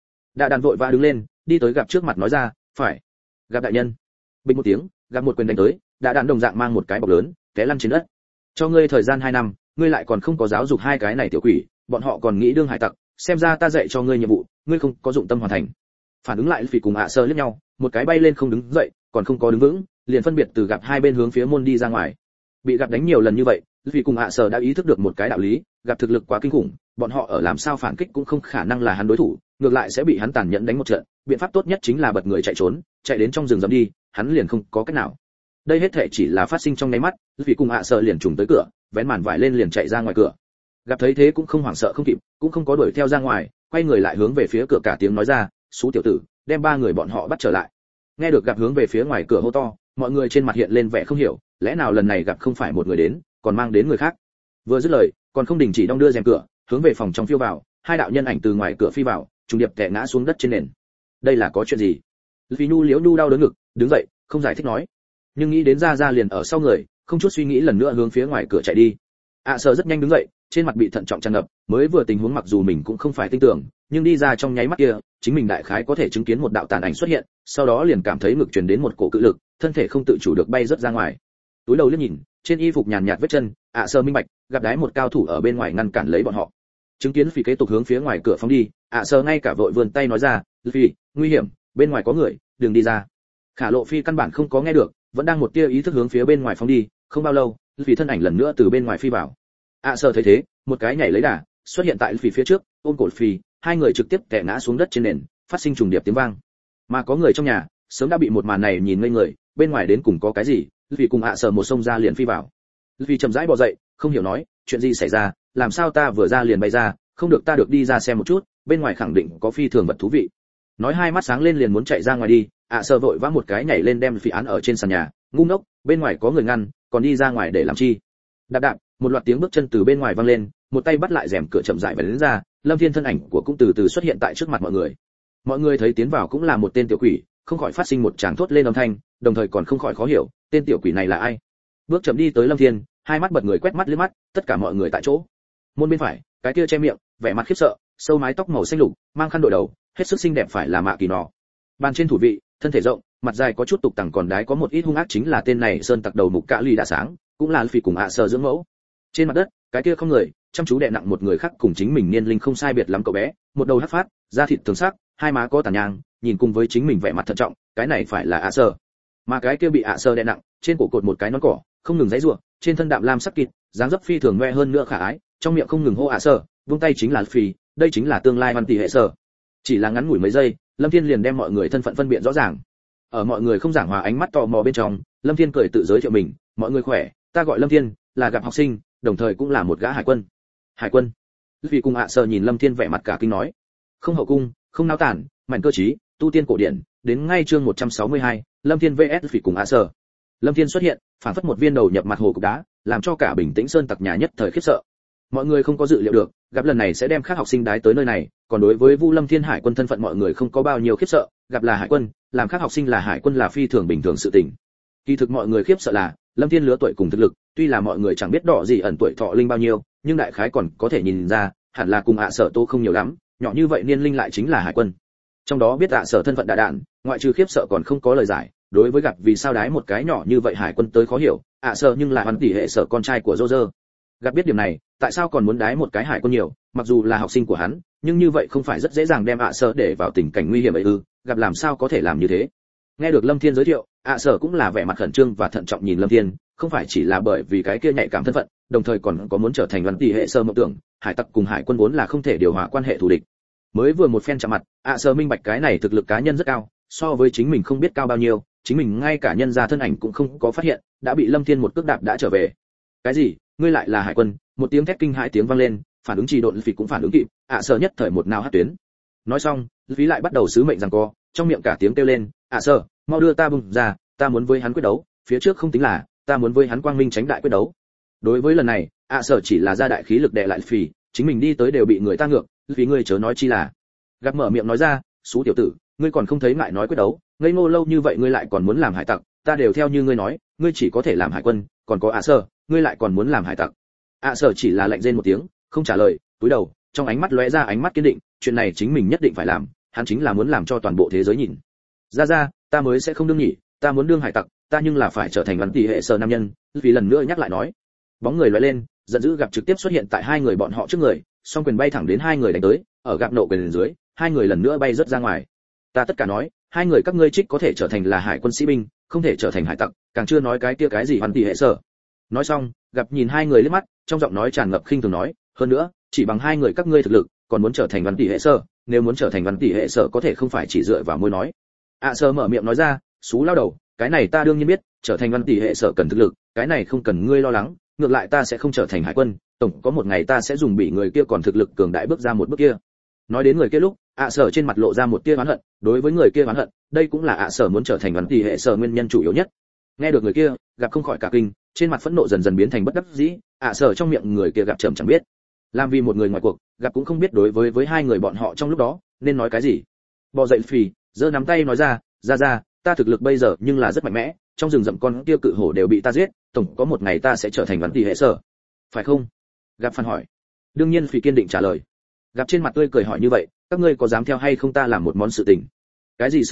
đạn vội vã đứng lên, đi tới gặp trước mặt nói ra, "Phải." Gặp đại nhân. Bình một tiếng, gặp một quyền đánh tới, đã đạn đồng dạng mang một cái bọc lớn, té lăn trên đất. "Cho ngươi thời gian 2 năm, ngươi lại còn không có giáo dục hai cái này tiểu quỷ, bọn họ còn nghĩ đương hải tặc, xem ra ta dạy cho ngươi nhiệm vụ, ngươi không có dụng tâm hoàn thành." Phản ứng lại Luffy cùng Hạ Sở liếc nhau, một cái bay lên không đứng dậy, còn không có đứng vững, liền phân biệt từ gặp hai bên hướng phía môn đi ra ngoài. Bị gặp đánh nhiều lần như vậy, Luffy cùng Hạ Sở đã ý thức được một cái đạo lý, gặp thực lực quá kinh khủng, bọn họ ở làm sao phản kích cũng không khả năng là hắn đối thủ, ngược lại sẽ bị hắn tàn nhẫn đánh một trận, biện pháp tốt nhất chính là bật người chạy trốn, chạy đến trong rừng rậm đi, hắn liền không có cách nào. Đây hết thảy chỉ là phát sinh trong nháy mắt, Luffy cùng Hạ Sở liền trùng tới cửa, vén màn vải lên liền chạy ra ngoài cửa. Gặp thấy thế cũng không hoảng sợ không kịp, cũng không có đuổi theo ra ngoài, quay người lại hướng về phía cửa cả tiếng nói ra, "Sú tiểu tử, đem ba người bọn họ bắt trở lại." Nghe được gặp hướng về phía ngoài cửa hô to, mọi người trên mặt hiện lên vẻ không hiểu, lẽ nào lần này gặp không phải một người đến, còn mang đến người khác. Vừa dứt lời, còn không đình chỉ đong đưa rèm cửa, hướng về phòng trong phiêu vào, hai đạo nhân ảnh từ ngoài cửa phi vào, trùng điệp tè ngã xuống đất trên nền. Đây là có chuyện gì? Luffy nu liếu nu đau đớn ngực, đứng dậy, không giải thích nói. Nhưng nghĩ đến ra liền ở sau người, không chút suy nghĩ lần nữa hướng phía ngoài cửa chạy đi. Hạ Sở rất nhanh đứng dậy, trên mặt bị thận trọng tràn ngập, mới vừa tình huống mặc dù mình cũng không phải tin tưởng, nhưng đi ra trong nháy mắt kia, chính mình đại khái có thể chứng kiến một đạo tàn ảnh xuất hiện, sau đó liền cảm thấy ngực truyền đến một cổ cự lực, thân thể không tự chủ được bay rất ra ngoài. Túi đầu liếc nhìn, trên y phục nhàn nhạt vết chân, ạ sơ minh bạch, gặp đái một cao thủ ở bên ngoài ngăn cản lấy bọn họ. Chứng kiến Phi kế tục hướng phía ngoài cửa phóng đi, ạ sơ ngay cả vội vươn tay nói ra, Phi, nguy hiểm, bên ngoài có người, đừng đi ra. Khả Lộ Phi căn bản không có nghe được, vẫn đang một tia ý thức hướng phía bên ngoài phóng đi, không bao lâu, Phi thân ảnh lần nữa từ bên ngoài phi vào. ạ sơ thấy thế, một cái nhảy lấy đà, xuất hiện tại Phi phía trước, ôm cổ Phi, hai người trực tiếp té ngã xuống đất trên nền, phát sinh trùng điệp tiếng vang. Mà có người trong nhà, sớm đã bị một màn này nhìn ngây người, bên ngoài đến cùng có cái gì, Vì cùng ạ sờ một xông ra liền phi vào. Vì chậm rãi bò dậy, không hiểu nói, chuyện gì xảy ra, làm sao ta vừa ra liền bay ra, không được ta được đi ra xem một chút, bên ngoài khẳng định có phi thường vật thú vị. Nói hai mắt sáng lên liền muốn chạy ra ngoài đi, ạ sờ vội vã một cái nhảy lên đem Phi án ở trên sàn nhà, ngu ngốc, bên ngoài có người ngăn, còn đi ra ngoài để làm chi? Đạp đạp, một loạt tiếng bước chân từ bên ngoài vang lên, một tay bắt lại rèm cửa chậm rãi đến ra, Lâm Thiên thân ảnh của cũng từ từ xuất hiện tại trước mặt mọi người. Mọi người thấy tiến vào cũng là một tên tiểu quỷ, không khỏi phát sinh một tràng thốt lên âm thanh, đồng thời còn không khỏi khó hiểu, tên tiểu quỷ này là ai. Bước chậm đi tới Lâm Thiên, hai mắt bật người quét mắt liếc mắt, tất cả mọi người tại chỗ. Môn bên phải, cái kia che miệng, vẻ mặt khiếp sợ, sâu mái tóc màu xanh lục, mang khăn đội đầu, hết sức xinh đẹp phải là Mạ Kỳ nọ. Bàn trên thủ vị, thân thể rộng, mặt dài có chút tục tằng còn đái có một ít hung ác chính là tên này sơn tặc đầu mục Cạ Ly đã sáng, cũng là Phi cùng ạ sờ dưỡng mẫu. Trên mặt đất, cái kia không người, chăm chú đè nặng một người khác cùng chính mình niên linh không sai biệt lắm cậu bé, một đầu hắc phát, da thịt thường sắc, hai má có tàn nhang, nhìn cùng với chính mình vẻ mặt thận trọng, cái này phải là ạ sờ. Mà cái kia bị ạ sờ đè nặng, trên cổ cột một cái nón cỏ, không ngừng giãy giụa, trên thân đạm lam sắc kịt, dáng dấp phi thường ngoe hơn nữa khả ái, trong miệng không ngừng hô ạ sờ, vung tay chính là Phi, đây chính là tương lai văn tỷ hệ sở. Chỉ là ngắn ngủi mấy giây, Lâm Thiên liền đem mọi người thân phận phân biệt rõ ràng. Ở mọi người không giảng hòa ánh mắt tò mò bên trong, Lâm Thiên cười tự giới thiệu mình, mọi người khỏe, ta gọi Lâm Thiên, là gặp học sinh, đồng thời cũng là một gã hải quân. Hải quân? Vì cùng ạ sờ nhìn Lâm Thiên vẻ mặt cả kinh nói, không hậu cung, không nao tản, mạnh cơ trí, tu tiên cổ điển, đến ngay chương 162, Lâm Thiên vs Vì cùng ạ sờ. Lâm Thiên xuất hiện, phản phất một viên đầu nhập mặt hồ cục đá, làm cho cả Bình Tĩnh Sơn tặc nhà nhất thời khiếp sợ. Mọi người không có dự liệu được, gặp lần này sẽ đem các học sinh đái tới nơi này, còn đối với Vu Lâm Thiên hải quân thân phận mọi người không có bao nhiêu khiếp sợ, gặp là hải quân, làm các học sinh là hải quân là phi thường bình thường sự tình. Kỳ thực mọi người khiếp sợ là, Lâm Thiên lứa tuổi cùng thực lực, tuy là mọi người chẳng biết đỏ gì ẩn tuổi thọ linh bao nhiêu, nhưng đại khái còn có thể nhìn ra, hẳn là cùng ạ sở tô không nhiều lắm, nhỏ như vậy niên linh lại chính là hải quân. Trong đó biết ạ sở thân phận đã đạn, ngoại trừ khiếp sợ còn không có lời giải, đối với gặp vì sao đái một cái nhỏ như vậy hải quân tới khó hiểu, ạ sở nhưng là hắn tỷ hệ sở con trai của Roger. Gặp biết điểm này, tại sao còn muốn đái một cái hải quân nhiều, mặc dù là học sinh của hắn, nhưng như vậy không phải rất dễ dàng đem ạ sở để vào tình cảnh nguy hiểm ấy ư? Gặp làm sao có thể làm như thế? Nghe được Lâm Thiên giới thiệu, ạ sở cũng là vẻ mặt khẩn trương và thận trọng nhìn Lâm Thiên, không phải chỉ là bởi vì cái kia nhạy cảm thân phận, đồng thời còn có muốn trở thành văn tỷ hệ sơ mộng tưởng, hải tặc cùng hải quân vốn là không thể điều hòa quan hệ thù địch. Mới vừa một phen chạm mặt, ạ sở minh bạch cái này thực lực cá nhân rất cao, so với chính mình không biết cao bao nhiêu, chính mình ngay cả nhân ra thân ảnh cũng không có phát hiện, đã bị Lâm Thiên một cước đạp đã trở về. Cái gì? Ngươi lại là hải quân? Một tiếng thét kinh hãi tiếng vang lên, phản ứng trì độn Phỉ cũng phản ứng kịp, ạ sở nhất thời một nào hát tuyến. Nói xong, Phí lại bắt đầu sứ mệnh giằng co, trong miệng cả tiếng kêu lên, ạ sở, mau đưa ta bung ra, ta muốn với hắn quyết đấu, phía trước không tính là, ta muốn với hắn quang minh tránh đại quyết đấu. Đối với lần này, ạ sở chỉ là ra đại khí lực đè lại Phỉ, chính mình đi tới đều bị người ta ngược, vì ngươi chớ nói chi là. Gặp mở miệng nói ra, xú tiểu tử, ngươi còn không thấy ngại nói quyết đấu, ngây ngô lâu như vậy ngươi lại còn muốn làm hải tặc, ta đều theo như ngươi nói, ngươi chỉ có thể làm hải quân, còn có ạ sở, ngươi lại còn muốn làm hải tặc. ạ sở chỉ là lạnh rên một tiếng, không trả lời, cúi đầu, trong ánh mắt lóe ra ánh mắt kiên định, chuyện này chính mình nhất định phải làm, hắn chính là muốn làm cho toàn bộ thế giới nhìn. Ra, ta mới sẽ không đương nhỉ, ta muốn đương hải tặc, ta nhưng là phải trở thành văn tỷ hệ sở nam nhân, vì lần nữa nhắc lại nói. Bóng người lóe lên, giận dữ gặp trực tiếp xuất hiện tại hai người bọn họ trước người, song quyền bay thẳng đến hai người đánh tới, ở gặp nộ quyền dưới, hai người lần nữa bay rất ra ngoài. Ta tất cả nói, hai người các ngươi trích có thể trở thành là hải quân sĩ binh, không thể trở thành hải tặc, càng chưa nói cái kia cái gì văn tỷ hệ sở. Nói xong, gặp nhìn hai người liếc mắt, trong giọng nói tràn ngập khinh thường nói, hơn nữa, chỉ bằng hai người các ngươi thực lực, còn muốn trở thành văn tỷ hệ sở, nếu muốn trở thành văn tỷ hệ sở có thể không phải chỉ dựa vào môi nói. ạ sở mở miệng nói ra, xú lao đầu, cái này ta đương nhiên biết, trở thành văn tỷ hệ sở cần thực lực, cái này không cần ngươi lo lắng, ngược lại ta sẽ không trở thành hải quân, tổng có một ngày ta sẽ dùng bị người kia còn thực lực cường đại bước ra một bước kia. Nói đến người kia lúc, ạ sở trên mặt lộ ra một tia oán hận, đối với người kia oán hận, đây cũng là ạ sở muốn trở thành văn tỷ hệ sở nguyên nhân chủ yếu nhất. Nghe được người kia, gặp không khỏi cả kinh, trên mặt phẫn nộ dần dần biến thành bất đắc dĩ, ạ sở trong miệng người kia gặp trầm chẳng biết. Làm vì một người ngoài cuộc, gặp cũng không biết đối với hai người bọn họ trong lúc đó nên nói cái gì. Bò dậy Phì, giơ nắm tay nói ra, ta thực lực bây giờ nhưng là rất mạnh mẽ, trong rừng rậm con kia cự hổ đều bị ta giết, tổng có một ngày ta sẽ trở thành văn tỷ hệ sở, phải không? Gặp phản hỏi. Đương nhiên Phì kiên định trả lời. Gặp trên mặt tươi cười hỏi như vậy, các ngươi có dám theo hay không ta làm một món sự tình? Cái gì sự tình?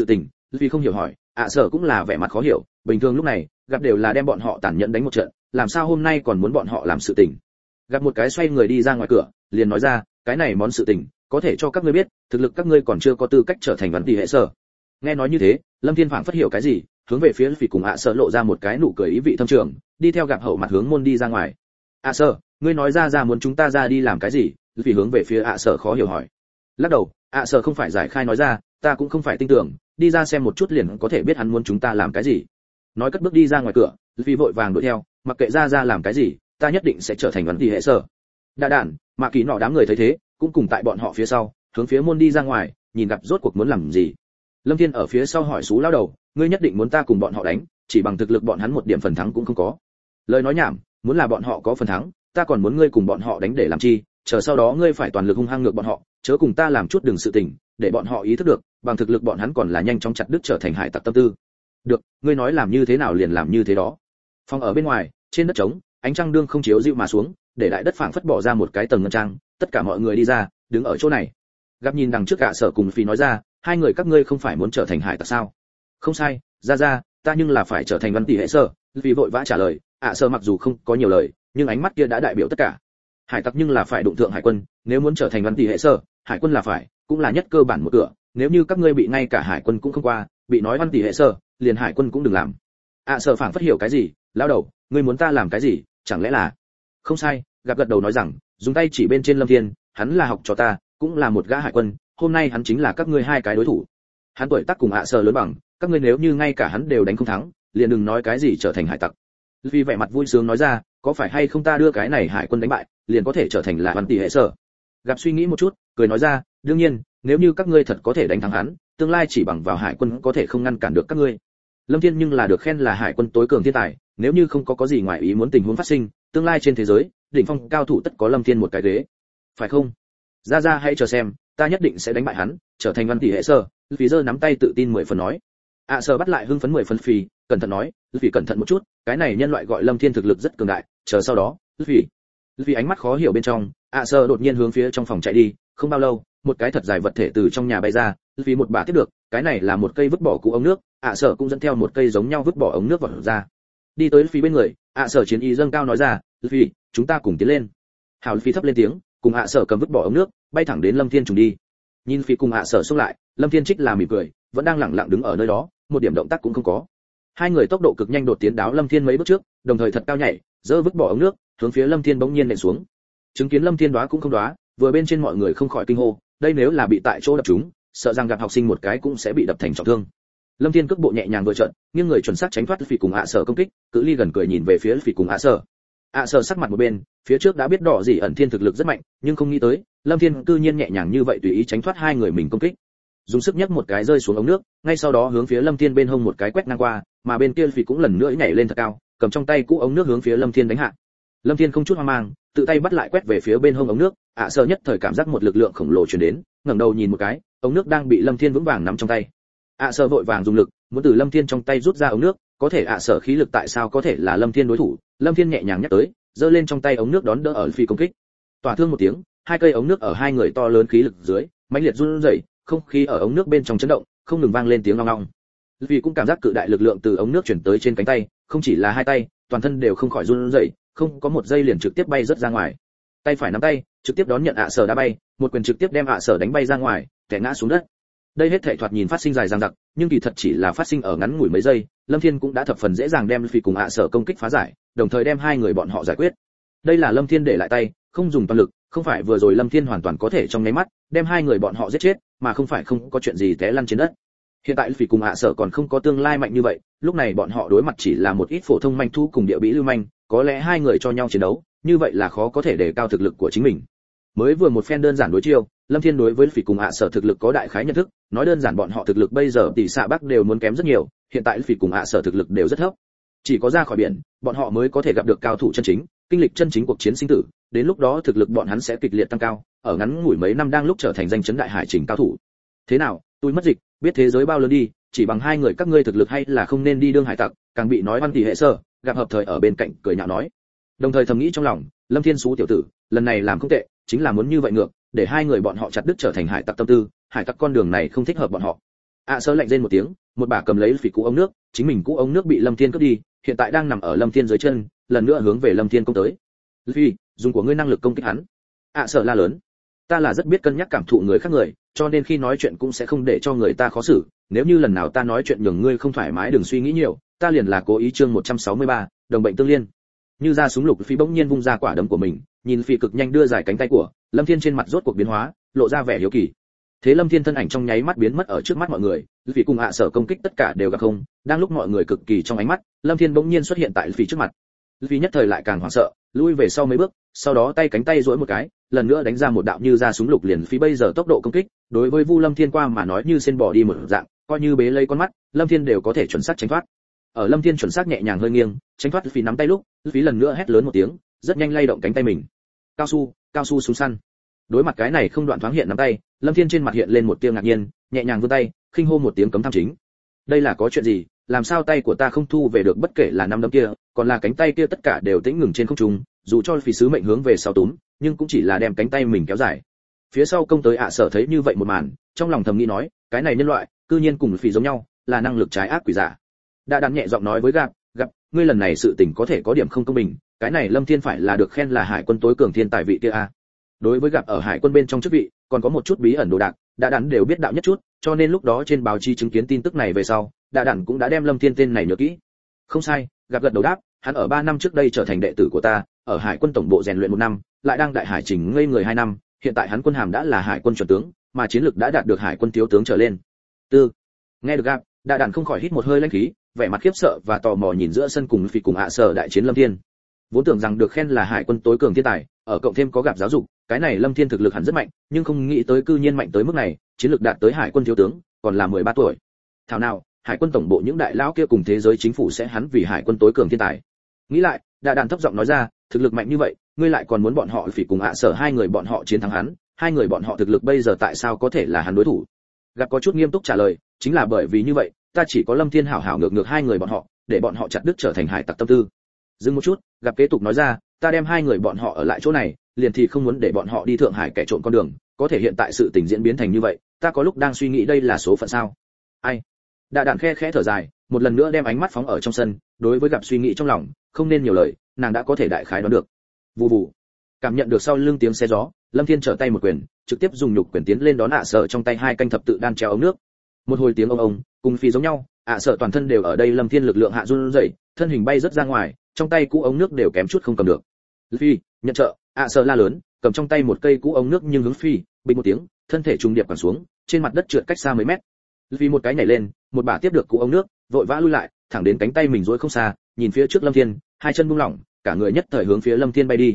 vì không hiểu hỏi. Sở cũng là vẻ mặt khó hiểu, bình thường lúc này gặp đều là đem bọn họ tàn nhẫn đánh một trận, làm sao hôm nay còn muốn bọn họ làm sự tình. Gặp một cái xoay người đi ra ngoài cửa, liền nói ra, cái này món sự tình có thể cho các ngươi biết, thực lực các ngươi còn chưa có tư cách trở thành văn tỷ hệ sở. Nghe nói như thế, Lâm Thiên phảng phất hiểu cái gì, hướng về phía Phỉ cùng Sở lộ ra một cái nụ cười ý vị thâm trường, đi theo gặp hậu mặt hướng môn đi ra ngoài. Sở, ngươi nói ra muốn chúng ta ra đi làm cái gì? Phỉ hướng về phía Sở khó hiểu hỏi. Lắc đầu, Sở không phải giải khai nói ra, ta cũng không phải tin tưởng, đi ra xem một chút liền có thể biết hắn muốn chúng ta làm cái gì. Nói cất bước đi ra ngoài cửa, Phỉ vội vàng đuổi theo, mặc kệ ra làm cái gì, ta nhất định sẽ trở thành văn tỷ hệ sở. Đa đản, Mạ Kỳ nọ đám người thấy thế, cũng cùng tại bọn họ phía sau, hướng phía môn đi ra ngoài, nhìn gặp rốt cuộc muốn làm gì. Lâm Thiên ở phía sau hỏi Sú lão đầu, ngươi nhất định muốn ta cùng bọn họ đánh, chỉ bằng thực lực bọn hắn một điểm phần thắng cũng không có. Lời nói nhảm, muốn là bọn họ có phần thắng, ta còn muốn ngươi cùng bọn họ đánh để làm chi, chờ sau đó ngươi phải toàn lực hung hăng ngược bọn họ, chớ cùng ta làm chút đường sự tình, để bọn họ ý thức được, bằng thực lực bọn hắn còn là nhanh chóng chặt đứt trở thành hải tặc tâm tư. Được, ngươi nói làm như thế nào liền làm như thế đó. Phòng ở bên ngoài, trên đất trống, ánh trăng đương không chiếu dịu mà xuống, để đại đất phảng phất bỏ ra một cái tầng ngân trang, tất cả mọi người đi ra, đứng ở chỗ này. Gặp nhìn đằng trước Sở cùng Phi nói ra, hai người các ngươi không phải muốn trở thành hải tặc sao? Không sai, ra, ta nhưng là phải trở thành văn tỷ hệ sở. Phi vội vã trả lời, Sở mặc dù không có nhiều lời, nhưng ánh mắt kia đã đại biểu tất cả. Hải tặc nhưng là phải đụng thượng hải quân, nếu muốn trở thành văn tỷ hệ sở, hải quân là phải, cũng là nhất cơ bản một cửa, nếu như các ngươi bị ngay cả hải quân cũng không qua, bị nói văn tỷ hệ sở, liền hải quân cũng đừng làm. Sở phảng phất hiểu cái gì, lão đầu, ngươi muốn ta làm cái gì, chẳng lẽ là? Không sai, gặp gật đầu nói rằng, dùng tay chỉ bên trên Lâm Thiên, hắn là học trò ta, cũng là một gã hải quân, hôm nay hắn chính là các ngươi hai cái đối thủ. Hắn tuổi tác cùng Sở lớn bằng, các ngươi nếu như ngay cả hắn đều đánh không thắng, liền đừng nói cái gì trở thành hải tặc. Vì vẻ mặt vui sướng nói ra, có phải hay không ta đưa cái này hải quân đánh bại, liền có thể trở thành là văn tỷ hệ sở. Gặp suy nghĩ một chút, cười nói ra, đương nhiên, nếu như các ngươi thật có thể đánh thắng hắn, tương lai chỉ bằng vào hải quân có thể không ngăn cản được các ngươi. Lâm Thiên nhưng là được khen là hải quân tối cường thiên tài, nếu như không có gì ngoài ý muốn tình huống phát sinh, tương lai trên thế giới, đỉnh phong cao thủ tất có Lâm Thiên một cái ghế. Phải không? Ra hãy chờ xem, ta nhất định sẽ đánh bại hắn, trở thành văn tỷ hệ sở. Phí giơ nắm tay tự tin 10 phần nói. Sở bắt lại hưng phấn 10 phần Phí, cẩn thận nói, Phí cẩn thận một chút, cái này nhân loại gọi Lâm Thiên thực lực rất cường đại, chờ sau đó, Phí ánh mắt khó hiểu bên trong, Sở đột nhiên hướng phía trong phòng chạy đi, không bao lâu, một cái thật dài vật thể từ trong nhà bay ra, Phí một bà tiếp được, cái này là một cây vứt bỏ cũ ống nước, Sở cũng dẫn theo một cây giống nhau vứt bỏ ống nước vào ra. Đi tới Phí bên người, Sở chiến ý dâng cao nói ra, Phí, chúng ta cùng tiến lên. Hảo Phí thấp lên tiếng, cùng Sở cầm vứt bỏ ống nước, bay thẳng đến Lâm Thiên trùng đi. Nhìn Phí cùng Sở xông lại, Lâm Thiên trích là mỉm cười, vẫn đang lẳng lặng đứng ở nơi đó, một điểm động tác cũng không có. Hai người tốc độ cực nhanh đột tiến đáo Lâm Thiên mấy bước trước, đồng thời thật cao nhảy, giơ vứt bỏ ống nước, hướng phía Lâm Thiên bỗng nhiên nện xuống. Chứng kiến Lâm Thiên đóa cũng không đóa, vừa bên trên mọi người không khỏi kinh hô, đây nếu là bị tại chỗ đập chúng, sợ rằng gặp học sinh một cái cũng sẽ bị đập thành trọng thương. Lâm Thiên cước bộ nhẹ nhàng vừa trận, nghiêng người chuẩn xác tránh thoát Phỉ cùng Sở công kích, cự ly gần cười nhìn về phía Phỉ cùng Sở. Sở sắc mặt một bên, phía trước đã biết đỏ gì ẩn thiên thực lực rất mạnh, nhưng không nghĩ tới, Lâm Thiên cư nhiên nhẹ nhàng như vậy tùy ý tránh thoát hai người mình công kích. Dùng sức nhấc một cái rơi xuống ống nước, ngay sau đó hướng phía Lâm Thiên bên hông một cái quét ngang qua, mà bên kia Phỉ cũng lần nữa nhảy lên thật cao, cầm trong tay cũ ống nước hướng phía Lâm Thiên đánh hạ. Lâm Thiên không chút hoang mang, tự tay bắt lại quét về phía bên hông ống nước, Sở nhất thời cảm giác một lực lượng khổng lồ truyền đến, ngẩng đầu nhìn một cái, ống nước đang bị Lâm Thiên vững vàng nắm trong tay. Sở vội vàng dùng lực, muốn từ Lâm Thiên trong tay rút ra ống nước, có thể Sở khí lực tại sao có thể là Lâm Thiên đối thủ? Lâm Thiên nhẹ nhàng nhắc tới, giơ lên trong tay ống nước đón đỡ ở Phỉ công kích. Tỏa thương một tiếng, hai cây ống nước ở hai người to lớn khí lực dưới, mãnh liệt run rẩy, không khí ở ống nước bên trong chấn động, không ngừng vang lên tiếng ong ong. Phỉ cũng cảm giác cự đại lực lượng từ ống nước chuyển tới trên cánh tay, không chỉ là hai tay, toàn thân đều không khỏi run rẩy, không có một giây liền trực tiếp bay rất ra ngoài. Tay phải nắm tay, trực tiếp đón nhận Sở đá bay, một quyền trực tiếp đem Sở đánh bay ra ngoài, té ngã xuống đất. Đây hết thảy thoạt nhìn phát sinh dài dằng dặc, nhưng kỳ thật chỉ là phát sinh ở ngắn ngủi mấy giây, Lâm Thiên cũng đã thập phần dễ dàng đem Phỉ cùng Sở công kích phá giải, đồng thời đem hai người bọn họ giải quyết. Đây là Lâm Thiên để lại tay, không dùng toàn lực, không phải vừa rồi Lâm Thiên hoàn toàn có thể trong nháy mắt đem hai người bọn họ giết chết, mà không phải không có chuyện gì té lăn trên đất. Hiện tại Phỉ cùng Sở còn không có tương lai mạnh như vậy, lúc này bọn họ đối mặt chỉ là một ít phổ thông manh thú cùng địa bĩ lưu manh, có lẽ hai người cho nhau chiến đấu, như vậy là khó có thể đề cao thực lực của chính mình. Mới vừa một phen đơn giản đối chiêu, Lâm Thiên đối với Phỉ cùng Sở thực lực có đại khái nhận thức, nói đơn giản bọn họ thực lực bây giờ tỷ xạ bắc đều muốn kém rất nhiều, hiện tại Phỉ cùng Sở thực lực đều rất thấp. Chỉ có ra khỏi biển, bọn họ mới có thể gặp được cao thủ chân chính, kinh lịch chân chính cuộc chiến sinh tử, đến lúc đó thực lực bọn hắn sẽ kịch liệt tăng cao, ở ngắn ngủi mấy năm đang lúc trở thành danh chấn đại hải trình cao thủ. Thế nào, tôi mất dịch, biết thế giới bao lớn đi, chỉ bằng hai người các ngươi thực lực hay là không nên đi đương hải tặc, càng bị nói văn tỷ hệ sở, gặp hợp thời ở bên cạnh cười nhạo nói. Đồng thời thầm nghĩ trong lòng, Lâm Thiên Sú tiểu tử, lần này làm không tệ, chính là muốn như vậy ngược, để hai người bọn họ chặt đứt trở thành hải tặc tâm tư, hải tặc con đường này không thích hợp bọn họ. Sở lạnh rên một tiếng, một bà cầm lấy phỉ cũ ống nước, chính mình cũ ống nước bị Lâm Thiên cướp đi, hiện tại đang nằm ở Lâm Thiên dưới chân, lần nữa hướng về Lâm Thiên công tới. Phi, dùng của ngươi năng lực công kích hắn. Sợ la lớn. Ta là rất biết cân nhắc cảm thụ người khác người, cho nên khi nói chuyện cũng sẽ không để cho người ta khó xử, nếu như lần nào ta nói chuyện nhường ngươi không thoải mái đừng suy nghĩ nhiều, ta liền là cố ý. Chương 163, đồng bệnh tương liên. Như ra súng lục, Phi bỗng nhiên vung ra quả đấm của mình, nhìn Phi cực nhanh đưa giải cánh tay của Lâm Thiên, trên mặt rốt cuộc biến hóa, lộ ra vẻ hiếu kỳ. Thế Lâm Thiên thân ảnh trong nháy mắt biến mất ở trước mắt mọi người, Phi cùng Sở công kích tất cả đều gặp không, đang lúc mọi người cực kỳ trong ánh mắt, Lâm Thiên bỗng nhiên xuất hiện tại Phi trước mặt. Phi nhất thời lại càng hoảng sợ, lui về sau mấy bước, sau đó tay cánh tay duỗi một cái, lần nữa đánh ra một đạo như ra súng lục liền Phi bây giờ tốc độ công kích, đối với Vu Lâm Thiên qua mà nói như sen bò đi một dạng, coi như bế lấy con mắt, Lâm Thiên đều có thể chuẩn xác tránh thoát. Ở Lâm Thiên chuẩn xác nhẹ nhàng hơi nghiêng, tránh thoát Phi nắm tay lúc, Phi lần nữa hét lớn một tiếng, rất nhanh lay động cánh tay mình. Cao su súng săn. Đối mặt cái này không đoạn thoáng hiện nắm tay, Lâm Thiên trên mặt hiện lên một tia ngạc nhiên, nhẹ nhàng vươn tay, khinh hô một tiếng cấm tham chính. Đây là có chuyện gì? Làm sao tay của ta không thu về được, bất kể là năm đấm kia, còn là cánh tay kia tất cả đều tĩnh ngừng trên không trung, dù cho Phi sứ mệnh hướng về sau túm, nhưng cũng chỉ là đem cánh tay mình kéo dài. Phía sau công tới Sở thấy như vậy một màn, trong lòng thầm nghĩ nói, cái này nhân loại, cư nhiên cùng Phi giống nhau, là năng lực trái ác quỷ giả. Đã đàn nhẹ giọng nói với gặp, ngươi lần này sự tình có thể có điểm không công bình, cái này Lâm Thiên phải là được khen là hải quân tối cường thiên tài vị kia a. Đối với gặp ở hải quân bên trong chức vị, còn có một chút bí ẩn đồ đạc, đã đàn đều biết đạo nhất chút, cho nên lúc đó trên báo chí chứng kiến tin tức này về sau, đã đàn cũng đã đem Lâm Thiên tên này nhớ kỹ. Không sai, gặp gật đầu đáp, hắn ở 3 năm trước đây trở thành đệ tử của ta, ở hải quân tổng bộ rèn luyện 1 năm, lại đang đại hải trình ngây người 2 năm, hiện tại hắn quân hàm đã là hải quân chuẩn tướng, mà chiến lược đã đạt được hải quân thiếu tướng trở lên. Nghe được gặp, đã đàn không khỏi hít một hơi lãnh khí, vẻ mặt khiếp sợ và tò mò nhìn giữa sân cùng Phi cùng Sở đại chiến Lâm Thiên. Vốn tưởng rằng được khen là hải quân tối cường thiên tài, ở cộng thêm có gặp giáo dục, cái này Lâm Thiên thực lực hẳn rất mạnh, nhưng không nghĩ tới cư nhiên mạnh tới mức này, chiến lược đạt tới hải quân thiếu tướng, còn là 13 tuổi. Thảo nào, hải quân tổng bộ những đại lão kia cùng thế giới chính phủ sẽ hắn vì hải quân tối cường thiên tài. Nghĩ lại, Đà Đàn thấp giọng nói ra, thực lực mạnh như vậy, ngươi lại còn muốn bọn họ Phi cùng Sở hai người bọn họ chiến thắng hắn, hai người bọn họ thực lực bây giờ tại sao có thể là hắn đối thủ? Gặp có chút nghiêm túc trả lời, chính là bởi vì như vậy, ta chỉ có Lâm Thiên hảo hảo ngược hai người bọn họ, để bọn họ chặt đứt trở thành hải tặc tâm tư. Dừng một chút, gặp kế tục nói ra, ta đem hai người bọn họ ở lại chỗ này, liền thì không muốn để bọn họ đi Thượng Hải kẻ trộm con đường, có thể hiện tại sự tình diễn biến thành như vậy, ta có lúc đang suy nghĩ đây là số phận sao? Ai? Đà Đàn khe khẽ thở dài, một lần nữa đem ánh mắt phóng ở trong sân, đối với gặp suy nghĩ trong lòng, không nên nhiều lời, nàng đã có thể đại khái đoán được. Vù vù. Cảm nhận được sau lưng tiếng xe gió, Lâm Thiên trở tay một quyền, trực tiếp dùng nhục quyền tiến lên đón Sở trong tay 2 canh thập tự đan treo ống nước. Một hồi tiếng ông, cùng Phi giống nhau, Sở toàn thân đều ở đây Lâm Thiên lực lượng hạ run rẩy, thân hình bay rất ra ngoài, trong tay cũ ống nước đều kém chút không cầm được. Phi, nhận trợ, Sở la lớn, cầm trong tay một cây cũ ống nước nhưng hướng Phi, bình một tiếng, thân thể trùng điệp quẳng xuống, trên mặt đất trượt cách xa mấy mét. Phi một cái nhảy lên, một bả tiếp được cũ ống nước, vội vã lui lại, thẳng đến cánh tay mình duỗi không xa, nhìn phía trước Lâm Thiên, 2 chân buông lỏng, cả người nhất thời hướng phía Lâm Thiên bay đi.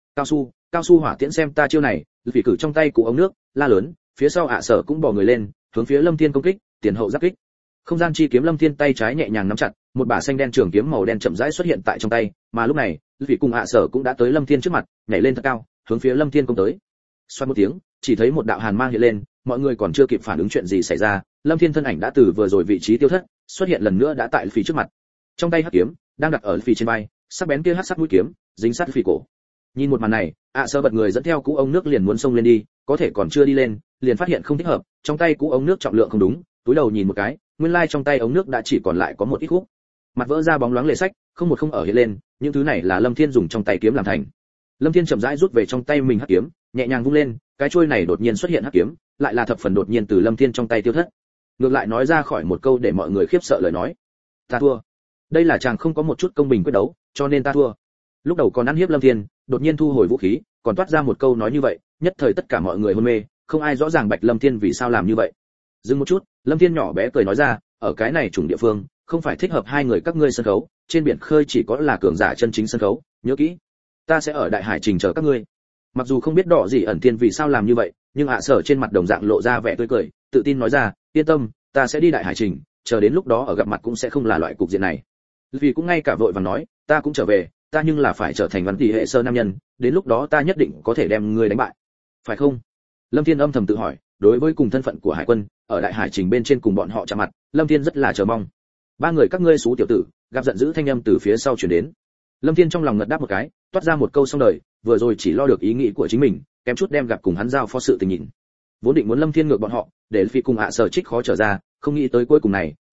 Cao su hỏa tiễn xem ta chiêu này, Phi cử trong tay cũ ống nước, la lớn, phía sau Sở cũng bò người lên, hướng phía Lâm Thiên công kích, tiền hậu giáp kích. Không gian chi kiếm Lâm Thiên tay trái nhẹ nhàng nắm chặt, một bả xanh đen trường kiếm màu đen chậm rãi xuất hiện tại trong tay, mà lúc này, Phi cùng Sở cũng đã tới Lâm Thiên trước mặt, nhảy lên thật cao, hướng phía Lâm Thiên công tới. Xoát một tiếng, chỉ thấy một đạo hàn mang hiện lên, mọi người còn chưa kịp phản ứng chuyện gì xảy ra, Lâm Thiên thân ảnh đã từ vừa rồi vị trí tiêu thất, xuất hiện lần nữa đã tại Phi trước mặt. Trong tay hắc kiếm đang đặt ở Phi trên vai, sắc bén kia hắc sắc mũi kiếm dính sát Phi cổ. Nhìn một màn này, Sở bật người dẫn theo cú ống nước liền muốn xông lên đi, có thể còn chưa đi lên, liền phát hiện không thích hợp, trong tay cú ống nước trọng lượng không đúng, túi đầu nhìn một cái, nguyên lai trong tay ống nước đã chỉ còn lại có một ít khúc. Mặt vỡ ra bóng loáng lệ sách, không một không ở hiện lên, những thứ này là Lâm Thiên dùng trong tay kiếm làm thành. Lâm Thiên chậm rãi rút về trong tay mình hắc kiếm, nhẹ nhàng vung lên, cái chuôi này đột nhiên xuất hiện hắc kiếm, lại là thập phần đột nhiên từ Lâm Thiên trong tay tiêu thất. Ngược lại nói ra khỏi một câu để mọi người khiếp sợ lời nói: "Ta thua." Đây là chàng không có một chút công bình quyết đấu, cho nên ta thua. Lúc đầu còn ăn hiếp Lâm Thiên, đột nhiên thu hồi vũ khí, còn toát ra một câu nói như vậy, nhất thời tất cả mọi người hôn mê, không ai rõ ràng bạch Lâm Thiên vì sao làm như vậy. Dừng một chút, Lâm Thiên nhỏ bé cười nói ra, ở cái này chủng địa phương, không phải thích hợp hai người các ngươi sân khấu, trên biển khơi chỉ có là cường giả chân chính sân khấu, nhớ kỹ. Ta sẽ ở đại hải trình chờ các ngươi. Mặc dù không biết Đỏ Dị ẩn thiên vì sao làm như vậy, nhưng Sở trên mặt đồng dạng lộ ra vẻ tươi cười, tự tin nói ra, yên tâm, ta sẽ đi đại hải trình, chờ đến lúc đó ở gặp mặt cũng sẽ không là loại cục diện này. Vì cũng ngay cả vội vàng nói, ta cũng trở về, ta nhưng là phải trở thành văn tỷ hệ sơ nam nhân, đến lúc đó ta nhất định có thể đem ngươi đánh bại, phải không? Lâm Thiên âm thầm tự hỏi, đối với cùng thân phận của hải quân, ở đại hải trình bên trên cùng bọn họ chạm mặt, Lâm Thiên rất là chờ mong. 3 người các ngươi xú tiểu tử, gặp giận dữ thanh âm từ phía sau truyền đến. Lâm Thiên trong lòng ngật đáp một cái, toát ra một câu xong đời, vừa rồi chỉ lo được ý nghĩ của chính mình, kém chút đem gặp cùng hắn giao phó sự tình nhìn. Vốn định muốn Lâm Thiên ngược bọn họ, để Phi cùng Sở trích khó trở ra, không nghĩ tới cuối cùng này,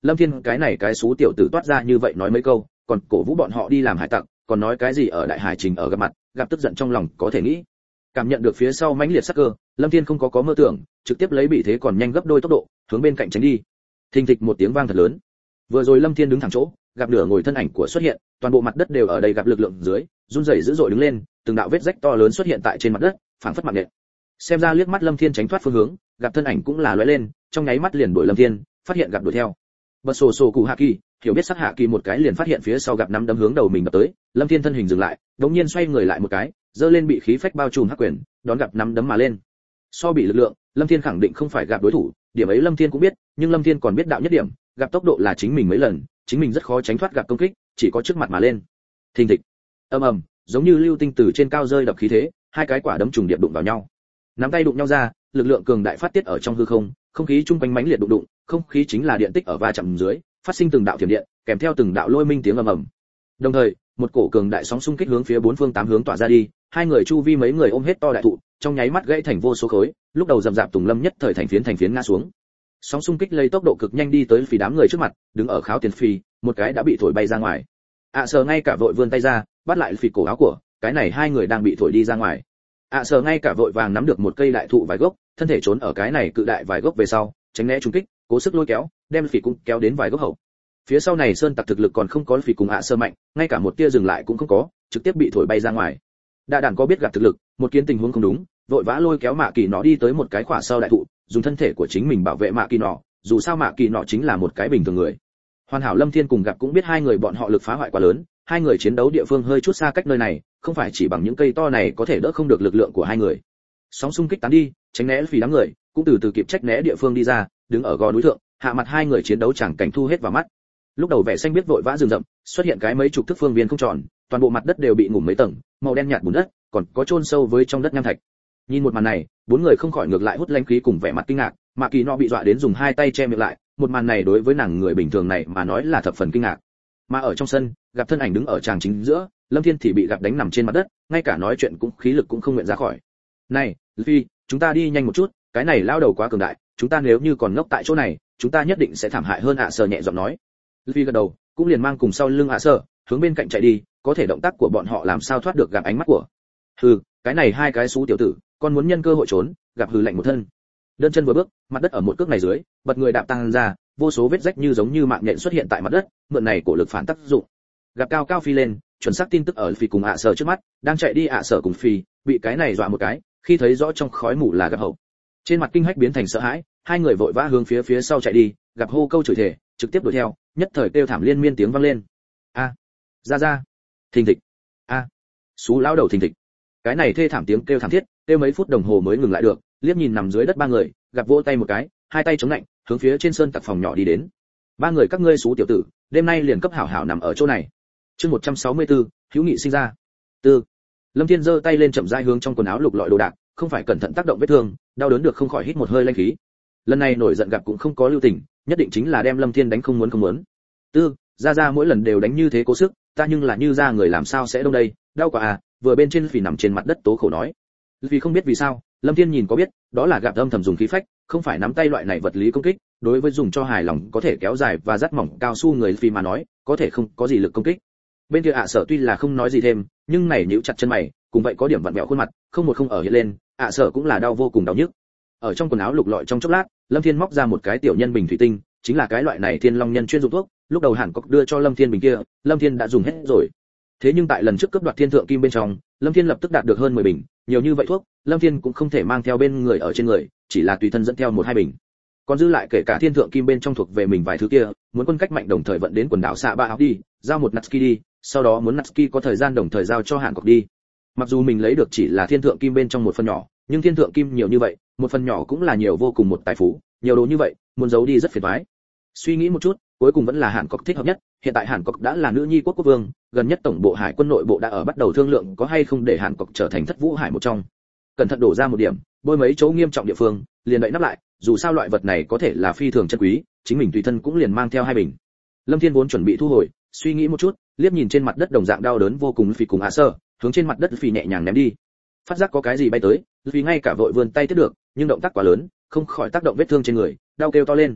Lâm Thiên cái này cái xú tiểu tử toát ra như vậy nói mấy câu, còn cổ vũ bọn họ đi làm hải tặc, còn nói cái gì ở đại hải trình ở gặp mặt, gặp tức giận trong lòng có thể nghĩ. Cảm nhận được phía sau mãnh liệt sắc cơ, Lâm Thiên không có mơ tưởng, trực tiếp lấy bị thế còn nhanh gấp đôi tốc độ, hướng bên cạnh tránh đi. Thình thịch một tiếng vang thật lớn. Vừa rồi Lâm Thiên đứng thẳng chỗ, gặp nửa ngồi thân ảnh của xuất hiện, toàn bộ mặt đất đều ở đây gặp lực lượng dưới, run rẩy dữ dội đứng lên, từng đạo vết rách to lớn xuất hiện tại trên mặt đất, phảng phất mạng nhện. Xem ra liếc mắt Lâm Thiên tránh thoát phương hướng, gặp thân ảnh cũng là lóe lên, trong nháy mắt liền đuổi Lâm Thiên, phát hiện gặp đuổi theo. Bật sổ sổ cụ hạ kỳ, hiểu biết sắc hạ kỳ một cái liền phát hiện phía sau gặp nắm đấm hướng đầu mình đập tới, Lâm Thiên thân hình dừng lại, đống nhiên xoay người lại một cái, giơ lên bị khí phách bao trùm hắc quyền, đón gặp nắm đấm mà lên. So bị lực lượng, Lâm Thiên khẳng định không phải gặp đối thủ, điểm ấy Lâm Thiên cũng biết, nhưng Lâm Thiên còn biết đạo nhất điểm, gặp tốc độ là chính mình mấy lần, chính mình rất khó tránh thoát gặp công kích, chỉ có trước mặt mà lên. Thình thịch, ầm ầm, giống như lưu tinh từ trên cao rơi đập khí thế, hai cái quả đấm trùng điệp đụng vào nhau. Nắm tay đụng nhau ra, lực lượng cường đại phát tiết ở trong hư không, không khí trung quanh mãnh liệt đụng, không khí chính là điện tích ở va chạm dưới, phát sinh từng đạo thiểm điện, kèm theo từng đạo lôi minh tiếng ầm ầm. Đồng thời, một cổ cường đại sóng xung kích hướng phía bốn phương tám hướng tỏa ra đi, hai người chu vi mấy người ôm hết to đại thụ, trong nháy mắt gãy thành vô số khối, lúc đầu rầm rạp tùng lâm nhất thời thành phiến ngã xuống. Sóng xung kích lấy tốc độ cực nhanh đi tới phì đám người trước mặt, đứng ở kháo tiền phì, một cái đã bị thổi bay ra ngoài. Sở ngay cả vội vươn tay ra, bắt lại phì cổ áo của, cái này hai người đang bị thổi đi ra ngoài. Sở ngay cả vội vàng nắm được một cây đại thụ vài gốc, thân thể trốn ở cái này cự đại vài gốc về sau, tránh né trúng kích, cố sức lôi kéo, đem phì cũng kéo đến vài gốc hậu. Phía sau này sơn tặc thực lực còn không có phì cùng Sở mạnh, ngay cả một tia dừng lại cũng không có, trực tiếp bị thổi bay ra ngoài. Đa đản có biết gặp thực lực, một kiến tình huống không đúng, vội vã lôi kéo Mạ Kỳ nó đi tới một cái khỏa sau đại thụ, dùng thân thể của chính mình bảo vệ Mạ Kỳ nó, dù sao Mạ Kỳ nó chính là một cái bình thường người. Hoàn hảo Lâm Thiên cùng gặp cũng biết hai người bọn họ lực phá hoại quá lớn, hai người chiến đấu địa phương hơi chút xa cách nơi này, không phải chỉ bằng những cây to này có thể đỡ không được lực lượng của hai người. Sóng xung kích tán đi, tránh né phì đám người, cũng từ từ kịp trách né địa phương đi ra, đứng ở gò núi thượng, hạ mặt hai người chiến đấu chẳng cảnh thu hết vào mắt. Lúc đầu vẻ xanh biết vội vã rừng rậm, xuất hiện cái mấy chục thước phương viên không tròn, toàn bộ mặt đất đều bị ngủm mấy tầng, màu đen nhạt bùn đất, còn có chôn sâu với trong đất nham thạch. Nhìn một màn này, bốn người không khỏi ngược lại hút lãnh khí cùng vẻ mặt kinh ngạc, Mạ Kỳ nó bị dọa đến dùng hai tay che miệng lại, một màn này đối với nàng người bình thường này mà nói là thập phần kinh ngạc. Mà ở trong sân, gặp thân ảnh đứng ở tràng chính giữa, Lâm Thiên thì bị gặp đánh nằm trên mặt đất, ngay cả nói chuyện cũng khí lực cũng không nguyện ra khỏi. "Này, Luffy, chúng ta đi nhanh một chút, cái này lao đầu quá cường đại, chúng ta nếu như còn ngốc tại chỗ này, chúng ta nhất định sẽ thảm hại hơn." Sở nhẹ giọng nói. Luffy gật đầu, cũng liền mang cùng sau lưng Sở, hướng bên cạnh chạy đi, có thể động tác của bọn họ làm sao thoát được gặp ánh mắt của. Hừ, cái này hai cái xú tiểu tử, con muốn nhân cơ hội trốn, gặp hừ lạnh một thân. Đơn chân vừa bước, mặt đất ở một cước này dưới, bật người đạp tăng ra, vô số vết rách như giống như mạng nhện xuất hiện tại mặt đất, mượn này cổ lực phản tác dụng. Gặp cao cao phi lên, chuẩn xác tin tức ở Phi cùng Sở trước mắt, đang chạy đi Sở cùng Phi, bị cái này dọa một cái, khi thấy rõ trong khói mù là gặp hậu. Trên mặt kinh hách biến thành sợ hãi, hai người vội vã hướng phía sau chạy đi, gặp hô câu chửi thề, trực tiếp đuổi theo, nhất thời kêu thảm liên miên tiếng vang lên. A, ra, thình thịch, a, xú lão đầu thình thịch. Cái này thê thảm tiếng kêu thảm thiết, kêu mấy phút đồng hồ mới ngừng lại được, liếc nhìn nằm dưới đất ba người, gặp vỗ tay một cái, hai tay chống lạnh, hướng phía trên sơn tặc phòng nhỏ đi đến. Ba người các ngươi xú tiểu tử, đêm nay liền cấp hảo hảo nằm ở chỗ này. Chương 164, hữu nghị sinh ra. Tư. Lâm Thiên giơ tay lên chậm rãi hướng trong quần áo lục lọi đồ đạc, không phải cẩn thận tác động vết thương, đau đớn được không khỏi hít một hơi linh khí. Lần này nổi giận gặp cũng không có lưu tình, nhất định chính là đem Lâm Thiên đánh không muốn. Tư, ra mỗi lần đều đánh như thế cố sức, ta nhưng là như ra người làm sao sẽ đông đây, đau quá à, vừa bên trên Phỉ nằm trên mặt đất tố khổ nói. Vì không biết vì sao, Lâm Thiên nhìn có biết, đó là gặp âm thầm dùng khí phách, không phải nắm tay loại này vật lý công kích, đối với dùng cho hài lòng có thể kéo dài và dắt mỏng cao su người Phi mà nói, có thể không có gì lực công kích. Bên kia Sở tuy là không nói gì thêm, nhưng này nhíu chặt chân mày, cùng vậy có điểm vặn vẹo khuôn mặt, không một không ở hiện lên, Sở cũng là đau vô cùng đau nhức. Ở trong quần áo lục lọi trong chốc lát, Lâm Thiên móc ra một cái tiểu nhân bình thủy tinh, chính là cái loại này Thiên Long nhân chuyên dụng thuốc, lúc đầu Hàn Cốc đưa cho Lâm Thiên bình kia, Lâm Thiên đã dùng hết rồi. Thế nhưng tại lần trước cướp đoạt Thiên Thượng Kim bên trong, Lâm Thiên lập tức đạt được hơn 10 bình, nhiều như vậy thuốc, Lâm Thiên cũng không thể mang theo bên người ở trên người, chỉ là tùy thân dẫn theo 1-2 bình. Còn dư lại kể cả Thiên Thượng Kim bên trong thuộc về mình vài thứ kia, muốn quân cách mạnh đồng thời vận đến quần đảo Xạ Ba Áo đi, giao một Natsuki đi, sau đó muốn Natsuki có thời gian đồng thời giao cho Hàn Cốc đi. Mặc dù mình lấy được chỉ là Thiên Thượng Kim bên trong một phần nhỏ, nhưng Thiên Thượng Kim nhiều như vậy, một phần nhỏ cũng là nhiều vô cùng một tài phú, nhiều đồ như vậy, muốn giấu đi rất phiền toái. Suy nghĩ một chút, cuối cùng vẫn là Hàn Cốc thích hợp nhất, hiện tại Hàn Cốc đã là nữ nhi quốc quốc vương, gần nhất tổng bộ hải quân nội bộ đã ở bắt đầu thương lượng có hay không để Hàn Cốc trở thành Thất Vũ Hải một trong. Cẩn thận đổ ra một điểm, bôi mấy chỗ nghiêm trọng địa phương, liền đậy nắp lại, dù sao loại vật này có thể là phi thường chân quý, chính mình tùy thân cũng liền mang theo 2 bình. Lâm Thiên vốn chuẩn bị thu hồi, suy nghĩ một chút, liếc nhìn trên mặt đất đồng dạng đau đớn vô cùng Phi cùng Sở, hướng trên mặt đất Phi nhẹ nhàng ném đi. Phát giác có cái gì bay tới, Phi ngay cả vội vươn tay tiếp được, nhưng động tác quá lớn, không khỏi tác động vết thương trên người, đau kêu to lên.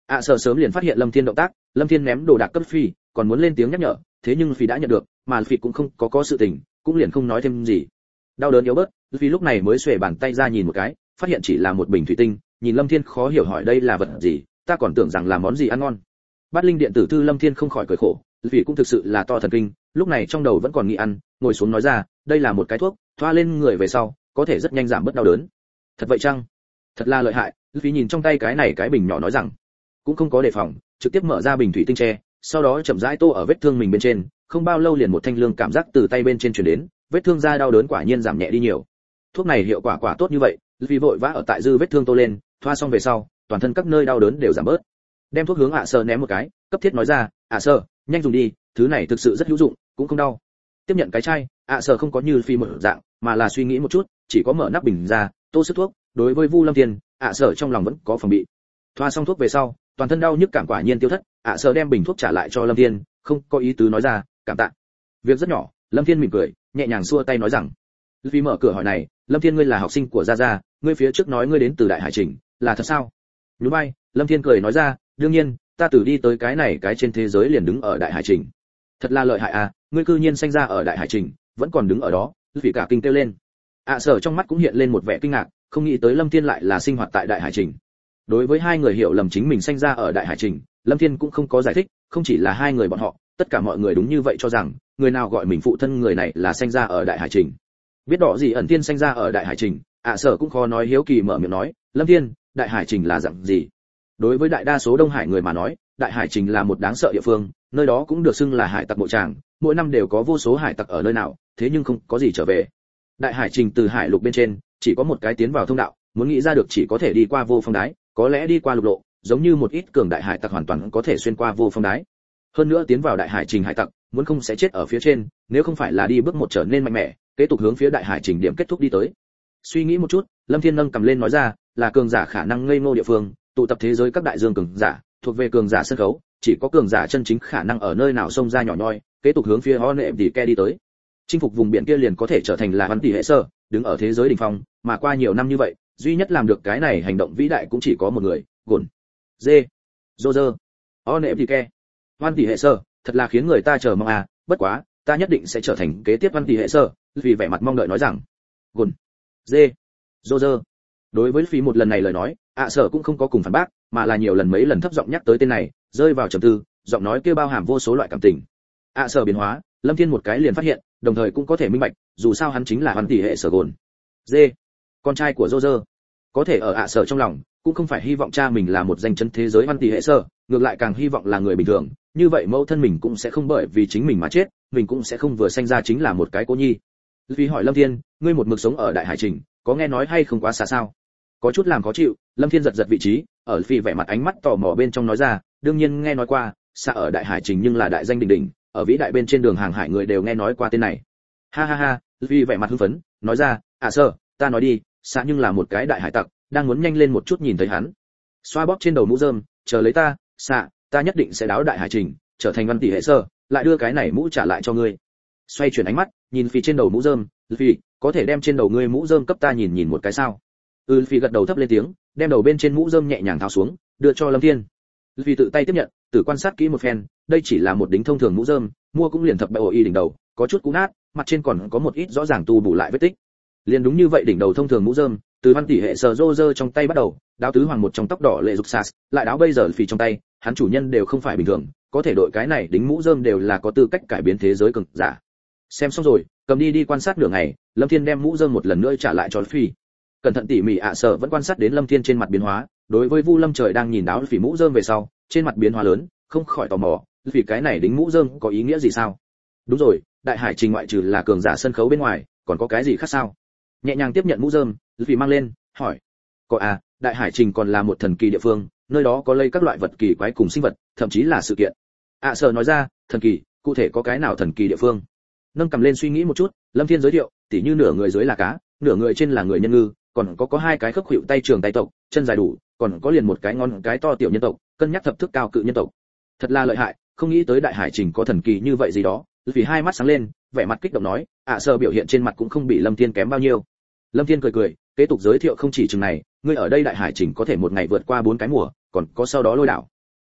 Sở sớm liền phát hiện Lâm Thiên động tác, Lâm Thiên ném đồ đạc cấp Phi, còn muốn lên tiếng nhắc nhở, thế nhưng Phi đã nhận được, mà Phi cũng không có sự tình, cũng liền không nói thêm gì. Đau đớn yếu bớt, Phi lúc này mới xuề bàn tay ra nhìn một cái, phát hiện chỉ là một bình thủy tinh, nhìn Lâm Thiên khó hiểu hỏi đây là vật gì, ta còn tưởng rằng là món gì ăn ngon. Bát linh điện tử thư Lâm Thiên không khỏi cười khổ, vì cũng thực sự là to thần kinh, lúc này trong đầu vẫn còn nghĩ ăn, ngồi xuống nói ra, đây là một cái thuốc, thoa lên người về sau, có thể rất nhanh giảm bớt đau đớn. Thật vậy chăng? Thật là lợi hại. Vì nhìn trong tay cái bình nhỏ nói rằng, cũng không có đề phòng, trực tiếp mở ra bình thủy tinh tre, sau đó chậm rãi tô ở vết thương mình bên trên, không bao lâu liền một thanh lương cảm giác từ tay bên trên truyền đến, vết thương da đau đớn quả nhiên giảm nhẹ đi nhiều. Thuốc này hiệu quả tốt như vậy, vì vội vã ở tại dư vết thương tô lên, thoa xong về sau, toàn thân các nơi đau đớn đều giảm bớt. Đem thuốc hướng Sở ném một cái, cấp thiết nói ra, Sở, nhanh dùng đi, thứ này thực sự rất hữu dụng, cũng không đau. Tiếp nhận cái chai, Sở không có như Phi một dạng, mà là suy nghĩ một chút, chỉ có mở nắp bình ra, tô sức thuốc. Đối với Vu Lâm Thiên, Sở trong lòng vẫn có phòng bị. Thoa xong thuốc về sau, toàn thân đau nhức cảm quả nhiên tiêu thất, Sở đem bình thuốc trả lại cho Lâm Thiên, không có ý tứ nói ra, cảm tạ. Việc rất nhỏ, Lâm Thiên mỉm cười, nhẹ nhàng xua tay nói rằng, vì mở cửa hỏi này, Lâm Thiên ngươi là học sinh của Gia Gia, ngươi phía trước nói ngươi đến từ Đại Hải Trình, là thật sao? Nhún vai, Lâm Thiên cười nói ra, đương nhiên, ta từ đi tới cái trên thế giới liền đứng ở Đại Hải Trình. Thật là lợi hại à, ngươi cư nhiên sinh ra ở Đại Hải Trình, vẫn còn đứng ở đó, vì cả kinh kêu lên. Sở trong mắt cũng hiện lên một vẻ kinh ngạc, không nghĩ tới Lâm Thiên lại là sinh hoạt tại Đại Hải Trình. Đối với hai người hiểu lầm chính mình sinh ra ở Đại Hải Trình, Lâm Thiên cũng không có giải thích, không chỉ là hai người bọn họ, tất cả mọi người đúng như vậy cho rằng, người nào gọi mình phụ thân người này là sinh ra ở Đại Hải Trình. Biết đỏ gì ẩn tiên sinh ra ở Đại Hải Trình, Sở cũng khó nói hiếu kỳ mở miệng nói, Lâm Thiên, Đại Hải Trình là dạng gì? Đối với đại đa số Đông Hải người mà nói, Đại Hải Trình là một đáng sợ địa phương, nơi đó cũng được xưng là hải tặc mộ tràng, mỗi năm đều có vô số hải tặc ở nơi nào, thế nhưng không có gì trở về. Đại Hải Trình từ hải lục bên trên, chỉ có một cái tiến vào thông đạo, muốn nghĩ ra được chỉ có thể đi qua vô phong đái, có lẽ đi qua lục lộ, giống như một ít cường đại hải tặc hoàn toàn có thể xuyên qua vô phong đái. Hơn nữa tiến vào Đại Hải Trình hải tặc, muốn không sẽ chết ở phía trên, nếu không phải là đi bước một trở nên mạnh mẽ, kế tục hướng phía Đại Hải Trình điểm kết thúc đi tới. Suy nghĩ một chút, Lâm Thiên nâng cầm lên nói ra, là cường giả khả năng ngây ngô địa phương, tụ tập thế giới các đại dương cường giả, thuộc về cường giả sân khấu, chỉ có cường giả chân chính khả năng ở nơi nào xông ra nhỏ nhoi, kế tục hướng phía Ho Nệm Tỷ Ke đi tới. Chinh phục vùng biển kia liền có thể trở thành là Văn Tỷ Hệ Sơ, đứng ở thế giới đỉnh phong, mà qua nhiều năm như vậy, duy nhất làm được cái này hành động vĩ đại cũng chỉ có một người, Gồn. Dê. Roger. Ho Nệm Tỷ Ke. Văn Tỷ Hệ Sơ, thật là khiến người ta chờ mong à, bất quá, ta nhất định sẽ trở thành kế tiếp Văn Tỷ Hệ Sơ, vì vẻ mặt mong đợi nói rằng. Gồn. Dê. Roger. Đối với Phi một lần này lời nói, Sở cũng không có cùng phản bác, mà là nhiều lần mấy lần thấp giọng nhắc tới tên này, rơi vào trầm tư, giọng nói kia bao hàm vô số loại cảm tình. Sở biến hóa, Lâm Thiên một cái liền phát hiện, đồng thời cũng có thể minh bạch, dù sao hắn chính là Hoàn Tỷ Hệ Sở Gồn. Dê, con trai của Roger, có thể ở Sở trong lòng, cũng không phải hy vọng cha mình là một danh chân thế giới Hoàn Tỷ Hệ Sở, ngược lại càng hy vọng là người bình thường, như vậy mẫu thân mình cũng sẽ không bởi vì chính mình mà chết, mình cũng sẽ không vừa sinh ra chính là một cái cô nhi. Vì hỏi Lâm Thiên, ngươi một mực sống ở Đại Hải Trình, có nghe nói hay không quá xa sao? Có chút làm khó chịu, Lâm Thiên giật vị trí, ở Phi vẻ mặt ánh mắt tò mò bên trong nói ra, đương nhiên nghe nói qua, xa ở Đại Hải Trình nhưng là đại danh đỉnh đỉnh, ở vĩ đại bên trên đường hàng hải người đều nghe nói qua tên này. Ha ha ha, Phi vẻ mặt hưng phấn, nói ra, Sở, ta nói đi, xa nhưng là một cái đại hải tặc, đang muốn nhanh lên một chút nhìn thấy hắn. Xoa bóp trên đầu mũ rơm, chờ lấy ta, xa, ta nhất định sẽ đáo Đại Hải Trình, trở thành Văn Tỷ Hệ Sơ, lại đưa cái này mũ trả lại cho ngươi. Xoay chuyển ánh mắt, nhìn Phi trên đầu mũ rơm, Phi, có thể đem trên đầu ngươi mũ rơm cấp ta nhìn một cái sao? Phi gật đầu thấp lên tiếng, đem đầu bên trên mũ rơm nhẹ nhàng tháo xuống, đưa cho Lâm Thiên. Phi tự tay tiếp nhận, tự quan sát kỹ một phen, đây chỉ là một đính thông thường mũ rơm, mua cũng liền thập bại y đỉnh đầu, có chút cũ nát, mặt trên còn có một ít rõ ràng tu bù lại vết tích. Liền đúng như vậy đỉnh đầu thông thường mũ rơm, từ Văn Tỷ Hệ Sở Roger trong tay bắt đầu, đáo tứ hoàng một trong tóc đỏ lệ dục sas, lại đáo bây giờ Phi trong tay, hắn chủ nhân đều không phải bình thường, có thể đội cái này đính mũ rơm đều là có tư cách cải biến thế giới cường giả. Xem xong rồi, cầm đi quan sát nửa ngày, Lâm Thiên đem mũ rơm một lần nữa trả lại cho Phi. Cẩn thận tỉ mỉ Sở vẫn quan sát đến Lâm Thiên trên mặt biến hóa, đối với Vu Lâm Trời đang nhìn đáo Phi mũ rơm về sau, trên mặt biến hóa lớn, không khỏi tò mò, vì cái này đính mũ rơm có ý nghĩa gì sao? Đúng rồi, Đại Hải Trình ngoại trừ là cường giả sân khấu bên ngoài, còn có cái gì khác sao? Nhẹ nhàng tiếp nhận mũ rơm, Phi mang lên, hỏi. Có à, Đại Hải Trình còn là một thần kỳ địa phương, nơi đó có lây các loại vật kỳ quái cùng sinh vật, thậm chí là sự kiện. Sở nói ra, thần kỳ, cụ thể có cái nào thần kỳ địa phương? Nâng cầm lên suy nghĩ một chút, Lâm Thiên giới thiệu, tỉ như nửa người dưới là cá, nửa người trên là người nhân ngư, còn có hai cái khớp khuỷu tay trường tay tộc, chân dài đủ, còn có liền một cái ngón cái to tiểu nhân tộc, cân nhắc thập thức cao cự nhân tộc. Thật là lợi hại, không nghĩ tới Đại Hải Trình có thần kỳ như vậy gì đó. Vì hai mắt sáng lên, vẻ mặt kích động nói, Sở biểu hiện trên mặt cũng không bị Lâm Thiên kém bao nhiêu. Lâm Thiên cười, kế tục giới thiệu không chỉ chừng này, ngươi ở đây Đại Hải Trình có thể một ngày vượt qua 4 cái mùa, còn có sau đó lôi đảo.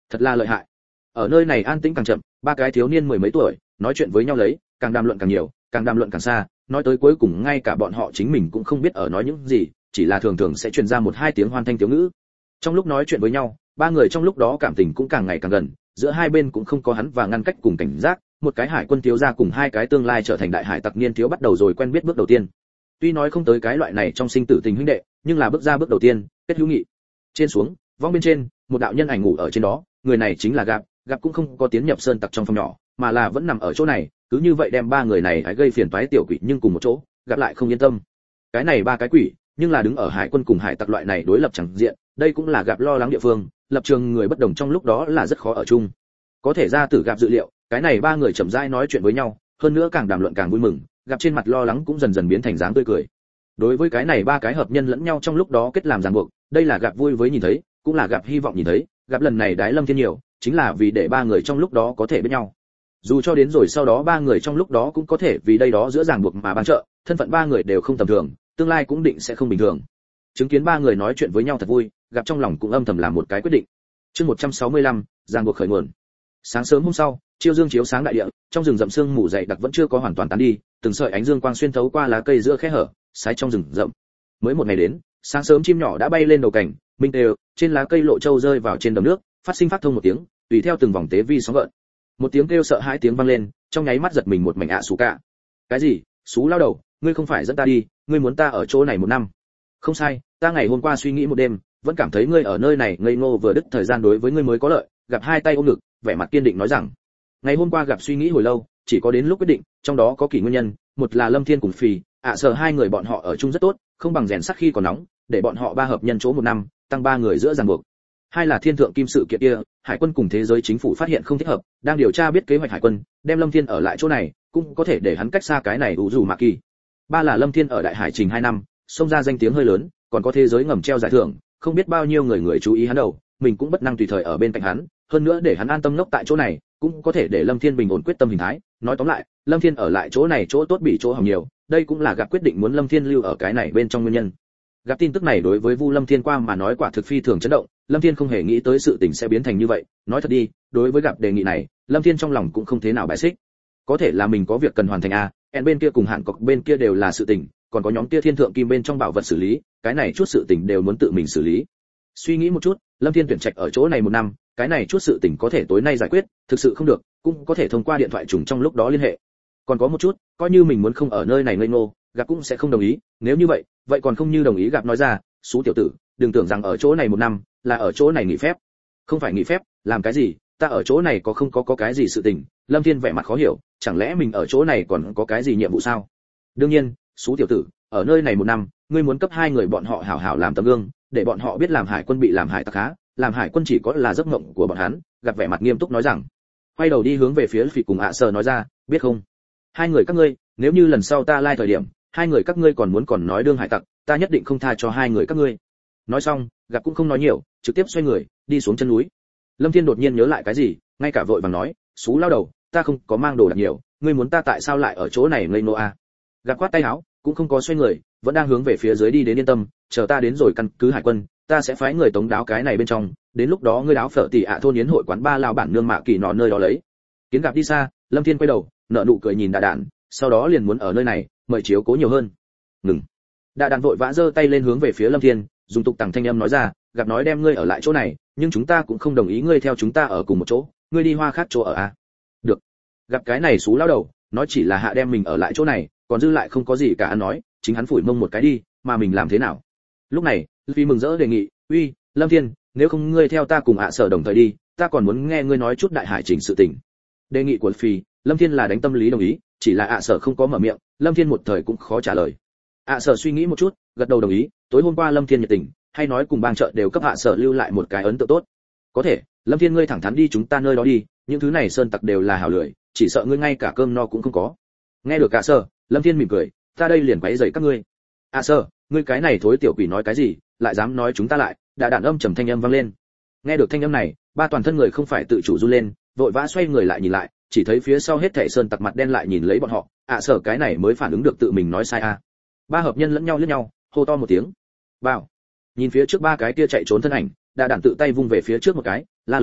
Thật là lợi hại. Ở nơi này an tĩnh càng chậm, ba cái thiếu niên mười mấy tuổi nói chuyện với nhau lấy, càng đàm luận càng nhiều, càng đàm luận càng xa, nói tới cuối cùng ngay cả bọn họ chính mình cũng không biết ở nói những gì, chỉ là thường thường sẽ truyền ra một hai tiếng hoan thanh thiếu ngữ. Trong lúc nói chuyện với nhau, ba người trong lúc đó cảm tình cũng càng ngày càng gần, giữa hai bên cũng không có hắn và ngăn cách cùng cảnh giác, một cái hải quân thiếu gia cùng hai cái tương lai trở thành đại hải tặc niên thiếu bắt đầu rồi quen biết bước đầu tiên. Tuy nói không tới cái loại này trong sinh tử tình huynh đệ, nhưng là bước ra bước đầu tiên, kết hữu nghị. Trên xuống, vong bên trên, một đạo nhân ảnh ngủ ở trên đó, người này chính là Gặp cũng không có tiến nhập sơn tặc trong phòng nhỏ, mà là vẫn nằm ở chỗ này, cứ như vậy đem ba người này hãy gây phiền toái tiểu quỷ nhưng cùng một chỗ, Gặp lại không yên tâm. Cái này ba cái quỷ, nhưng là đứng ở hải quân cùng hải tặc loại này đối lập chẳng diện, đây cũng là Gặp lo lắng địa phương, lập trường người bất đồng trong lúc đó là rất khó ở chung. Có thể ra từ Gặp dự liệu, cái này ba người chậm rãi nói chuyện với nhau, hơn nữa càng đàm luận càng vui mừng, Gặp trên mặt lo lắng cũng dần dần biến thành dáng tươi cười. Đối với cái này ba cái hợp nhân lẫn nhau trong lúc đó kết làm ràng buộc, đây là Gặp vui với nhìn thấy, cũng là Gặp hy vọng nhìn thấy, Gặp lần này đái Lâm Thiên nhiều, chính là vì để ba người trong lúc đó có thể biết nhau. Dù cho đến rồi sau đó ba người trong lúc đó cũng có thể vì đây đó giữa ràng buộc mà ban trợ, thân phận ba người đều không tầm thường, tương lai cũng định sẽ không bình thường. Chứng kiến ba người nói chuyện với nhau thật vui, Gặp trong lòng cũng âm thầm làm một cái quyết định. Chương 165, ràng buộc khởi nguồn. Sáng sớm hôm sau, chiêu dương chiếu sáng đại địa, trong rừng rậm sương mù dày đặc vẫn chưa có hoàn toàn tán đi, từng sợi ánh dương quang xuyên thấu qua lá cây giữa khe hở, sái trong rừng rậm. Mới một ngày đến, sáng sớm chim nhỏ đã bay lên đầu cảnh, minh đều, trên lá cây lộ châu rơi vào trên đầm nước, phát sinh phát thông một tiếng, tùy theo từng vòng tế vi sóng gợn. Một tiếng kêu sợ hãi tiếng vang lên, trong nháy mắt giật mình một mảnh ạ Sú cả. Cái gì? Sú lao đầu, ngươi không phải dẫn ta đi, ngươi muốn ta ở chỗ này một năm? Không sai, ta ngày hôm qua suy nghĩ một đêm, vẫn cảm thấy ngươi ở nơi này ngây ngô vừa đứt thời gian đối với ngươi mới có lợi. Gặp hai tay ôm ngực, vẻ mặt kiên định nói rằng, ngày hôm qua Gặp suy nghĩ hồi lâu, chỉ có đến lúc quyết định, trong đó có kỳ nguyên nhân, một là Lâm Thiên cùng Phì, Sở hai người bọn họ ở chung rất tốt, không bằng rèn sắt khi còn nóng, để bọn họ ba hợp nhân chỗ một năm, tăng ba người giữa ràng buộc. Hai là thiên thượng kim sự kiện kia, hải quân cùng thế giới chính phủ phát hiện không thích hợp, đang điều tra biết kế hoạch hải quân, đem Lâm Thiên ở lại chỗ này, cũng có thể để hắn cách xa cái này ủ rủ mạ kỳ. Ba là Lâm Thiên ở đại hải trình 2 năm, xông ra danh tiếng hơi lớn, còn có thế giới ngầm treo giải thưởng, không biết bao nhiêu người chú ý hắn đầu, mình cũng bất năng tùy thời ở bên cạnh hắn, hơn nữa để hắn an tâm ngốc tại chỗ này, cũng có thể để Lâm Thiên bình ổn quyết tâm hình thái. Nói tóm lại, Lâm Thiên ở lại chỗ này chỗ tốt bị chỗ hỏng nhiều, đây cũng là Gặp quyết định muốn Lâm Thiên lưu ở cái này bên trong nguyên nhân. Gặp tin tức này đối với Vu Lâm Thiên qua mà nói quả thực phi thường chấn động, Lâm Thiên không hề nghĩ tới sự tình sẽ biến thành như vậy, nói thật đi, đối với Gặp đề nghị này, Lâm Thiên trong lòng cũng không thế nào bài xích. Có thể là mình có việc cần hoàn thành a, bên kia cùng hạn cọc bên kia đều là sự tình, còn có nhóm kia thiên thượng kim bên trong bảo vật xử lý, cái này chút sự tình đều muốn tự mình xử lý. Suy nghĩ một chút, Lâm Thiên tuyển trạch ở chỗ này một năm, cái này chút sự tình có thể tối nay giải quyết, thực sự không được, cũng có thể thông qua điện thoại trùng trong lúc đó liên hệ. Còn có một chút, coi như mình muốn không ở nơi này ngây ngô, Gặp cũng sẽ không đồng ý, nếu như vậy, vậy còn không như đồng ý. Gặp nói ra, Sú tiểu tử, đừng tưởng rằng ở chỗ này một năm là ở chỗ này nghỉ phép. Không phải nghỉ phép, làm cái gì, ta ở chỗ này không có cái gì sự tình. Lâm Thiên vẻ mặt khó hiểu, chẳng lẽ mình ở chỗ này còn có cái gì nhiệm vụ sao? Đương nhiên, Sú tiểu tử, ở nơi này một năm, ngươi muốn cấp hai người bọn họ hảo hảo làm tấm gương, để bọn họ biết làm hải quân bị làm hải tặc khá, làm hải quân chỉ có là giấc mộng của bọn hắn. Gặp vẻ mặt nghiêm túc nói rằng, quay đầu đi hướng về phía Phỉ cùng Sở nói ra, biết không? Hai người các ngươi, nếu như lần sau ta lai thời điểm, hai người các ngươi còn muốn nói đương hải tặc, ta nhất định không tha cho hai người các ngươi. Nói xong, Gặp cũng không nói nhiều, trực tiếp xoay người đi xuống chân núi. Lâm Thiên đột nhiên nhớ lại cái gì, ngay cả vội vàng nói, Sú lao đầu, ta không có mang đồ đặc nhiều, ngươi muốn ta tại sao lại ở chỗ này ngây nô a? Gặp quát tay áo, cũng không có xoay người, vẫn đang hướng về phía dưới đi đến. Yên tâm, chờ ta đến rồi căn cứ hải quân, ta sẽ phái người tống đáo cái này bên trong, đến lúc đó ngươi đáo phở tỷ ạ thôn yến hội quán ba lao bản nương mạ kỳ nọ nơi đó lấy. Kiến Gặp đi xa, Lâm Thiên quay đầu, nở nụ cười nhìn Đà Đản, sau đó liền muốn ở nơi này mời chiếu cố nhiều hơn. Ngừng. Đà Đản vội vã giơ tay lên hướng về phía Lâm Thiên, dùng tục tằng thanh âm nói ra, Gặp nói đem ngươi ở lại chỗ này, nhưng chúng ta cũng không đồng ý ngươi theo chúng ta ở cùng một chỗ, ngươi đi hoa khác chỗ ở à? Được. Gặp cái này Sú lao đầu, nói chỉ là hạ đem mình ở lại chỗ này, còn dư lại không có gì cả. Ăn nói, chính hắn phủi mông một cái đi, mà mình làm thế nào? Lúc này, Phi mừng rỡ đề nghị, uy, Lâm Thiên, nếu không ngươi theo ta cùng Sở đồng thời đi, ta còn muốn nghe ngươi nói chút đại hải trình sự tình. Đề nghị của Phi, Lâm Thiên là đánh tâm lý đồng ý, chỉ là Sở không có mở miệng, Lâm Thiên một thời cũng khó trả lời. Sở suy nghĩ một chút, gật đầu đồng ý. Tối hôm qua Lâm Thiên nhiệt tình, hay nói cùng bang trợ đều cấp Sở lưu lại một cái ấn tượng tốt. Có thể, Lâm Thiên ngươi thẳng thắn đi chúng ta nơi đó đi, những thứ này sơn tặc đều là hảo lười, chỉ sợ ngươi ngay cả cơm no cũng không có. Nghe được Sở, Lâm Thiên mỉm cười, ta đây liền quấy rầy các ngươi. Sở, ngươi cái này thối tiểu quỷ nói cái gì, lại dám nói chúng ta lại? Đã đạn âm trầm thanh âm vang lên. Nghe được thanh âm này, ba toàn thân người không phải tự chủ run lên, vội vã xoay người lại nhìn lại, chỉ thấy phía sau hết thảy sơn tặc mặt đen lại nhìn lấy bọn họ. Sở cái này mới phản ứng được tự mình nói sai a. Ba hợp nhân lẫn nhau liếc nhau, hô to một tiếng. Bao. Nhìn phía trước ba cái kia chạy trốn thân ảnh, Đã đạn tự tay vung về phía trước một cái, la lớn,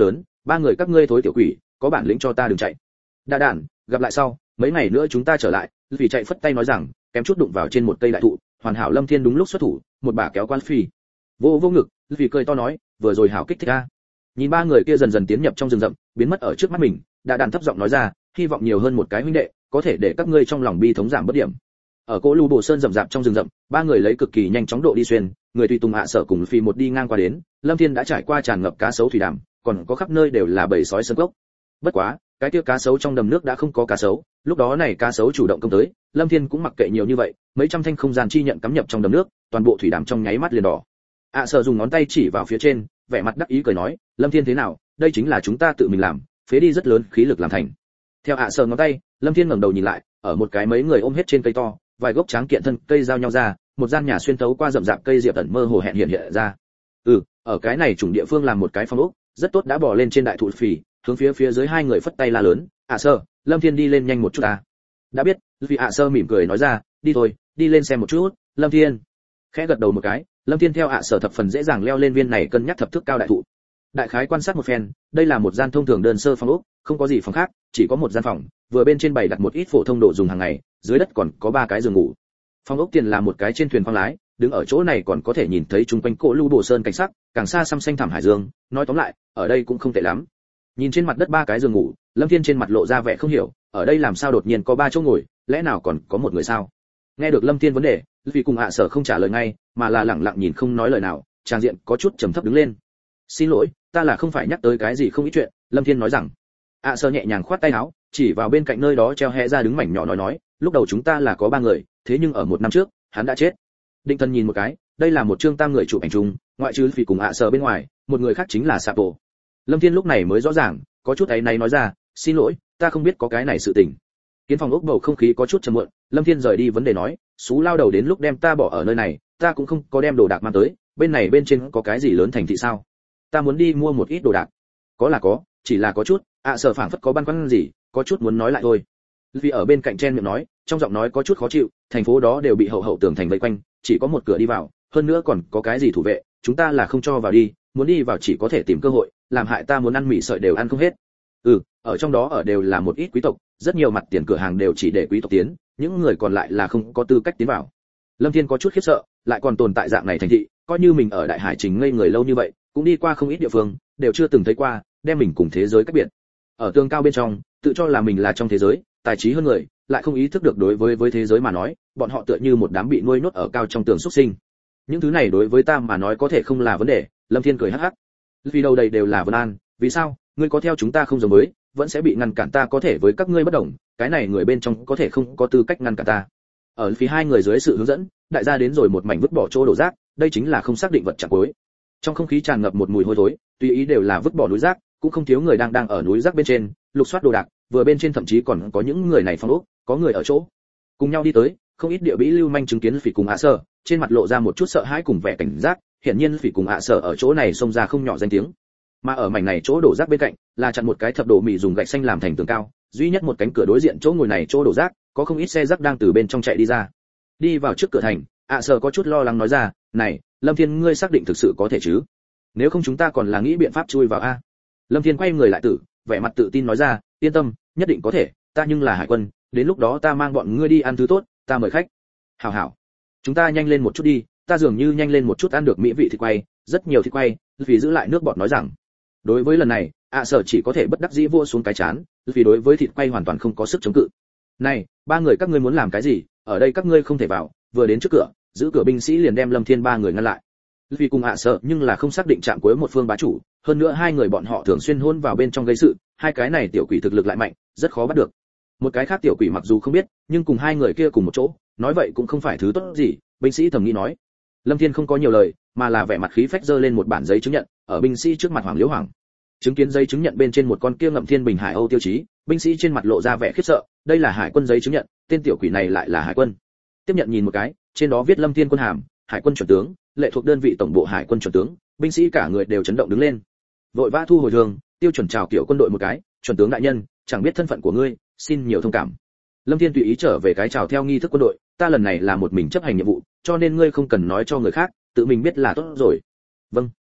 ba người các ngươi thối tiểu quỷ, có bản lĩnh cho ta đừng chạy. Đa đản, gặp lại sau, mấy ngày nữa chúng ta trở lại. Vì chạy phất tay nói rằng, kém chút đụng vào trên một cây đại thụ, hoàn hảo Lâm Thiên đúng lúc xuất thủ, một bà kéo quan phi. Vô vô ngực, vì cười to nói, vừa rồi hảo kích thích a. Nhìn ba người kia dần dần tiến nhập trong rừng rậm, biến mất ở trước mắt mình, Đa đản thấp giọng nói ra, hy vọng nhiều hơn một cái huynh đệ, có thể để các ngươi trong lòng bi thống giảm bất điểm. Ở Cố Lưu Bồ Sơn rậm rạp trong rừng rậm, ba người lấy cực kỳ nhanh chóng độ đi xuyên, người tùy tùng hạ sở cùng phi một đi ngang qua đến, Lâm Thiên đã trải qua tràn ngập cá sấu thủy đàm, còn có khắp nơi đều là bầy sói sơn cốc. Bất quá, cái kia cá sấu trong đầm nước đã không có cá sấu, lúc đó này cá sấu chủ động công tới, Lâm Thiên cũng mặc kệ nhiều như vậy, mấy trăm thanh không gian chi nhận cắm nhập trong đầm nước, toàn bộ thủy đàm trong nháy mắt liền đỏ. Hạ sở dùng ngón tay chỉ vào phía trên, vẻ mặt đắc ý cười nói, Lâm Thiên thế nào, đây chính là chúng ta tự mình làm, phế đi rất lớn khí lực làm thành. Theo hạ sở ngón tay, Lâm Thiên ngẩng đầu nhìn lại, ở một cái mấy người ôm hết trên cây to, vài gốc tráng kiện thân cây giao nhau ra, một gian nhà xuyên thấu qua rậm rạp cây diệp ẩn mơ hồ hiện ra. Ở cái này chủng địa phương làm một cái phòng ốc, rất tốt đã bò lên trên đại thụ phì, hướng phía dưới hai người phất tay la lớn, Sơ, Lâm Thiên đi lên nhanh một chút à. Đã biết, vì Sơ mỉm cười nói ra, đi thôi, đi lên xem một chút, Lâm Thiên. Khẽ gật đầu một cái, Lâm Thiên theo Sơ thập phần dễ dàng leo lên viên này cân nhắc thập thước cao đại thụ. Đại khái quan sát một phen, đây là một gian thông thường đơn sơ phòng ốc, không có gì phòng khác, chỉ có một gian phòng, vừa bên trên bày đặt một ít phổ thông đồ dùng hàng ngày, dưới đất còn có 3 cái giường ngủ. Phòng ốc tiền là một cái trên thuyền khoang lái, đứng ở chỗ này còn có thể nhìn thấy chung quanh Cố Lưu Bồ Sơn cảnh sắc, càng xa xăm xanh thẳm hải dương, nói tóm lại, ở đây cũng không tệ lắm. Nhìn trên mặt đất 3 cái giường ngủ, Lâm Thiên trên mặt lộ ra vẻ không hiểu, ở đây làm sao đột nhiên có 3 chỗ ngồi, lẽ nào còn có một người sao? Nghe được Lâm Thiên vấn đề, vì cùng sở không trả lời ngay, mà là lẳng lặng nhìn không nói lời nào, trang diện có chút trầm thấp đứng lên. Xin lỗi, ta là không phải nhắc tới cái gì không ít chuyện, Lâm Thiên nói rằng. Sở nhẹ nhàng khoát tay áo, chỉ vào bên cạnh nơi đó treo hẹ ra đứng mảnh nhỏ nói, lúc đầu chúng ta là có 3 người, thế nhưng ở 1 năm trước, hắn đã chết. Định Thần nhìn một cái, đây là một chương tam người chụp ảnh chung, ngoại trừ vì cùng sở bên ngoài, một người khác chính là Sapo. Lâm Thiên lúc này mới rõ ràng, có chút ấy này nói ra, xin lỗi, ta không biết có cái này sự tình. Kiến phòng ốc bầu không khí có chút trầm muộn, Lâm Thiên rời đi vấn đề nói, xú lao đầu đến lúc đem ta bỏ ở nơi này, ta cũng không có đem đồ đạc mang tới, bên này bên trên có cái gì lớn thành thị sao? Ta muốn đi mua một ít đồ đạc. Có là có, chỉ là có chút, sở phảng phất có băn khoăn gì, có chút muốn nói lại thôi. Vì ở bên cạnh chen miệng nói, trong giọng nói có chút khó chịu, thành phố đó đều bị hậu tường thành vây quanh, chỉ có một cửa đi vào, hơn nữa còn có cái gì thủ vệ, chúng ta là không cho vào đi, muốn đi vào chỉ có thể tìm cơ hội, làm hại ta muốn ăn mì sợi đều ăn không hết. Ở trong đó ở đều là một ít quý tộc, rất nhiều mặt tiền cửa hàng đều chỉ để quý tộc tiến, những người còn lại là không có tư cách tiến vào. Lâm Thiên có chút khiếp sợ, lại còn tồn tại dạng này thành thị, coi như mình ở Đại Hải Trình ngây người lâu như vậy, cũng đi qua không ít địa phương, đều chưa từng thấy qua, đem mình cùng thế giới cách biệt. Ở tường cao bên trong, tự cho là mình là trong thế giới, tài trí hơn người, lại không ý thức được đối với thế giới mà nói, bọn họ tựa như một đám bị nuôi nhốt ở cao trong tường xuất sinh. Những thứ này đối với ta mà nói có thể không là vấn đề. Lâm Thiên cười hắc hắc. Vì đâu đây đều là Vân An, vì sao? Ngươi có theo chúng ta không giống với, vẫn sẽ bị ngăn cản, ta có thể với các ngươi bất đồng, cái này người bên trong có thể không có tư cách ngăn cản ta. Ở phía hai người dưới sự hướng dẫn, đại gia đến rồi một mảnh vứt bỏ chỗ đổ rác, đây chính là không xác định vật chạm cuối. Trong không khí tràn ngập một mùi hôi thối, tùy ý đều là vứt bỏ núi rác, cũng không thiếu người đang ở núi rác bên trên lục soát đồ đạc, vừa bên trên thậm chí còn có những người này phong ốc, có người ở chỗ. Cùng nhau đi tới, không ít địa bĩ lưu manh chứng kiến Phỉ cùng Sở, trên mặt lộ ra một chút sợ hãi cùng vẻ cảnh giác, hiển nhiên Phỉ cùng Sở ở chỗ này xông ra không nhỏ danh tiếng. Mà ở mảnh này chỗ đổ rác bên cạnh, là chặn một cái thập đồ mì dùng gạch xanh làm thành tường cao, duy nhất một cánh cửa đối diện chỗ ngồi này chỗ đổ rác, có không ít xe rác đang từ bên trong chạy đi ra. Đi vào trước cửa thành, Sở có chút lo lắng nói ra, "Này, Lâm Thiên, ngươi xác định thực sự có thể chứ? Nếu không chúng ta còn là nghĩ biện pháp chui vào a." Lâm Thiên quay người lại vẻ mặt tự tin nói ra, "Yên tâm, nhất định có thể, ta nhưng là hải quân, đến lúc đó ta mang bọn ngươi đi ăn thứ tốt, ta mời khách." "Hảo hảo, chúng ta nhanh lên một chút đi, ta dường như nhanh lên một chút ăn được mỹ vị thịt quay, rất nhiều thịt quay." Vì giữ lại nước bọt nói rằng. Đối với lần này, Sở chỉ có thể bất đắc dĩ vua xuống cái chán, vì đối với thịt quay hoàn toàn không có sức chống cự. "Này, 3 người các ngươi muốn làm cái gì? Ở đây các ngươi không thể vào." Vừa đến trước cửa, giữ cửa binh sĩ liền đem Lâm Thiên 3 người ngăn lại. Vì cùng Sở nhưng là không xác định chạm cuối một phương bá chủ, hơn nữa hai người bọn họ thường xuyên hôn vào bên trong gây sự, hai cái này tiểu quỷ thực lực lại mạnh, rất khó bắt được. Một cái khác tiểu quỷ mặc dù không biết, nhưng cùng hai người kia cùng một chỗ, nói vậy cũng không phải thứ tốt gì, binh sĩ thầm nghĩ nói. Lâm Thiên không có nhiều lời, mà là vẻ mặt khí phách giơ lên một bản giấy chứng nhận, ở binh sĩ trước mặt Hoàng Liễu Hoàng. Chứng kiến giấy chứng nhận bên trên một con kia ngậm thiên bình hải âu tiêu chí, binh sĩ trên mặt lộ ra vẻ khiếp sợ, đây là hải quân giấy chứng nhận, tên tiểu quỷ này lại là hải quân. Tiếp nhận nhìn một cái, trên đó viết Lâm Thiên quân hàm, hải quân chuẩn tướng, lệ thuộc đơn vị tổng bộ hải quân chuẩn tướng, binh sĩ cả người đều chấn động đứng lên. Vội vã thu hồi thường, tiêu chuẩn chào kiểu quân đội một cái, chuẩn tướng đại nhân, chẳng biết thân phận của ngươi, xin nhiều thông cảm. Lâm Thiên tùy ý trở về cái chào theo nghi thức quân đội, ta lần này là một mình chấp hành nhiệm vụ, cho nên ngươi không cần nói cho người khác, tự mình biết là tốt rồi. Vâng.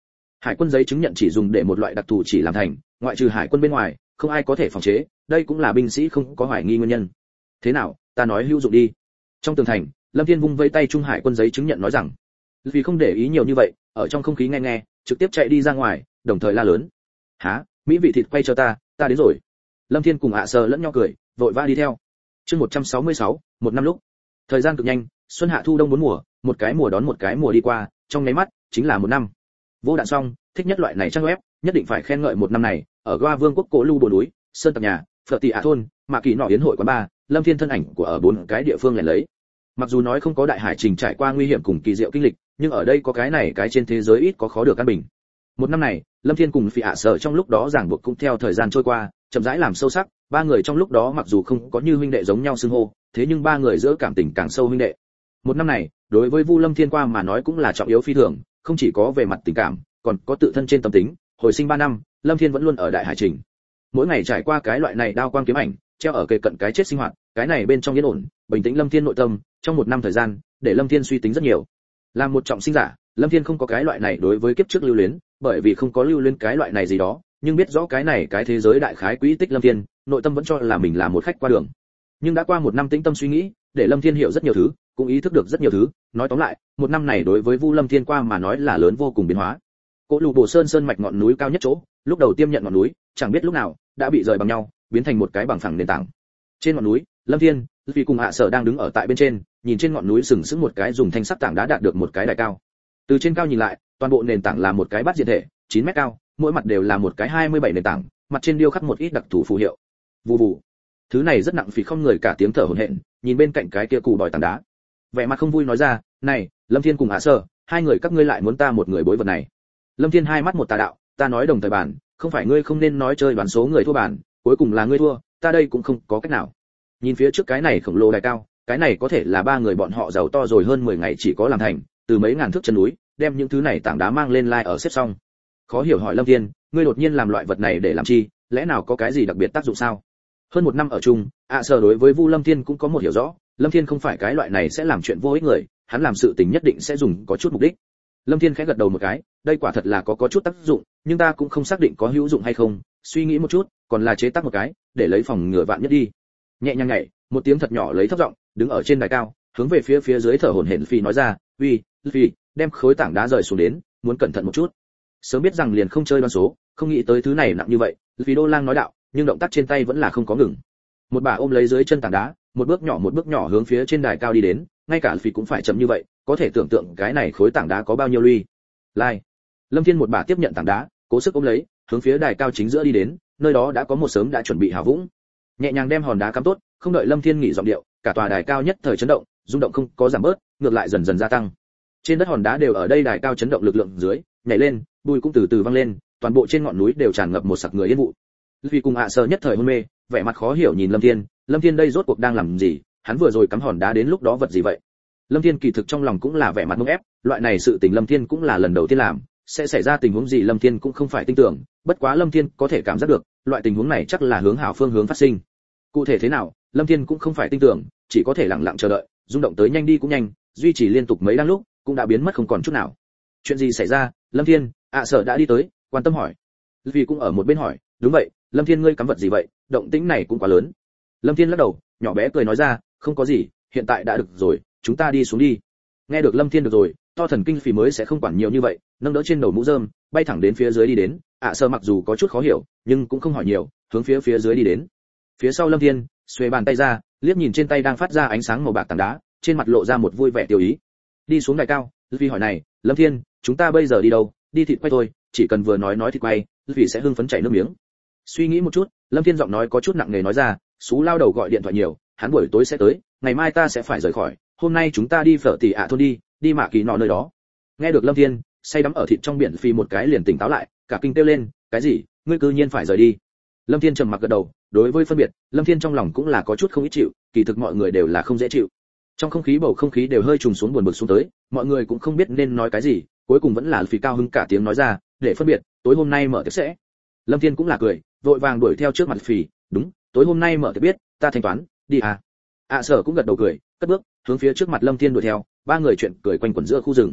Hải quân giấy chứng nhận chỉ dùng để một loại đặc thù chỉ làm thành, ngoại trừ hải quân bên ngoài, không ai có thể phòng chế, đây cũng là binh sĩ không có hoài nghi nguyên nhân. Thế nào, ta nói hữu dụng đi. Trong tường thành, Lâm Thiên vung vây tay Trung Hải quân giấy chứng nhận nói rằng, vì không để ý nhiều như vậy, ở trong không khí nghe nghe, trực tiếp chạy đi ra ngoài, đồng thời la lớn: "Hả, mỹ vị thịt quay cho ta đến rồi." Lâm Thiên cùng ạ sờ lẫn nhau cười, vội vã đi theo. Chương 166, một năm lúc. Thời gian cực nhanh, xuân hạ thu đông bốn mùa, một cái mùa đón một cái mùa đi qua, trong nháy mắt chính là một năm. Vô đạn xong, thích nhất loại này trang web, nhất định phải khen ngợi một năm này, ở Goa Vương quốc Cổ Lưu Bộ núi, Sơn Tặc Nhà, Phở Tị Ả thôn, Mạ Kỳ nọ yến hội quán bar, Lâm Thiên thân ảnh của ở bốn cái địa phương lẻ lấy. Mặc dù nói không có đại hải trình trải qua nguy hiểm cùng kỳ diệu kinh lịch, nhưng ở đây có cái này cái trên thế giới ít có khó được căn bình. Một năm này, Lâm Thiên cùng Phỉ Ả Sở trong lúc đó ràng buộc cũng theo thời gian trôi qua, chậm rãi làm sâu sắc, ba người trong lúc đó mặc dù không có như huynh đệ giống nhau xưng hô, thế nhưng ba người giữa cảm tình càng sâu huynh đệ. Một năm này, đối với Vu Lâm Thiên qua mà nói cũng là trọng yếu phi thường, không chỉ có về mặt tình cảm, còn có tự thân trên tâm tính. Hồi sinh 3 năm, Lâm Thiên vẫn luôn ở đại hải trình. Mỗi ngày trải qua cái loại này đao quang kiếm ảnh, treo ở kề cận cái chết sinh hoạt, cái này bên trong yên ổn, bình tĩnh Lâm Thiên nội tâm, trong một năm thời gian, để Lâm Thiên suy tính rất nhiều. Làm một trọng sinh giả, Lâm Thiên không có cái loại này đối với kiếp trước lưu luyến, bởi vì không có lưu luyến cái loại này gì đó, nhưng biết rõ cái này cái thế giới đại khái quỹ tích Lâm Thiên, nội tâm vẫn cho là mình là một khách qua đường. Nhưng đã qua một năm tĩnh tâm suy nghĩ, để Lâm Thiên hiểu rất nhiều thứ, cũng ý thức được rất nhiều thứ, nói tóm lại, một năm này đối với Vu Lâm Thiên qua mà nói là lớn vô cùng biến hóa. Cỗ Lù Bồ Sơn sơn mạch ngọn núi cao nhất chỗ, lúc đầu tiêm nhận ngọn núi, chẳng biết lúc nào đã bị rời bằng nhau, biến thành một cái bằng phẳng nền tảng. Trên ngọn núi, Lâm Thiên, vì cùng hạ sở đang đứng ở tại bên trên, nhìn trên ngọn núi sừng sững một cái dùng thanh sắc tảng đá đạt được một cái đài cao. Từ trên cao nhìn lại, toàn bộ nền tảng là một cái bát diện thể, 9 mét cao, mỗi mặt đều là một cái 27 nền tảng, mặt trên điêu khắc một ít đặc thù phù hiệu. Vù vù. Thứ này rất nặng phì không người cả tiếng thở hổn hển, nhìn bên cạnh cái kia cù bòi tảng đá. Vẻ mặt không vui nói ra, "Này, Lâm Thiên cùng hạ sở, hai người các ngươi lại muốn ta một người bối vật này." Lâm Thiên hai mắt một tà đạo, "Ta nói đồng thời bản, không phải ngươi không nên nói chơi đoán số người thua bản, cuối cùng là ngươi thua, ta đây cũng không có cách nào." Nhìn phía trước cái này khổng lồ đài cao, cái này có thể là ba người bọn họ giàu to rồi hơn 10 ngày chỉ có làm thành, từ mấy ngàn thước chân núi, đem những thứ này tảng đá mang lên lai ở xếp xong. Khó hiểu hỏi Lâm Thiên, ngươi đột nhiên làm loại vật này để làm chi, lẽ nào có cái gì đặc biệt tác dụng sao? Hơn một năm ở chung, sở đối với Vu Lâm Thiên cũng có một hiểu rõ, Lâm Thiên không phải cái loại này sẽ làm chuyện vô ích người, hắn làm sự tình nhất định sẽ dùng có chút mục đích. Lâm Thiên khẽ gật đầu một cái, đây quả thật là có chút tác dụng, nhưng ta cũng không xác định có hữu dụng hay không, suy nghĩ một chút, còn là chế tác một cái, để lấy phòng ngừa vạn nhất đi. Nhẹ nhàng nhảy, một tiếng thật nhỏ lấy thấp giọng, đứng ở trên đài cao, hướng về phía dưới thở hổn hển Phi nói ra, "Uy, Phi, đem khối tảng đá rời xuống đến, muốn cẩn thận một chút." Sớm biết rằng liền không chơi đoán số, không nghĩ tới thứ này nặng như vậy, Phi Đô Lang nói đạo, nhưng động tác trên tay vẫn là không có ngừng. Một bà ôm lấy dưới chân tảng đá, một bước nhỏ hướng phía trên đài cao đi đến, ngay cả Phi cũng phải chậm như vậy, có thể tưởng tượng cái này khối tảng đá có bao nhiêu luy. Lai. Lâm Thiên một bà tiếp nhận tảng đá, cố sức ôm lấy, hướng phía đài cao chính giữa đi đến, nơi đó đã có một sớm đã chuẩn bị hào vũng. Nhẹ nhàng đem hòn đá cắm tốt, không đợi Lâm Thiên nghỉ giọng điệu, cả tòa đài cao nhất thời chấn động, rung động không có giảm bớt, ngược lại dần dần gia tăng. Trên đất hòn đá đều ở đây đài cao chấn động lực lượng dưới, nhảy lên, bùi cũng từ từ văng lên, toàn bộ trên ngọn núi đều tràn ngập một sặc người yên vụ. Vì cùng hạ sơ nhất thời hôn mê, vẻ mặt khó hiểu nhìn Lâm Thiên đây rốt cuộc đang làm gì, hắn vừa rồi cắm hòn đá đến lúc đó vật gì vậy? Lâm Thiên kỳ thực trong lòng cũng là vẻ mặt ngốc ép, loại này sự tình Lâm Thiên cũng là lần đầu tiên làm, sẽ xảy ra tình huống gì Lâm Thiên cũng không phải tin tưởng, bất quá Lâm Thiên có thể cảm giác được, loại tình huống này chắc là hướng hảo phương hướng phát sinh. Cụ thể thế nào, Lâm Thiên cũng không phải tin tưởng, chỉ có thể lặng lặng chờ đợi, rung động tới nhanh đi cũng nhanh, duy trì liên tục mấy đang lúc, cũng đã biến mất không còn chút nào. Chuyện gì xảy ra? Lâm Thiên, sở đã đi tới, quan tâm hỏi. Vì cũng ở một bên hỏi, đúng vậy, Lâm Thiên ngươi cắm vật gì vậy, động tĩnh này cũng quá lớn. Lâm Thiên lắc đầu, nhỏ bé cười nói ra, không có gì, hiện tại đã được rồi, chúng ta đi xuống đi. Nghe được Lâm Thiên được rồi, to thần kinh phì mới sẽ không quản nhiều như vậy, nâng đỡ trên đầu mũ rơm, bay thẳng đến phía dưới đi đến. Sơ mặc dù có chút khó hiểu, nhưng cũng không hỏi nhiều, hướng phía dưới đi đến. Phía sau Lâm Thiên, xuề bàn tay ra, liếc nhìn trên tay đang phát ra ánh sáng màu bạc tảng đá, trên mặt lộ ra một vui vẻ tiêu ý. Đi xuống đài cao, Vì hỏi này, Lâm Thiên, chúng ta bây giờ đi đâu? Đi thịt quay thôi, chỉ cần vừa nói thịt quay, Vì sẽ hưng phấn chảy nước miếng. Suy nghĩ một chút, Lâm Thiên giọng nói có chút nặng nề nói ra, Sú lao đầu gọi điện thoại nhiều, hắn buổi tối sẽ tới, ngày mai ta sẽ phải rời khỏi, hôm nay chúng ta đi Phở Tị Ả thôn đi Mạ Kỳ nọ nơi đó. Nghe được Lâm Thiên, say đắm ở thịt trong biển Phi một cái liền tỉnh táo lại, cả kinh kêu lên, cái gì? Ngươi cư nhiên phải rời đi? Lâm Thiên trầm mặc gật đầu, đối với phân biệt, Lâm Thiên trong lòng cũng là có chút không ít chịu, kỳ thực mọi người đều là không dễ chịu. Trong không khí bầu không khí đều hơi trùng xuống buồn bực xuống tới, mọi người cũng không biết nên nói cái gì, cuối cùng vẫn là Phi cao hứng cả tiếng nói ra, để phân biệt, tối hôm nay mở tiệc sẽ. Lâm Thiên cũng là cười, vội vàng đuổi theo trước mặt Phi, đúng, tối hôm nay mở tiệc biết, ta thanh toán, đi à. Sở cũng gật đầu cười, cất bước, hướng phía trước mặt Lâm Thiên đuổi theo, ba người chuyện cười quanh quẩn giữa khu rừng.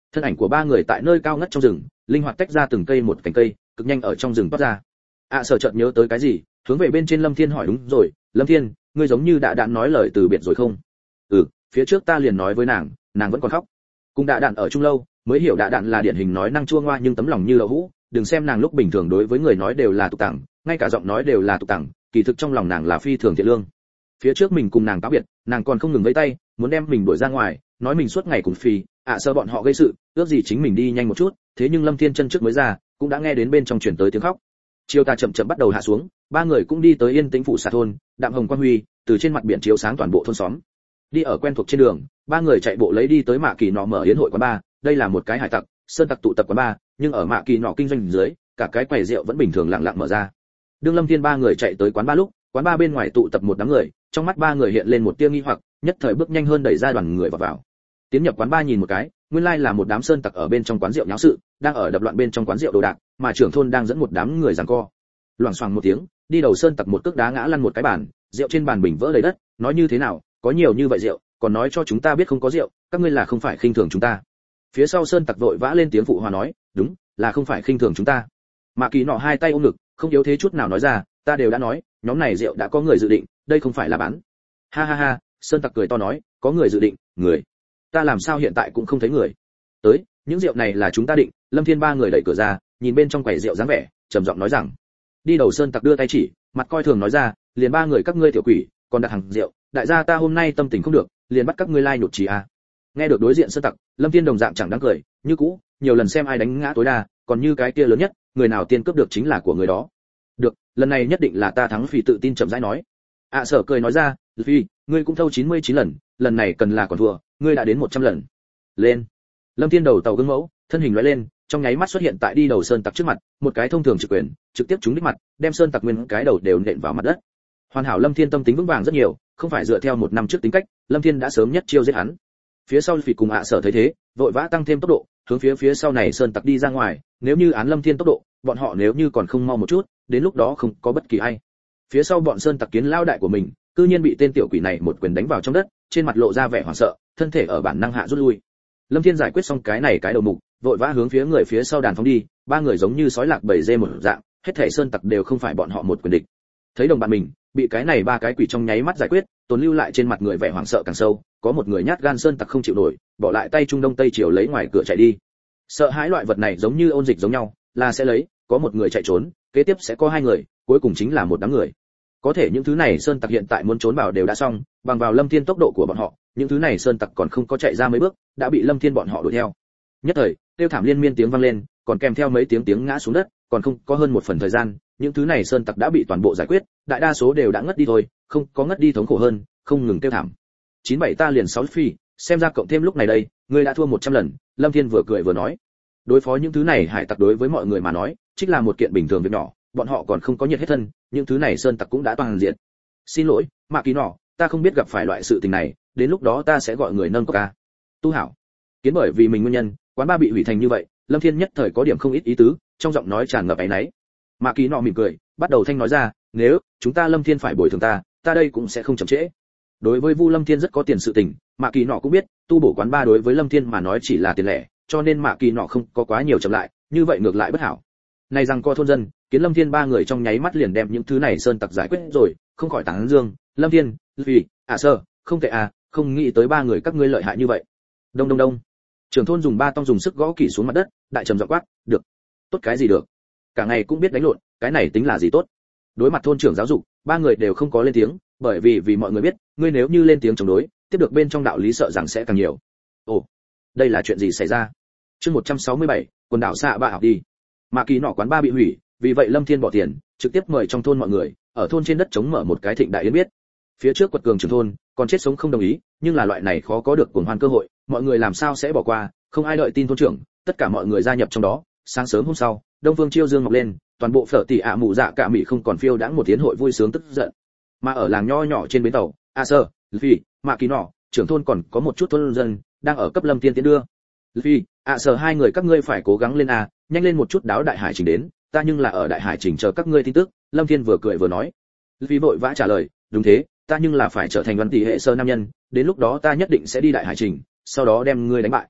Thân ảnh của ba người tại nơi cao ngất trong rừng, linh hoạt tách ra từng cây một cành cây, cực nhanh ở trong rừng toát ra. Sở chợt nhớ tới cái gì, hướng về bên trên Lâm Thiên hỏi, đúng rồi, Lâm Thiên, ngươi giống như đã nói lời từ biệt rồi không? Phía trước ta liền nói với nàng vẫn còn khóc. Cùng Đạ Đạn ở chung lâu, mới hiểu Đạ Đạn là điển hình nói năng chua ngoa nhưng tấm lòng như đậu hũ, đừng xem nàng lúc bình thường đối với người nói đều là tục tằng, ngay cả giọng nói đều là tục tằng, kỳ thực trong lòng nàng là phi thường thiện lương. Phía trước mình cùng nàng cáo biệt, nàng còn không ngừng vẫy tay, muốn đem mình đuổi ra ngoài, nói mình suốt ngày cùng Phi, sơ bọn họ gây sự, ước gì chính mình đi nhanh một chút, thế nhưng Lâm Thiên chân trước mới ra, cũng đã nghe đến bên trong truyền tới tiếng khóc. Chiều tà chậm chậm bắt đầu hạ xuống, ba người cũng đi tới Yên Tĩnh phủ xà thôn, đạm hồng quang huy từ trên mặt biển chiếu sáng toàn bộ thôn xóm. Đi ở quen thuộc trên đường, ba người chạy bộ lấy đi tới Mạ Kỳ Nọ mở yến hội quán bar, đây là một cái hải tặc, sơn tặc tụ tập quán bar, nhưng ở Mạ Kỳ Nọ kinh doanh dưới, cả cái quầy rượu vẫn bình thường lặng lặng mở ra. Đương Lâm Thiên ba người chạy tới quán bar lúc, quán bar bên ngoài tụ tập một đám người, trong mắt ba người hiện lên một tia nghi hoặc, nhất thời bước nhanh hơn đẩy ra đoàn người vào. Tiến nhập quán bar nhìn một cái, nguyên lai là một đám sơn tặc ở bên trong quán rượu nháo sự, đang ở đập loạn bên trong quán rượu đồ đạc, mà trưởng thôn đang dẫn một đám người giằng co. Loảng xoảng một tiếng, đi đầu sơn tặc một cước đá ngã lăn một cái bàn, rượu trên bàn bình vỡ đầy đất, nói như thế nào, có nhiều như vậy rượu, còn nói cho chúng ta biết không có rượu, các ngươi là không phải khinh thường chúng ta. Phía sau sơn tặc vội vã lên tiếng phụ hòa nói, đúng, là không phải khinh thường chúng ta. Mạ Kỳ Nọ hai tay ôm ngực, không yếu thế chút nào nói ra, ta đều đã nói, nhóm này rượu đã có người dự định, đây không phải là bán. Ha ha ha, sơn tặc cười to nói, có người dự định, người? Ta làm sao hiện tại cũng không thấy người? Tới, những rượu này là chúng ta định. Lâm Thiên ba người đẩy cửa ra, nhìn bên trong quầy rượu dáng vẻ, trầm giọng nói rằng. Đi đầu sơn tặc đưa tay chỉ, mặt coi thường nói ra, liền ba người các ngươi tiểu quỷ, còn đặt hàng rượu, đại gia ta hôm nay tâm tình không được, liền bắt các ngươi lai nhụt chí à. Nghe được đối diện sơn tặc, Lâm Thiên đồng dạng chẳng đáng cười, như cũ, nhiều lần xem ai đánh ngã tối đa, còn như cái kia lớn nhất, người nào tiên cướp được chính là của người đó. Được, lần này nhất định là ta thắng. Phi tự tin chậm rãi nói. Sở cười nói ra, Phi, ngươi cũng thâu 99 lần, lần này cần là còn thua, ngươi đã đến 100 lần. Lên. Lâm Thiên đầu tàu gương mẫu, thân hình lóe lên, trong nháy mắt xuất hiện tại đi đầu sơn tặc trước mặt, một cái thông thường trực quyền, trực tiếp trúng đích mặt, đem sơn tặc nguyên cái đầu đều nện vào mặt đất. Hoàn hảo Lâm Thiên tâm tính vững vàng rất nhiều, không phải dựa theo một năm trước tính cách, Lâm Thiên đã sớm nhất chiêu giết hắn. Phía sau Phỉ cùng Sở thấy thế, vội vã tăng thêm tốc độ, hướng phía sau này sơn tặc đi ra ngoài, nếu như án Lâm Thiên tốc độ, bọn họ nếu như còn không mau một chút, đến lúc đó không có bất kỳ ai. Phía sau bọn sơn tặc kiến lao đại của mình, cư nhiên bị tên tiểu quỷ này một quyền đánh vào trong đất, trên mặt lộ ra vẻ hoảng sợ, thân thể ở bản năng hạ rút lui. Lâm Thiên giải quyết xong cái đầu mục, vội vã hướng phía người phía sau đàn phóng đi, ba người giống như sói lạc bầy dê một dạng, hết thảy sơn tặc đều không phải bọn họ một quyền địch. Thấy đồng bạn mình bị ba cái quỷ trong nháy mắt giải quyết, tồn lưu lại trên mặt người vẻ hoảng sợ càng sâu, có một người nhát gan sơn tặc không chịu nổi, bỏ lại tay trung đông tây chiều lấy ngoài cửa chạy đi. Sợ hãi loại vật này giống như ôn dịch giống nhau, là sẽ lấy, có một người chạy trốn, kế tiếp sẽ có hai người, cuối cùng chính là một đám người. Có thể những thứ này sơn tặc hiện tại muốn trốn vào đều đã xong, bằng vào Lâm Thiên tốc độ của bọn họ, những thứ này sơn tặc còn không có chạy ra mấy bước, đã bị Lâm Thiên bọn họ đuổi theo. Nhất thời, tiêu thảm liên miên tiếng vang lên, còn kèm theo mấy tiếng ngã xuống đất, còn không có hơn một phần thời gian, những thứ này sơn tặc đã bị toàn bộ giải quyết, đại đa số đều đã ngất đi thôi, không có ngất đi thống khổ hơn, không ngừng tiêu thảm. 97 ta liền 6 Phi, xem ra cộng thêm lúc này đây, ngươi đã thua 100 lần, Lâm Thiên vừa cười vừa nói. Đối phó những thứ này hải tặc đối với mọi người mà nói, chính là một kiện bình thường việc nhỏ, bọn họ còn không có nhiệt hết thân, những thứ này sơn tặc cũng đã toàn diện. Xin lỗi, Mạ Kỳ Nọ, ta không biết gặp phải loại sự tình này, đến lúc đó ta sẽ gọi người nâng ca. Tu hảo. Kiến bởi vì mình nguyên nhân, quán ba bị hủy thành như vậy, Lâm Thiên nhất thời có điểm không ít ý tứ, trong giọng nói tràn ngập áy náy. Mạ Kỳ Nọ mỉm cười, bắt đầu thanh nói ra, nếu chúng ta Lâm Thiên phải bồi thường ta đây cũng sẽ không chậm trễ. Đối với Vu Lâm Thiên rất có tiền sự tình, Mạ Kỳ Nọ cũng biết, tu bổ quán ba đối với Lâm Thiên mà nói chỉ là tiền lẻ, cho nên Mạ Kỳ Nọ không có quá nhiều chậm lại, như vậy ngược lại bất hảo. Này rằng co thôn dân, kiến Lâm Thiên ba người trong nháy mắt liền đem những thứ này sơn tặc giải quyết rồi, không khỏi tán dương, Lâm Thiên, vì, Sơ, không tệ à, không nghĩ tới ba người các ngươi lợi hại như vậy. Đông đông đông. Trưởng thôn dùng ba tông dùng sức gõ kỹ xuống mặt đất, đại trầm giọng quát, được. Tốt cái gì được? Cả ngày cũng biết đánh lộn, cái này tính là gì tốt? Đối mặt thôn trưởng giáo dục, ba người đều không có lên tiếng, bởi vì mọi người biết, ngươi nếu như lên tiếng chống đối, tiếp được bên trong đạo lý sợ rằng sẽ càng nhiều. Ồ, đây là chuyện gì xảy ra? Chương 167, quần đảo xạ bạ học đi. Mạ Kỳ Nọ quán ba bị hủy, vì vậy Lâm Thiên bỏ tiền, trực tiếp mời trong thôn mọi người, ở thôn trên đất trống mở một cái thịnh đại yến biết. Phía trước quật cường trưởng thôn, còn chết sống không đồng ý, nhưng là loại này khó có được cuồng hoan cơ hội, mọi người làm sao sẽ bỏ qua, không ai đợi tin thôn trưởng, tất cả mọi người gia nhập trong đó. Sáng sớm hôm sau, Đông Phương Chiêu Dương mọc lên, toàn bộ Phở Tỷ ạ mụ dạ cả mỹ không còn phiêu đãng một tiến hội vui sướng tức giận. Mà ở làng nho nhỏ trên bến tàu, Sơ, Phi, Mạ Kỳ Nọ, trưởng thôn còn có một chút thôn dân đang ở cấp Lâm Thiên tiến đưa. Phi, Sơ hai người các ngươi phải cố gắng lên à, nhanh lên một chút đáo đại hải trình đến, ta nhưng là ở đại hải trình chờ các ngươi tin tức. Lâm Thiên vừa cười vừa nói. Phi vội vã trả lời, đúng thế, ta nhưng là phải trở thành văn tỷ hệ sơ nam nhân, đến lúc đó ta nhất định sẽ đi đại hải trình, sau đó đem ngươi đánh bại.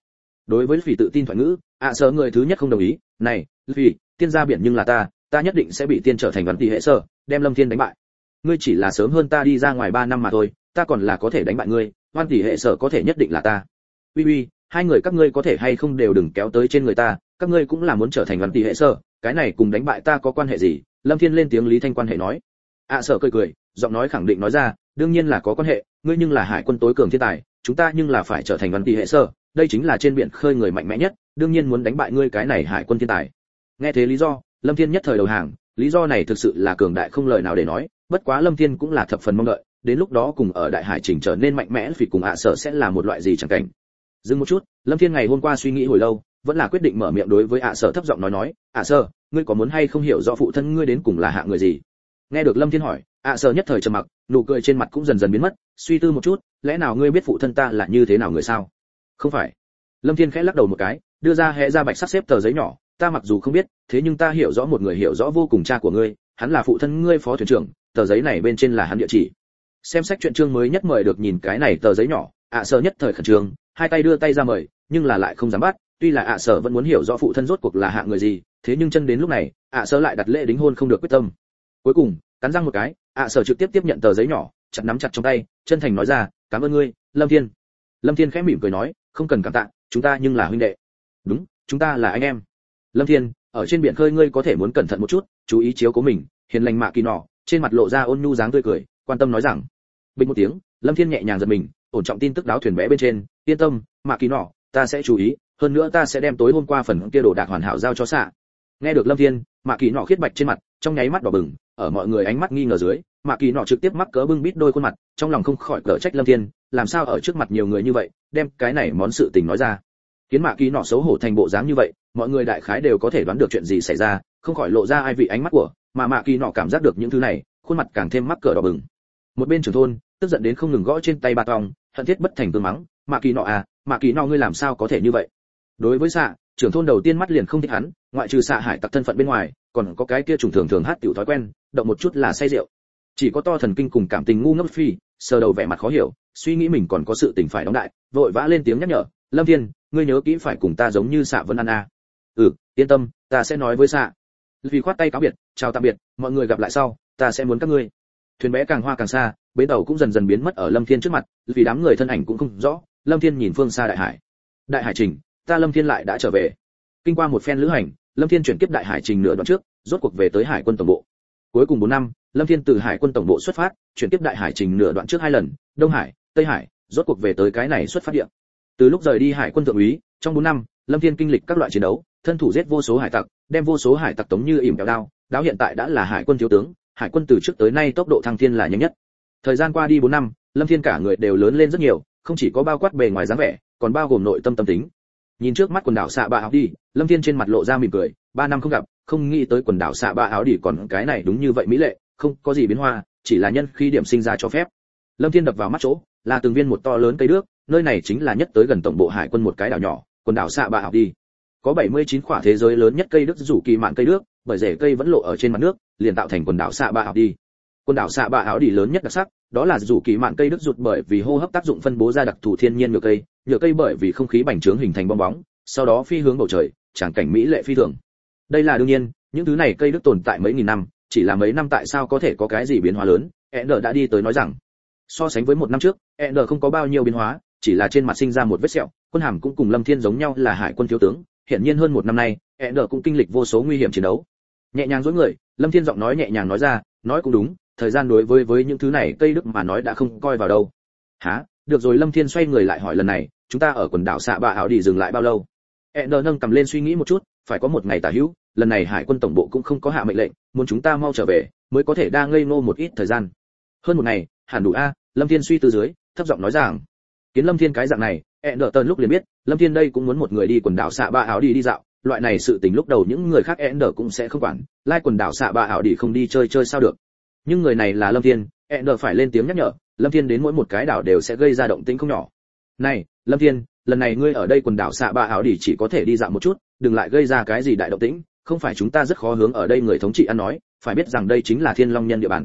Đối với phỉ tự tin thoại ngữ, sở người thứ nhất không đồng ý. Này, phỉ, tiên gia biển nhưng là ta nhất định sẽ bị tiên trở thành văn tỷ hệ sở, đem Lâm Thiên đánh bại. Ngươi chỉ là sớm hơn ta đi ra ngoài 3 năm mà thôi, ta còn là có thể đánh bại ngươi, văn tỷ hệ sở có thể nhất định là ta. Uy, hai người các ngươi có thể hay không đều đừng kéo tới trên người ta, các ngươi cũng là muốn trở thành văn tỷ hệ sở, cái này cùng đánh bại ta có quan hệ gì? Lâm Thiên lên tiếng Lý Thanh quan hệ nói. Sở cười, giọng nói khẳng định nói ra, đương nhiên là có quan hệ, ngươi nhưng là hải quân tối cường thiên tài, chúng ta nhưng là phải trở thành văn tỷ hệ sở, đây chính là trên biển khơi người mạnh mẽ nhất, đương nhiên muốn đánh bại ngươi cái này hải quân thiên tài. Nghe thế lý do, Lâm Thiên nhất thời đầu hàng, lý do này thực sự là cường đại không lời nào để nói, bất quá Lâm Thiên cũng là thập phần mong đợi, đến lúc đó cùng ở đại hải trình trở nên mạnh mẽ vì cùng sở sẽ là một loại gì chẳng cảnh. Dừng một chút, Lâm Thiên ngày hôm qua suy nghĩ hồi lâu, vẫn là quyết định mở miệng đối với sở thấp giọng nói, sở, ngươi có muốn hay không hiểu rõ phụ thân ngươi đến cùng là hạng người gì? Nghe được Lâm Thiên hỏi, sở nhất thời trầm mặc, nụ cười trên mặt cũng dần dần biến mất, suy tư một chút, lẽ nào ngươi biết phụ thân ta là như thế nào người sao? Không phải. Lâm Thiên khẽ lắc đầu một cái, đưa ra hé ra bạch sắc xếp tờ giấy nhỏ, ta mặc dù không biết, thế nhưng ta hiểu rõ một người hiểu rõ vô cùng cha của ngươi, hắn là phụ thân ngươi phó thuyền trưởng, tờ giấy này bên trên là hắn địa chỉ. Xem sách truyện chương mới nhất mời được nhìn cái này tờ giấy nhỏ, sở nhất thời khẩn trương, hai tay đưa tay ra mời, nhưng là lại không dám bắt, tuy là sở vẫn muốn hiểu rõ phụ thân rốt cuộc là hạng người gì, thế nhưng chân đến lúc này, sở lại đặt lễ đính hôn không được quyết tâm. Cuối cùng, cắn răng một cái, sở trực tiếp tiếp nhận tờ giấy nhỏ, chặt nắm chặt trong tay, chân thành nói ra, cảm ơn ngươi, Lâm Thiên. Lâm Thiên khẽ mỉm cười nói, không cần cảm tạ, chúng ta nhưng là huynh đệ. Đúng, chúng ta là anh em. Lâm Thiên, ở trên biển khơi ngươi có thể muốn cẩn thận một chút, chú ý chiếu cố mình. Hiền lành Mạ Kỳ nọ, trên mặt lộ ra ôn nhu dáng tươi cười, quan tâm nói rằng. Bình một tiếng, Lâm Thiên nhẹ nhàng giật mình, ổn trọng tin tức đáo thuyền bé bên trên, yên tâm, Mạ Kỳ nọ, ta sẽ chú ý, hơn nữa ta sẽ đem tối hôm qua phần kia đồ đạc hoàn hảo giao cho xạ. Nghe được Lâm Thiên, Mạ Kỳ nọ khiết bạch trên mặt, trong nháy mắt đỏ bừng, ở mọi người ánh mắt nghi ngờ dưới, Mạ Kỳ nọ trực tiếp mắc cỡ bưng bít đôi khuôn mặt, trong lòng không khỏi cở trách Lâm Thiên, làm sao ở trước mặt nhiều người như vậy, đem cái này món sự tình nói ra. Khiến Mạ Kỳ nọ xấu hổ thành bộ dáng như vậy, mọi người đại khái đều có thể đoán được chuyện gì xảy ra, không khỏi lộ ra ai vị ánh mắt của, mà Mạ Kỳ nọ cảm giác được những thứ này, khuôn mặt càng thêm mắc cỡ đỏ bừng. Một bên trưởng thôn, tức giận đến không ngừng gõ trên tay ba tong, hận thiết bất thành tương mắng, Mạ Kỳ nọ à, Mạ Kỳ nọ ngươi làm sao có thể như vậy? Đối với xạ, trưởng thôn đầu tiên mắt liền không thích hắn, ngoại trừ xạ hải tặc thân phận bên ngoài, còn có cái kia trùng thường thường hát tiểu thói quen, động một chút là say rượu. Chỉ có to thần kinh cùng cảm tình ngu ngốc phi, sờ đầu vẻ mặt khó hiểu, suy nghĩ mình còn có sự tình phải đóng đại, vội vã lên tiếng nhắc nhở, Lâm Thiên, ngươi nhớ kỹ phải cùng ta giống như xạ Vân An a. Yên tâm, ta sẽ nói với xạ. Vì khoát tay cáo biệt, chào tạm biệt, mọi người gặp lại sau, ta sẽ muốn các ngươi. Thuyền bé càng hoa càng xa, bến tàu cũng dần dần biến mất ở Lâm Thiên trước mặt, vì đám người thân ảnh cũng không rõ. Lâm Thiên nhìn phương xa đại hải. Đại hải trình, ta Lâm Thiên lại đã trở về. Kinh qua một phen lữ hành, Lâm Thiên chuyển tiếp đại hải trình nửa đoạn trước, rốt cuộc về tới hải quân tổng bộ. Cuối cùng 4 năm, Lâm Thiên từ hải quân tổng bộ xuất phát, chuyển tiếp đại hải trình nửa đoạn trước 2 lần, Đông Hải, Tây Hải, rốt cuộc về tới cái này xuất phát địa. Từ lúc rời đi hải quân thượng úy, trong 4 năm, Lâm Thiên kinh lịch các loại chiến đấu, thân thủ giết vô số hải tặc, đem vô số hải tặc tống như ỉm kẹo đao, đáo hiện tại đã là hải quân thiếu tướng, hải quân từ trước tới nay tốc độ thăng thiên là nhanh nhất. Thời gian qua đi 4 năm, Lâm Thiên cả người đều lớn lên rất nhiều, không chỉ có bao quát bề ngoài dáng vẻ, còn bao gồm nội tâm tâm tính. Nhìn trước mắt quần đảo xạ bạ áo đi, Lâm Thiên trên mặt lộ ra mỉm cười, 3 năm không gặp, không nghĩ tới quần đảo xạ bạ áo đi còn cái này đúng như vậy mỹ lệ, không có gì biến hóa, chỉ là nhân khi điểm sinh ra cho phép. Lâm Thiên đập vào mắt chỗ, là từng viên một to lớn cây đước, nơi này chính là nhất tới gần tổng bộ hải quân một cái đảo nhỏ, quần đảo xạ bạ áo đi. Có 79 quả thế giới lớn nhất cây đước rủ kỳ mạn cây đước, bởi rễ cây vẫn lộ ở trên mặt nước, liền tạo thành quần đảo xạ bạ áo đi. Quần đảo xạ bạ áo đi lớn nhất đặc sắc, đó là rủ kỳ mạn cây đước rụt bởi vì hô hấp tác dụng phân bố ra đặc thù thiên nhiên nhựa cây bởi vì không khí bành trướng hình thành bong bóng, sau đó phi hướng bầu trời, tràng cảnh mỹ lệ phi thường. Đây là đương nhiên, những thứ này cây đước tồn tại mấy nghìn năm, chỉ là mấy năm tại sao có thể có cái gì biến hóa lớn? Ender đã đi tới nói rằng, so sánh với 1 năm trước, Ender không có bao nhiêu biến hóa, chỉ là trên mặt sinh ra một vết sẹo. Quân hàm cũng cùng Lâm Thiên giống nhau là hải quân thiếu tướng, hiển nhiên hơn 1 năm nay, Ender cũng kinh lịch vô số nguy hiểm chiến đấu. Nhẹ nhàng duỗi người, Lâm Thiên giọng nói nhẹ nhàng nói ra, nói cũng đúng, thời gian đối với những thứ này cây đức mà nói đã không coi vào đâu. Hả? Được rồi, Lâm Thiên xoay người lại hỏi, lần này chúng ta ở quần đảo xạ bạ áo đi dừng lại bao lâu? Ender nâng cầm lên suy nghĩ một chút, phải có 1 ngày tả hữu, lần này hải quân tổng bộ cũng không có hạ mệnh lệnh, muốn chúng ta mau trở về, mới có thể đa ngây ngô một ít thời gian. Hơn 1 ngày, hẳn đủ a. Lâm Thiên suy tư dưới, thấp giọng nói rằng. Kiến Lâm Thiên cái dạng này, Ender lúc liền biết, Lâm Thiên đây cũng muốn một người đi quần đảo xạ bạ áo đi dạo, loại này sự tình lúc đầu những người khác Ender cũng sẽ không quản, lai quần đảo xạ bạ áo đi không đi chơi sao được. Nhưng người này là Lâm Thiên, Ender phải lên tiếng nhắc nhở, Lâm Thiên đến mỗi một cái đảo đều sẽ gây ra động tĩnh không nhỏ. Này, Lâm Thiên, lần này ngươi ở đây quần đảo xạ bạ áo đi chỉ có thể đi dạo một chút, đừng lại gây ra cái gì đại động tĩnh, không phải chúng ta rất khó hướng ở đây người thống trị ăn nói, phải biết rằng đây chính là Thiên Long nhân địa bàn.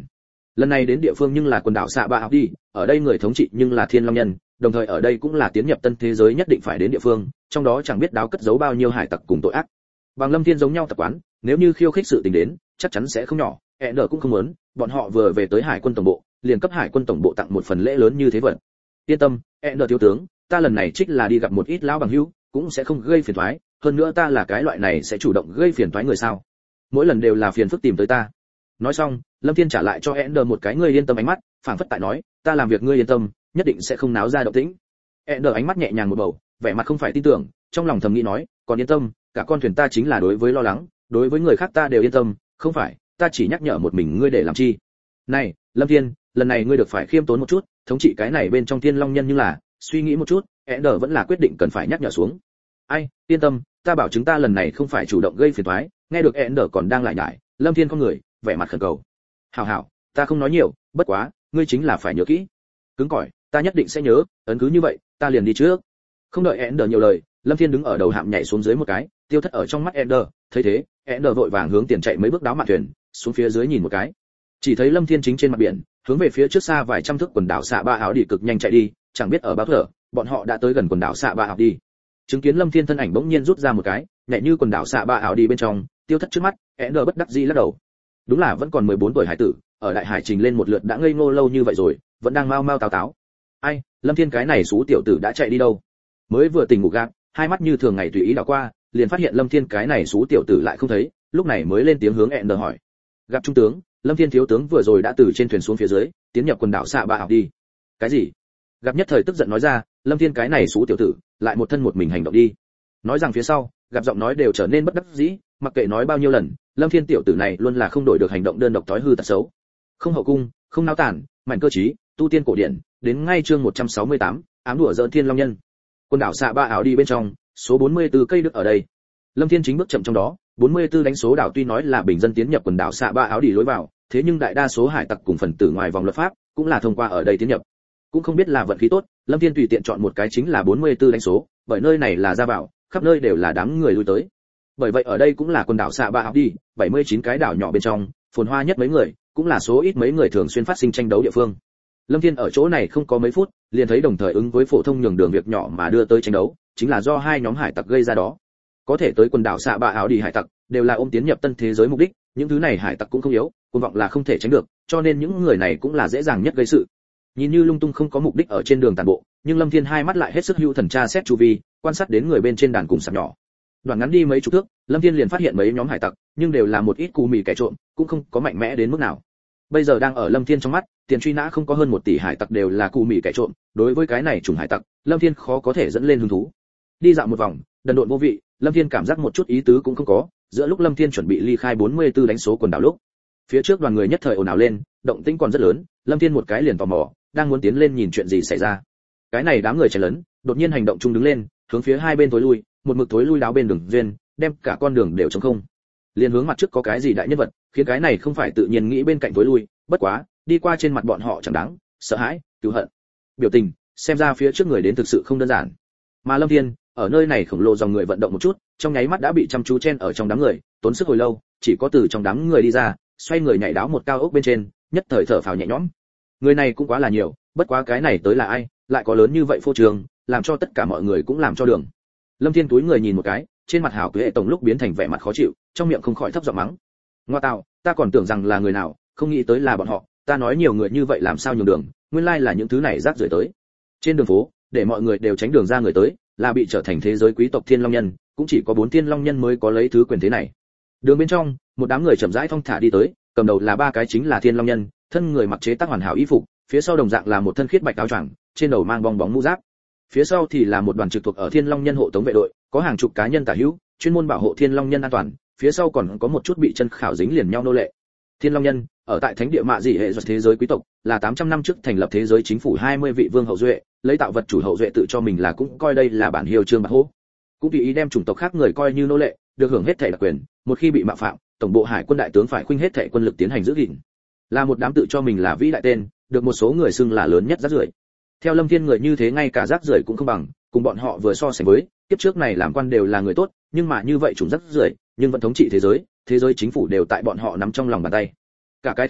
Lần này đến địa phương nhưng là quần đảo xạ ba học đi, ở đây người thống trị nhưng là Thiên Long nhân, đồng thời ở đây cũng là tiến nhập tân thế giới nhất định phải đến địa phương, trong đó chẳng biết đáo cất giấu bao nhiêu hải tặc cùng tội ác. Bằng Lâm Thiên giống nhau tập quán, nếu như khiêu khích sự tình đến, chắc chắn sẽ không nhỏ, Ender cũng không muốn, bọn họ vừa về tới hải quân tổng bộ, liền cấp hải quân tổng bộ tặng một phần lễ lớn như thế vật. Yên tâm, Ender thiếu tướng, ta lần này trích là đi gặp một ít lão bằng hữu, cũng sẽ không gây phiền toái, hơn nữa ta là cái loại này sẽ chủ động gây phiền toái người sao? Mỗi lần đều là phiền phức tìm tới ta. Nói xong, Lâm Thiên trả lại cho Ender một cái ngươi yên tâm ánh mắt, phảng phất tại nói, ta làm việc ngươi yên tâm, nhất định sẽ không náo ra động tĩnh. Ender ánh mắt nhẹ nhàng một bầu, vẻ mặt không phải tin tưởng, trong lòng thầm nghĩ nói, còn yên tâm, cả con thuyền ta chính là đối với lo lắng, đối với người khác ta đều yên tâm, không phải, ta chỉ nhắc nhở một mình ngươi để làm chi. Này, Lâm Thiên, lần này ngươi được phải khiêm tốn một chút, thống trị cái này bên trong Thiên Long nhân nhưng là, suy nghĩ một chút, Ender vẫn là quyết định cần phải nhắc nhở xuống. Ai, yên tâm, ta bảo chúng ta lần này không phải chủ động gây phiền toái. Nghe được Ender còn đang lại nhải, Lâm Thiên con người, vẻ mặt khẩn cầu. Hảo hảo, ta không nói nhiều, bất quá, ngươi chính là phải nhớ kỹ. Cứng cỏi, ta nhất định sẽ nhớ, ấn cứ như vậy, ta liền đi trước. Không đợi Ender nhiều lời, Lâm Thiên đứng ở đầu hạm nhảy xuống dưới một cái, tiêu thất ở trong mắt Ender, thấy thế, Ender vội vàng hướng tiền chạy mấy bước đáo mạn thuyền, xuống phía dưới nhìn một cái. Chỉ thấy Lâm Thiên chính trên mặt biển, hướng về phía trước xa vài trăm thước quần đảo xạ ba áo đi cực nhanh chạy đi, chẳng biết ở bao thở, bọn họ đã tới gần quần đảo xạ ba áo đi. Chứng kiến Lâm Thiên thân ảnh bỗng nhiên rút ra một cái, nhẹ như quần đảo xạ ba áo đi bên trong, tiêu thất trước mắt, Ender bất đắc dĩ lắc đầu. Đúng là vẫn còn 14 tuổi hải tử, ở đại hải trình lên một lượt đã ngây ngô lâu như vậy rồi, vẫn đang mau mau táo táo. Ai, Lâm Thiên cái này xú tiểu tử đã chạy đi đâu? Mới vừa tỉnh ngủ gạt, hai mắt như thường ngày tùy ý đảo qua, liền phát hiện Lâm Thiên cái này xú tiểu tử lại không thấy, lúc này mới lên tiếng hướng Ender hỏi. Gặp trung tướng, Lâm Thiên thiếu tướng vừa rồi đã từ trên thuyền xuống phía dưới, tiến nhập quần đảo xạ ba áo đi. Cái gì? Gặp nhất thời tức giận nói ra, Lâm Thiên cái này xú tiểu tử, lại một thân một mình hành động đi. Nói rằng phía sau, gặp giọng nói đều trở nên bất đắc dĩ, mặc kệ nói bao nhiêu lần, Lâm Thiên tiểu tử này luôn là không đổi được hành động đơn độc tối hư tật xấu. Không hậu cung, không náo tản, mạnh cơ trí, tu tiên cổ điển, đến ngay chương 168, ám đùa giỡn Thiên Long nhân. Quần đảo xạ ba áo đi bên trong, số 44 cây đức ở đây. Lâm Thiên chính bước chậm trong đó, 44 đánh số đảo tuy nói là bình dân tiến nhập quần đảo xạ ba áo đi lối vào, thế nhưng đại đa số hải tặc cùng phần tử ngoài vòng luật pháp, cũng là thông qua ở đây tiến nhập. Cũng không biết là vận khí tốt, Lâm Thiên tùy tiện chọn một cái chính là 44 đánh số, bởi nơi này là ra vào, khắp nơi đều là đám người lui tới. Bởi vậy ở đây cũng là quần đảo xạ ba áo đi, 79 cái đảo nhỏ bên trong, phồn hoa nhất mấy người, cũng là số ít mấy người thường xuyên phát sinh tranh đấu địa phương. Lâm Thiên ở chỗ này không có mấy phút, liền thấy đồng thời ứng với phổ thông nhường đường việc nhỏ mà đưa tới tranh đấu, chính là do hai nhóm hải tặc gây ra đó. Có thể tới quần đảo xạ ba áo đi hải tặc, đều là ôm tiến nhập tân thế giới mục đích, những thứ này hải tặc cũng không yếu, cuồng vọng là không thể tránh được, cho nên những người này cũng là dễ dàng nhất gây sự. Nhìn như lung tung không có mục đích ở trên đường tàn bộ, nhưng Lâm Thiên hai mắt lại hết sức hữu thần tra xét chu vi, quan sát đến người bên trên đàn cùng sạp nhỏ. Đoạn ngắn đi mấy chục thước, Lâm Thiên liền phát hiện mấy nhóm hải tặc, nhưng đều là một ít cù mì kẻ trộm, cũng không có mạnh mẽ đến mức nào. Bây giờ đang ở Lâm Thiên trong mắt, tiền truy nã không có hơn 1 tỷ hải tặc đều là cù mì kẻ trộm, đối với cái này chủng hải tặc, Lâm Thiên khó có thể dẫn lên hứng thú. Đi dạo một vòng, đần độn vô vị, Lâm Thiên cảm giác một chút ý tứ cũng không có, giữa lúc Lâm Thiên chuẩn bị ly khai 44 đánh số quần đảo lúc, phía trước đoàn người nhất thời ồn ào lên, động tĩnh còn rất lớn, Lâm Thiên một cái liền tò mò, đang muốn tiến lên nhìn chuyện gì xảy ra. Cái này đám người chạy lớn, đột nhiên hành động chung đứng lên, hướng phía hai bên tối lui, một mực tối lui đáo bên đường duyên, đem cả con đường đều trống không. Liên hướng mặt trước có cái gì đại nhân vật, khiến cái này không phải tự nhiên nghĩ bên cạnh tối lui, bất quá, đi qua trên mặt bọn họ chẳng đáng, sợ hãi, cứu hận. Biểu tình, xem ra phía trước người đến thực sự không đơn giản. Mà Lâm Thiên, ở nơi này khổng lồ dòng người vận động một chút, trong nháy mắt đã bị chăm chú chen ở trong đám người, tốn sức hồi lâu, chỉ có từ trong đám người đi ra, xoay người nhảy đáo một cao ốc bên trên, nhất thời thở phào nhẹ nhõm. Người này cũng quá là nhiều, bất quá cái này tới là ai, lại có lớn như vậy phô trương, làm cho tất cả mọi người cũng làm cho đường. Lâm Thiên túi người nhìn một cái, trên mặt hảo quý hệ tổng lúc biến thành vẻ mặt khó chịu, trong miệng không khỏi thấp giọng mắng. Ngoa tạo, ta còn tưởng rằng là người nào, không nghĩ tới là bọn họ, ta nói nhiều người như vậy làm sao nhường đường, nguyên lai là những thứ này rác rưởi tới. Trên đường phố, để mọi người đều tránh đường ra người tới, là bị trở thành thế giới quý tộc Thiên Long nhân, cũng chỉ có 4 Thiên Long nhân mới có lấy thứ quyền thế này. Đường bên trong, một đám người chậm rãi thong thả đi tới, cầm đầu là 3 cái chính là Thiên Long nhân, thân người mặc chế tác hoàn hảo y phục, phía sau đồng dạng là một thân khiết bạch áo choàng, trên đầu mang bong bóng mũ giáp. Phía sau thì là một đoàn trực thuộc ở Thiên Long nhân hộ tống vệ đội, có hàng chục cá nhân tả hữu, chuyên môn bảo hộ Thiên Long nhân an toàn, phía sau còn có một chút bị chân khảo dính liền nhau nô lệ. Thiên Long nhân, ở tại thánh địa mạ dị hệ do thế giới quý tộc, là 800 năm trước thành lập thế giới chính phủ 20 vị vương hậu duệ, lấy tạo vật chủ hậu duệ tự cho mình là cũng coi đây là bản hiêu trương bạc hô. Cũng tùy ý đem chủng tộc khác người coi như nô lệ, được hưởng hết thảy đặc quyền, một khi bị mạo phạm, tổng bộ hải quân đại tướng phải khuynh hết thảy quân lực tiến hành giữ gìn. Là một đám tự cho mình là vĩ đại tên, được một số người xưng là lớn nhất rác rưởi. Theo Lâm Thiên người như thế ngay cả rác rưởi cũng không bằng, cùng bọn họ vừa so sánh với, kiếp trước này làm quan đều là người tốt, nhưng mà như vậy chủng rác rưởi, nhưng vẫn thống trị thế giới chính phủ đều tại bọn họ nắm trong lòng bàn tay. Cả cái thế giới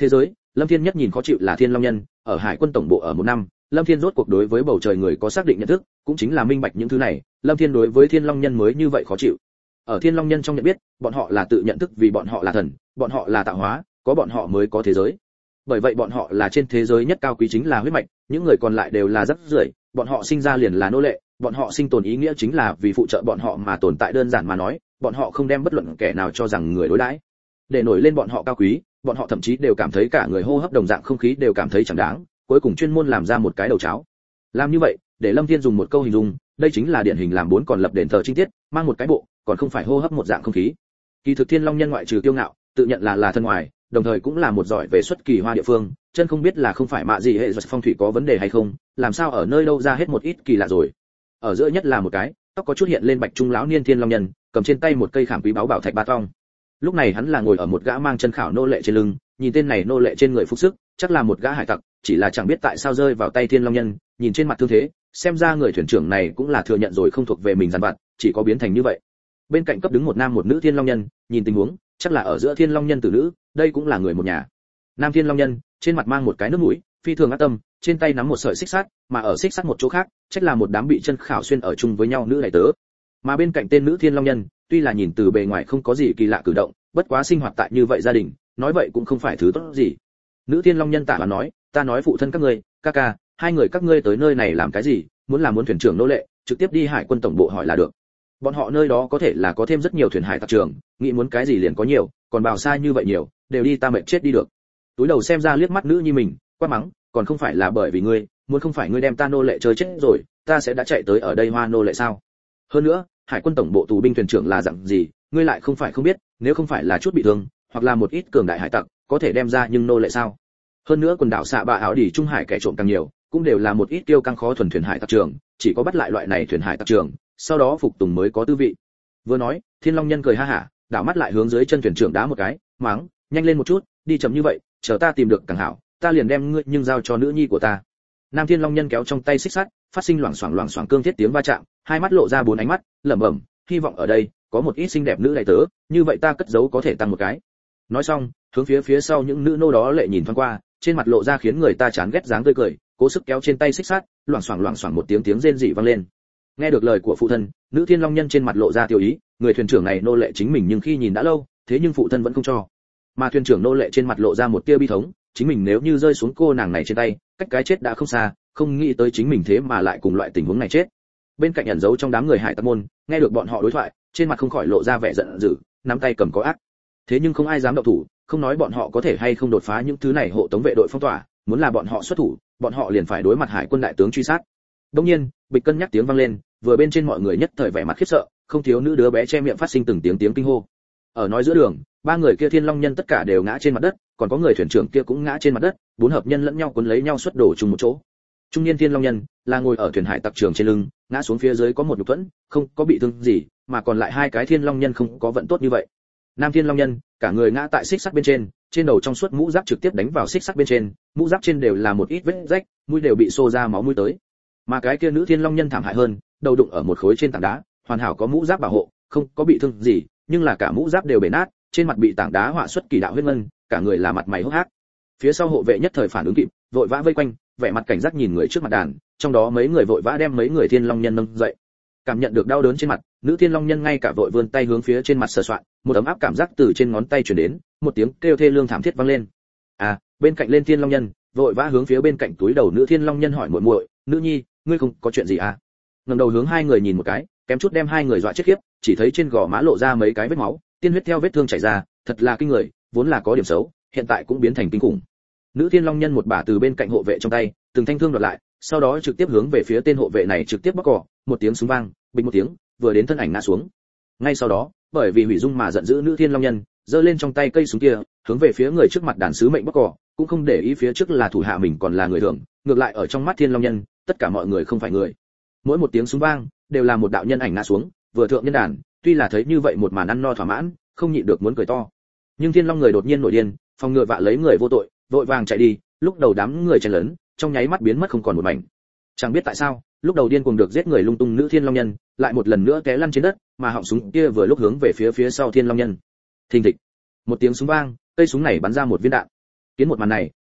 Lâm Thiên nhất nhìn khó chịu là Thiên Long Nhân, ở Hải quân tổng bộ ở một năm, Lâm Thiên rốt cuộc đối với bầu trời người có xác định nhận thức, cũng chính là minh bạch những thứ này, Lâm Thiên đối với Thiên Long Nhân mới như vậy khó chịu. Ở Thiên Long Nhân trong nhận biết, bọn họ là tự nhận thức vì bọn họ là thần, bọn họ là tạo hóa, có bọn họ mới có thế giới. Bởi vậy bọn họ là trên thế giới nhất cao quý chính là huyết mạch, những người còn lại đều là rác rưởi, bọn họ sinh ra liền là nô lệ, bọn họ sinh tồn ý nghĩa chính là vì phụ trợ bọn họ mà tồn tại, đơn giản mà nói, bọn họ không đem bất luận kẻ nào cho rằng người đối đãi. Để nổi lên bọn họ cao quý, bọn họ thậm chí đều cảm thấy cả người hô hấp đồng dạng không khí đều cảm thấy chẳng đáng, cuối cùng chuyên môn làm ra một cái đầu cháo. Làm như vậy, để Lâm Thiên dùng một câu hình dung, đây chính là điển hình làm bốn còn lập đền thờ trinh tiết, mang một cái bộ, còn không phải hô hấp một dạng không khí. Kỳ thực Thiên Long Nhân ngoại trừ kiêu ngạo, tự nhận là thân ngoài, đồng thời cũng là một giỏi về xuất kỳ hoa địa phương, chân không biết là không phải mạ gì hệ giật phong thủy có vấn đề hay không, làm sao ở nơi đâu ra hết một ít kỳ lạ rồi. Ở giữa nhất là một cái, tóc có chút hiện lên bạch trung lão niên Thiên Long Nhân, cầm trên tay một cây khảm quý báu bảo thạch ba tong. Lúc này hắn là ngồi ở một gã mang chân khảo nô lệ trên lưng, nhìn tên này nô lệ trên người phục sức, chắc là một gã hải tặc, chỉ là chẳng biết tại sao rơi vào tay Thiên Long Nhân, nhìn trên mặt thương thế, xem ra người thuyền trưởng này cũng là thừa nhận rồi không thuộc về mình dằn vặt, chỉ có biến thành như vậy. Bên cạnh cấp đứng một nam một nữ Thiên Long Nhân, nhìn tình huống, chắc là ở giữa Thiên Long Nhân tử nữ, đây cũng là người một nhà. Nam Thiên Long Nhân, trên mặt mang một cái nước mũi, phi thường ác tâm, trên tay nắm một sợi xích sắt, mà ở xích sắt một chỗ khác, chắc là một đám bị chân khảo xuyên ở chung với nhau nữ đại tớ. Mà bên cạnh tên nữ Thiên Long Nhân, tuy là nhìn từ bề ngoài không có gì kỳ lạ cử động, bất quá sinh hoạt tại như vậy gia đình, nói vậy cũng không phải thứ tốt gì. Nữ Thiên Long Nhân tạ và nói, ta nói phụ thân các ngươi, ca ca, hai người các ngươi tới nơi này làm cái gì, muốn thuyền trưởng nô lệ, trực tiếp đi Hải quân tổng bộ hỏi là được. Bọn họ nơi đó có thể là có thêm rất nhiều thuyền hải tặc trường, nghĩ muốn cái gì liền có nhiều, còn bào xa như vậy nhiều, đều đi ta mệt chết đi được. Túi đầu xem ra liếc mắt nữ như mình, quát mắng, còn không phải là bởi vì ngươi, muốn không phải ngươi đem ta nô lệ chơi chết rồi, ta sẽ đã chạy tới ở đây hoa nô lệ sao? Hơn nữa, Hải quân tổng bộ tù binh thuyền trưởng là dạng gì, ngươi lại không phải không biết, nếu không phải là chút bị thương, hoặc là một ít cường đại hải tặc, có thể đem ra nhưng nô lệ sao? Hơn nữa quần đảo xạ bạ ảo đỉ trung hải kẻ trộm càng nhiều, cũng đều là một ít tiêu căng khó thuần thuyền hải tặc trường, chỉ có bắt lại loại này thuyền hải tặc trường, sau đó phục tùng mới có tư vị. Vừa nói, Thiên Long Nhân cười ha hả, đảo mắt lại hướng dưới chân thuyền trưởng đá một cái, mắng, nhanh lên một chút, đi chậm như vậy, chờ ta tìm được càng hảo, ta liền đem ngươi nhưng giao cho nữ nhi của ta. Nam Thiên Long Nhân kéo trong tay xích sắt, phát sinh loảng xoảng cương thiết tiếng va chạm, hai mắt lộ ra bốn ánh mắt, lẩm bẩm, hy vọng ở đây có một ít xinh đẹp nữ đại tớ, như vậy ta cất giấu có thể tăng một cái. Nói xong, hướng phía sau những nữ nô đó lệ nhìn thoáng qua, trên mặt lộ ra khiến người ta chán ghét dáng tươi cười, cố sức kéo trên tay xích sắt, loảng xoảng một tiếng rên rỉ vang lên. Nghe được lời của phụ thân, nữ Thiên Long Nhân trên mặt lộ ra tiêu ý, người thuyền trưởng này nô lệ chính mình nhưng khi nhìn đã lâu, thế nhưng phụ thân vẫn không cho. Mà thuyền trưởng nô lệ trên mặt lộ ra một tia bi thống, chính mình nếu như rơi xuống cô nàng này trên tay, cách cái chết đã không xa, không nghĩ tới chính mình thế mà lại cùng loại tình huống này chết. Bên cạnh ẩn giấu trong đám người hải tặc môn, nghe được bọn họ đối thoại, trên mặt không khỏi lộ ra vẻ giận dữ, nắm tay cầm có ác. Thế nhưng không ai dám động thủ, không nói bọn họ có thể hay không đột phá những thứ này hộ tống vệ đội phong tỏa, muốn là bọn họ xuất thủ, bọn họ liền phải đối mặt hải quân đại tướng truy sát. Đương nhiên, bịch cân nhắc tiếng vang lên, vừa bên trên mọi người nhất thời vẻ mặt khiếp sợ, không thiếu nữ đứa bé che miệng phát sinh từng tiếng kinh hô. Ở nói giữa đường, ba người kia Thiên Long Nhân tất cả đều ngã trên mặt đất, còn có người thuyền trưởng kia cũng ngã trên mặt đất, bốn hợp nhân lẫn nhau cuốn lấy nhau xuất đổ chung một chỗ. Trung niên Thiên Long Nhân là ngồi ở thuyền hải tặc trường trên lưng, ngã xuống phía dưới có một nhục thuẫn, không có bị thương gì, mà còn lại hai cái Thiên Long Nhân không có vận tốt như vậy. Nam Thiên Long Nhân, cả người ngã tại xích sắt bên trên đầu trong suốt mũ giáp trực tiếp đánh vào xích sắt bên trên, mũ giáp trên đều là một ít vết rách, mũi đều bị xô ra máu mũi tới. Mà cái kia nữ Thiên Long Nhân thảm hại hơn, đầu đụng ở một khối trên tảng đá, hoàn hảo có mũ giáp bảo hộ, không có bị thương gì, nhưng là cả mũ giáp đều bể nát, trên mặt bị tảng đá họa xuất kỳ đạo huyết ngân, cả người là mặt mày hốc hác. Phía sau hộ vệ nhất thời phản ứng kịp, vội vã vây quanh, vẻ mặt cảnh giác nhìn người trước mặt đàn, trong đó mấy người vội vã đem mấy người Thiên Long Nhân nâng dậy. Cảm nhận được đau đớn trên mặt, nữ Thiên Long Nhân ngay cả vội vươn tay hướng phía trên mặt sờ soạn, một ấm áp cảm giác từ trên ngón tay truyền đến, một tiếng kêu thê lương thảm thiết vang lên. Bên cạnh lên Thiên Long Nhân, vội vã hướng phía bên cạnh túi đầu nữ Thiên Long Nhân hỏi muội muội, nữ nhi, ngươi không có chuyện gì à? Ngẩng đầu hướng hai người nhìn một cái, kém chút đem hai người dọa chết khiếp, chỉ thấy trên gò má lộ ra mấy cái vết máu, tiên huyết theo vết thương chảy ra, thật là kinh người, vốn là có điểm xấu, hiện tại cũng biến thành kinh khủng. Nữ Thiên Long Nhân một bả từ bên cạnh hộ vệ trong tay, từng thanh thương đoạt lại, sau đó trực tiếp hướng về phía tên hộ vệ này trực tiếp bóc cỏ, một tiếng súng vang, bình một tiếng, vừa đến thân ảnh ngã xuống. Ngay sau đó, bởi vì hủy dung mà giận dữ nữ Thiên Long Nhân, giơ lên trong tay cây súng kia, hướng về phía người trước mặt đàn sứ mệnh bóc cỏ, cũng không để ý phía trước là thủ hạ mình còn là người thường, ngược lại ở trong mắt Thiên Long Nhân, tất cả mọi người không phải người. Mỗi một tiếng súng vang, đều là một đạo nhân ảnh ngã xuống, vừa thượng nhân đàn, tuy là thấy như vậy một màn ăn no thỏa mãn, không nhịn được muốn cười to. Nhưng Thiên Long người đột nhiên nổi điên, phòng ngừa vạ lấy người vô tội, vội vàng chạy đi, lúc đầu đám người chen lớn, trong nháy mắt biến mất không còn một mảnh. Chẳng biết tại sao, lúc đầu điên cuồng được giết người lung tung nữ Thiên Long Nhân, lại một lần nữa té lăn trên đất, mà họng súng kia vừa lúc hướng về phía sau Thiên Long Nhân. Thình thịch, một tiếng súng vang, cây súng này bắn ra một viên đạn. Kiến một màn này,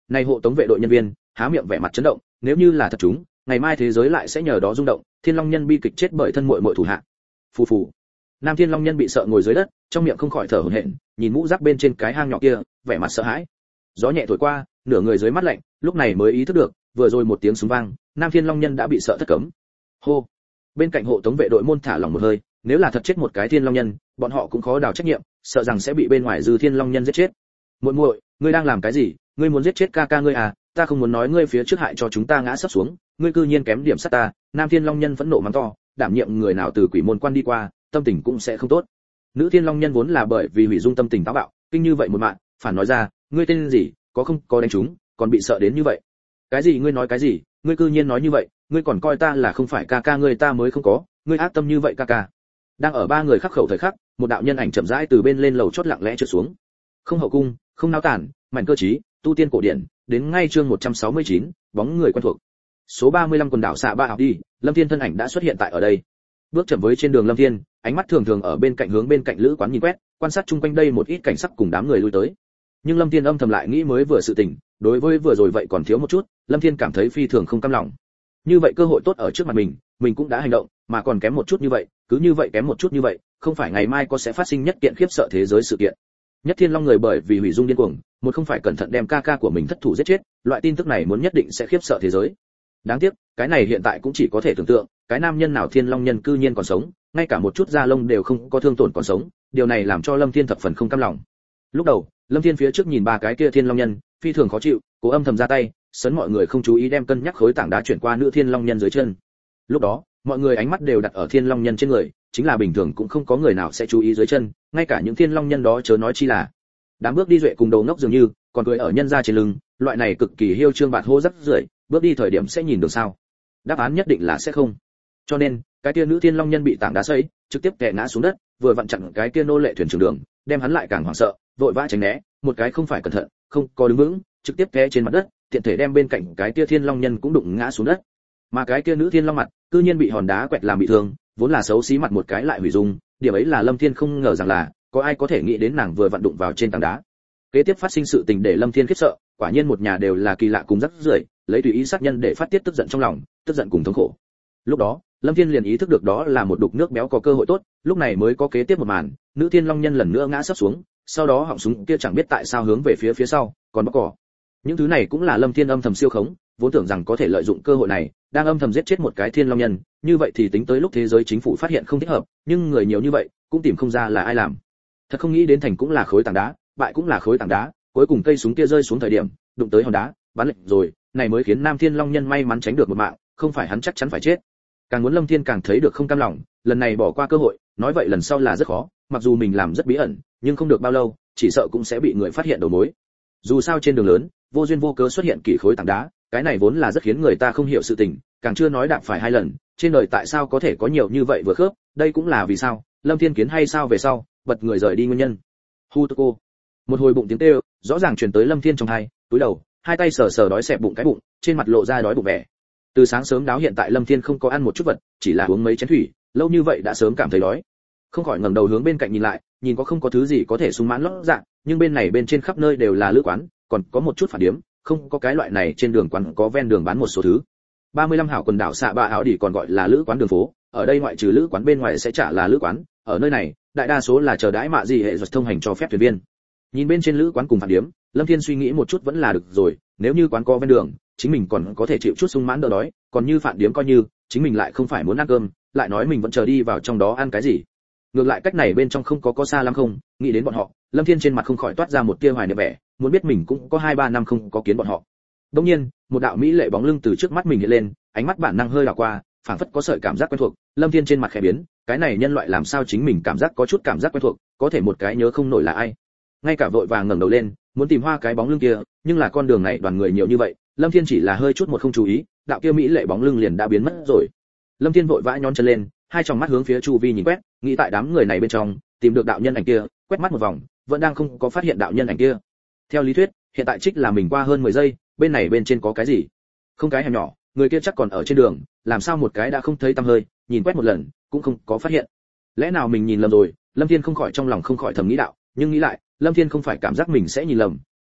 Này hộ tống vệ đội nhân viên há miệng vẻ mặt chấn động, nếu như là thật chúng, ngày mai thế giới lại sẽ nhờ đó rung động, Thiên Long Nhân bi kịch chết bởi thân muội muội thủ hạ. Phù phù. Nam Thiên Long Nhân bị sợ ngồi dưới đất, trong miệng không khỏi thở hổn hển, nhìn mũ giáp bên trên cái hang nhỏ kia, vẻ mặt sợ hãi. Gió nhẹ thổi qua, nửa người dưới mắt lạnh, lúc này mới ý thức được, vừa rồi một tiếng súng vang, Nam Thiên Long Nhân đã bị sợ thất cấm. Hô. Bên cạnh hộ tống vệ đội môn thả lỏng một hơi, nếu là thật chết một cái Thiên Long Nhân, bọn họ cũng khó đào trách nhiệm, sợ rằng sẽ bị bên ngoài Dư Thiên Long Nhân giết chết. Muội muội, ngươi đang làm cái gì? Ngươi muốn giết chết ca ca ngươi à? Ta không muốn nói ngươi phía trước hại cho chúng ta ngã sấp xuống, ngươi cư nhiên kém điểm sát ta. Nam Thiên Long Nhân phẫn nộ mắng to, đảm nhiệm người nào từ quỷ môn quan đi qua, tâm tình cũng sẽ không tốt. Nữ Thiên Long Nhân vốn là bởi vì hủy dung tâm tình táo bạo, kinh như vậy một mạng, phản nói ra, ngươi tên gì, có không có đánh chúng, còn bị sợ đến như vậy. Cái gì ngươi nói cái gì, ngươi cư nhiên nói như vậy, ngươi còn coi ta là không phải ca ca ngươi, ta mới không có, ngươi ác tâm như vậy ca ca. Đang ở ba người khắc khẩu thời khắc, một đạo nhân ảnh chậm rãi từ bên lên lầu chót lặng lẽ trượt xuống. Không hậu cung, không náo tản, mảnh cơ trí, tu tiên cổ điển, đến ngay chương 169, bóng người quen thuộc. Số 35 quần đảo xạ ba học đi, Lâm Thiên thân ảnh đã xuất hiện tại ở đây. Bước chậm với trên đường Lâm Thiên, ánh mắt thường thường ở bên cạnh hướng bên cạnh lữ quán nhìn quét, quan sát chung quanh đây một ít cảnh sắc cùng đám người lui tới. Nhưng Lâm Thiên âm thầm lại nghĩ mới vừa sự tình, đối với vừa rồi vậy còn thiếu một chút, Lâm Thiên cảm thấy phi thường không cam lòng. Như vậy cơ hội tốt ở trước mặt mình cũng đã hành động, mà còn kém một chút như vậy, cứ như vậy kém một chút như vậy, không phải ngày mai có sẽ phát sinh nhất kiện khiếp sợ thế giới sự kiện. Nhất Thiên Long người bởi vì hủy dung điên cuồng, một không phải cẩn thận đem ca ca của mình thất thủ giết chết, loại tin tức này muốn nhất định sẽ khiếp sợ thế giới. Đáng tiếc, cái này hiện tại cũng chỉ có thể tưởng tượng, cái nam nhân nào Thiên Long nhân cư nhiên còn sống, ngay cả một chút da lông đều không có thương tổn còn sống, điều này làm cho Lâm Thiên thập phần không cam lòng. Lúc đầu, Lâm Thiên phía trước nhìn ba cái kia Thiên Long nhân, phi thường khó chịu, cố âm thầm ra tay, sấn mọi người không chú ý đem cân nhắc khối tảng đá chuyển qua nữ Thiên Long nhân dưới chân. Lúc đó, mọi người ánh mắt đều đặt ở Thiên Long nhân trên người, chính là bình thường cũng không có người nào sẽ chú ý dưới chân, ngay cả những Thiên Long nhân đó chớ nói chi là. Đám bước đi duệ cùng đầu ngốc dường như, còn cười ở nhân ra trên lưng, loại này cực kỳ hiêu trương bạt hô rất rưởi, bước đi thời điểm sẽ nhìn được sao? Đáp án nhất định là sẽ không. Cho nên, cái kia nữ Thiên Long nhân bị tảng đá sấy, trực tiếp kẻ ngã xuống đất, vừa vặn chặn cái kia nô lệ thuyền trưởng đường, đem hắn lại càng hoảng sợ, vội vã tránh né, một cái không phải cẩn thận, không có đứng vững, trực tiếp té trên mặt đất, tiện thể đem bên cạnh cái kia Thiên Long nhân cũng đụng ngã xuống đất. Mà cái kia nữ Thiên Long mặt, cư nhiên bị hòn đá quẹt làm bị thương, vốn là xấu xí mặt một cái lại hủy dung, điểm ấy là Lâm Thiên không ngờ rằng là có ai có thể nghĩ đến nàng vừa vặn đụng vào trên tảng đá. Kế tiếp phát sinh sự tình để Lâm Thiên khiếp sợ, quả nhiên một nhà đều là kỳ lạ cùng rắc rưởi, lấy tùy ý sát nhân để phát tiết tức giận trong lòng, tức giận cùng thống khổ. Lúc đó, Lâm Thiên liền ý thức được đó là một đục nước béo có cơ hội tốt, lúc này mới có kế tiếp một màn, nữ Thiên Long nhân lần nữa ngã sấp xuống, sau đó họng súng kia chẳng biết tại sao hướng về phía sau, còn bóc cỏ. Những thứ này cũng là Lâm Thiên âm thầm siêu khống, vốn tưởng rằng có thể lợi dụng cơ hội này, đang âm thầm giết chết một cái Thiên Long nhân, như vậy thì tính tới lúc thế giới chính phủ phát hiện không thích hợp, nhưng người nhiều như vậy, cũng tìm không ra là ai làm. Thật không nghĩ đến thành cũng là khối tảng đá, bại cũng là khối tảng đá, cuối cùng cây súng kia rơi xuống thời điểm, đụng tới hòn đá, bắn lệch rồi, này mới khiến Nam Thiên Long nhân may mắn tránh được một mạng, không phải hắn chắc chắn phải chết. Càng muốn Lâm Thiên càng thấy được không cam lòng, lần này bỏ qua cơ hội, nói vậy lần sau là rất khó, mặc dù mình làm rất bí ẩn, nhưng không được bao lâu, chỉ sợ cũng sẽ bị người phát hiện đầu mối. Dù sao trên đường lớn, vô duyên vô cớ xuất hiện kỳ khối tảng đá, cái này vốn là rất khiến người ta không hiểu sự tình, càng chưa nói đạp phải hai lần, trên đời tại sao có thể có nhiều như vậy vừa khớp, đây cũng là vì sao, Lâm Thiên kiến hay sao về sau, bật người rời đi nguyên nhân. Hu cô. Một hồi bụng tiếng kêu, rõ ràng truyền tới Lâm Thiên trong tai, túi đầu, hai tay sờ sờ đói xẹp bụng cái bụng, trên mặt lộ ra đói bụng vẻ. Từ sáng sớm đáo hiện tại Lâm Thiên không có ăn một chút vật, chỉ là uống mấy chén thủy, lâu như vậy đã sớm cảm thấy đói. Không khỏi ngẩng đầu hướng bên cạnh nhìn lại, nhìn có không có thứ gì có thể sung mãn lót dạ, nhưng bên này bên trên khắp nơi đều là lữ quán, còn có một chút phản điếm, không có cái loại này trên đường quán có ven đường bán một số thứ. 35 hảo quần đảo xạ bạ ảo đỉ còn gọi là lữ quán đường phố, ở đây ngoại trừ lữ quán bên ngoài sẽ trả là lữ quán, ở nơi này, đại đa số là chờ đãi mạ gì hệ luật thông hành cho phép thuyền viên. Nhìn bên trên lữ quán cùng phản điếm, Lâm Thiên suy nghĩ một chút vẫn là được rồi, nếu như quán có ven đường, chính mình còn có thể chịu chút sung mãn đỡ đói, còn như phản điếm coi như, chính mình lại không phải muốn ăn cơm, lại nói mình vẫn chờ đi vào trong đó ăn cái gì. Ngược lại cách này bên trong không có xa lắm không, nghĩ đến bọn họ, Lâm Thiên trên mặt không khỏi toát ra một tia hoài niệm vẻ, muốn biết mình cũng có 2-3 năm không có kiến bọn họ. Đương nhiên, một đạo mỹ lệ bóng lưng từ trước mắt mình hiện lên, ánh mắt bản năng hơi đảo qua, phảng phất có sợi cảm giác quen thuộc, Lâm Thiên trên mặt khẽ biến, cái này nhân loại làm sao chính mình cảm giác có chút cảm giác quen thuộc, có thể một cái nhớ không nổi là ai. Ngay cả vội vàng ngẩng đầu lên, muốn tìm hoa cái bóng lưng kia, nhưng là con đường này đoàn người nhiều như vậy, Lâm Thiên chỉ là hơi chút một không chú ý, đạo kia mỹ lệ bóng lưng liền đã biến mất rồi. Lâm Thiên vội vã nhón chân lên, hai tròng mắt hướng phía chu vi nhìn quét, nghĩ tại đám người này bên trong, tìm được đạo nhân ảnh kia, quét mắt một vòng, vẫn đang không có phát hiện đạo nhân ảnh kia. Theo lý thuyết, hiện tại trích là mình qua hơn 10 giây, bên này bên trên có cái gì? Không cái hẻm nhỏ, người kia chắc còn ở trên đường, làm sao một cái đã không thấy tăm hơi, nhìn quét một lần, cũng không có phát hiện. Lẽ nào mình nhìn lầm rồi? Lâm Thiên không khỏi trong lòng không khỏi thầm nghĩ đạo, nhưng nghĩ lại, Lâm Thiên không phải cảm giác mình sẽ nhìn lầm,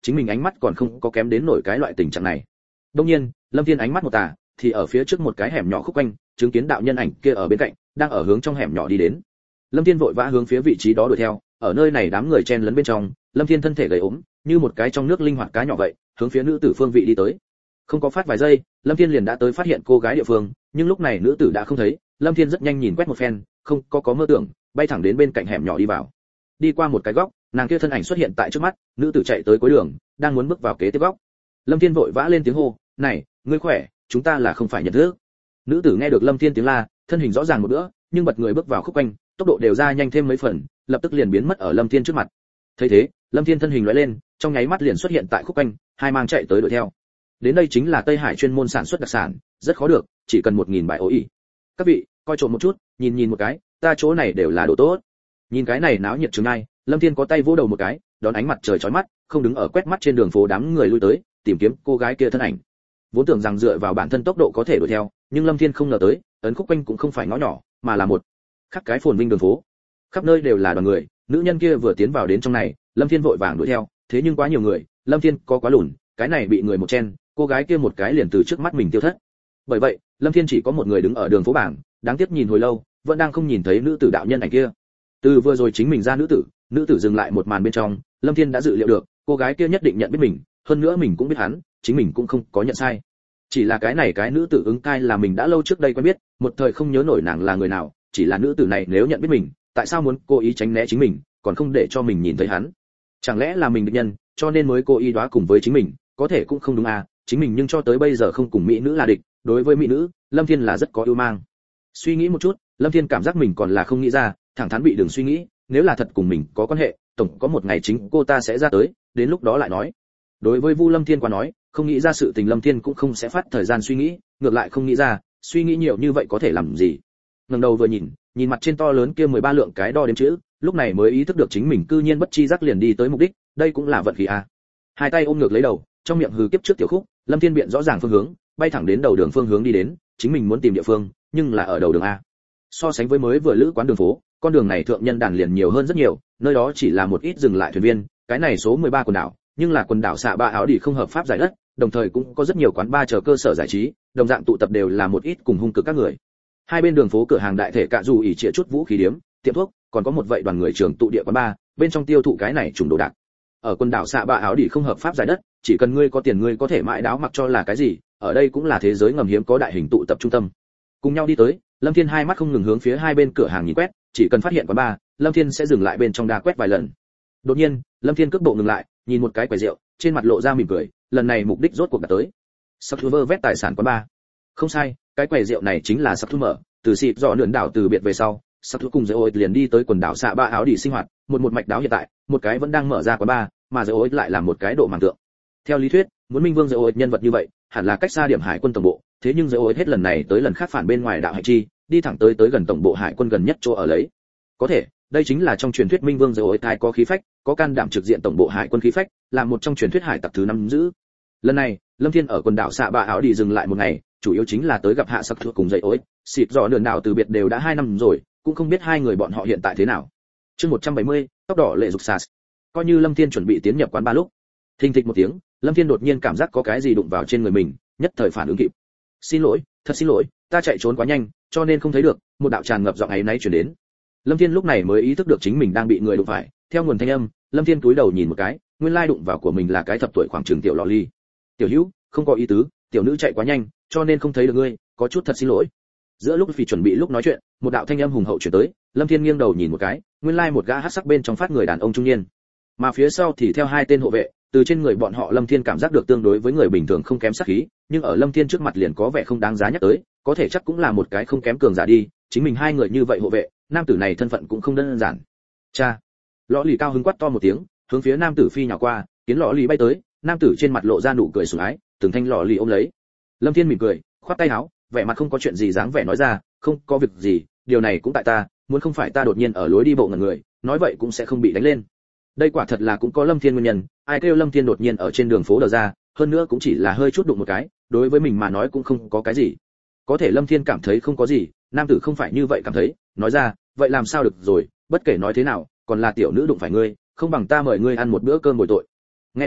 chính mình ánh mắt còn không có kém đến nổi cái loại tình trạng này. Đương nhiên, Lâm Thiên ánh mắt một tà, thì ở phía trước một cái hẻm nhỏ khúc quanh, chứng kiến đạo nhân ảnh kia ở bên cạnh, đang ở hướng trong hẻm nhỏ đi đến. Lâm Thiên vội vã hướng phía vị trí đó đuổi theo, ở nơi này đám người chen lấn bên trong, Lâm Thiên thân thể gầy ốm, như một cái trong nước linh hoạt cá nhỏ vậy, hướng phía nữ tử phương vị đi tới. Không có phát vài giây, Lâm Thiên liền đã tới phát hiện cô gái địa phương, nhưng lúc này nữ tử đã không thấy, Lâm Thiên rất nhanh nhìn quét một phen, không có mơ tưởng, bay thẳng đến bên cạnh hẻm nhỏ đi vào. Đi qua một cái góc, nàng kia thân ảnh xuất hiện tại trước mắt, nữ tử chạy tới cuối đường, đang muốn bước vào kế tiếp góc. Lâm Thiên vội vã lên tiếng hô, "Này, ngươi khỏe, chúng ta là không phải nhận thức." Nữ tử nghe được Lâm Thiên tiếng la, thân hình rõ ràng một bữa, nhưng bật người bước vào khúc quanh, tốc độ đều ra nhanh thêm mấy phần, lập tức liền biến mất ở Lâm Thiên trước mặt. Thấy thế, Lâm Thiên thân hình lóe lên, trong nháy mắt liền xuất hiện tại khúc quanh, hai mang chạy tới đuổi theo. Đến đây chính là Tây Hải chuyên môn sản xuất đặc sản, rất khó được, chỉ cần 1000 bài OI. Các vị, coi trộm một chút, nhìn một cái, ta chỗ này đều là đồ tốt. Nhìn cái này náo nhiệt trường ai, Lâm Thiên có tay vỗ đầu một cái, đón ánh mặt trời chói mắt, không đứng ở quét mắt trên đường phố đám người lui tới, tìm kiếm cô gái kia thân ảnh. Vốn tưởng rằng dựa vào bản thân tốc độ có thể đuổi theo, nhưng Lâm Thiên không ngờ tới, ấn khúc quanh cũng không phải ngõ nhỏ, mà là một khắc cái phồn vinh đường phố. Khắp nơi đều là đoàn người, nữ nhân kia vừa tiến vào đến trong này, Lâm Thiên vội vàng đuổi theo, thế nhưng quá nhiều người, Lâm Thiên có quá lùn, cái này bị người một chen, cô gái kia một cái liền từ trước mắt mình tiêu thất. Bởi vậy, Lâm Thiên chỉ có một người đứng ở đường phố bảng, đáng tiếc nhìn hồi lâu, vẫn đang không nhìn thấy nữ tử đạo nhân ảnh kia. Từ vừa rồi chính mình ra nữ tử dừng lại một màn bên trong, Lâm Thiên đã dự liệu được, cô gái kia nhất định nhận biết mình, hơn nữa mình cũng biết hắn, chính mình cũng không có nhận sai. Chỉ là cái này cái nữ tử ứng cai là mình đã lâu trước đây quen biết, một thời không nhớ nổi nàng là người nào, chỉ là nữ tử này nếu nhận biết mình, tại sao muốn cố ý tránh né chính mình, còn không để cho mình nhìn thấy hắn? Chẳng lẽ là mình địch nhân, cho nên mới cố ý đóa cùng với chính mình, có thể cũng không đúng à, chính mình nhưng cho tới bây giờ không cùng mỹ nữ là địch, đối với mỹ nữ, Lâm Thiên là rất có ưu mang. Suy nghĩ một chút, Lâm Thiên cảm giác mình còn là không nghĩ ra, thẳng thắn bị đừng suy nghĩ, nếu là thật cùng mình có quan hệ, tổng có một ngày chính cô ta sẽ ra tới, đến lúc đó lại nói. Đối với Vu Lâm Thiên qua nói, không nghĩ ra sự tình Lâm Thiên cũng không sẽ phát thời gian suy nghĩ, ngược lại không nghĩ ra, suy nghĩ nhiều như vậy có thể làm gì. Ngẩng đầu vừa nhìn mặt trên to lớn kia 13 lượng cái đo đếm chữ, lúc này mới ý thức được chính mình cư nhiên bất chi giác liền đi tới mục đích, đây cũng là vận khí à. Hai tay ôm ngược lấy đầu, trong miệng hừ kiếp trước tiểu khúc, Lâm Thiên biện rõ ràng phương hướng, bay thẳng đến đầu đường phương hướng đi đến, chính mình muốn tìm địa phương, nhưng là ở đầu đường a. So sánh với mới vừa lữ quán đường phố, con đường này thượng nhân đàn liền nhiều hơn rất nhiều, nơi đó chỉ là một ít dừng lại thuyền viên, cái này số 13 quần đảo, nhưng là quần đảo xạ ba áo đi không hợp pháp giải đất, đồng thời cũng có rất nhiều quán bar chờ cơ sở giải trí, đồng dạng tụ tập đều là một ít cùng hung cực các người. Hai bên đường phố cửa hàng đại thể cạ dù ỉ trịa chút vũ khí điếm, tiệm thuốc, còn có một vậy đoàn người trường tụ địa quán bar, bên trong tiêu thụ cái này trùng đồ đạc. Ở quần đảo xạ ba áo đi không hợp pháp giải đất, chỉ cần ngươi có tiền ngươi có thể mãi đáo mặc cho là cái gì, ở đây cũng là thế giới ngầm hiếm có đại hình tụ tập trung tâm. Cùng nhau đi tới, Lâm Thiên hai mắt không ngừng hướng phía hai bên cửa hàng nhìn quét, chỉ cần phát hiện quán bar, Lâm Thiên sẽ dừng lại bên trong đa quét vài lần. Đột nhiên, Lâm Thiên cước bộ ngừng lại, nhìn một cái quầy rượu, trên mặt lộ ra mỉm cười, lần này mục đích rốt cuộc đã tới. Sắp thu vơ vét tài sản quán bar. Không sai, cái quầy rượu này chính là Sắp thu mở, từ xịt dọ nườn đảo từ biệt về sau, Sắp thu cùng Dỗ liền đi tới quần đảo xạ ba áo đi sinh hoạt, một mạch đáo hiện tại, một cái vẫn đang mở ra quán bar, mà Dỗ lại là một cái độ màng tượng. Theo lý thuyết, muốn Minh Vương Dỗ nhân vật như vậy, hẳn là cách xa điểm hải quân tổng bộ, thế nhưng Dỗ hết lần này tới lần khác phản bên ngoài đạo hải chi, đi thẳng tới gần tổng bộ hải quân gần nhất chỗ ở lấy. Có thể, đây chính là trong truyền thuyết Minh Vương Dỗ thai có khí phách, có can đảm trực diện tổng bộ hải quân khí phách, là một trong truyền thuyết hải tặc thứ 5 giữ. Lần này, Lâm Thiên ở quần đảo xạ ba áo đi dừng lại một ngày, chủ yếu chính là tới gặp hạ Sắc Thuộc cùng Dỗ. Xịt dò nườn đảo từ biệt đều đã 2 năm rồi, cũng không biết hai người bọn họ hiện tại thế nào. Chương 170, tóc đỏ lệ dục sạt. Coi như Lâm Thiên chuẩn bị tiến nhập quán bar lúc, thình thịch một tiếng, Lâm Thiên đột nhiên cảm giác có cái gì đụng vào trên người mình, nhất thời phản ứng kịp. Xin lỗi, thật xin lỗi, ta chạy trốn quá nhanh, cho nên không thấy được. Một đạo tràn ngập giọng áy náy truyền đến. Lâm Thiên lúc này mới ý thức được chính mình đang bị người đụng phải, theo nguồn thanh âm, Lâm Thiên cúi đầu nhìn một cái, nguyên lai đụng vào của mình là cái thập tuổi khoảng chừng tiểu lọ ly. Tiểu Hữu, không có ý tứ, tiểu nữ chạy quá nhanh, cho nên không thấy được ngươi, có chút thật xin lỗi. Giữa lúc vì chuẩn bị lúc nói chuyện, một đạo thanh âm hùng hậu truyền tới, Lâm Thiên nghiêng đầu nhìn một cái, nguyên lai một gã hắc sắc bên trong phát người đàn ông trung niên, mà phía sau thì theo hai tên hộ vệ. Từ trên người bọn họ Lâm Thiên cảm giác được tương đối với người bình thường không kém sát khí, nhưng ở Lâm Thiên trước mặt liền có vẻ không đáng giá nhắc tới, có thể chắc cũng là một cái không kém cường giả đi, chính mình hai người như vậy hộ vệ, nam tử này thân phận cũng không đơn giản. Cha! Lọ lì cao hứng quát to một tiếng, hướng phía nam tử phi nhào qua, kiến lọ lì bay tới, nam tử trên mặt lộ ra nụ cười sủng ái, từng thanh lọ lì ôm lấy. Lâm Thiên mỉm cười, khoát tay áo, vẻ mặt không có chuyện gì dáng vẻ nói ra, không có việc gì, điều này cũng tại ta, muốn không phải ta đột nhiên ở lối đi bộ ngẩn người, nói vậy cũng sẽ không bị đánh lên. Đây quả thật là cũng có Lâm Thiên nguyên nhân, ai kêu Lâm Thiên đột nhiên ở trên đường phố đờ ra, hơn nữa cũng chỉ là hơi chút đụng một cái, đối với mình mà nói cũng không có cái gì. Có thể Lâm Thiên cảm thấy không có gì, nam tử không phải như vậy cảm thấy, nói ra, vậy làm sao được rồi, bất kể nói thế nào, còn là tiểu nữ đụng phải ngươi, không bằng ta mời ngươi ăn một bữa cơm bồi tội. Nghe nói,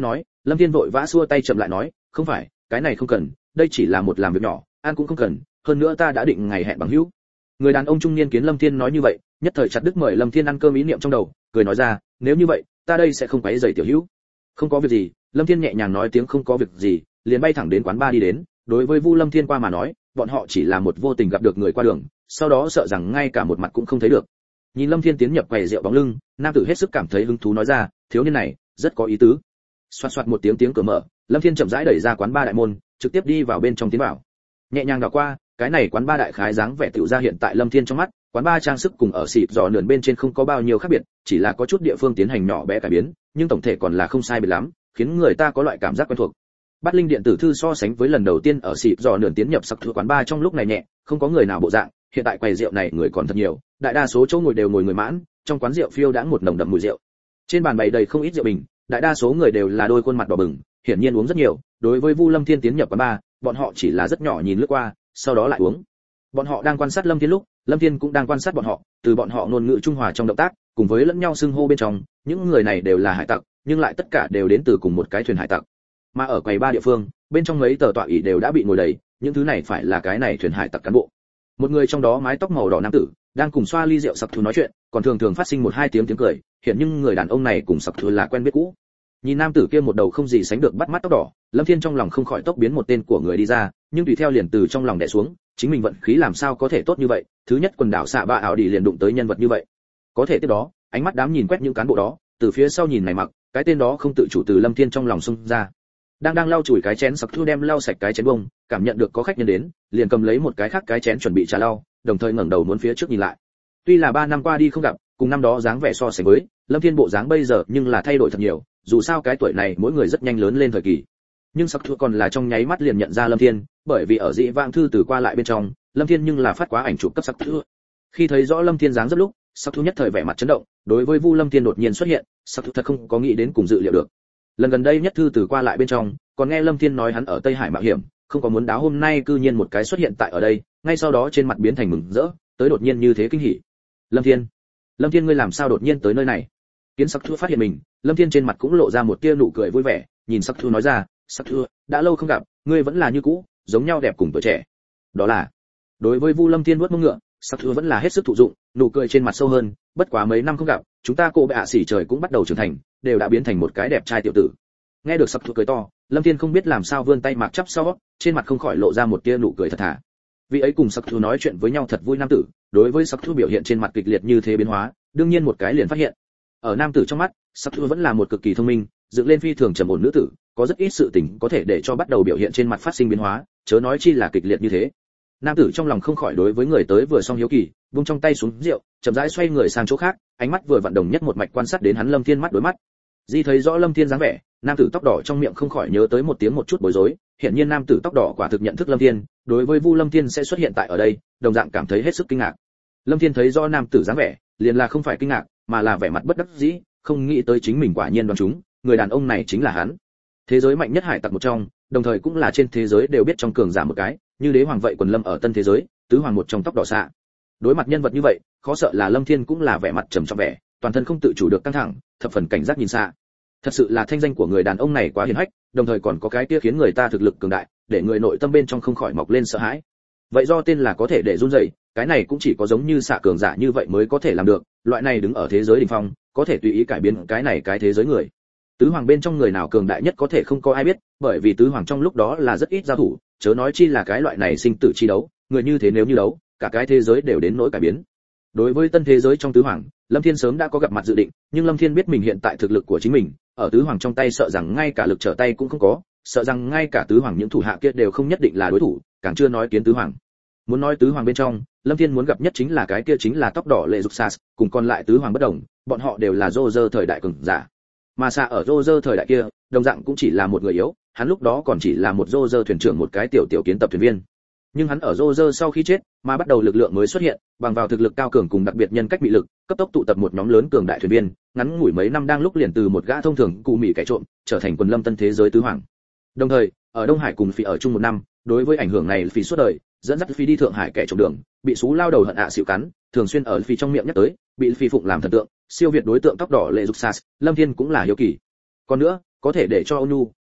Lâm Thiên vội vã xua tay chậm lại nói, không phải, cái này không cần, đây chỉ là một làm việc nhỏ, ăn cũng không cần, hơn nữa ta đã định ngày hẹn bằng hữu. Người đàn ông trung niên kiến Lâm Thiên nói như vậy, nhất thời chặt đứt mời Lâm Thiên ăn cơm ý niệm trong đầu, cười nói ra, nếu như vậy, ta đây sẽ không quấy rầy tiểu hữu. Không có việc gì, Lâm Thiên nhẹ nhàng nói tiếng không có việc gì, liền bay thẳng đến quán bar đi đến. Đối với Vu Lâm Thiên qua mà nói, bọn họ chỉ là một vô tình gặp được người qua đường, sau đó sợ rằng ngay cả một mặt cũng không thấy được. Nhìn Lâm Thiên tiến nhập quầy rượu bóng lưng, nam tử hết sức cảm thấy hứng thú nói ra, thiếu niên này rất có ý tứ. Xoạt xoạt một tiếng cửa mở, Lâm Thiên chậm rãi đẩy ra quán bar đại môn, trực tiếp đi vào bên trong tiến vào. Nhẹ nhàng đảo qua, cái này quán bar đại khái dáng vẻ tiểu ra hiện tại Lâm Thiên trong mắt, quán bar trang sức cùng ở xịt giò nườn bên trên không có bao nhiêu khác biệt, chỉ là có chút địa phương tiến hành nhỏ bé cải biến, nhưng tổng thể còn là không sai biệt lắm, khiến người ta có loại cảm giác quen thuộc. Bát linh điện tử thư so sánh với lần đầu tiên ở xịt giò nườn tiến nhập sắc thua quán bar trong lúc này nhẹ, không có người nào bộ dạng, hiện tại quầy rượu này người còn thật nhiều, đại đa số chỗ ngồi đều ngồi người mãn, trong quán rượu phiêu đãng một nồng đậm mùi rượu. Trên bàn bày đầy không ít rượu bình, đại đa số người đều là đôi khuôn mặt đỏ bừng, hiển nhiên uống rất nhiều. Đối với Vu Lâm Thiên tiến nhập quán bar, bọn họ chỉ là rất nhỏ nhìn lướt qua, sau đó lại uống. Bọn họ đang quan sát Lâm Thiên lúc, Lâm Thiên cũng đang quan sát bọn họ, từ bọn họ ngôn ngữ trung hòa trong động tác, cùng với lẫn nhau xưng hô bên trong, những người này đều là hải tặc, nhưng lại tất cả đều đến từ cùng một cái thuyền hải tặc. Mà ở quầy ba địa phương, bên trong mấy tờ tọa ỷ đều đã bị ngồi đầy, những thứ này phải là cái này thuyền hải tặc cán bộ. Một người trong đó mái tóc màu đỏ nam tử, đang cùng xoa ly rượu sặc thú nói chuyện, còn thường thường phát sinh một hai tiếng cười, hiện nhưng người đàn ông này cùng sặc thú là quen biết cũ. Nhìn nam tử kia một đầu không gì sánh được bắt mắt tóc đỏ, Lâm Thiên trong lòng không khỏi tốc biến một tên của người đi ra, nhưng tùy theo liền từ trong lòng đè xuống, chính mình vận khí làm sao có thể tốt như vậy, thứ nhất quần đảo xạ bạ ảo đi liền đụng tới nhân vật như vậy. Có thể tiếp đó, ánh mắt đám nhìn quét những cán bộ đó, từ phía sau nhìn này mặc, cái tên đó không tự chủ từ Lâm Thiên trong lòng xung ra. Đang lau chùi cái chén sặc thú đem lau sạch cái chén bông, cảm nhận được có khách nhân đến, liền cầm lấy một cái khác cái chén chuẩn bị trà lau, đồng thời ngẩng đầu muốn phía trước nhìn lại. Tuy là 3 năm qua đi không gặp, cùng năm đó dáng vẻ so sánh với, Lâm Thiên bộ dáng bây giờ nhưng là thay đổi thật nhiều, dù sao cái tuổi này mỗi người rất nhanh lớn lên thời kỳ. Nhưng sặc thú còn là trong nháy mắt liền nhận ra Lâm Thiên, bởi vì ở dị vãng thư từ qua lại bên trong, Lâm Thiên nhưng là phát quá ảnh chụp cấp sặc thú. Khi thấy rõ Lâm Thiên dáng rất lúc, sặc thú nhất thời vẻ mặt chấn động, đối với Vu Lâm Thiên đột nhiên xuất hiện, sặc thú thật không có nghĩ đến cùng dự liệu được. Lần gần đây nhất thư từ qua lại bên trong, còn nghe Lâm Thiên nói hắn ở Tây Hải mạo hiểm, không có muốn đáo hôm nay cư nhiên một cái xuất hiện tại ở đây, ngay sau đó trên mặt biến thành mừng rỡ, tới đột nhiên như thế kinh hỉ. Lâm Thiên ngươi làm sao đột nhiên tới nơi này? Kiến Sắc Thu phát hiện mình, Lâm Thiên trên mặt cũng lộ ra một tia nụ cười vui vẻ, nhìn Sắc Thu nói ra, Sắc Thu, đã lâu không gặp, ngươi vẫn là như cũ, giống nhau đẹp cùng tuổi trẻ. Đó là. Đối với Vu Lâm Thiên vuốt mông ngựa, Sắc Thu vẫn là hết sức thụ dụng, nụ cười trên mặt sâu hơn, bất quá mấy năm không gặp, chúng ta cô bệ xỉ trời cũng bắt đầu trưởng thành, đều đã biến thành một cái đẹp trai tiểu tử. Nghe được Sắc Thu cười to, Lâm Thiên không biết làm sao vươn tay mạc chắp sau, trên mặt không khỏi lộ ra một tia nụ cười thật thà. Vị ấy cùng Sắc Thu nói chuyện với nhau thật vui nam tử, đối với Sắc Thu biểu hiện trên mặt kịch liệt như thế biến hóa, đương nhiên một cái liền phát hiện. Ở nam tử trong mắt, Sắc Thu vẫn là một cực kỳ thông minh, dựng lên phi thường trầm ổn nữ tử, có rất ít sự tình có thể để cho bắt đầu biểu hiện trên mặt phát sinh biến hóa, chớ nói chi là kịch liệt như thế. Nam tử trong lòng không khỏi đối với người tới vừa xong hiếu kỳ, buông trong tay xuống rượu, chậm rãi xoay người sang chỗ khác, ánh mắt vừa vận động nhất một mạch quan sát đến hắn Lâm Thiên mắt đối mắt. Di thấy rõ Lâm Thiên dáng vẻ, nam tử tóc đỏ trong miệng không khỏi nhớ tới một tiếng một chút bối rối, hiển nhiên nam tử tóc đỏ quả thực nhận thức Lâm Thiên, đối với Vu Lâm Thiên sẽ xuất hiện tại ở đây, đồng dạng cảm thấy hết sức kinh ngạc. Lâm Thiên thấy rõ nam tử dáng vẻ, liền là không phải kinh ngạc, mà là vẻ mặt bất đắc dĩ, không nghĩ tới chính mình quả nhiên đoán chúng, người đàn ông này chính là hắn. Thế giới mạnh nhất hải tặc một trong, đồng thời cũng là trên thế giới đều biết trong cường giả một cái, như đế hoàng vậy quần lâm ở tân thế giới, tứ hoàng một trong tóc đỏ xạ. Đối mặt nhân vật như vậy, khó sợ là Lâm Thiên cũng là vẻ mặt trầm trọng vẻ, toàn thân không tự chủ được căng thẳng, thập phần cảnh giác nhìn xa. Thật sự là thanh danh của người đàn ông này quá hiển hách, đồng thời còn có cái kia khiến người ta thực lực cường đại, để người nội tâm bên trong không khỏi mọc lên sợ hãi. Vậy do tên là có thể để run rẩy, cái này cũng chỉ có giống như xạ cường giả như vậy mới có thể làm được, loại này đứng ở thế giới đỉnh phong, có thể tùy ý cải biến cái này cái thế giới người. Tứ hoàng bên trong người nào cường đại nhất có thể không có ai biết, bởi vì tứ hoàng trong lúc đó là rất ít giao thủ, chớ nói chi là cái loại này sinh tử chi đấu, người như thế nếu như đấu, cả cái thế giới đều đến nỗi cải biến. Đối với tân thế giới trong tứ hoàng, Lâm Thiên sớm đã có gặp mặt dự định, nhưng Lâm Thiên biết mình hiện tại thực lực của chính mình, ở tứ hoàng trong tay sợ rằng ngay cả lực trở tay cũng không có, sợ rằng ngay cả tứ hoàng những thủ hạ kia đều không nhất định là đối thủ, càng chưa nói kiến tứ hoàng. Muốn nói tứ hoàng bên trong, Lâm Thiên muốn gặp nhất chính là cái kia chính là tóc đỏ lệ dục sas, cùng còn lại tứ hoàng bất đồng, bọn họ đều là Roger thời đại cường giả. Mà xa ở Roger thời đại kia, đồng dạng cũng chỉ là một người yếu, hắn lúc đó còn chỉ là một Roger thuyền trưởng một cái tiểu kiến tập thuyền viên. Nhưng hắn ở Roger sau khi chết, mà bắt đầu lực lượng mới xuất hiện, bằng vào thực lực cao cường cùng đặc biệt nhân cách bị lực, cấp tốc tụ tập một nhóm lớn cường đại thuyền viên, ngắn ngủi mấy năm đang lúc liền từ một gã thông thường cụ mỹ kẻ trộm, trở thành quần lâm tân thế giới tứ hoàng. Đồng thời, ở Đông Hải cùng Phi ở chung một năm, đối với ảnh hưởng này Phi suốt đời, dẫn dắt Phi đi Thượng Hải kẻ trộm đường, bị sú lao đầu hận xỉu cắn, thường xuyên ở Phi trong miệng nhắc tới, bị Phi phụng làm thần tượng, siêu việt đối tượng tóc đỏ lệ dục sas, Lâm Thiên cũng là hiếu kỳ. Còn nữa, có thể để cho Onu,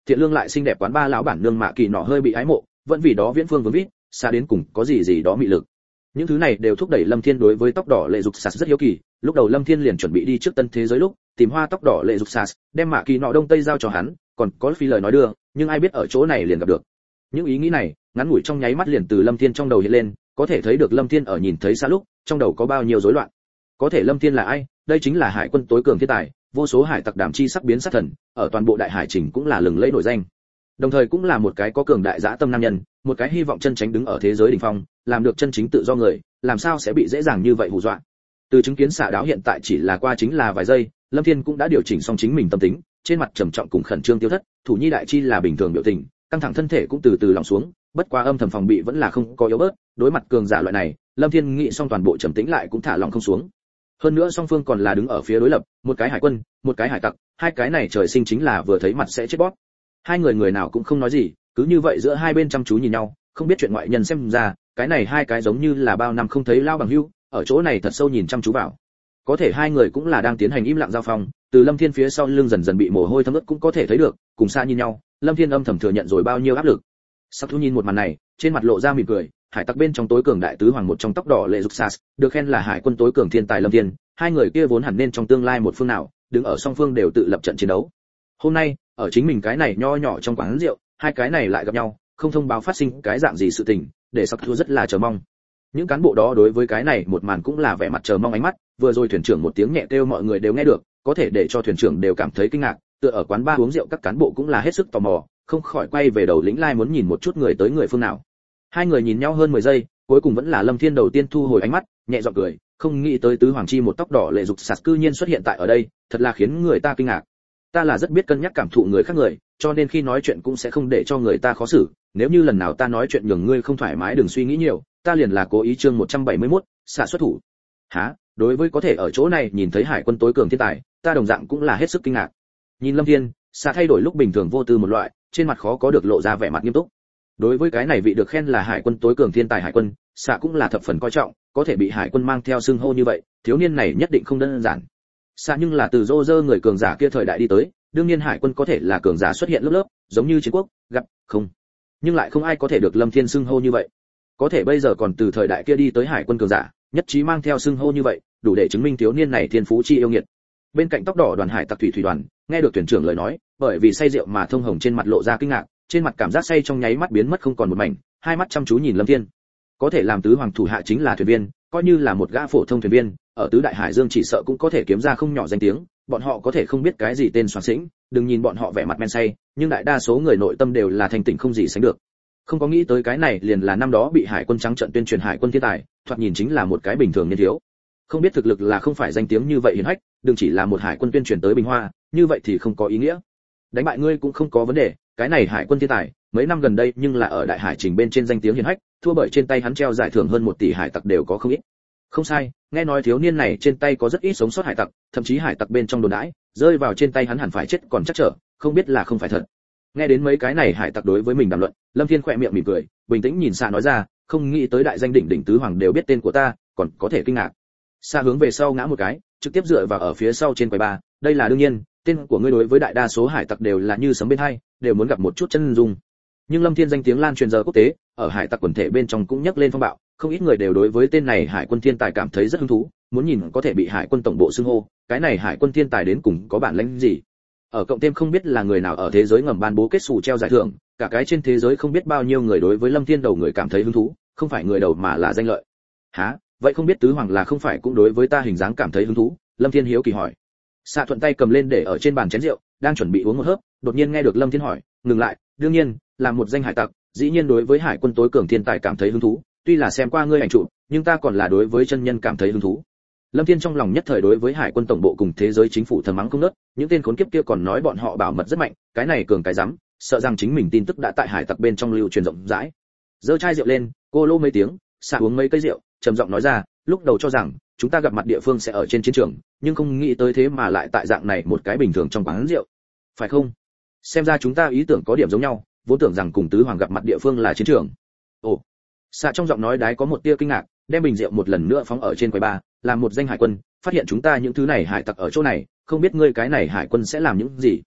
thiện lương lại xinh đẹp quán ba lão bản nương Mạ Kỳ nọ hơi bị ái mộ, vẫn vì đó viễn phương vướng vít, xa đến cùng có gì đó mị lực. Những thứ này đều thúc đẩy Lâm Thiên đối với tóc đỏ lệ dục sạt rất hiếu kỳ, lúc đầu Lâm Thiên liền chuẩn bị đi trước tân thế giới lúc, tìm hoa tóc đỏ lệ dục sạt, đem Mạ Kỳ nọ đông tây giao cho hắn, còn có phi lời nói đưa, nhưng ai biết ở chỗ này liền gặp được. Những ý nghĩ này, ngắn ngủi trong nháy mắt liền từ Lâm Thiên trong đầu hiện lên, có thể thấy được Lâm Thiên ở nhìn thấy xa lúc, trong đầu có bao nhiêu rối loạn. Có thể Lâm Thiên là ai? Đây chính là hải quân tối cường thiên tài, vô số hải tặc đảm chi sắc biến sát thần, ở toàn bộ đại hải trình cũng là lừng lẫy nổi danh. Đồng thời cũng là một cái có cường đại dã tâm nam nhân, một cái hy vọng chân chính đứng ở thế giới đỉnh phong, làm được chân chính tự do người, làm sao sẽ bị dễ dàng như vậy hù dọa. Từ chứng kiến xạ đáo hiện tại chỉ là qua chính là vài giây, Lâm Thiên cũng đã điều chỉnh xong chính mình tâm tính, trên mặt trầm trọng cùng khẩn trương tiêu thất, thủ nhi đại chi là bình thường biểu tình, căng thẳng thân thể cũng từ từ lỏng xuống, bất quá âm thầm phòng bị vẫn là không có yếu bớt, đối mặt cường giả loại này, Lâm Thiên nghĩ xong toàn bộ trầm tĩnh lại cũng thả lỏng không xuống. Hơn nữa song phương còn là đứng ở phía đối lập, một cái hải quân, một cái hải tặc, hai cái này trời sinh chính là vừa thấy mặt sẽ chết bóp. Hai người nào cũng không nói gì, cứ như vậy giữa hai bên chăm chú nhìn nhau, không biết chuyện ngoại nhân xem ra, cái này hai cái giống như là bao năm không thấy lao bằng hữu, ở chỗ này thật sâu nhìn chăm chú vào. Có thể hai người cũng là đang tiến hành im lặng giao phong, từ Lâm Thiên phía sau lưng dần dần bị mồ hôi thấm ướt cũng có thể thấy được, cùng xa nhìn nhau, Lâm Thiên âm thầm thừa nhận rồi bao nhiêu áp lực. Sắc Thu nhìn một màn này, trên mặt lộ ra mỉm cười, hải tặc bên trong tối cường đại tứ hoàng một trong tóc đỏ lệ dục sas, được khen là hải quân tối cường thiên tài Lâm Thiên, hai người kia vốn hẳn nên trong tương lai một phương nào, đứng ở song phương đều tự lập trận chiến đấu. Hôm nay, ở chính mình cái này nho nhỏ trong quán rượu, hai cái này lại gặp nhau, không thông báo phát sinh cái dạng gì sự tình, để Sắc Thu rất là chờ mong. Những cán bộ đó đối với cái này một màn cũng là vẻ mặt chờ mong ánh mắt, vừa rồi thuyền trưởng một tiếng nhẹ kêu mọi người đều nghe được, có thể để cho thuyền trưởng đều cảm thấy kinh ngạc, tựa ở quán bar uống rượu các cán bộ cũng là hết sức tò mò, không khỏi quay về đầu lĩnh lai muốn nhìn một chút người tới người phương nào. Hai người nhìn nhau hơn 10 giây, cuối cùng vẫn là Lâm Thiên đầu tiên thu hồi ánh mắt, nhẹ giọng cười, không nghĩ tới tứ hoàng chi một tóc đỏ lệ dục sạt cư nhiên xuất hiện tại ở đây, thật là khiến người ta kinh ngạc. Ta là rất biết cân nhắc cảm thụ người khác người, cho nên khi nói chuyện cũng sẽ không để cho người ta khó xử, nếu như lần nào ta nói chuyện nhường ngươi không thoải mái đừng suy nghĩ nhiều, ta liền là cố ý chương 171, xạ xuất thủ. Hả? Đối với có thể ở chỗ này nhìn thấy hải quân tối cường thiên tài, ta đồng dạng cũng là hết sức kinh ngạc. Nhìn Lâm Thiên, xạ thay đổi lúc bình thường vô tư một loại, trên mặt khó có được lộ ra vẻ mặt nghiêm túc. Đối với cái này vị được khen là hải quân tối cường thiên tài hải quân, xạ cũng là thập phần coi trọng, có thể bị hải quân mang theo xưng hô như vậy, thiếu niên này nhất định không đơn giản. Xạ nhưng là từ rô rơ người cường giả kia thời đại đi tới, đương nhiên hải quân có thể là cường giả xuất hiện lớp lớp, giống như chiến quốc, gặp không, nhưng lại không ai có thể được Lâm Thiên xưng hô như vậy. Có thể bây giờ còn từ thời đại kia đi tới hải quân cường giả, nhất trí mang theo xưng hô như vậy, đủ để chứng minh thiếu niên này thiên phú chi yêu nghiệt. Bên cạnh tóc đỏ đoàn hải tặc thủy đoàn, nghe được thuyền trưởng lời nói, bởi vì say rượu mà thông hồng trên mặt lộ ra kinh ngạc, trên mặt cảm giác say trong nháy mắt biến mất không còn một mảnh, hai mắt chăm chú nhìn Lâm Thiên. Có thể làm tứ hoàng thủ hạ chính là thuyền viên, coi như là một gã phổ thông thuyền viên, ở tứ đại hải dương chỉ sợ cũng có thể kiếm ra không nhỏ danh tiếng, bọn họ có thể không biết cái gì tên soạn sĩnh, đừng nhìn bọn họ vẻ mặt men say, nhưng đại đa số người nội tâm đều là thanh tỉnh không gì sánh được. Không có nghĩ tới cái này liền là năm đó bị hải quân trắng trận tuyên truyền hải quân thiên tài, thoạt nhìn chính là một cái bình thường niên thiếu. Không biết thực lực là không phải danh tiếng như vậy hiển hách, đừng chỉ là một hải quân tuyên truyền tới Bình Hoa, như vậy thì không có ý nghĩa. Đánh bại ngươi cũng không có vấn đề, cái này hải quân thiên tài, mấy năm gần đây nhưng là ở đại hải trình bên trên danh tiếng hiển hách, thua bởi trên tay hắn treo giải thưởng hơn 1 tỷ hải tặc đều có không ít. Không sai, nghe nói thiếu niên này trên tay có rất ít sống sót hải tặc, thậm chí hải tặc bên trong đồn đãi, rơi vào trên tay hắn hẳn phải chết còn chắc trở, không biết là không phải thật. Nghe đến mấy cái này hải tặc đối với mình đàm luận, Lâm Thiên khẽ miệng mỉm cười, bình tĩnh nhìn Sa nói ra, không nghĩ tới đại danh đỉnh đỉnh tứ hoàng đều biết tên của ta, còn có thể kinh ngạc. Sa hướng về sau ngã một cái, trực tiếp dựa vào ở phía sau trên quầy bar, đây là đương nhiên, tên của ngươi đối với đại đa số hải tặc đều là như sấm bên hai, đều muốn gặp một chút chân dung. Nhưng Lâm Thiên danh tiếng lan truyền giờ quốc tế, ở hải tặc quần thể bên trong cũng nhấc lên phong bạo, không ít người đều đối với tên này hải quân thiên tài cảm thấy rất hứng thú, muốn nhìn có thể bị hải quân tổng bộ xưng hô, cái này hải quân thiên tài đến cùng có bản lĩnh gì. Ở cộng thêm không biết là người nào ở thế giới ngầm ban bố kết sủ treo giải thưởng, cả cái trên thế giới không biết bao nhiêu người đối với Lâm Thiên đầu người cảm thấy hứng thú, không phải người đầu mà là danh lợi. Hả? Vậy không biết tứ hoàng là không phải cũng đối với ta hình dáng cảm thấy hứng thú? Lâm Thiên hiếu kỳ hỏi. Sa thuận tay cầm lên để ở trên bàn chén rượu, đang chuẩn bị uống một hớp, đột nhiên nghe được Lâm Thiên hỏi, ngừng lại, đương nhiên, là một danh hải tặc, dĩ nhiên đối với hải quân tối cường thiên tài cảm thấy hứng thú, tuy là xem qua ngươi ảnh chụp, nhưng ta còn là đối với chân nhân cảm thấy hứng thú. Lâm Thiên trong lòng nhất thời đối với hải quân tổng bộ cùng thế giới chính phủ thầm mắng không ngớt, những tên khốn kiếp kia còn nói bọn họ bảo mật rất mạnh, cái này cường cái rắm, sợ rằng chính mình tin tức đã tại hải tặc bên trong lưu truyền rộng rãi. Giơ chai rượu lên, cô lô mấy tiếng, xả uống mấy cây rượu, trầm giọng nói ra, lúc đầu cho rằng chúng ta gặp mặt địa phương sẽ ở trên chiến trường, nhưng không nghĩ tới thế mà lại tại dạng này một cái bình thường trong quán rượu. Phải không? Xem ra chúng ta ý tưởng có điểm giống nhau, vốn tưởng rằng cùng tứ hoàng gặp mặt địa phương là chiến trường. Ồ. Xạ trong giọng nói đái có một tia kinh ngạc, đem bình rượu một lần nữa phóng ở trên quầy bar, làm một danh hải quân, phát hiện chúng ta những thứ này hải tặc ở chỗ này, không biết ngươi cái này hải quân sẽ làm những gì.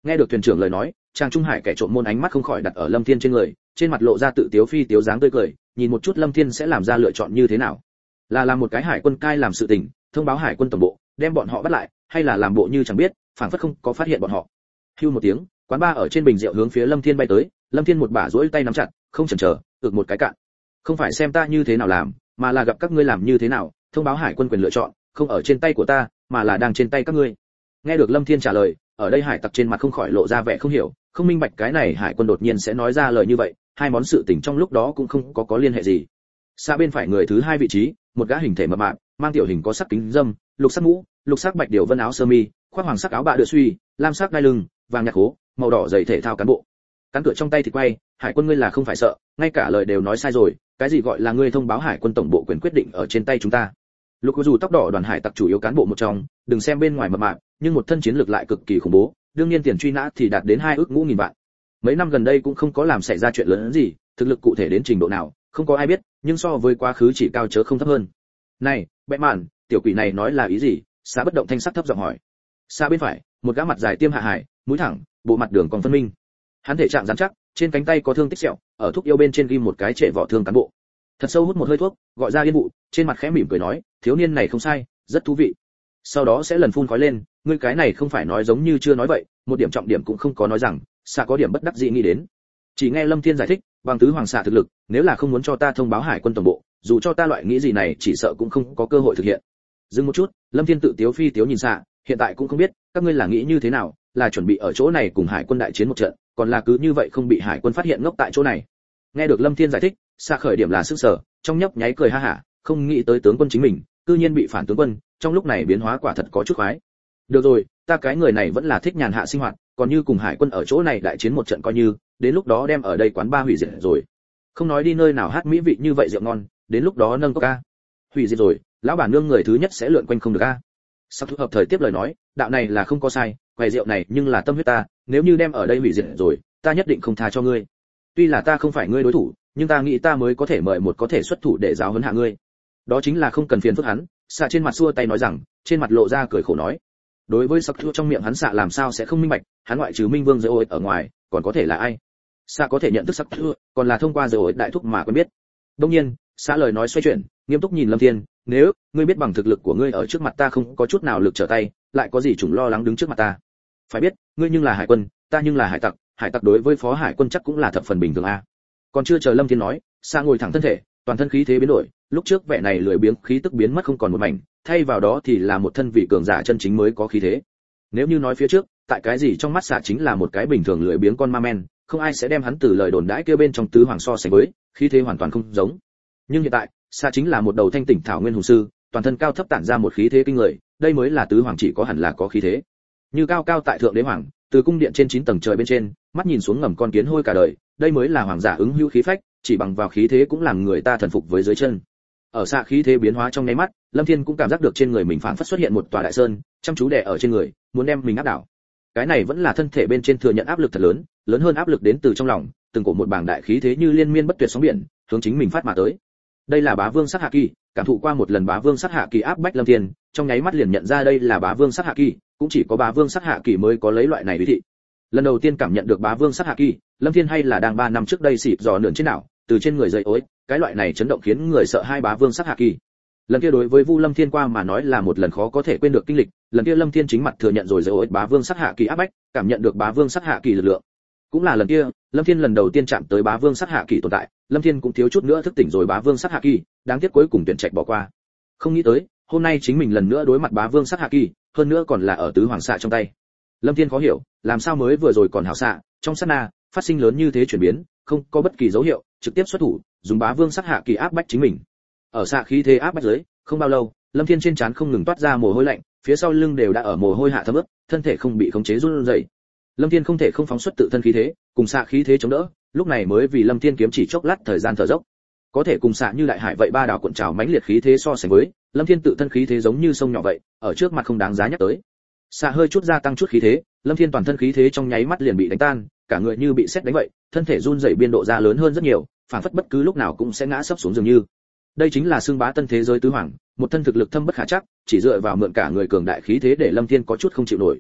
Nghe được thuyền trưởng lời nói, Trang Trung Hải kẻ trộm môn ánh mắt không khỏi đặt ở Lâm Thiên trên người, trên mặt lộ ra tự tiếu phi tiếu dáng tươi cười, nhìn một chút Lâm Thiên sẽ làm ra lựa chọn như thế nào. Là làm một cái hải quân cai làm sự tình, thông báo hải quân tổng bộ, đem bọn họ bắt lại, hay là làm bộ như chẳng biết, phảng phất không có phát hiện bọn họ. Hưu một tiếng, quán ba ở trên bình rượu hướng phía Lâm Thiên bay tới, Lâm Thiên một bả duỗi tay nắm chặt, không chần chờ, ực một cái cạn. Không phải xem ta như thế nào làm, mà là gặp các ngươi làm như thế nào, thông báo hải quân quyền lựa chọn, không ở trên tay của ta, mà là đang trên tay các ngươi. Nghe được Lâm Thiên trả lời, ở đây hải tặc trên mặt không khỏi lộ ra vẻ không hiểu, không minh bạch cái này hải quân đột nhiên sẽ nói ra lời như vậy, hai món sự tình trong lúc đó cũng không có liên hệ gì. Xa bên phải người thứ hai vị trí, một gã hình thể mập mạp, mang tiểu hình có sắc kính dâm, lục sắc mũ, lục sắc bạch điều vân áo sơ mi, khoác hoàng sắc áo bạ đựa suy, lam sắc đai lưng, vàng nhạt hố, màu đỏ giày thể thao cán bộ. Cán cửa trong tay thì quay, hải quân ngươi là không phải sợ, ngay cả lời đều nói sai rồi, cái gì gọi là ngươi thông báo hải quân tổng bộ quyền quyết định ở trên tay chúng ta. Lục dù tóc đỏ đoàn hải tặc chủ yếu cán bộ một trong, đừng xem bên ngoài mập mạp, nhưng một thân chiến lược lại cực kỳ khủng bố, đương nhiên tiền truy nã thì đạt đến 2 ức ngũ nghìn vạn. Mấy năm gần đây cũng không có làm xảy ra chuyện lớn hơn gì, thực lực cụ thể đến trình độ nào, không có ai biết, nhưng so với quá khứ chỉ cao chớ không thấp hơn. Này, bẽ mạn, tiểu quỷ này nói là ý gì? Xã bất động thanh sắc thấp giọng hỏi. Xa bên phải, một gã mặt dài tiêm hạ hải, mũi thẳng, bộ mặt đường còn phân minh. Hắn thể trạng rắn chắc, trên cánh tay có thương tích sẹo, ở thuốc yêu bên trên ghi một cái trệ vỏ thương cán bộ. Thật sâu hút một hơi thuốc, gọi ra yên vụ, trên mặt khẽ mỉm cười nói, thiếu niên này không sai, rất thú vị. Sau đó sẽ lần phun khói lên, ngươi cái này không phải nói giống như chưa nói vậy, một điểm trọng điểm cũng không có nói rằng, xạ có điểm bất đắc dĩ nghĩ đến. Chỉ nghe Lâm Thiên giải thích, bằng tứ hoàng xạ thực lực, nếu là không muốn cho ta thông báo hải quân tổng bộ, dù cho ta loại nghĩ gì này chỉ sợ cũng không có cơ hội thực hiện. Dừng một chút, Lâm Thiên tự tiếu phi tiếu nhìn xạ, hiện tại cũng không biết các ngươi là nghĩ như thế nào, là chuẩn bị ở chỗ này cùng hải quân đại chiến một trận, còn là cứ như vậy không bị hải quân phát hiện ngốc tại chỗ này. Nghe được Lâm Thiên giải thích, xạ khởi điểm là sức sở, trong nhấp nháy cười ha hả, không nghĩ tới tướng quân chính mình cư nhiên bị phản tướng quân, trong lúc này biến hóa quả thật có chút khoái. Được rồi, ta cái người này vẫn là thích nhàn hạ sinh hoạt, còn như cùng hải quân ở chỗ này đại chiến một trận coi như, đến lúc đó đem ở đây quán ba hủy diệt rồi. Không nói đi nơi nào hát mỹ vị như vậy rượu ngon, đến lúc đó nâng ca. Hủy diệt rồi, lão bản nương người thứ nhất sẽ lượn quanh không được a. Sắc thu hợp thời tiếp lời nói, đạo này là không có sai, quầy rượu này nhưng là tâm huyết ta, nếu như đem ở đây hủy diệt rồi, ta nhất định không tha cho ngươi. Tuy là ta không phải ngươi đối thủ, nhưng ta nghĩ ta mới có thể mời một có thể xuất thủ để giáo huấn hạ ngươi. Đó chính là không cần phiền phức hắn. Xạ trên mặt xua tay nói rằng, trên mặt lộ ra cười khổ nói. Đối với sắc thu trong miệng hắn xạ làm sao sẽ không minh bạch, hắn ngoại trừ Minh Vương Giới Ôi ở ngoài, còn có thể là ai? Xạ có thể nhận thức sắc thu, còn là thông qua Giới Ôi đại thúc mà quen biết. Đương nhiên, xạ lời nói xoay chuyển, nghiêm túc nhìn Lâm Thiên, nếu ngươi biết bằng thực lực của ngươi ở trước mặt ta không có chút nào lực trở tay, lại có gì chủng lo lắng đứng trước mặt ta? Phải biết, ngươi nhưng là hải quân, ta nhưng là hải tặc đối với phó hải quân chắc cũng là thập phần bình thường a. Còn chưa chờ Lâm Thiên nói, xạ ngồi thẳng thân thể, toàn thân khí thế biến đổi, lúc trước vẻ này lười biếng khí tức biến mất không còn một mảnh, thay vào đó thì là một thân vị cường giả chân chính mới có khí thế. Nếu như nói phía trước, tại cái gì trong mắt xạ chính là một cái bình thường lười biếng con ma men, không ai sẽ đem hắn từ lời đồn đãi kia bên trong tứ hoàng so sánh với, khí thế hoàn toàn không giống. Nhưng hiện tại, xạ chính là một đầu thanh tỉnh thảo nguyên hùng sư, toàn thân cao thấp tản ra một khí thế kinh người, đây mới là tứ hoàng chỉ có hẳn là có khí thế. Như cao cao tại thượng đế hoàng, từ cung điện trên 9 tầng trời bên trên, mắt nhìn xuống ngầm con kiến hôi cả đời, đây mới là hoàng giả ứng hữu khí phách, chỉ bằng vào khí thế cũng làm người ta thần phục với dưới chân. Ở xạ khí thế biến hóa trong nháy mắt, Lâm Thiên cũng cảm giác được trên người mình phảng phất xuất hiện một tòa đại sơn, chăm chú đè ở trên người, muốn đem mình áp đảo. Cái này vẫn là thân thể bên trên thừa nhận áp lực thật lớn, lớn hơn áp lực đến từ trong lòng, từng cổ một bảng đại khí thế như liên miên bất tuyệt sóng biển, hướng chính mình phát mà tới. Đây là Bá Vương Sát Hạ Kỳ, cảm thụ qua một lần Bá Vương Sát Hạ Kỳ áp bách Lâm Thiên, trong nháy mắt liền nhận ra đây là Bá Vương Sát Hạ Kỳ, cũng chỉ có Bá Vương Sát Hạ Kỳ mới có lấy loại này uy thị. Lần đầu tiên cảm nhận được Bá Vương Sát Hạ Kỳ, Lâm Thiên hay là đang 3 năm trước đây xịt giò nườn trên đảo, từ trên người rơi ối, cái loại này chấn động khiến người sợ hai Bá Vương Sát Hạ Kỳ. Lần kia đối với Vu Lâm Thiên qua mà nói là một lần khó có thể quên được kinh lịch, lần kia Lâm Thiên chính mặt thừa nhận rồi rơi ối Bá Vương Sát Hạ Kỳ áp bách, cảm nhận được Bá Vương Sát Hạ Kỳ lực lượng. Cũng là lần kia, Lâm Thiên lần đầu tiên chạm tới Bá Vương Sát Hạ Kỳ tồn tại, Lâm Thiên cũng thiếu chút nữa thức tỉnh rồi Bá Vương Sát Hạ Kỳ, đáng tiếc cuối cùng tuyển trạch bỏ qua. Không nghĩ tới, hôm nay chính mình lần nữa đối mặt Bá Vương Sát Hạ Kỳ, hơn nữa còn là ở tứ hoàng xạ trong tay. Lâm Thiên khó hiểu, làm sao mới vừa rồi còn hảo xạ, trong sát na, phát sinh lớn như thế chuyển biến, không có bất kỳ dấu hiệu, trực tiếp xuất thủ, dùng Bá Vương Sát Hạ Kỳ áp bách chính mình. Ở xạ khí thế áp bách dưới, không bao lâu, Lâm Thiên trên trán không ngừng toát ra mồ hôi lạnh, phía sau lưng đều đã ở mồ hôi hạ thấm ướt, thân thể không bị khống chế run rẩy. Lâm Thiên không thể không phóng xuất tự thân khí thế, cùng xạ khí thế chống đỡ, lúc này mới vì Lâm Thiên kiếm chỉ chốc lát thời gian thở dốc. Có thể cùng xạ như đại hải vậy ba đảo cuộn trào mãnh liệt khí thế so sánh với, Lâm Thiên tự thân khí thế giống như sông nhỏ vậy, ở trước mặt không đáng giá nhắc tới. Xạ hơi chút gia tăng chút khí thế, Lâm Thiên toàn thân khí thế trong nháy mắt liền bị đánh tan, cả người như bị sét đánh vậy, thân thể run rẩy biên độ ra lớn hơn rất nhiều, phản phất bất cứ lúc nào cũng sẽ ngã sấp xuống dường như. Đây chính là xương bá tân thế giới tứ hoàng, một thân thực lực thâm bất khả chắc, chỉ dựa vào mượn cả người cường đại khí thế để Lâm Thiên có chút không chịu nổi.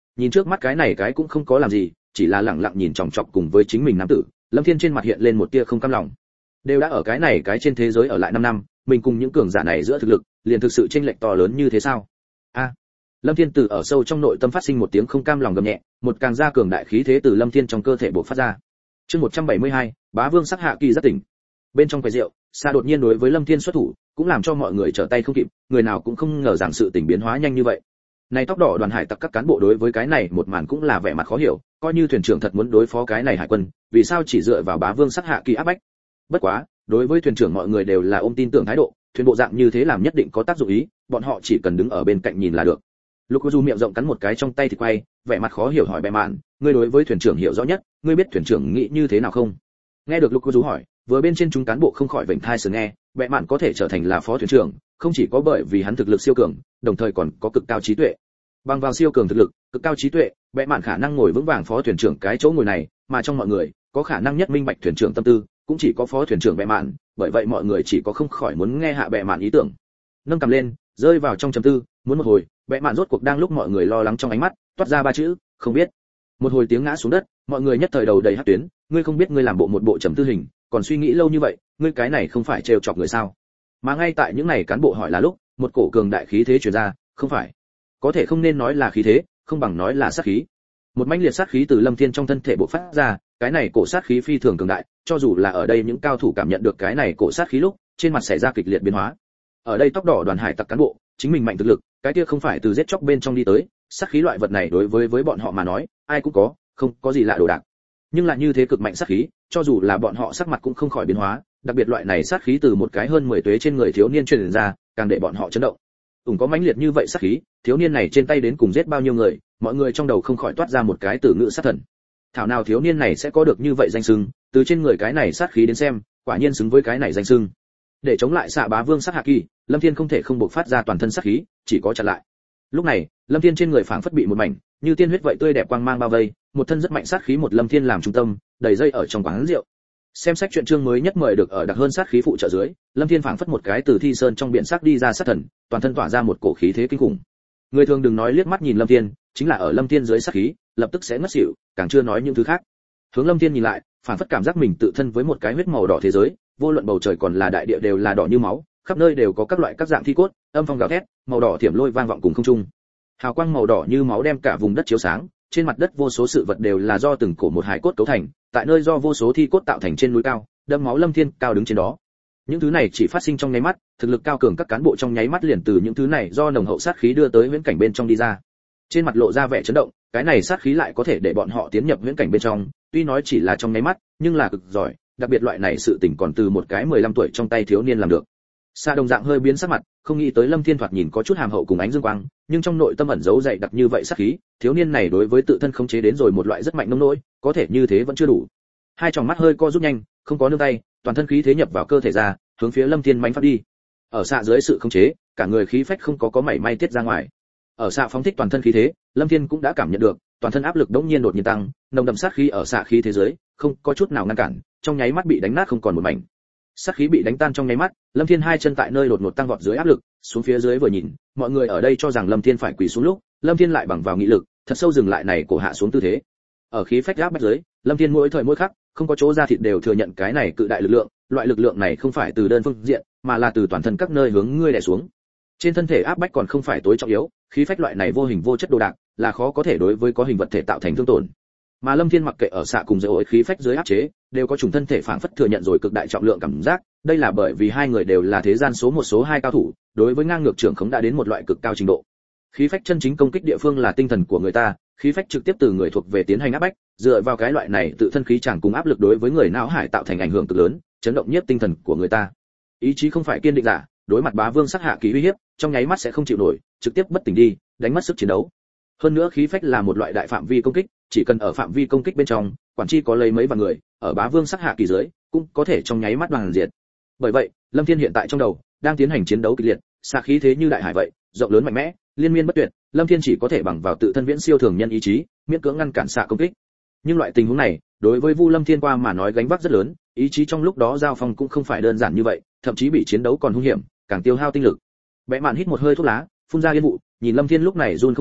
Nhìn trước mắt cái này cái cũng không có làm gì, chỉ là lẳng lặng nhìn chòng chọc cùng với chính mình nam tử, Lâm Thiên trên mặt hiện lên một tia không cam lòng. Đều đã ở cái này cái trên thế giới ở lại 5 năm, mình cùng những cường giả này giữa thực lực, liền thực sự chênh lệch to lớn như thế sao? A. Lâm Thiên từ ở sâu trong nội tâm phát sinh một tiếng không cam lòng gầm nhẹ, một càng gia cường đại khí thế từ Lâm Thiên trong cơ thể bộc phát ra. Chương 172, Bá Vương sắc hạ kỳ rất tỉnh. Bên trong quầy rượu, Sa đột nhiên đối với Lâm Thiên xuất thủ, cũng làm cho mọi người trở tay không kịp, người nào cũng không ngờ rằng sự tình biến hóa nhanh như vậy. Này tóc đỏ đoàn hải tặc các cán bộ đối với cái này một màn cũng là vẻ mặt khó hiểu, coi như thuyền trưởng thật muốn đối phó cái này hải quân, vì sao chỉ dựa vào Bá Vương sắc hạ kỳ áp bách? Bất quá, đối với thuyền trưởng mọi người đều là ôm tin tưởng thái độ, thuyền bộ dạng như thế làm nhất định có tác dụng ý, bọn họ chỉ cần đứng ở bên cạnh nhìn là được. Lục Du miệng rộng cắn một cái trong tay thì quay, vẻ mặt khó hiểu hỏi bệ mạn, ngươi đối với thuyền trưởng hiểu rõ nhất, ngươi biết thuyền trưởng nghĩ như thế nào không? Nghe được Lục Du hỏi, vừa bên trên chúng cán bộ không khỏi vểnh tai sờ nghe, bệ mạn có thể trở thành là phó thuyền trưởng, không chỉ có bởi vì hắn thực lực siêu cường, đồng thời còn có cực cao trí tuệ. Bằng vào siêu cường thực lực, cực cao trí tuệ, bệ mạn khả năng ngồi vững vàng phó thuyền trưởng cái chỗ ngồi này, mà trong mọi người, có khả năng nhất minh bạch thuyền trưởng tâm tư, cũng chỉ có phó thuyền trưởng bệ mạn, bởi vậy mọi người chỉ có không khỏi muốn nghe hạ bệ mạn ý tưởng. Nâng cầm lên, rơi vào trong trầm tư, muốn một hồi, bệ mạn rốt cuộc đang lúc mọi người lo lắng trong ánh mắt, toát ra ba chữ, không biết. Một hồi tiếng ngã xuống đất, mọi người nhất thời đầu đầy hắc tuyến, ngươi không biết ngươi làm một bộ trầm tư hình, còn suy nghĩ lâu như vậy, ngươi cái này không phải trêu chọc người sao? Mà ngay tại những này cán bộ hỏi là lúc, một cổ cường đại khí thế truyền ra, không phải, có thể không nên nói là khí thế, không bằng nói là sát khí. Một mãnh liệt sát khí từ Lâm Thiên trong thân thể bộc phát ra, cái này cổ sát khí phi thường cường đại, cho dù là ở đây những cao thủ cảm nhận được cái này cổ sát khí lúc, trên mặt xảy ra kịch liệt biến hóa. Ở đây tóc đỏ đoàn hải tặc cán bộ, chính mình mạnh thực lực, cái kia không phải từ giết chóc bên trong đi tới, sát khí loại vật này đối với bọn họ mà nói, ai cũng có, không có gì lạ đồ đạc. Nhưng lại như thế cực mạnh sát khí, cho dù là bọn họ sắc mặt cũng không khỏi biến hóa, đặc biệt loại này sát khí từ một cái hơn 10 tuế trên người thiếu niên truyền ra, càng để bọn họ chấn động. Có mãnh liệt như vậy sát khí, thiếu niên này trên tay đến cùng giết bao nhiêu người, mọi người trong đầu không khỏi toát ra một cái từ ngữ sát thần. Thảo nào thiếu niên này sẽ có được như vậy danh xưng, từ trên người cái này sát khí đến xem, quả nhiên xứng với cái này danh xưng. Để chống lại xạ Bá Vương sát hạ kỳ, Lâm Thiên không thể không bộc phát ra toàn thân sát khí, chỉ có chặn lại. Lúc này, Lâm Thiên trên người phảng phất bị một mảnh như tiên huyết vậy tươi đẹp quang mang bao vây, một thân rất mạnh sát khí một Lâm Thiên làm trung tâm, đầy dây ở trong quán rượu. Xem sách truyện chương mới nhất mời được ở đặc hơn sát khí phụ trợ dưới, Lâm Thiên phảng phất một cái từ thi sơn trong biển sắc đi ra sát thần, toàn thân tỏa ra một cổ khí thế kinh khủng. Người thường đừng nói liếc mắt nhìn Lâm Thiên, chính là ở Lâm Thiên dưới sát khí, lập tức sẽ ngất xỉu, càng chưa nói những thứ khác. Hướng Lâm Thiên nhìn lại, phảng phất cảm giác mình tự thân với một cái huyết màu đỏ thế giới, vô luận bầu trời còn là đại địa đều là đỏ như máu, khắp nơi đều có các loại các dạng thi cốt, âm phong gào thét, màu đỏ thiểm lôi vang vọng cùng không trung. Hào quang màu đỏ như máu đem cả vùng đất chiếu sáng, trên mặt đất vô số sự vật đều là do từng cổ một hài cốt cấu thành, tại nơi do vô số thi cốt tạo thành trên núi cao, đâm máu Lâm Thiên cao đứng trên đó. Những thứ này chỉ phát sinh trong nháy mắt, thực lực cao cường các cán bộ trong nháy mắt liền từ những thứ này do nồng hậu sát khí đưa tới huyễn cảnh bên trong đi ra. Trên mặt lộ ra vẻ chấn động, cái này sát khí lại có thể để bọn họ tiến nhập huyễn cảnh bên trong, tuy nói chỉ là trong nháy mắt, nhưng là cực giỏi, đặc biệt loại này sự tình còn từ một cái 15 tuổi trong tay thiếu niên làm được. Sa đồng dạng hơi biến sắc mặt, không nghĩ tới Lâm Thiên thoạt nhìn có chút hàm hậu cùng ánh dương quang, nhưng trong nội tâm ẩn giấu dày đặc như vậy sát khí, thiếu niên này đối với tự thân khống chế đến rồi một loại rất mạnh nông nỗi, có thể như thế vẫn chưa đủ. Hai tròng mắt hơi co rút nhanh, không có nương tay, toàn thân khí thế nhập vào cơ thể ra, hướng phía Lâm Thiên mãnh phát đi. Ở xạ dưới sự khống chế, cả người khí phách không có mảy may tiết ra ngoài. Ở xạ phóng thích toàn thân khí thế, Lâm Thiên cũng đã cảm nhận được, toàn thân áp lực đột nhiên tăng, nồng đậm sát khí ở xạ khí thế giới, không có chút nào ngăn cản, trong nháy mắt bị đánh nát không còn một mảnh. Sát khí bị đánh tan trong nháy mắt, Lâm Thiên hai chân tại nơi đột ngột tăng vọt dưới áp lực, xuống phía dưới vừa nhìn, mọi người ở đây cho rằng Lâm Thiên phải quỳ xuống lúc, Lâm Thiên lại bằng vào nghị lực, thật sâu dừng lại này cổ hạ xuống tư thế. Ở khí phách áp bách dưới, Lâm Thiên mỗi thời mỗi khắc, không có chỗ ra thịt đều thừa nhận cái này cự đại lực lượng, loại lực lượng này không phải từ đơn phương diện, mà là từ toàn thân các nơi hướng ngươi đè xuống. Trên thân thể áp bách còn không phải tối trọng yếu, khí phách loại này vô hình vô chất đồ đạc, là khó có thể đối với có hình vật thể tạo thành thương tổn. Mà Lâm Thiên mặc kệ ở xạ cùng dầu khí phách dưới áp chế, đều có trùng thân thể phảng phất thừa nhận rồi cực đại trọng lượng cảm giác, đây là bởi vì hai người đều là thế gian số 2 cao thủ, đối với ngang ngược trưởng khống đã đến một loại cực cao trình độ. Khí phách chân chính công kích địa phương là tinh thần của người ta, khí phách trực tiếp từ người thuộc về tiến hành áp bách, dựa vào cái loại này tự thân khí chẳng cùng áp lực đối với người não hải tạo thành ảnh hưởng cực lớn, chấn động nhất tinh thần của người ta. Ý chí không phải kiên định giả, đối mặt Bá Vương sắc hạ kỳ uy hiếp, trong nháy mắt sẽ không chịu nổi, trực tiếp bất tỉnh đi, đánh mất sức chiến đấu. Hơn nữa khí phách là một loại đại phạm vi công kích, chỉ cần ở phạm vi công kích bên trong, quản chi có lấy mấy vạn người, ở Bá Vương sắc hạ kỳ dưới, cũng có thể trong nháy mắt đoàn diệt. Bởi vậy, Lâm Thiên hiện tại trong đầu đang tiến hành chiến đấu kịch liệt, xạ khí thế như đại hải vậy, rộng lớn mạnh mẽ, liên miên bất tuyệt, Lâm Thiên chỉ có thể bằng vào tự thân viễn siêu thường nhân ý chí, miễn cưỡng ngăn cản xạ công kích. Nhưng loại tình huống này, đối với Vu Lâm Thiên qua mà nói gánh vác rất lớn, ý chí trong lúc đó giao phong cũng không phải đơn giản như vậy, thậm chí bị chiến đấu còn hung hiểm, càng tiêu hao tinh lực. Bẽ mạn hít một hơi thuốc lá, phun ra yên vụ, nhìn Lâm Thiên lúc này run không ngừng,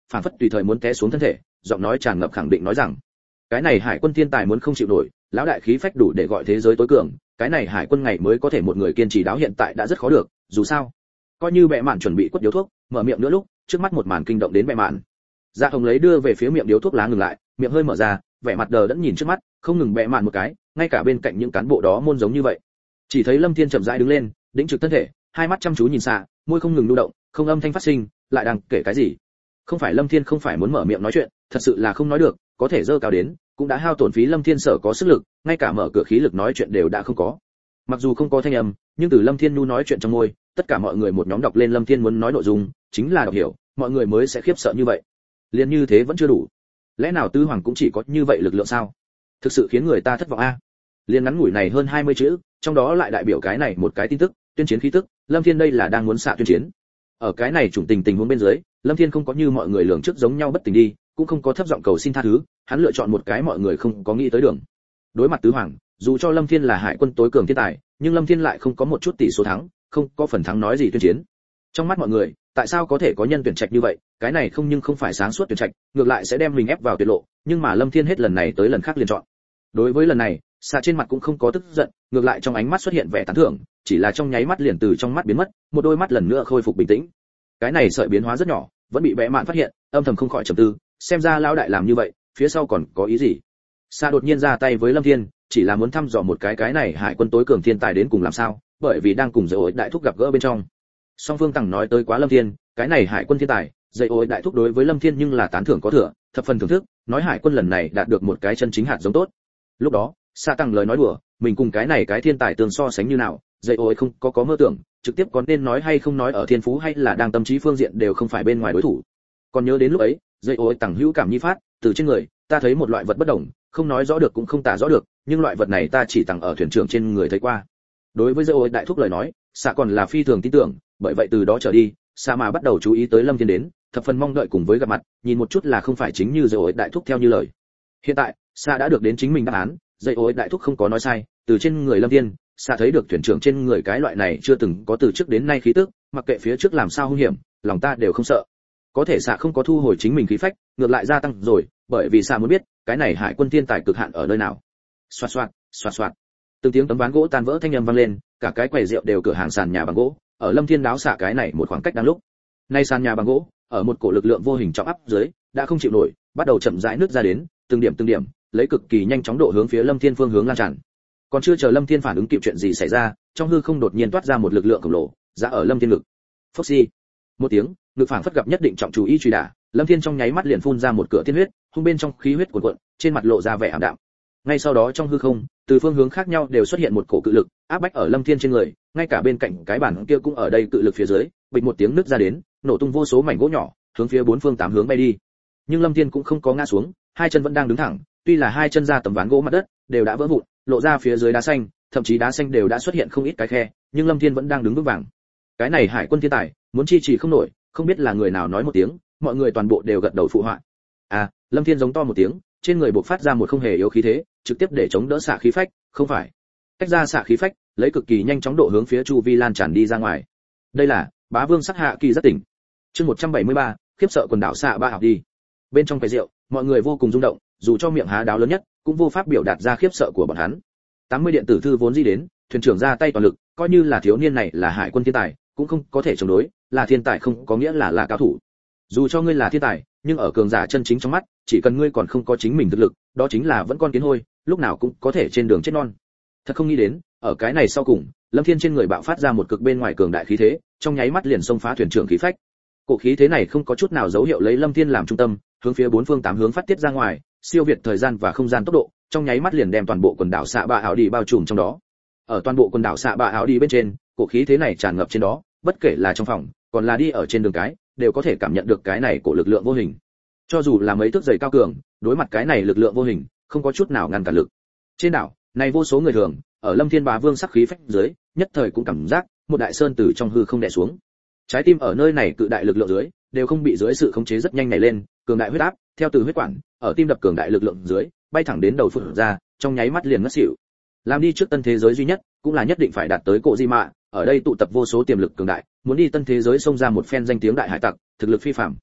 phản phất tùy thời muốn té xuống thân thể, giọng nói tràn ngập khẳng định nói rằng cái này hải quân thiên tài muốn không chịu nổi, lão đại khí phách đủ để gọi thế giới tối cường, cái này hải quân ngày mới có thể một người kiên trì đáo hiện tại đã rất khó được, dù sao coi như bệ mạn chuẩn bị quất điếu thuốc mở miệng nữa lúc trước mắt một màn kinh động đến bệ mạn. Dạ Hồng lấy đưa về phía miệng điếu thuốc lá ngừng lại, miệng hơi mở ra, vẻ mặt đờ đẫn nhìn trước mắt, không ngừng bệ mạn một cái, ngay cả bên cạnh những cán bộ đó môn giống như vậy. Chỉ thấy Lâm Thiên chậm rãi đứng lên, đĩnh trực thân thể, hai mắt chăm chú nhìn xa, môi không ngừng lưu động, không âm thanh phát sinh, lại đang kể cái gì. Không phải Lâm Thiên không phải muốn mở miệng nói chuyện, thật sự là không nói được, có thể dơ cao đến, cũng đã hao tổn phí Lâm Thiên sở có sức lực, ngay cả mở cửa khí lực nói chuyện đều đã không có. Mặc dù không có thanh âm, nhưng từ Lâm Thiên nu nói chuyện trong môi, tất cả mọi người một nhóm đọc lên Lâm Thiên muốn nói nội dung, chính là đọc hiểu, mọi người mới sẽ khiếp sợ như vậy. Liên như thế vẫn chưa đủ. Lẽ nào Tứ Hoàng cũng chỉ có như vậy lực lượng sao? Thực sự khiến người ta thất vọng a. Liên ngắn ngủi này hơn 20 chữ, trong đó lại đại biểu cái này một cái tin tức, tuyên chiến khí tức, Lâm Thiên đây là đang muốn xạ tuyên chiến. Ở cái này chủng tình huống bên dưới, Lâm Thiên không có như mọi người lường trước giống nhau bất tình đi, cũng không có thấp giọng cầu xin tha thứ, hắn lựa chọn một cái mọi người không có nghĩ tới đường. Đối mặt Tứ Hoàng, dù cho Lâm Thiên là hải quân tối cường thiên tài, nhưng Lâm Thiên lại không có một chút tỷ số thắng, không có phần thắng nói gì tuyên chiến. Trong mắt mọi người, tại sao có thể có nhân tuyển trạch như vậy, cái này không phải sáng suốt tuyển trạch, ngược lại sẽ đem mình ép vào tuyệt lộ, nhưng mà Lâm Thiên hết lần này tới lần khác liền chọn. Đối với lần này, xạ trên mặt cũng không có tức giận, ngược lại trong ánh mắt xuất hiện vẻ tán thưởng, chỉ là trong nháy mắt liền từ trong mắt biến mất, một đôi mắt lần nữa khôi phục bình tĩnh. Cái này sợi biến hóa rất nhỏ, vẫn bị bẽ mạn phát hiện, âm thầm không khỏi trầm tư, xem ra lão đại làm như vậy, phía sau còn có ý gì. Xạ đột nhiên ra tay với Lâm Thiên, chỉ là muốn thăm dò một cái này hải quân tối cường thiên tài đến cùng làm sao, bởi vì đang cùng dây ối đại thúc gặp gỡ bên trong. Song Phương Tằng nói tới quá Lâm Thiên, cái này hải quân thiên tài, dây ối đại thúc đối với Lâm Thiên nhưng là tán thưởng có thừa, thập phần thưởng thức, nói hải quân lần này đạt được một cái chân chính hạt giống tốt. Lúc đó, Sa Tăng lời nói đùa, mình cùng cái này cái thiên tài tương so sánh như nào, dây ối không có mơ tưởng, trực tiếp có nên nói hay không nói ở thiên phú hay là đang tâm trí phương diện đều không phải bên ngoài đối thủ. Còn nhớ đến lúc ấy, dây ối Tằng hữu cảm nhi phát, từ trên người, ta thấy một loại vật bất đồng, không nói rõ được cũng không tả rõ được, nhưng loại vật này ta chỉ tặng ở thuyền trưởng trên người thấy qua. Đối với dây ối đại thúc lời nói, Sa còn là phi thường tin tưởng, bởi vậy từ đó trở đi, Sa mà bắt đầu chú ý tới Lâm Thiên đến, thập phần mong đợi cùng với gặp mặt, nhìn một chút là không phải chính như dây ối đại thúc theo như lời. Hiện tại, Sa đã được đến chính mình đáp án, dây ối đại thúc không có nói sai, từ trên người Lâm Thiên, Sa thấy được thuyền trưởng trên người cái loại này chưa từng có từ trước đến nay khí tức, mặc kệ phía trước làm sao hung hiểm, lòng ta đều không sợ. Có thể Sa không có thu hồi chính mình khí phách, ngược lại gia tăng rồi, bởi vì Sa muốn biết, cái này hải quân thiên tài cực hạn ở nơi nào. Xoạt xoạt, xoạt xoạt. Từng tiếng tấm ván gỗ tan vỡ thanh âm vang lên, cả cái quầy rượu đều cửa hàng sàn nhà bằng gỗ, ở Lâm Thiên đáo xạ cái này một khoảng cách đang lúc. Nay sàn nhà bằng gỗ, ở một cổ lực lượng vô hình trọng áp dưới, đã không chịu nổi, bắt đầu chậm rãi nứt ra đến, từng điểm, lấy cực kỳ nhanh chóng độ hướng phía Lâm Thiên phương hướng lan tràn. Còn chưa chờ Lâm Thiên phản ứng kịp chuyện gì xảy ra, trong hư không đột nhiên toát ra một lực lượng khổng lồ, ra ở Lâm Thiên ngực. Phốc xi. Một tiếng, ngực phảng phất gặp nhất định trọng chú ý truy đả, Lâm Thiên trong nháy mắt liền phun ra một cửa tiên huyết, hung bên trong khí huyết cuồn cuộn, trên mặt lộ ra vẻ ảm đạm. Ngay sau đó trong hư không, từ phương hướng khác nhau đều xuất hiện một cổ cự lực, áp bách ở Lâm Thiên trên người, ngay cả bên cạnh cái bàn kia cũng ở đây cự lực phía dưới, bịch một tiếng nứt ra đến, nổ tung vô số mảnh gỗ nhỏ, hướng phía bốn phương tám hướng bay đi. Nhưng Lâm Thiên cũng không có ngã xuống, hai chân vẫn đang đứng thẳng, tuy là hai chân ra tấm ván gỗ mặt đất đều đã vỡ vụn, lộ ra phía dưới đá xanh, thậm chí đá xanh đều đã xuất hiện không ít cái khe, nhưng Lâm Thiên vẫn đang đứng vững vàng. Cái này hải quân thiên tài, muốn chi trì không nổi, không biết là người nào nói một tiếng, mọi người toàn bộ đều gật đầu phụ họa. À, Lâm Thiên giống to một tiếng, trên người bộc phát ra một không hề yếu khí thế, trực tiếp để chống đỡ xạ khí phách, không phải. Tách ra xạ khí phách, lấy cực kỳ nhanh chóng độ hướng phía chu vi lan tràn đi ra ngoài. Đây là Bá Vương Sắc Hạ Kỳ rất tỉnh. Chương 173, khiếp sợ quần đảo xạ ba học đi. Bên trong quầy rượu, mọi người vô cùng rung động, dù cho miệng há đáo lớn nhất, cũng vô pháp biểu đạt ra khiếp sợ của bọn hắn. 80 điện tử thư vốn di đến, thuyền trưởng ra tay toàn lực, coi như là thiếu niên này là hải quân thiên tài, cũng không có thể chống đối, là thiên tài không có nghĩa là cao thủ. Dù cho ngươi là thiên tài, nhưng ở cường giả chân chính trong mắt, chỉ cần ngươi còn không có chính mình thực lực, đó chính là vẫn con kiến hôi, lúc nào cũng có thể trên đường chết non. Thật không nghĩ đến, ở cái này sau cùng, Lâm Thiên trên người bạo phát ra một cực bên ngoài cường đại khí thế, trong nháy mắt liền xông phá thuyền trưởng khí phách. Cổ khí thế này không có chút nào dấu hiệu lấy Lâm Thiên làm trung tâm, hướng phía bốn phương tám hướng phát tiết ra ngoài, siêu việt thời gian và không gian tốc độ, trong nháy mắt liền đem toàn bộ quần đảo xạ bạ ảo đi bao trùm trong đó. Ở toàn bộ quần đảo xạ bạ ảo đi bên trên, cổ khí thế này tràn ngập trên đó, bất kể là trong phòng, còn là đi ở trên đường cái, đều có thể cảm nhận được cái này của lực lượng vô hình. Cho dù là mấy thước dày cao cường, đối mặt cái này lực lượng vô hình, không có chút nào ngăn cản lực. Trên đảo, này vô số người thường, ở Lâm Thiên Bá Vương sắc khí phách dưới, nhất thời cũng cảm giác một đại sơn từ trong hư không đè xuống. Trái tim ở nơi này cự đại lực lượng dưới, đều không bị dưới sự khống chế rất nhanh này lên, cường đại huyết áp, theo từ huyết quản, ở tim đập cường đại lực lượng dưới, bay thẳng đến đầu phụt ra, trong nháy mắt liền ngất xỉu. Làm đi trước tân thế giới duy nhất, cũng là nhất định phải đạt tới cổ di mạ, ở đây tụ tập vô số tiềm lực cường đại, muốn đi tân thế giới xông ra một phen danh tiếng đại hải tặc, thực lực phi phàm.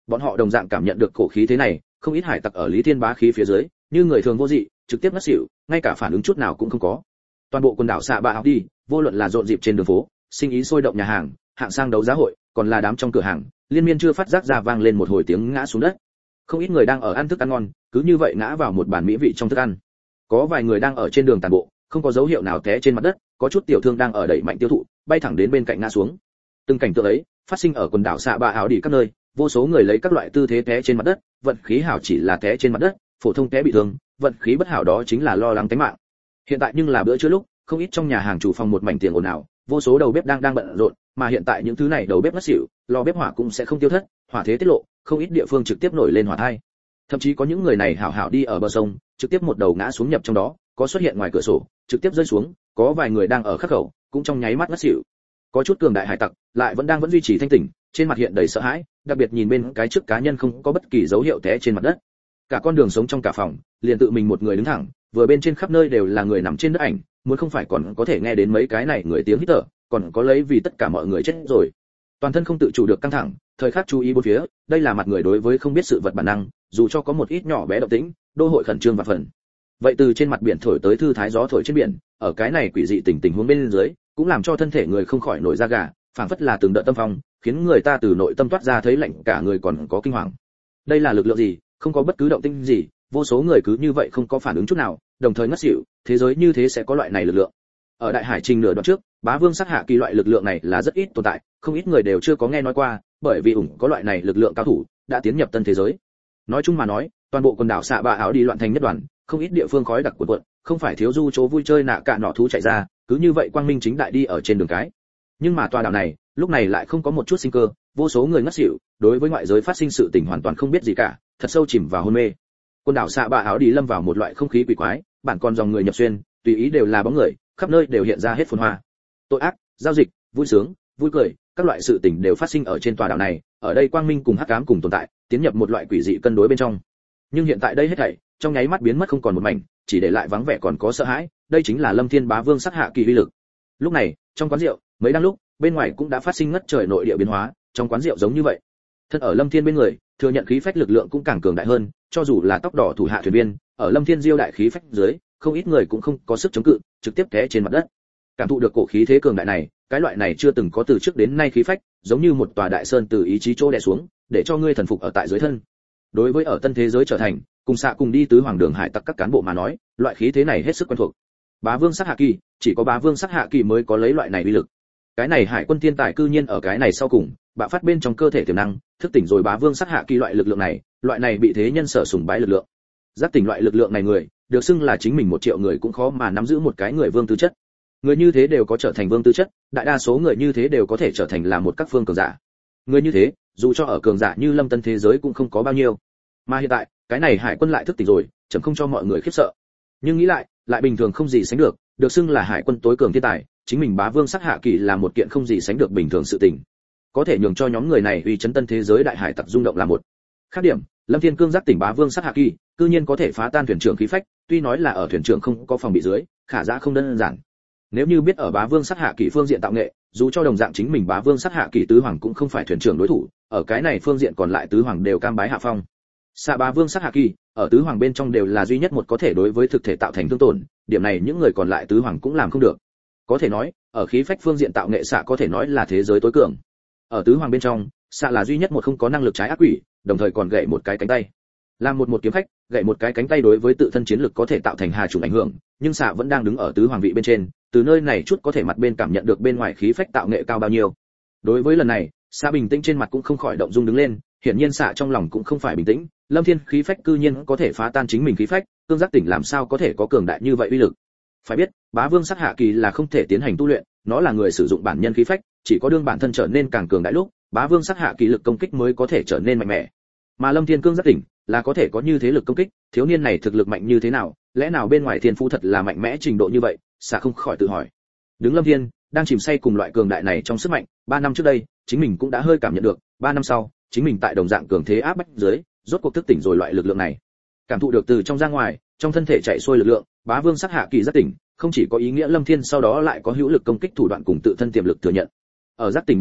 Bọn họ đồng dạng cảm nhận được cổ khí thế này, không ít hải tặc ở Lý Thiên bá khí phía dưới, như người thường vô dị, trực tiếp ngất xỉu, ngay cả phản ứng chút nào cũng không có. Toàn bộ quần đảo xạ bạ áo đi, vô luận là rộn dịp trên đường phố, sinh ý sôi động nhà hàng, hạng sang đấu giá hội, còn là đám trong cửa hàng, liên miên chưa phát giác ra vang lên một hồi tiếng ngã xuống đất. Không ít người đang ở ăn thức ăn ngon, cứ như vậy ngã vào một bàn mỹ vị trong thức ăn. Có vài người đang ở trên đường tàn bộ, không có dấu hiệu nào té trên mặt đất, có chút tiểu thương đang ở đẩy mạnh tiêu thụ, bay thẳng đến bên cạnh ngã xuống. Từng cảnh tượng ấy phát sinh ở quần đảo xạ bạ áo đi các nơi, vô số người lấy các loại tư thế té trên mặt đất, vận khí hảo chỉ là té trên mặt đất, phổ thông té bị thương, vận khí bất hảo đó chính là lo lắng tính mạng. Hiện tại nhưng là bữa trưa lúc, không ít trong nhà hàng chủ phòng một mảnh tiếng ồn ào, vô số đầu bếp đang bận rộn, mà hiện tại những thứ này đầu bếp ngất xỉu, lò bếp hỏa cũng sẽ không tiêu thất, hỏa thế tiết lộ, không ít địa phương trực tiếp nổi lên hỏa thai. Thậm chí có những người này hảo hảo đi ở bờ sông, trực tiếp một đầu ngã xuống nhập trong đó, có xuất hiện ngoài cửa sổ, trực tiếp rơi xuống, có vài người đang ở khắc khẩu, cũng trong nháy mắt ngất xỉu. Có chút cường đại hải tặc, lại vẫn duy trì thanh tỉnh, trên mặt hiện đầy sợ hãi, đặc biệt nhìn bên cái trước cá nhân không có bất kỳ dấu hiệu té trên mặt đất. Cả con đường sống trong cả phòng, liền tự mình một người đứng thẳng, vừa bên trên khắp nơi đều là người nằm trên đất ảnh, muốn không phải còn có thể nghe đến mấy cái này người tiếng hít thở, còn có lấy vì tất cả mọi người chết rồi. Toàn thân không tự chủ được căng thẳng, thời khắc chú ý bốn phía, đây là mặt người đối với không biết sự vật bản năng, dù cho có một ít nhỏ bé động tĩnh, đô hội khẩn trương và phần. Vậy từ trên mặt biển thổi tới thư thái gió thổi trên biển, ở cái này quỷ dị tình huống bên dưới, cũng làm cho thân thể người không khỏi nổi da gà, phảng phất là từng đợt tâm phong, khiến người ta từ nội tâm toát ra thấy lạnh cả người còn có kinh hoàng. Đây là lực lượng gì? Không có bất cứ động tĩnh gì, vô số người cứ như vậy không có phản ứng chút nào, đồng thời ngất xỉu, thế giới như thế sẽ có loại này lực lượng. Ở đại hải trình nửa đoạn trước, bá vương sát hạ kỳ loại lực lượng này là rất ít tồn tại, không ít người đều chưa có nghe nói qua, bởi vì ủng có loại này lực lượng cao thủ đã tiến nhập tân thế giới. Nói chung mà nói, toàn bộ quần đảo xạ bạ áo đi loạn thành nhất đoàn, không ít địa phương khói đặc cuộn cuộn, không phải thiếu du chỗ vui chơi nạ cả nọ thú chạy ra, cứ như vậy quang minh chính đại đi ở trên đường cái. Nhưng mà tòa đảo này, lúc này lại không có một chút sinh cơ, vô số người ngất xỉu, đối với ngoại giới phát sinh sự tình hoàn toàn không biết gì cả, thật sâu chìm vào hôn mê. Quần đảo xạ bạ áo đi lâm vào một loại không khí quỷ quái, bản còn dòng người nhập xuyên, tùy ý đều là bóng người, khắp nơi đều hiện ra hết phồn hoa. Tội ác, giao dịch, vui sướng, vui cười, các loại sự tình đều phát sinh ở trên tòa đảo này, ở đây quang minh cùng hắc ám cùng tồn tại, tiến nhập một loại quỷ dị cân đối bên trong. Nhưng hiện tại đây hết thảy, trong nháy mắt biến mất không còn một mảnh, chỉ để lại vắng vẻ còn có sợ hãi, đây chính là Lâm Thiên Bá Vương sát hạ kỳ uy lực. Lúc này, trong quán rượu, mấy đang lúc, bên ngoài cũng đã phát sinh ngất trời nội địa biến hóa, trong quán rượu giống như vậy. Thân ở Lâm Thiên bên người, thừa nhận khí phách lực lượng cũng càng cường đại hơn, cho dù là tóc đỏ thủ hạ thuyền viên, ở Lâm Thiên diêu đại khí phách dưới, không ít người cũng không có sức chống cự, trực tiếp té trên mặt đất. Cảm thụ được cổ khí thế cường đại này, cái loại này chưa từng có từ trước đến nay khí phách, giống như một tòa đại sơn từ ý chí chỗ đè xuống, để cho ngươi thần phục ở tại dưới thân. Đối với ở tân thế giới trở thành, cùng xạ cùng đi tứ hoàng đường hải tặc các cán bộ mà nói, loại khí thế này hết sức quen thuộc. Bá Vương sát hạ kỳ, chỉ có Bá Vương sát hạ kỳ mới có lấy loại này uy lực. Cái này hải quân thiên tài cư nhiên ở cái này sau cùng, bạo phát bên trong cơ thể tiềm năng, thức tỉnh rồi Bá Vương sát hạ kỳ loại lực lượng này, loại này bị thế nhân sở sùng bái lực lượng. Giác tỉnh loại lực lượng này người, được xưng là chính mình 1 triệu người cũng khó mà nắm giữ một cái người vương tư chất. Người như thế đều có trở thành vương tư chất, đại đa số người như thế đều có thể trở thành là một các phương cường giả. Người như thế, dù cho ở cường giả như Lâm Tân thế giới cũng không có bao nhiêu. Mà hiện tại, cái này hải quân lại thức tỉnh rồi, chẳng không cho mọi người khiếp sợ. Nhưng nghĩ lại bình thường không gì sánh được xưng là hải quân tối cường thiên tài, chính mình Bá Vương sát hạ kỳ là một kiện không gì sánh được bình thường sự tình. Có thể nhường cho nhóm người này uy chấn tân thế giới đại hải tặc rung động là một. Khác điểm, Lâm Thiên Cương giác tỉnh Bá Vương sát hạ kỳ, cư nhiên có thể phá tan thuyền trưởng khí phách, tuy nói là ở thuyền trưởng không có phòng bị dưới, khả dã không đơn giản. Nếu như biết ở Bá Vương sát hạ kỳ phương diện tạo nghệ, dù cho đồng dạng chính mình Bá Vương sát hạ kỳ tứ hoàng cũng không phải thuyền trưởng đối thủ, ở cái này phương diện còn lại tứ hoàng đều cam bái hạ phong. Xạ Bá Vương sát hạ kỳ, ở tứ hoàng bên trong đều là duy nhất một có thể đối với thực thể tạo thành thương tổn, điểm này những người còn lại tứ hoàng cũng làm không được. Có thể nói, ở khí phách phương diện tạo nghệ xạ có thể nói là thế giới tối cường. Ở tứ hoàng bên trong, xạ là duy nhất một không có năng lực trái ác quỷ, đồng thời còn gậy một cái cánh tay. Làm một kiếm khách, gậy một cái cánh tay đối với tự thân chiến lực có thể tạo thành hà trùng ảnh hưởng, nhưng xạ vẫn đang đứng ở tứ hoàng vị bên trên, từ nơi này chút có thể mặt bên cảm nhận được bên ngoài khí phách tạo nghệ cao bao nhiêu. Đối với lần này, xạ bình tĩnh trên mặt cũng không khỏi động dung đứng lên, hiển nhiên xạ trong lòng cũng không phải bình tĩnh, Lâm Thiên khí phách cư nhiên có thể phá tan chính mình khí phách, cương giác tỉnh làm sao có thể có cường đại như vậy uy lực. Phải biết, Bá Vương sát hạ kỳ là không thể tiến hành tu luyện, nó là người sử dụng bản nhân khí phách, chỉ có đương bản thân trở nên càng cường đại lúc, Bá Vương sát hạ kỳ lực công kích mới có thể trở nên mạnh mẽ. Mà Lâm Thiên cương giác tỉnh là có thể có như thế lực công kích, thiếu niên này thực lực mạnh như thế nào, lẽ nào bên ngoài thiên phú thật là mạnh mẽ trình độ như vậy, xạ không khỏi tự hỏi. Đứng Lâm Thiên đang chìm say cùng loại cường đại này trong sức mạnh, 3 năm trước đây, chính mình cũng đã hơi cảm nhận được, 3 năm sau, chính mình tại đồng dạng cường thế áp bách dưới, rốt cuộc thức tỉnh rồi loại lực lượng này. Cảm thụ được từ trong ra ngoài, trong thân thể chạy xuôi lực lượng, Bá Vương sát hạ kỳ giác tỉnh, không chỉ có ý nghĩa Lâm Thiên sau đó lại có hữu lực công kích thủ đoạn cùng tự thân tiềm lực thừa nhận. Ở giác tỉnh đồng thời,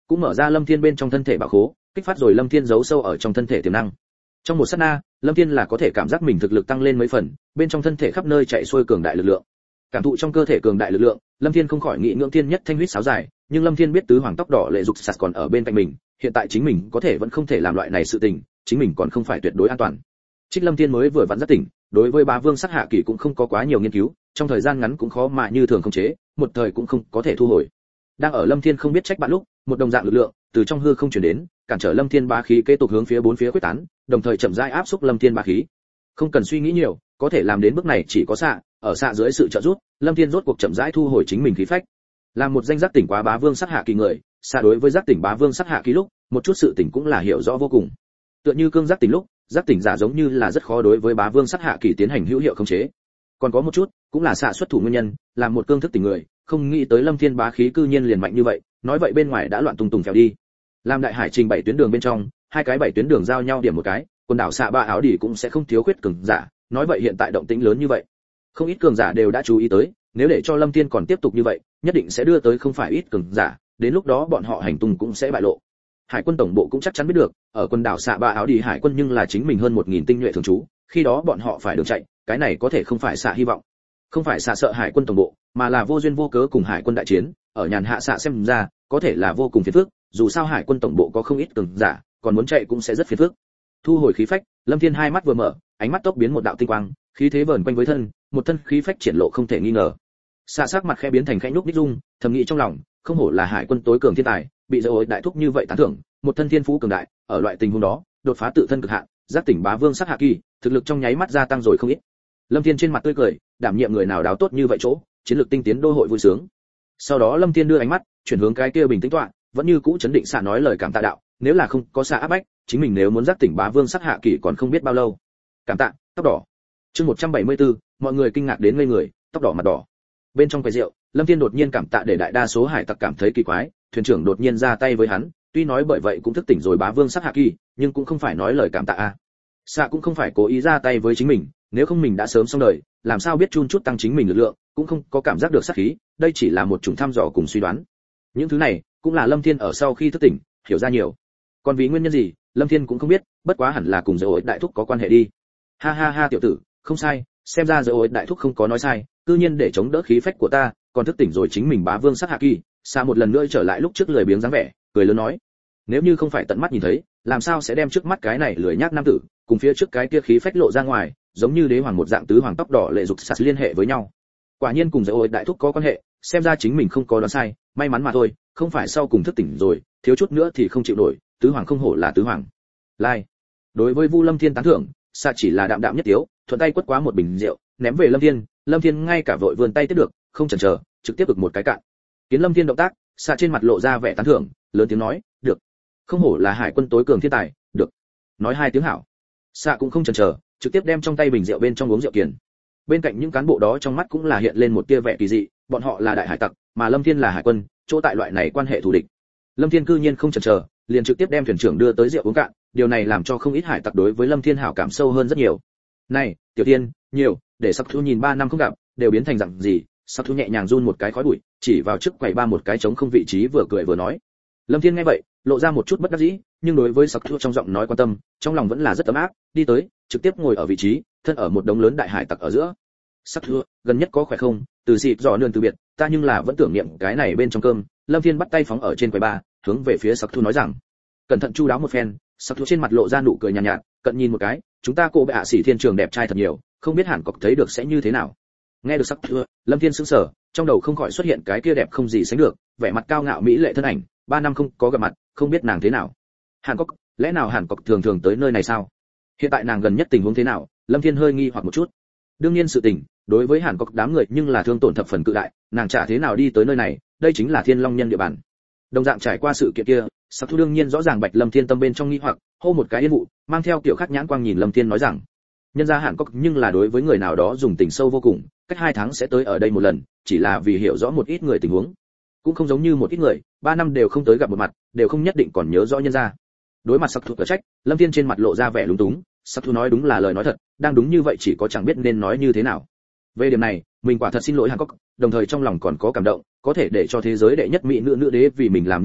cũng mở ra Lâm Thiên bên trong thân thể bảo khố, kích phát rồi Lâm Thiên giấu sâu ở trong thân thể tiềm năng. Trong một sát na, Lâm Thiên là có thể cảm giác mình thực lực tăng lên mấy phần, bên trong thân thể khắp nơi chạy xuôi cường đại lực lượng. Cảm thụ trong cơ thể cường đại lực lượng, Lâm Thiên không khỏi nghĩ ngưỡng thiên nhất thanh huyết sáo dài, nhưng Lâm Thiên biết tứ hoàng tóc đỏ lệ dục sạt còn ở bên cạnh mình, hiện tại chính mình có thể vẫn không thể làm loại này sự tình, chính mình còn không phải tuyệt đối an toàn. Trích Lâm Thiên mới vừa vặn giác tỉnh, đối với bá vương sát hạ kỳ cũng không có quá nhiều nghiên cứu, trong thời gian ngắn cũng khó mà như thường khống chế, một thời cũng không có thể thu hồi. Đang ở Lâm Thiên không biết trách bạn lúc, một đồng dạng lực lượng từ trong hư không truyền đến, cản trở Lâm Thiên bá khí kế tục hướng phía bốn phía quyết tán, đồng thời chậm rãi áp xúc Lâm Thiên bá khí. Không cần suy nghĩ nhiều, có thể làm đến bước này chỉ có xạ, ở xạ dưới sự trợ giúp, Lâm Thiên rốt cuộc chậm rãi thu hồi chính mình khí phách. Làm một danh giác tỉnh quá bá vương sát hạ kỳ người, xạ đối với giác tỉnh bá vương sát hạ kỳ lúc, một chút sự tỉnh cũng là hiểu rõ vô cùng. Tựa như cương giác tỉnh lúc, giác tỉnh giả giống như là rất khó đối với bá vương sát hạ kỳ tiến hành hữu hiệu khống chế. Còn có một chút, cũng là xạ xuất thủ nguyên nhân, làm một cương thức tỉnh người, không nghĩ tới Lâm Thiên bá khí cư nhiên liền mạnh như vậy, nói vậy bên ngoài đã loạn tung tung phèo đi. Làm đại hải trình 7 tuyến đường bên trong, hai cái 7 tuyến đường giao nhau điểm một cái, quần đảo xạ ba áo đỉ cũng sẽ không thiếu khuyết cường giả, nói vậy hiện tại động tĩnh lớn như vậy, không ít cường giả đều đã chú ý tới, nếu để cho Lâm Thiên còn tiếp tục như vậy, nhất định sẽ đưa tới không phải ít cường giả, đến lúc đó bọn họ hành tung cũng sẽ bại lộ. Hải quân tổng bộ cũng chắc chắn biết được, ở quần đảo xạ ba áo đỉ hải quân nhưng là chính mình hơn 1000 tinh nhuệ thường trú, khi đó bọn họ phải đường chạy, cái này có thể không phải xạ hy vọng. Không phải xạ sợ hải quân tổng bộ, mà là vô duyên vô cớ cùng hải quân đại chiến, ở nhàn hạ xạ xem ra, có thể là vô cùng phiền phức, dù sao hải quân tổng bộ có không ít cường giả, còn muốn chạy cũng sẽ rất phiền phức. Thu hồi khí phách, Lâm Thiên hai mắt vừa mở, ánh mắt tốc biến một đạo tinh quang, khí thế vờn quanh với thân, một thân khí phách triển lộ không thể nghi ngờ. Xạ sắc mặt khẽ biến thành khẽ nhúc nhích rung, thầm nghĩ trong lòng, không hổ là hải quân tối cường thiên tài, bị dấu ối đại thúc như vậy tán thưởng, một thân thiên phú cường đại, ở loại tình huống đó, đột phá tự thân cực hạn, giác tỉnh bá vương sát hạ kỳ, thực lực trong nháy mắt gia tăng rồi không ít. Lâm Thiên trên mặt tươi cười, đảm nhiệm người nào đáo tốt như vậy chỗ, chiến lược tinh tiến đô hội vui sướng. Sau đó Lâm Thiên đưa ánh mắt chuyển hướng cái kia bình tĩnh tọa, vẫn như cũ chấn định xạ nói lời cảm tạ đạo, nếu là không có xạ áp bách, chính mình nếu muốn giác tỉnh bá vương sát hạ kỳ còn không biết bao lâu. Cảm tạ, tóc đỏ. Chương 174, mọi người kinh ngạc đến ngây người, tóc đỏ mặt đỏ. Bên trong quầy rượu, Lâm Thiên đột nhiên cảm tạ để đại đa số hải tặc cảm thấy kỳ quái, thuyền trưởng đột nhiên ra tay với hắn, tuy nói bởi vậy cũng thức tỉnh rồi bá vương sát hạ kỳ, nhưng cũng không phải nói lời cảm tạ a. Xạ cũng không phải cố ý ra tay với chính mình, nếu không mình đã sớm xong đời, làm sao biết chun chút tăng chính mình lực lượng, cũng không có cảm giác được sát khí, đây chỉ là một chủng thăm dò cùng suy đoán. Những thứ này cũng là Lâm Thiên ở sau khi thức tỉnh, hiểu ra nhiều. Còn vì nguyên nhân gì, Lâm Thiên cũng không biết, bất quá hẳn là cùng Dầu Ổi đại thúc có quan hệ đi. Ha ha ha tiểu tử, không sai, xem ra Dầu Ổi đại thúc không có nói sai, cư nhiên để chống đỡ khí phách của ta, còn thức tỉnh rồi chính mình bá vương sát hạ kỳ. Xa một lần nữa trở lại lúc trước lười biếng dáng vẻ, cười lớn nói, nếu như không phải tận mắt nhìn thấy, làm sao sẽ đem trước mắt cái này lười nhác nam tử cùng phía trước cái kia khí phách lộ ra ngoài, giống như đế hoàng một dạng tứ hoàng tóc đỏ lệ dục sạt liên hệ với nhau. Quả nhiên cùng Dầu Ổi đại thúc có quan hệ, xem ra chính mình không có đoán sai, may mắn mà thôi, không phải sau cùng thức tỉnh rồi, thiếu chút nữa thì không chịu nổi, tứ hoàng không hổ là tứ hoàng. Lai. Đối với Vu Lâm Thiên tán thưởng, Sa chỉ là đạm đạm nhất tiếu, thuận tay quất quá một bình rượu, ném về Lâm Thiên, Lâm Thiên ngay cả vội vươn tay tiếp được, không chần chờ, trực tiếp ực một cái cạn. Kiến Lâm Thiên động tác, Sa trên mặt lộ ra vẻ tán thưởng, lớn tiếng nói, "Được. Không hổ là hải quân tối cường thiên tài, được." Nói hai tiếng hảo. Sa cũng không chần chờ, trực tiếp đem trong tay bình rượu bên trong uống rượu kiền. Bên cạnh những cán bộ đó trong mắt cũng là hiện lên một tia vẻ kỳ dị, bọn họ là đại hải tặc, mà Lâm Thiên là hải quân, chỗ tại loại này quan hệ thù địch. Lâm Thiên cư nhiên không chần chờ, liền trực tiếp đem thuyền trưởng đưa tới rượu uống cạn, điều này làm cho không ít hải tặc đối với Lâm Thiên hảo cảm sâu hơn rất nhiều. "Này, tiểu tiên, nhiều, để Sắc Thu nhìn 3 năm không gặp, đều biến thành dạng gì?" Sắc Thu nhẹ nhàng run một cái khói bụi, chỉ vào trước quầy ba một cái trống không vị trí vừa cười vừa nói. Lâm Thiên nghe vậy, lộ ra một chút bất đắc dĩ, nhưng đối với Sắc Thu trong giọng nói quan tâm, trong lòng vẫn là rất ấm áp, đi tới, trực tiếp ngồi ở vị trí, thân ở một đống lớn đại hải tặc ở giữa. "Sắc Thu, gần nhất có khỏe không?" Từ xịt giò nườn từ biệt, ta nhưng là vẫn tưởng niệm cái này bên trong cơm. Lâm Thiên bắt tay phóng ở trên quầy ba, hướng về phía Sắc Thu nói rằng, cẩn thận chu đáo một phen. Sắc Thu trên mặt lộ ra nụ cười nhàn nhạt, cận nhìn một cái, chúng ta cô bệ hạ sĩ thiên trường đẹp trai thật nhiều, không biết Hàn Cốc thấy được sẽ như thế nào. Nghe được Sắc Thu, Lâm Thiên sững sờ, trong đầu không khỏi xuất hiện cái kia đẹp không gì sánh được, vẻ mặt cao ngạo mỹ lệ thân ảnh, 3 năm không có gặp mặt, không biết nàng thế nào. Hàn Cốc, lẽ nào Hàn Cốc thường thường tới nơi này sao? Hiện tại nàng gần nhất tình huống thế nào? Lâm Thiên hơi nghi hoặc một chút. Đương nhiên sự tình, đối với Hàn Cốc đám người nhưng là thương tổn thập phần cự đại, nàng chả thế nào đi tới nơi này, đây chính là Thiên Long nhân địa bàn. Đồng dạng trải qua sự kiện kia, Sắc Thu đương nhiên rõ ràng Bạch Lâm Thiên tâm bên trong nghi hoặc, hô một cái yên vụ, mang theo kiểu khác nhãn quang nhìn Lâm Thiên nói rằng, nhân gia Hàn Cốc nhưng là đối với người nào đó dùng tình sâu vô cùng, cách 2 tháng sẽ tới ở đây một lần, chỉ là vì hiểu rõ một ít người tình huống, cũng không giống như một ít người, 3 năm đều không tới gặp một mặt, đều không nhất định còn nhớ rõ nhân gia. Đối mặt Sắc Thu cở trách, Lâm Thiên trên mặt lộ ra vẻ lúng túng, Sắc Thu nói đúng là lời nói thật, đang đúng như vậy chỉ có chẳng biết nên nói như thế nào. Về điểm này, mình quả thật xin lỗi Hàn Cốc, đồng thời trong lòng còn có cảm động, có thể để cho thế giới đệ nhất mỹ nữ nữ đế vì mình làm như vậy,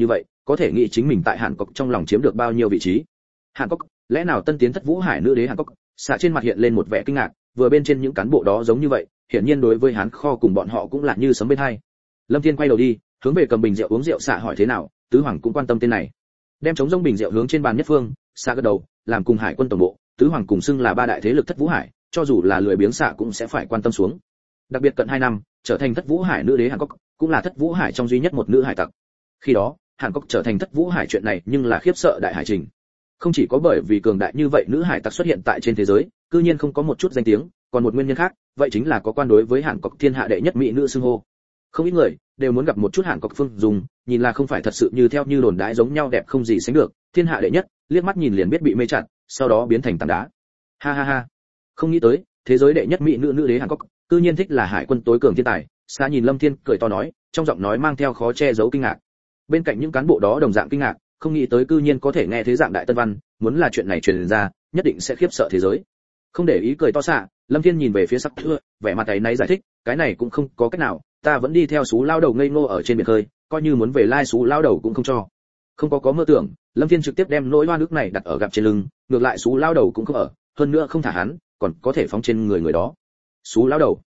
có thể nghĩ chính mình tại Hàn Quốc trong lòng chiếm được bao nhiêu vị trí. Hàn Quốc, lẽ nào tân tiến Thất Vũ Hải nữ đế Hàn Quốc? Xạ trên mặt hiện lên một vẻ kinh ngạc, vừa bên trên những cán bộ đó giống như vậy, hiển nhiên đối với Hán Kho cùng bọn họ cũng là như sấm bên hai. Lâm Thiên quay đầu đi, hướng về cầm bình rượu uống rượu Xạ hỏi thế nào, tứ hoàng cũng quan tâm tên này. Đem chống rông bình rượu hướng trên bàn nhất phương, Xạ gật đầu, làm cùng Hải quân tổng bộ, tứ hoàng cùng xưng là ba đại thế lực Thất Vũ Hải, cho dù là lười biếng Xạ cũng sẽ phải quan tâm xuống. Đặc biệt cận 2 năm, trở thành Thất Vũ Hải nữ đế Hàn Quốc, cũng là Thất Vũ Hải trong duy nhất một nữ hải tặc. Khi đó, Hàn Quốc trở thành Thất Vũ Hải chuyện này nhưng là khiếp sợ đại hải trình. Không chỉ có bởi vì cường đại như vậy nữ hải tặc xuất hiện tại trên thế giới, cư nhiên không có một chút danh tiếng, còn một nguyên nhân khác, vậy chính là có quan đối với Hàn Quốc thiên hạ đệ nhất mỹ nữ xưng hô. Không ít người đều muốn gặp một chút Hàn Quốc phương dùng, nhìn là không phải thật sự như theo như đồn đãi giống nhau đẹp không gì sánh được, thiên hạ đệ nhất, liếc mắt nhìn liền biết bị mê chặt, sau đó biến thành tảng đá. Ha ha ha. Không nghĩ tới, thế giới đệ nhất mỹ nữ nữ đế Hàn Quốc, cư nhiên thích là hải quân tối cường thiên tài. Xa nhìn Lâm Thiên cười to nói, trong giọng nói mang theo khó che giấu kinh ngạc. Bên cạnh những cán bộ đó đồng dạng kinh ngạc, không nghĩ tới cư nhiên có thể nghe thế dạng đại tân văn, muốn là chuyện này truyền ra, nhất định sẽ khiếp sợ thế giới. Không để ý cười to xạ, Lâm Thiên nhìn về phía Sắc Thưa, vẻ mặt ấy náy giải thích, cái này cũng không có cách nào, ta vẫn đi theo sú lao đầu ngây ngô ở trên biển khơi, coi như muốn về lai sú lao đầu cũng không cho. Không có mơ tưởng, Lâm Thiên trực tiếp đem nỗi oan ức này đặt ở gặp trên lưng, ngược lại sú lao đầu cũng không ở, hơn nữa không thả hắn, còn có thể phóng trên người đó. Sú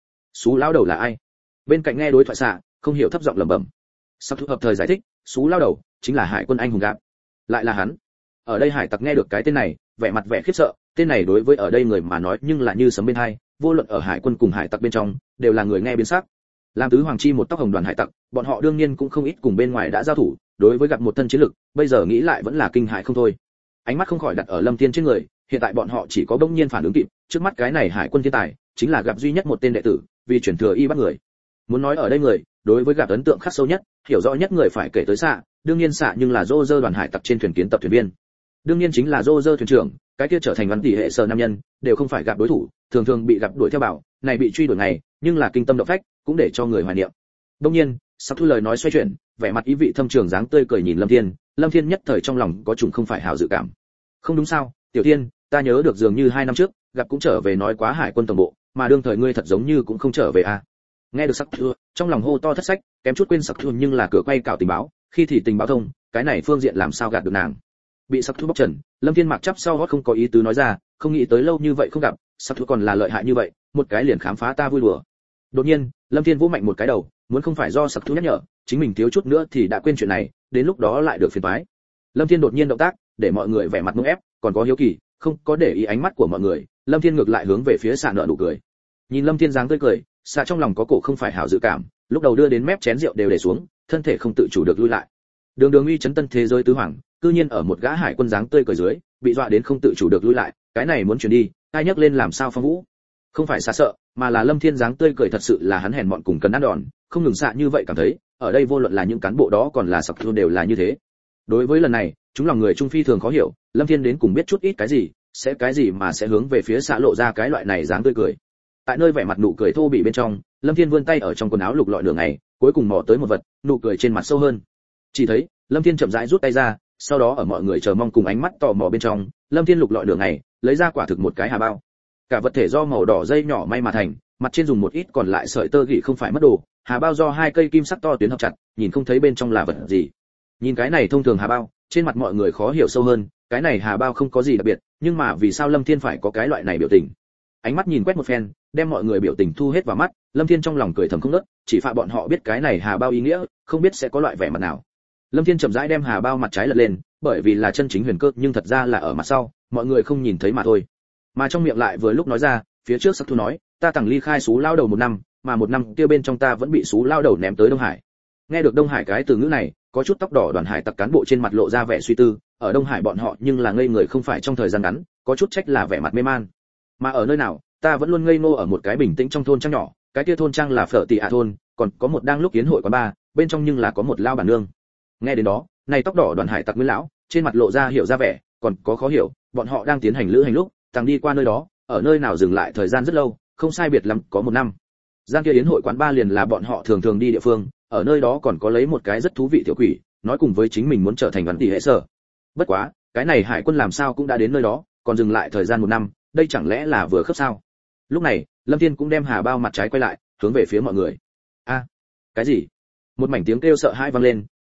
lao đầu là ai? Bên cạnh nghe đối thoại xạ, không hiểu thấp giọng lẩm bẩm. Sắc Thưa hợp thời giải thích, sú lao đầu chính là hải quân anh hùng Gạp. Lại là hắn. Ở đây hải tặc nghe được cái tên này, vẻ mặt vẻ khiếp sợ, tên này đối với ở đây người mà nói nhưng là như sấm bên hai, vô luận ở hải quân cùng hải tặc bên trong, đều là người nghe biến sắc. Làm tứ hoàng chi một tóc hồng đoàn hải tặc, bọn họ đương nhiên cũng không ít cùng bên ngoài đã giao thủ, đối với gặp một thân chiến lực, bây giờ nghĩ lại vẫn là kinh hãi không thôi. Ánh mắt không khỏi đặt ở Lâm Thiên trên người, hiện tại bọn họ chỉ có bỗng nhiên phản ứng kịp, trước mắt cái này hải quân thiên tài, chính là gặp duy nhất một tên đệ tử, vì chuyển thừa y bắt người. Muốn nói ở đây người, đối với gặp ấn tượng khắc sâu nhất, hiểu rõ nhất người phải kể tới Xạ, đương nhiên Xạ nhưng là Roger đoàn hải tặc trên thuyền kiến tập thuyền viên. Đương nhiên chính là Roger thuyền trưởng, cái kia trở thành văn tỷ hệ sở nam nhân, đều không phải gặp đối thủ, thường thường bị gặp đuổi theo bảo, này bị truy đuổi ngày, nhưng là kinh tâm động phách, cũng để cho người hoài niệm. Đương nhiên, Sắc Thu lời nói xoay chuyển, vẻ mặt ý vị thâm trường dáng tươi cười nhìn Lâm Thiên nhất thời trong lòng có trùng không phải hảo dự cảm. Không đúng sao, Tiểu Thiên, ta nhớ được dường như 2 năm trước, gặp cũng trở về nói quá hải quân tổng bộ, mà đương thời ngươi thật giống như cũng không trở về à? Nghe được Sắc Thu, trong lòng hô to thất sách, kém chút quên Sắc Thu nhưng là cửa quay cào tình báo, khi thì tình báo thông, cái này phương diện làm sao gạt được nàng. Bị Sắc Thu bóc trần, Lâm Thiên mặc chắp sau hót không có ý tứ nói ra, không nghĩ tới lâu như vậy không gặp, Sắc Thu còn là lợi hại như vậy, một cái liền khám phá ta vui đùa. Đột nhiên, Lâm Thiên vỗ mạnh một cái đầu, muốn không phải do Sắc Thu nhắc nhở, chính mình thiếu chút nữa thì đã quên chuyện này, đến lúc đó lại được phiền toái. Lâm Thiên đột nhiên động tác, để mọi người vẻ mặt nung ép, còn có hiếu kỳ, không có để ý ánh mắt của mọi người, Lâm Thiên ngược lại hướng về phía Xạ nợ nụ cười. Nhìn Lâm Thiên dáng tươi cười, Xạ trong lòng có cổ không phải hảo dự cảm, lúc đầu đưa đến mép chén rượu đều để xuống, thân thể không tự chủ được lui lại. Đường uy chấn tân thế giới tứ hoàng, cư nhiên ở một gã hải quân dáng tươi cười dưới, bị dọa đến không tự chủ được lui lại, cái này muốn chuyển đi, ai nhấc lên làm sao phong vũ. Không phải Xạ sợ, mà là Lâm Thiên dáng tươi cười thật sự là hắn hèn mọn cùng cần ăn đòn, không ngừng Xạ như vậy cảm thấy, ở đây vô luận là những cán bộ đó còn là Sặc Thu đều là như thế. Đối với lần này, chúng lòng người trung phi thường khó hiểu, Lâm Thiên đến cùng biết chút ít cái gì, sẽ cái gì mà sẽ hướng về phía Xạ lộ ra cái loại này dáng tươi cười. Tại nơi vẻ mặt nụ cười thô bỉ bên trong, Lâm Thiên vươn tay ở trong quần áo lục lọi nửa ngày, cuối cùng mò tới một vật, nụ cười trên mặt sâu hơn. Chỉ thấy, Lâm Thiên chậm rãi rút tay ra, sau đó ở mọi người chờ mong cùng ánh mắt tò mò bên trong, Lâm Thiên lục lọi nửa ngày, lấy ra quả thực một cái hà bao. Cả vật thể do màu đỏ dây nhỏ may mà thành, mặt trên dùng một ít còn lại sợi tơ gỉ không phải mất đồ, hà bao do 2 cây kim sắc to tuyến hợp chặt, nhìn không thấy bên trong là vật gì. Nhìn cái này thông thường hà bao, trên mặt mọi người khó hiểu sâu hơn, cái này hà bao không có gì đặc biệt, nhưng mà vì sao Lâm Thiên phải có cái loại này biểu tình? Ánh mắt nhìn quét một phen, đem mọi người biểu tình thu hết vào mắt, Lâm Thiên trong lòng cười thầm không ngớt, chỉ phạ bọn họ biết cái này hà bao ý nghĩa, không biết sẽ có loại vẻ mặt nào. Lâm Thiên chậm rãi đem hà bao mặt trái lật lên, bởi vì là chân chính huyền cơ, nhưng thật ra là ở mặt sau, mọi người không nhìn thấy mà thôi. Mà trong miệng lại vừa lúc nói ra, phía trước Sắc Thu nói, ta tặng ly khai xú lao đầu 1 năm, mà 1 năm kia bên trong ta vẫn bị xú lao đầu ném tới Đông Hải. Nghe được Đông Hải cái từ ngữ này, có chút tóc đỏ đoàn hải tặc cán bộ trên mặt lộ ra vẻ suy tư, ở Đông Hải bọn họ nhưng là ngây người không phải trong thời gian ngắn, có chút trách là vẻ mặt mê man. Mà ở nơi nào, ta vẫn luôn ngây ngô ở một cái bình tĩnh trong thôn trang nhỏ, cái kia thôn trang là Phở Tỉ ạ thôn, còn có một đang lúc yến hội quán bar, bên trong nhưng là có một lao bản nương. Nghe đến đó, này tóc đỏ đoàn hải tặc Nguyên lão, trên mặt lộ ra hiểu ra vẻ, còn có khó hiểu, bọn họ đang tiến hành lữ hành lúc, tăng đi qua nơi đó, ở nơi nào dừng lại thời gian rất lâu, không sai biệt lắm có 1 năm. Gian kia yến hội quán bar liền là bọn họ thường thường đi địa phương, ở nơi đó còn có lấy một cái rất thú vị tiểu quỷ, nói cùng với chính mình muốn trở thành văn tỷ hệ sở. Bất quá, cái này hải quân làm sao cũng đã đến nơi đó, còn dừng lại thời gian 1 năm, đây chẳng lẽ là vừa khớp sao? Lúc này, Lâm Thiên cũng đem hà bao mặt trái quay lại, hướng về phía mọi người. A, cái gì? Một mảnh tiếng kêu sợ hãi vang lên,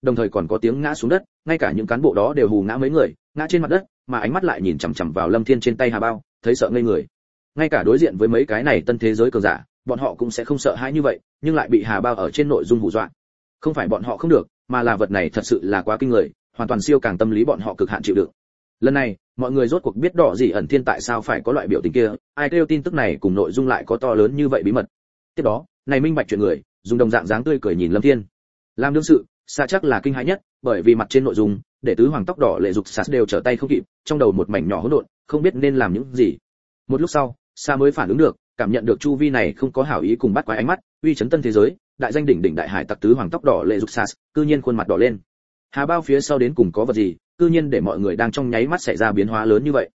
đồng thời còn có tiếng ngã xuống đất, ngay cả những cán bộ đó đều hù ngã mấy người, ngã trên mặt đất, mà ánh mắt lại nhìn chằm chằm vào Lâm Thiên trên tay hà bao, thấy sợ ngây người. Ngay cả đối diện với mấy cái này tân thế giới cường giả, bọn họ cũng sẽ không sợ hãi như vậy, nhưng lại bị hà bao ở trên nội dung hù dọa. Không phải bọn họ không được, mà là vật này thật sự là quá kinh người, hoàn toàn siêu càng tâm lý bọn họ cực hạn chịu đựng. Lần này, mọi người rốt cuộc biết Đỏ Dị ẩn thiên tại sao phải có loại biểu tình kia, ai kêu tin tức này cùng nội dung lại có to lớn như vậy bí mật. Tiếp đó, này minh bạch chuyện người, dùng đồng dạng dáng tươi cười nhìn Lâm Thiên. Làm đương sự, xa chắc là kinh hãi nhất, bởi vì mặt trên nội dung, để tứ hoàng tóc đỏ lệ dục sạt đều trở tay không kịp, trong đầu một mảnh nhỏ hỗn độn, không biết nên làm những gì. Một lúc sau, Sa mới phản ứng được, cảm nhận được chu vi này không có hảo ý cùng bắt quái ánh mắt, uy chấn tân thế giới, đại danh đỉnh đỉnh đại hải tặc tứ hoàng tóc đỏ lệ dục sạt, cư nhiên khuôn mặt đỏ lên. Hà bao phía sau đến cùng có vật gì, cư nhiên để mọi người đang trong nháy mắt xảy ra biến hóa lớn như vậy.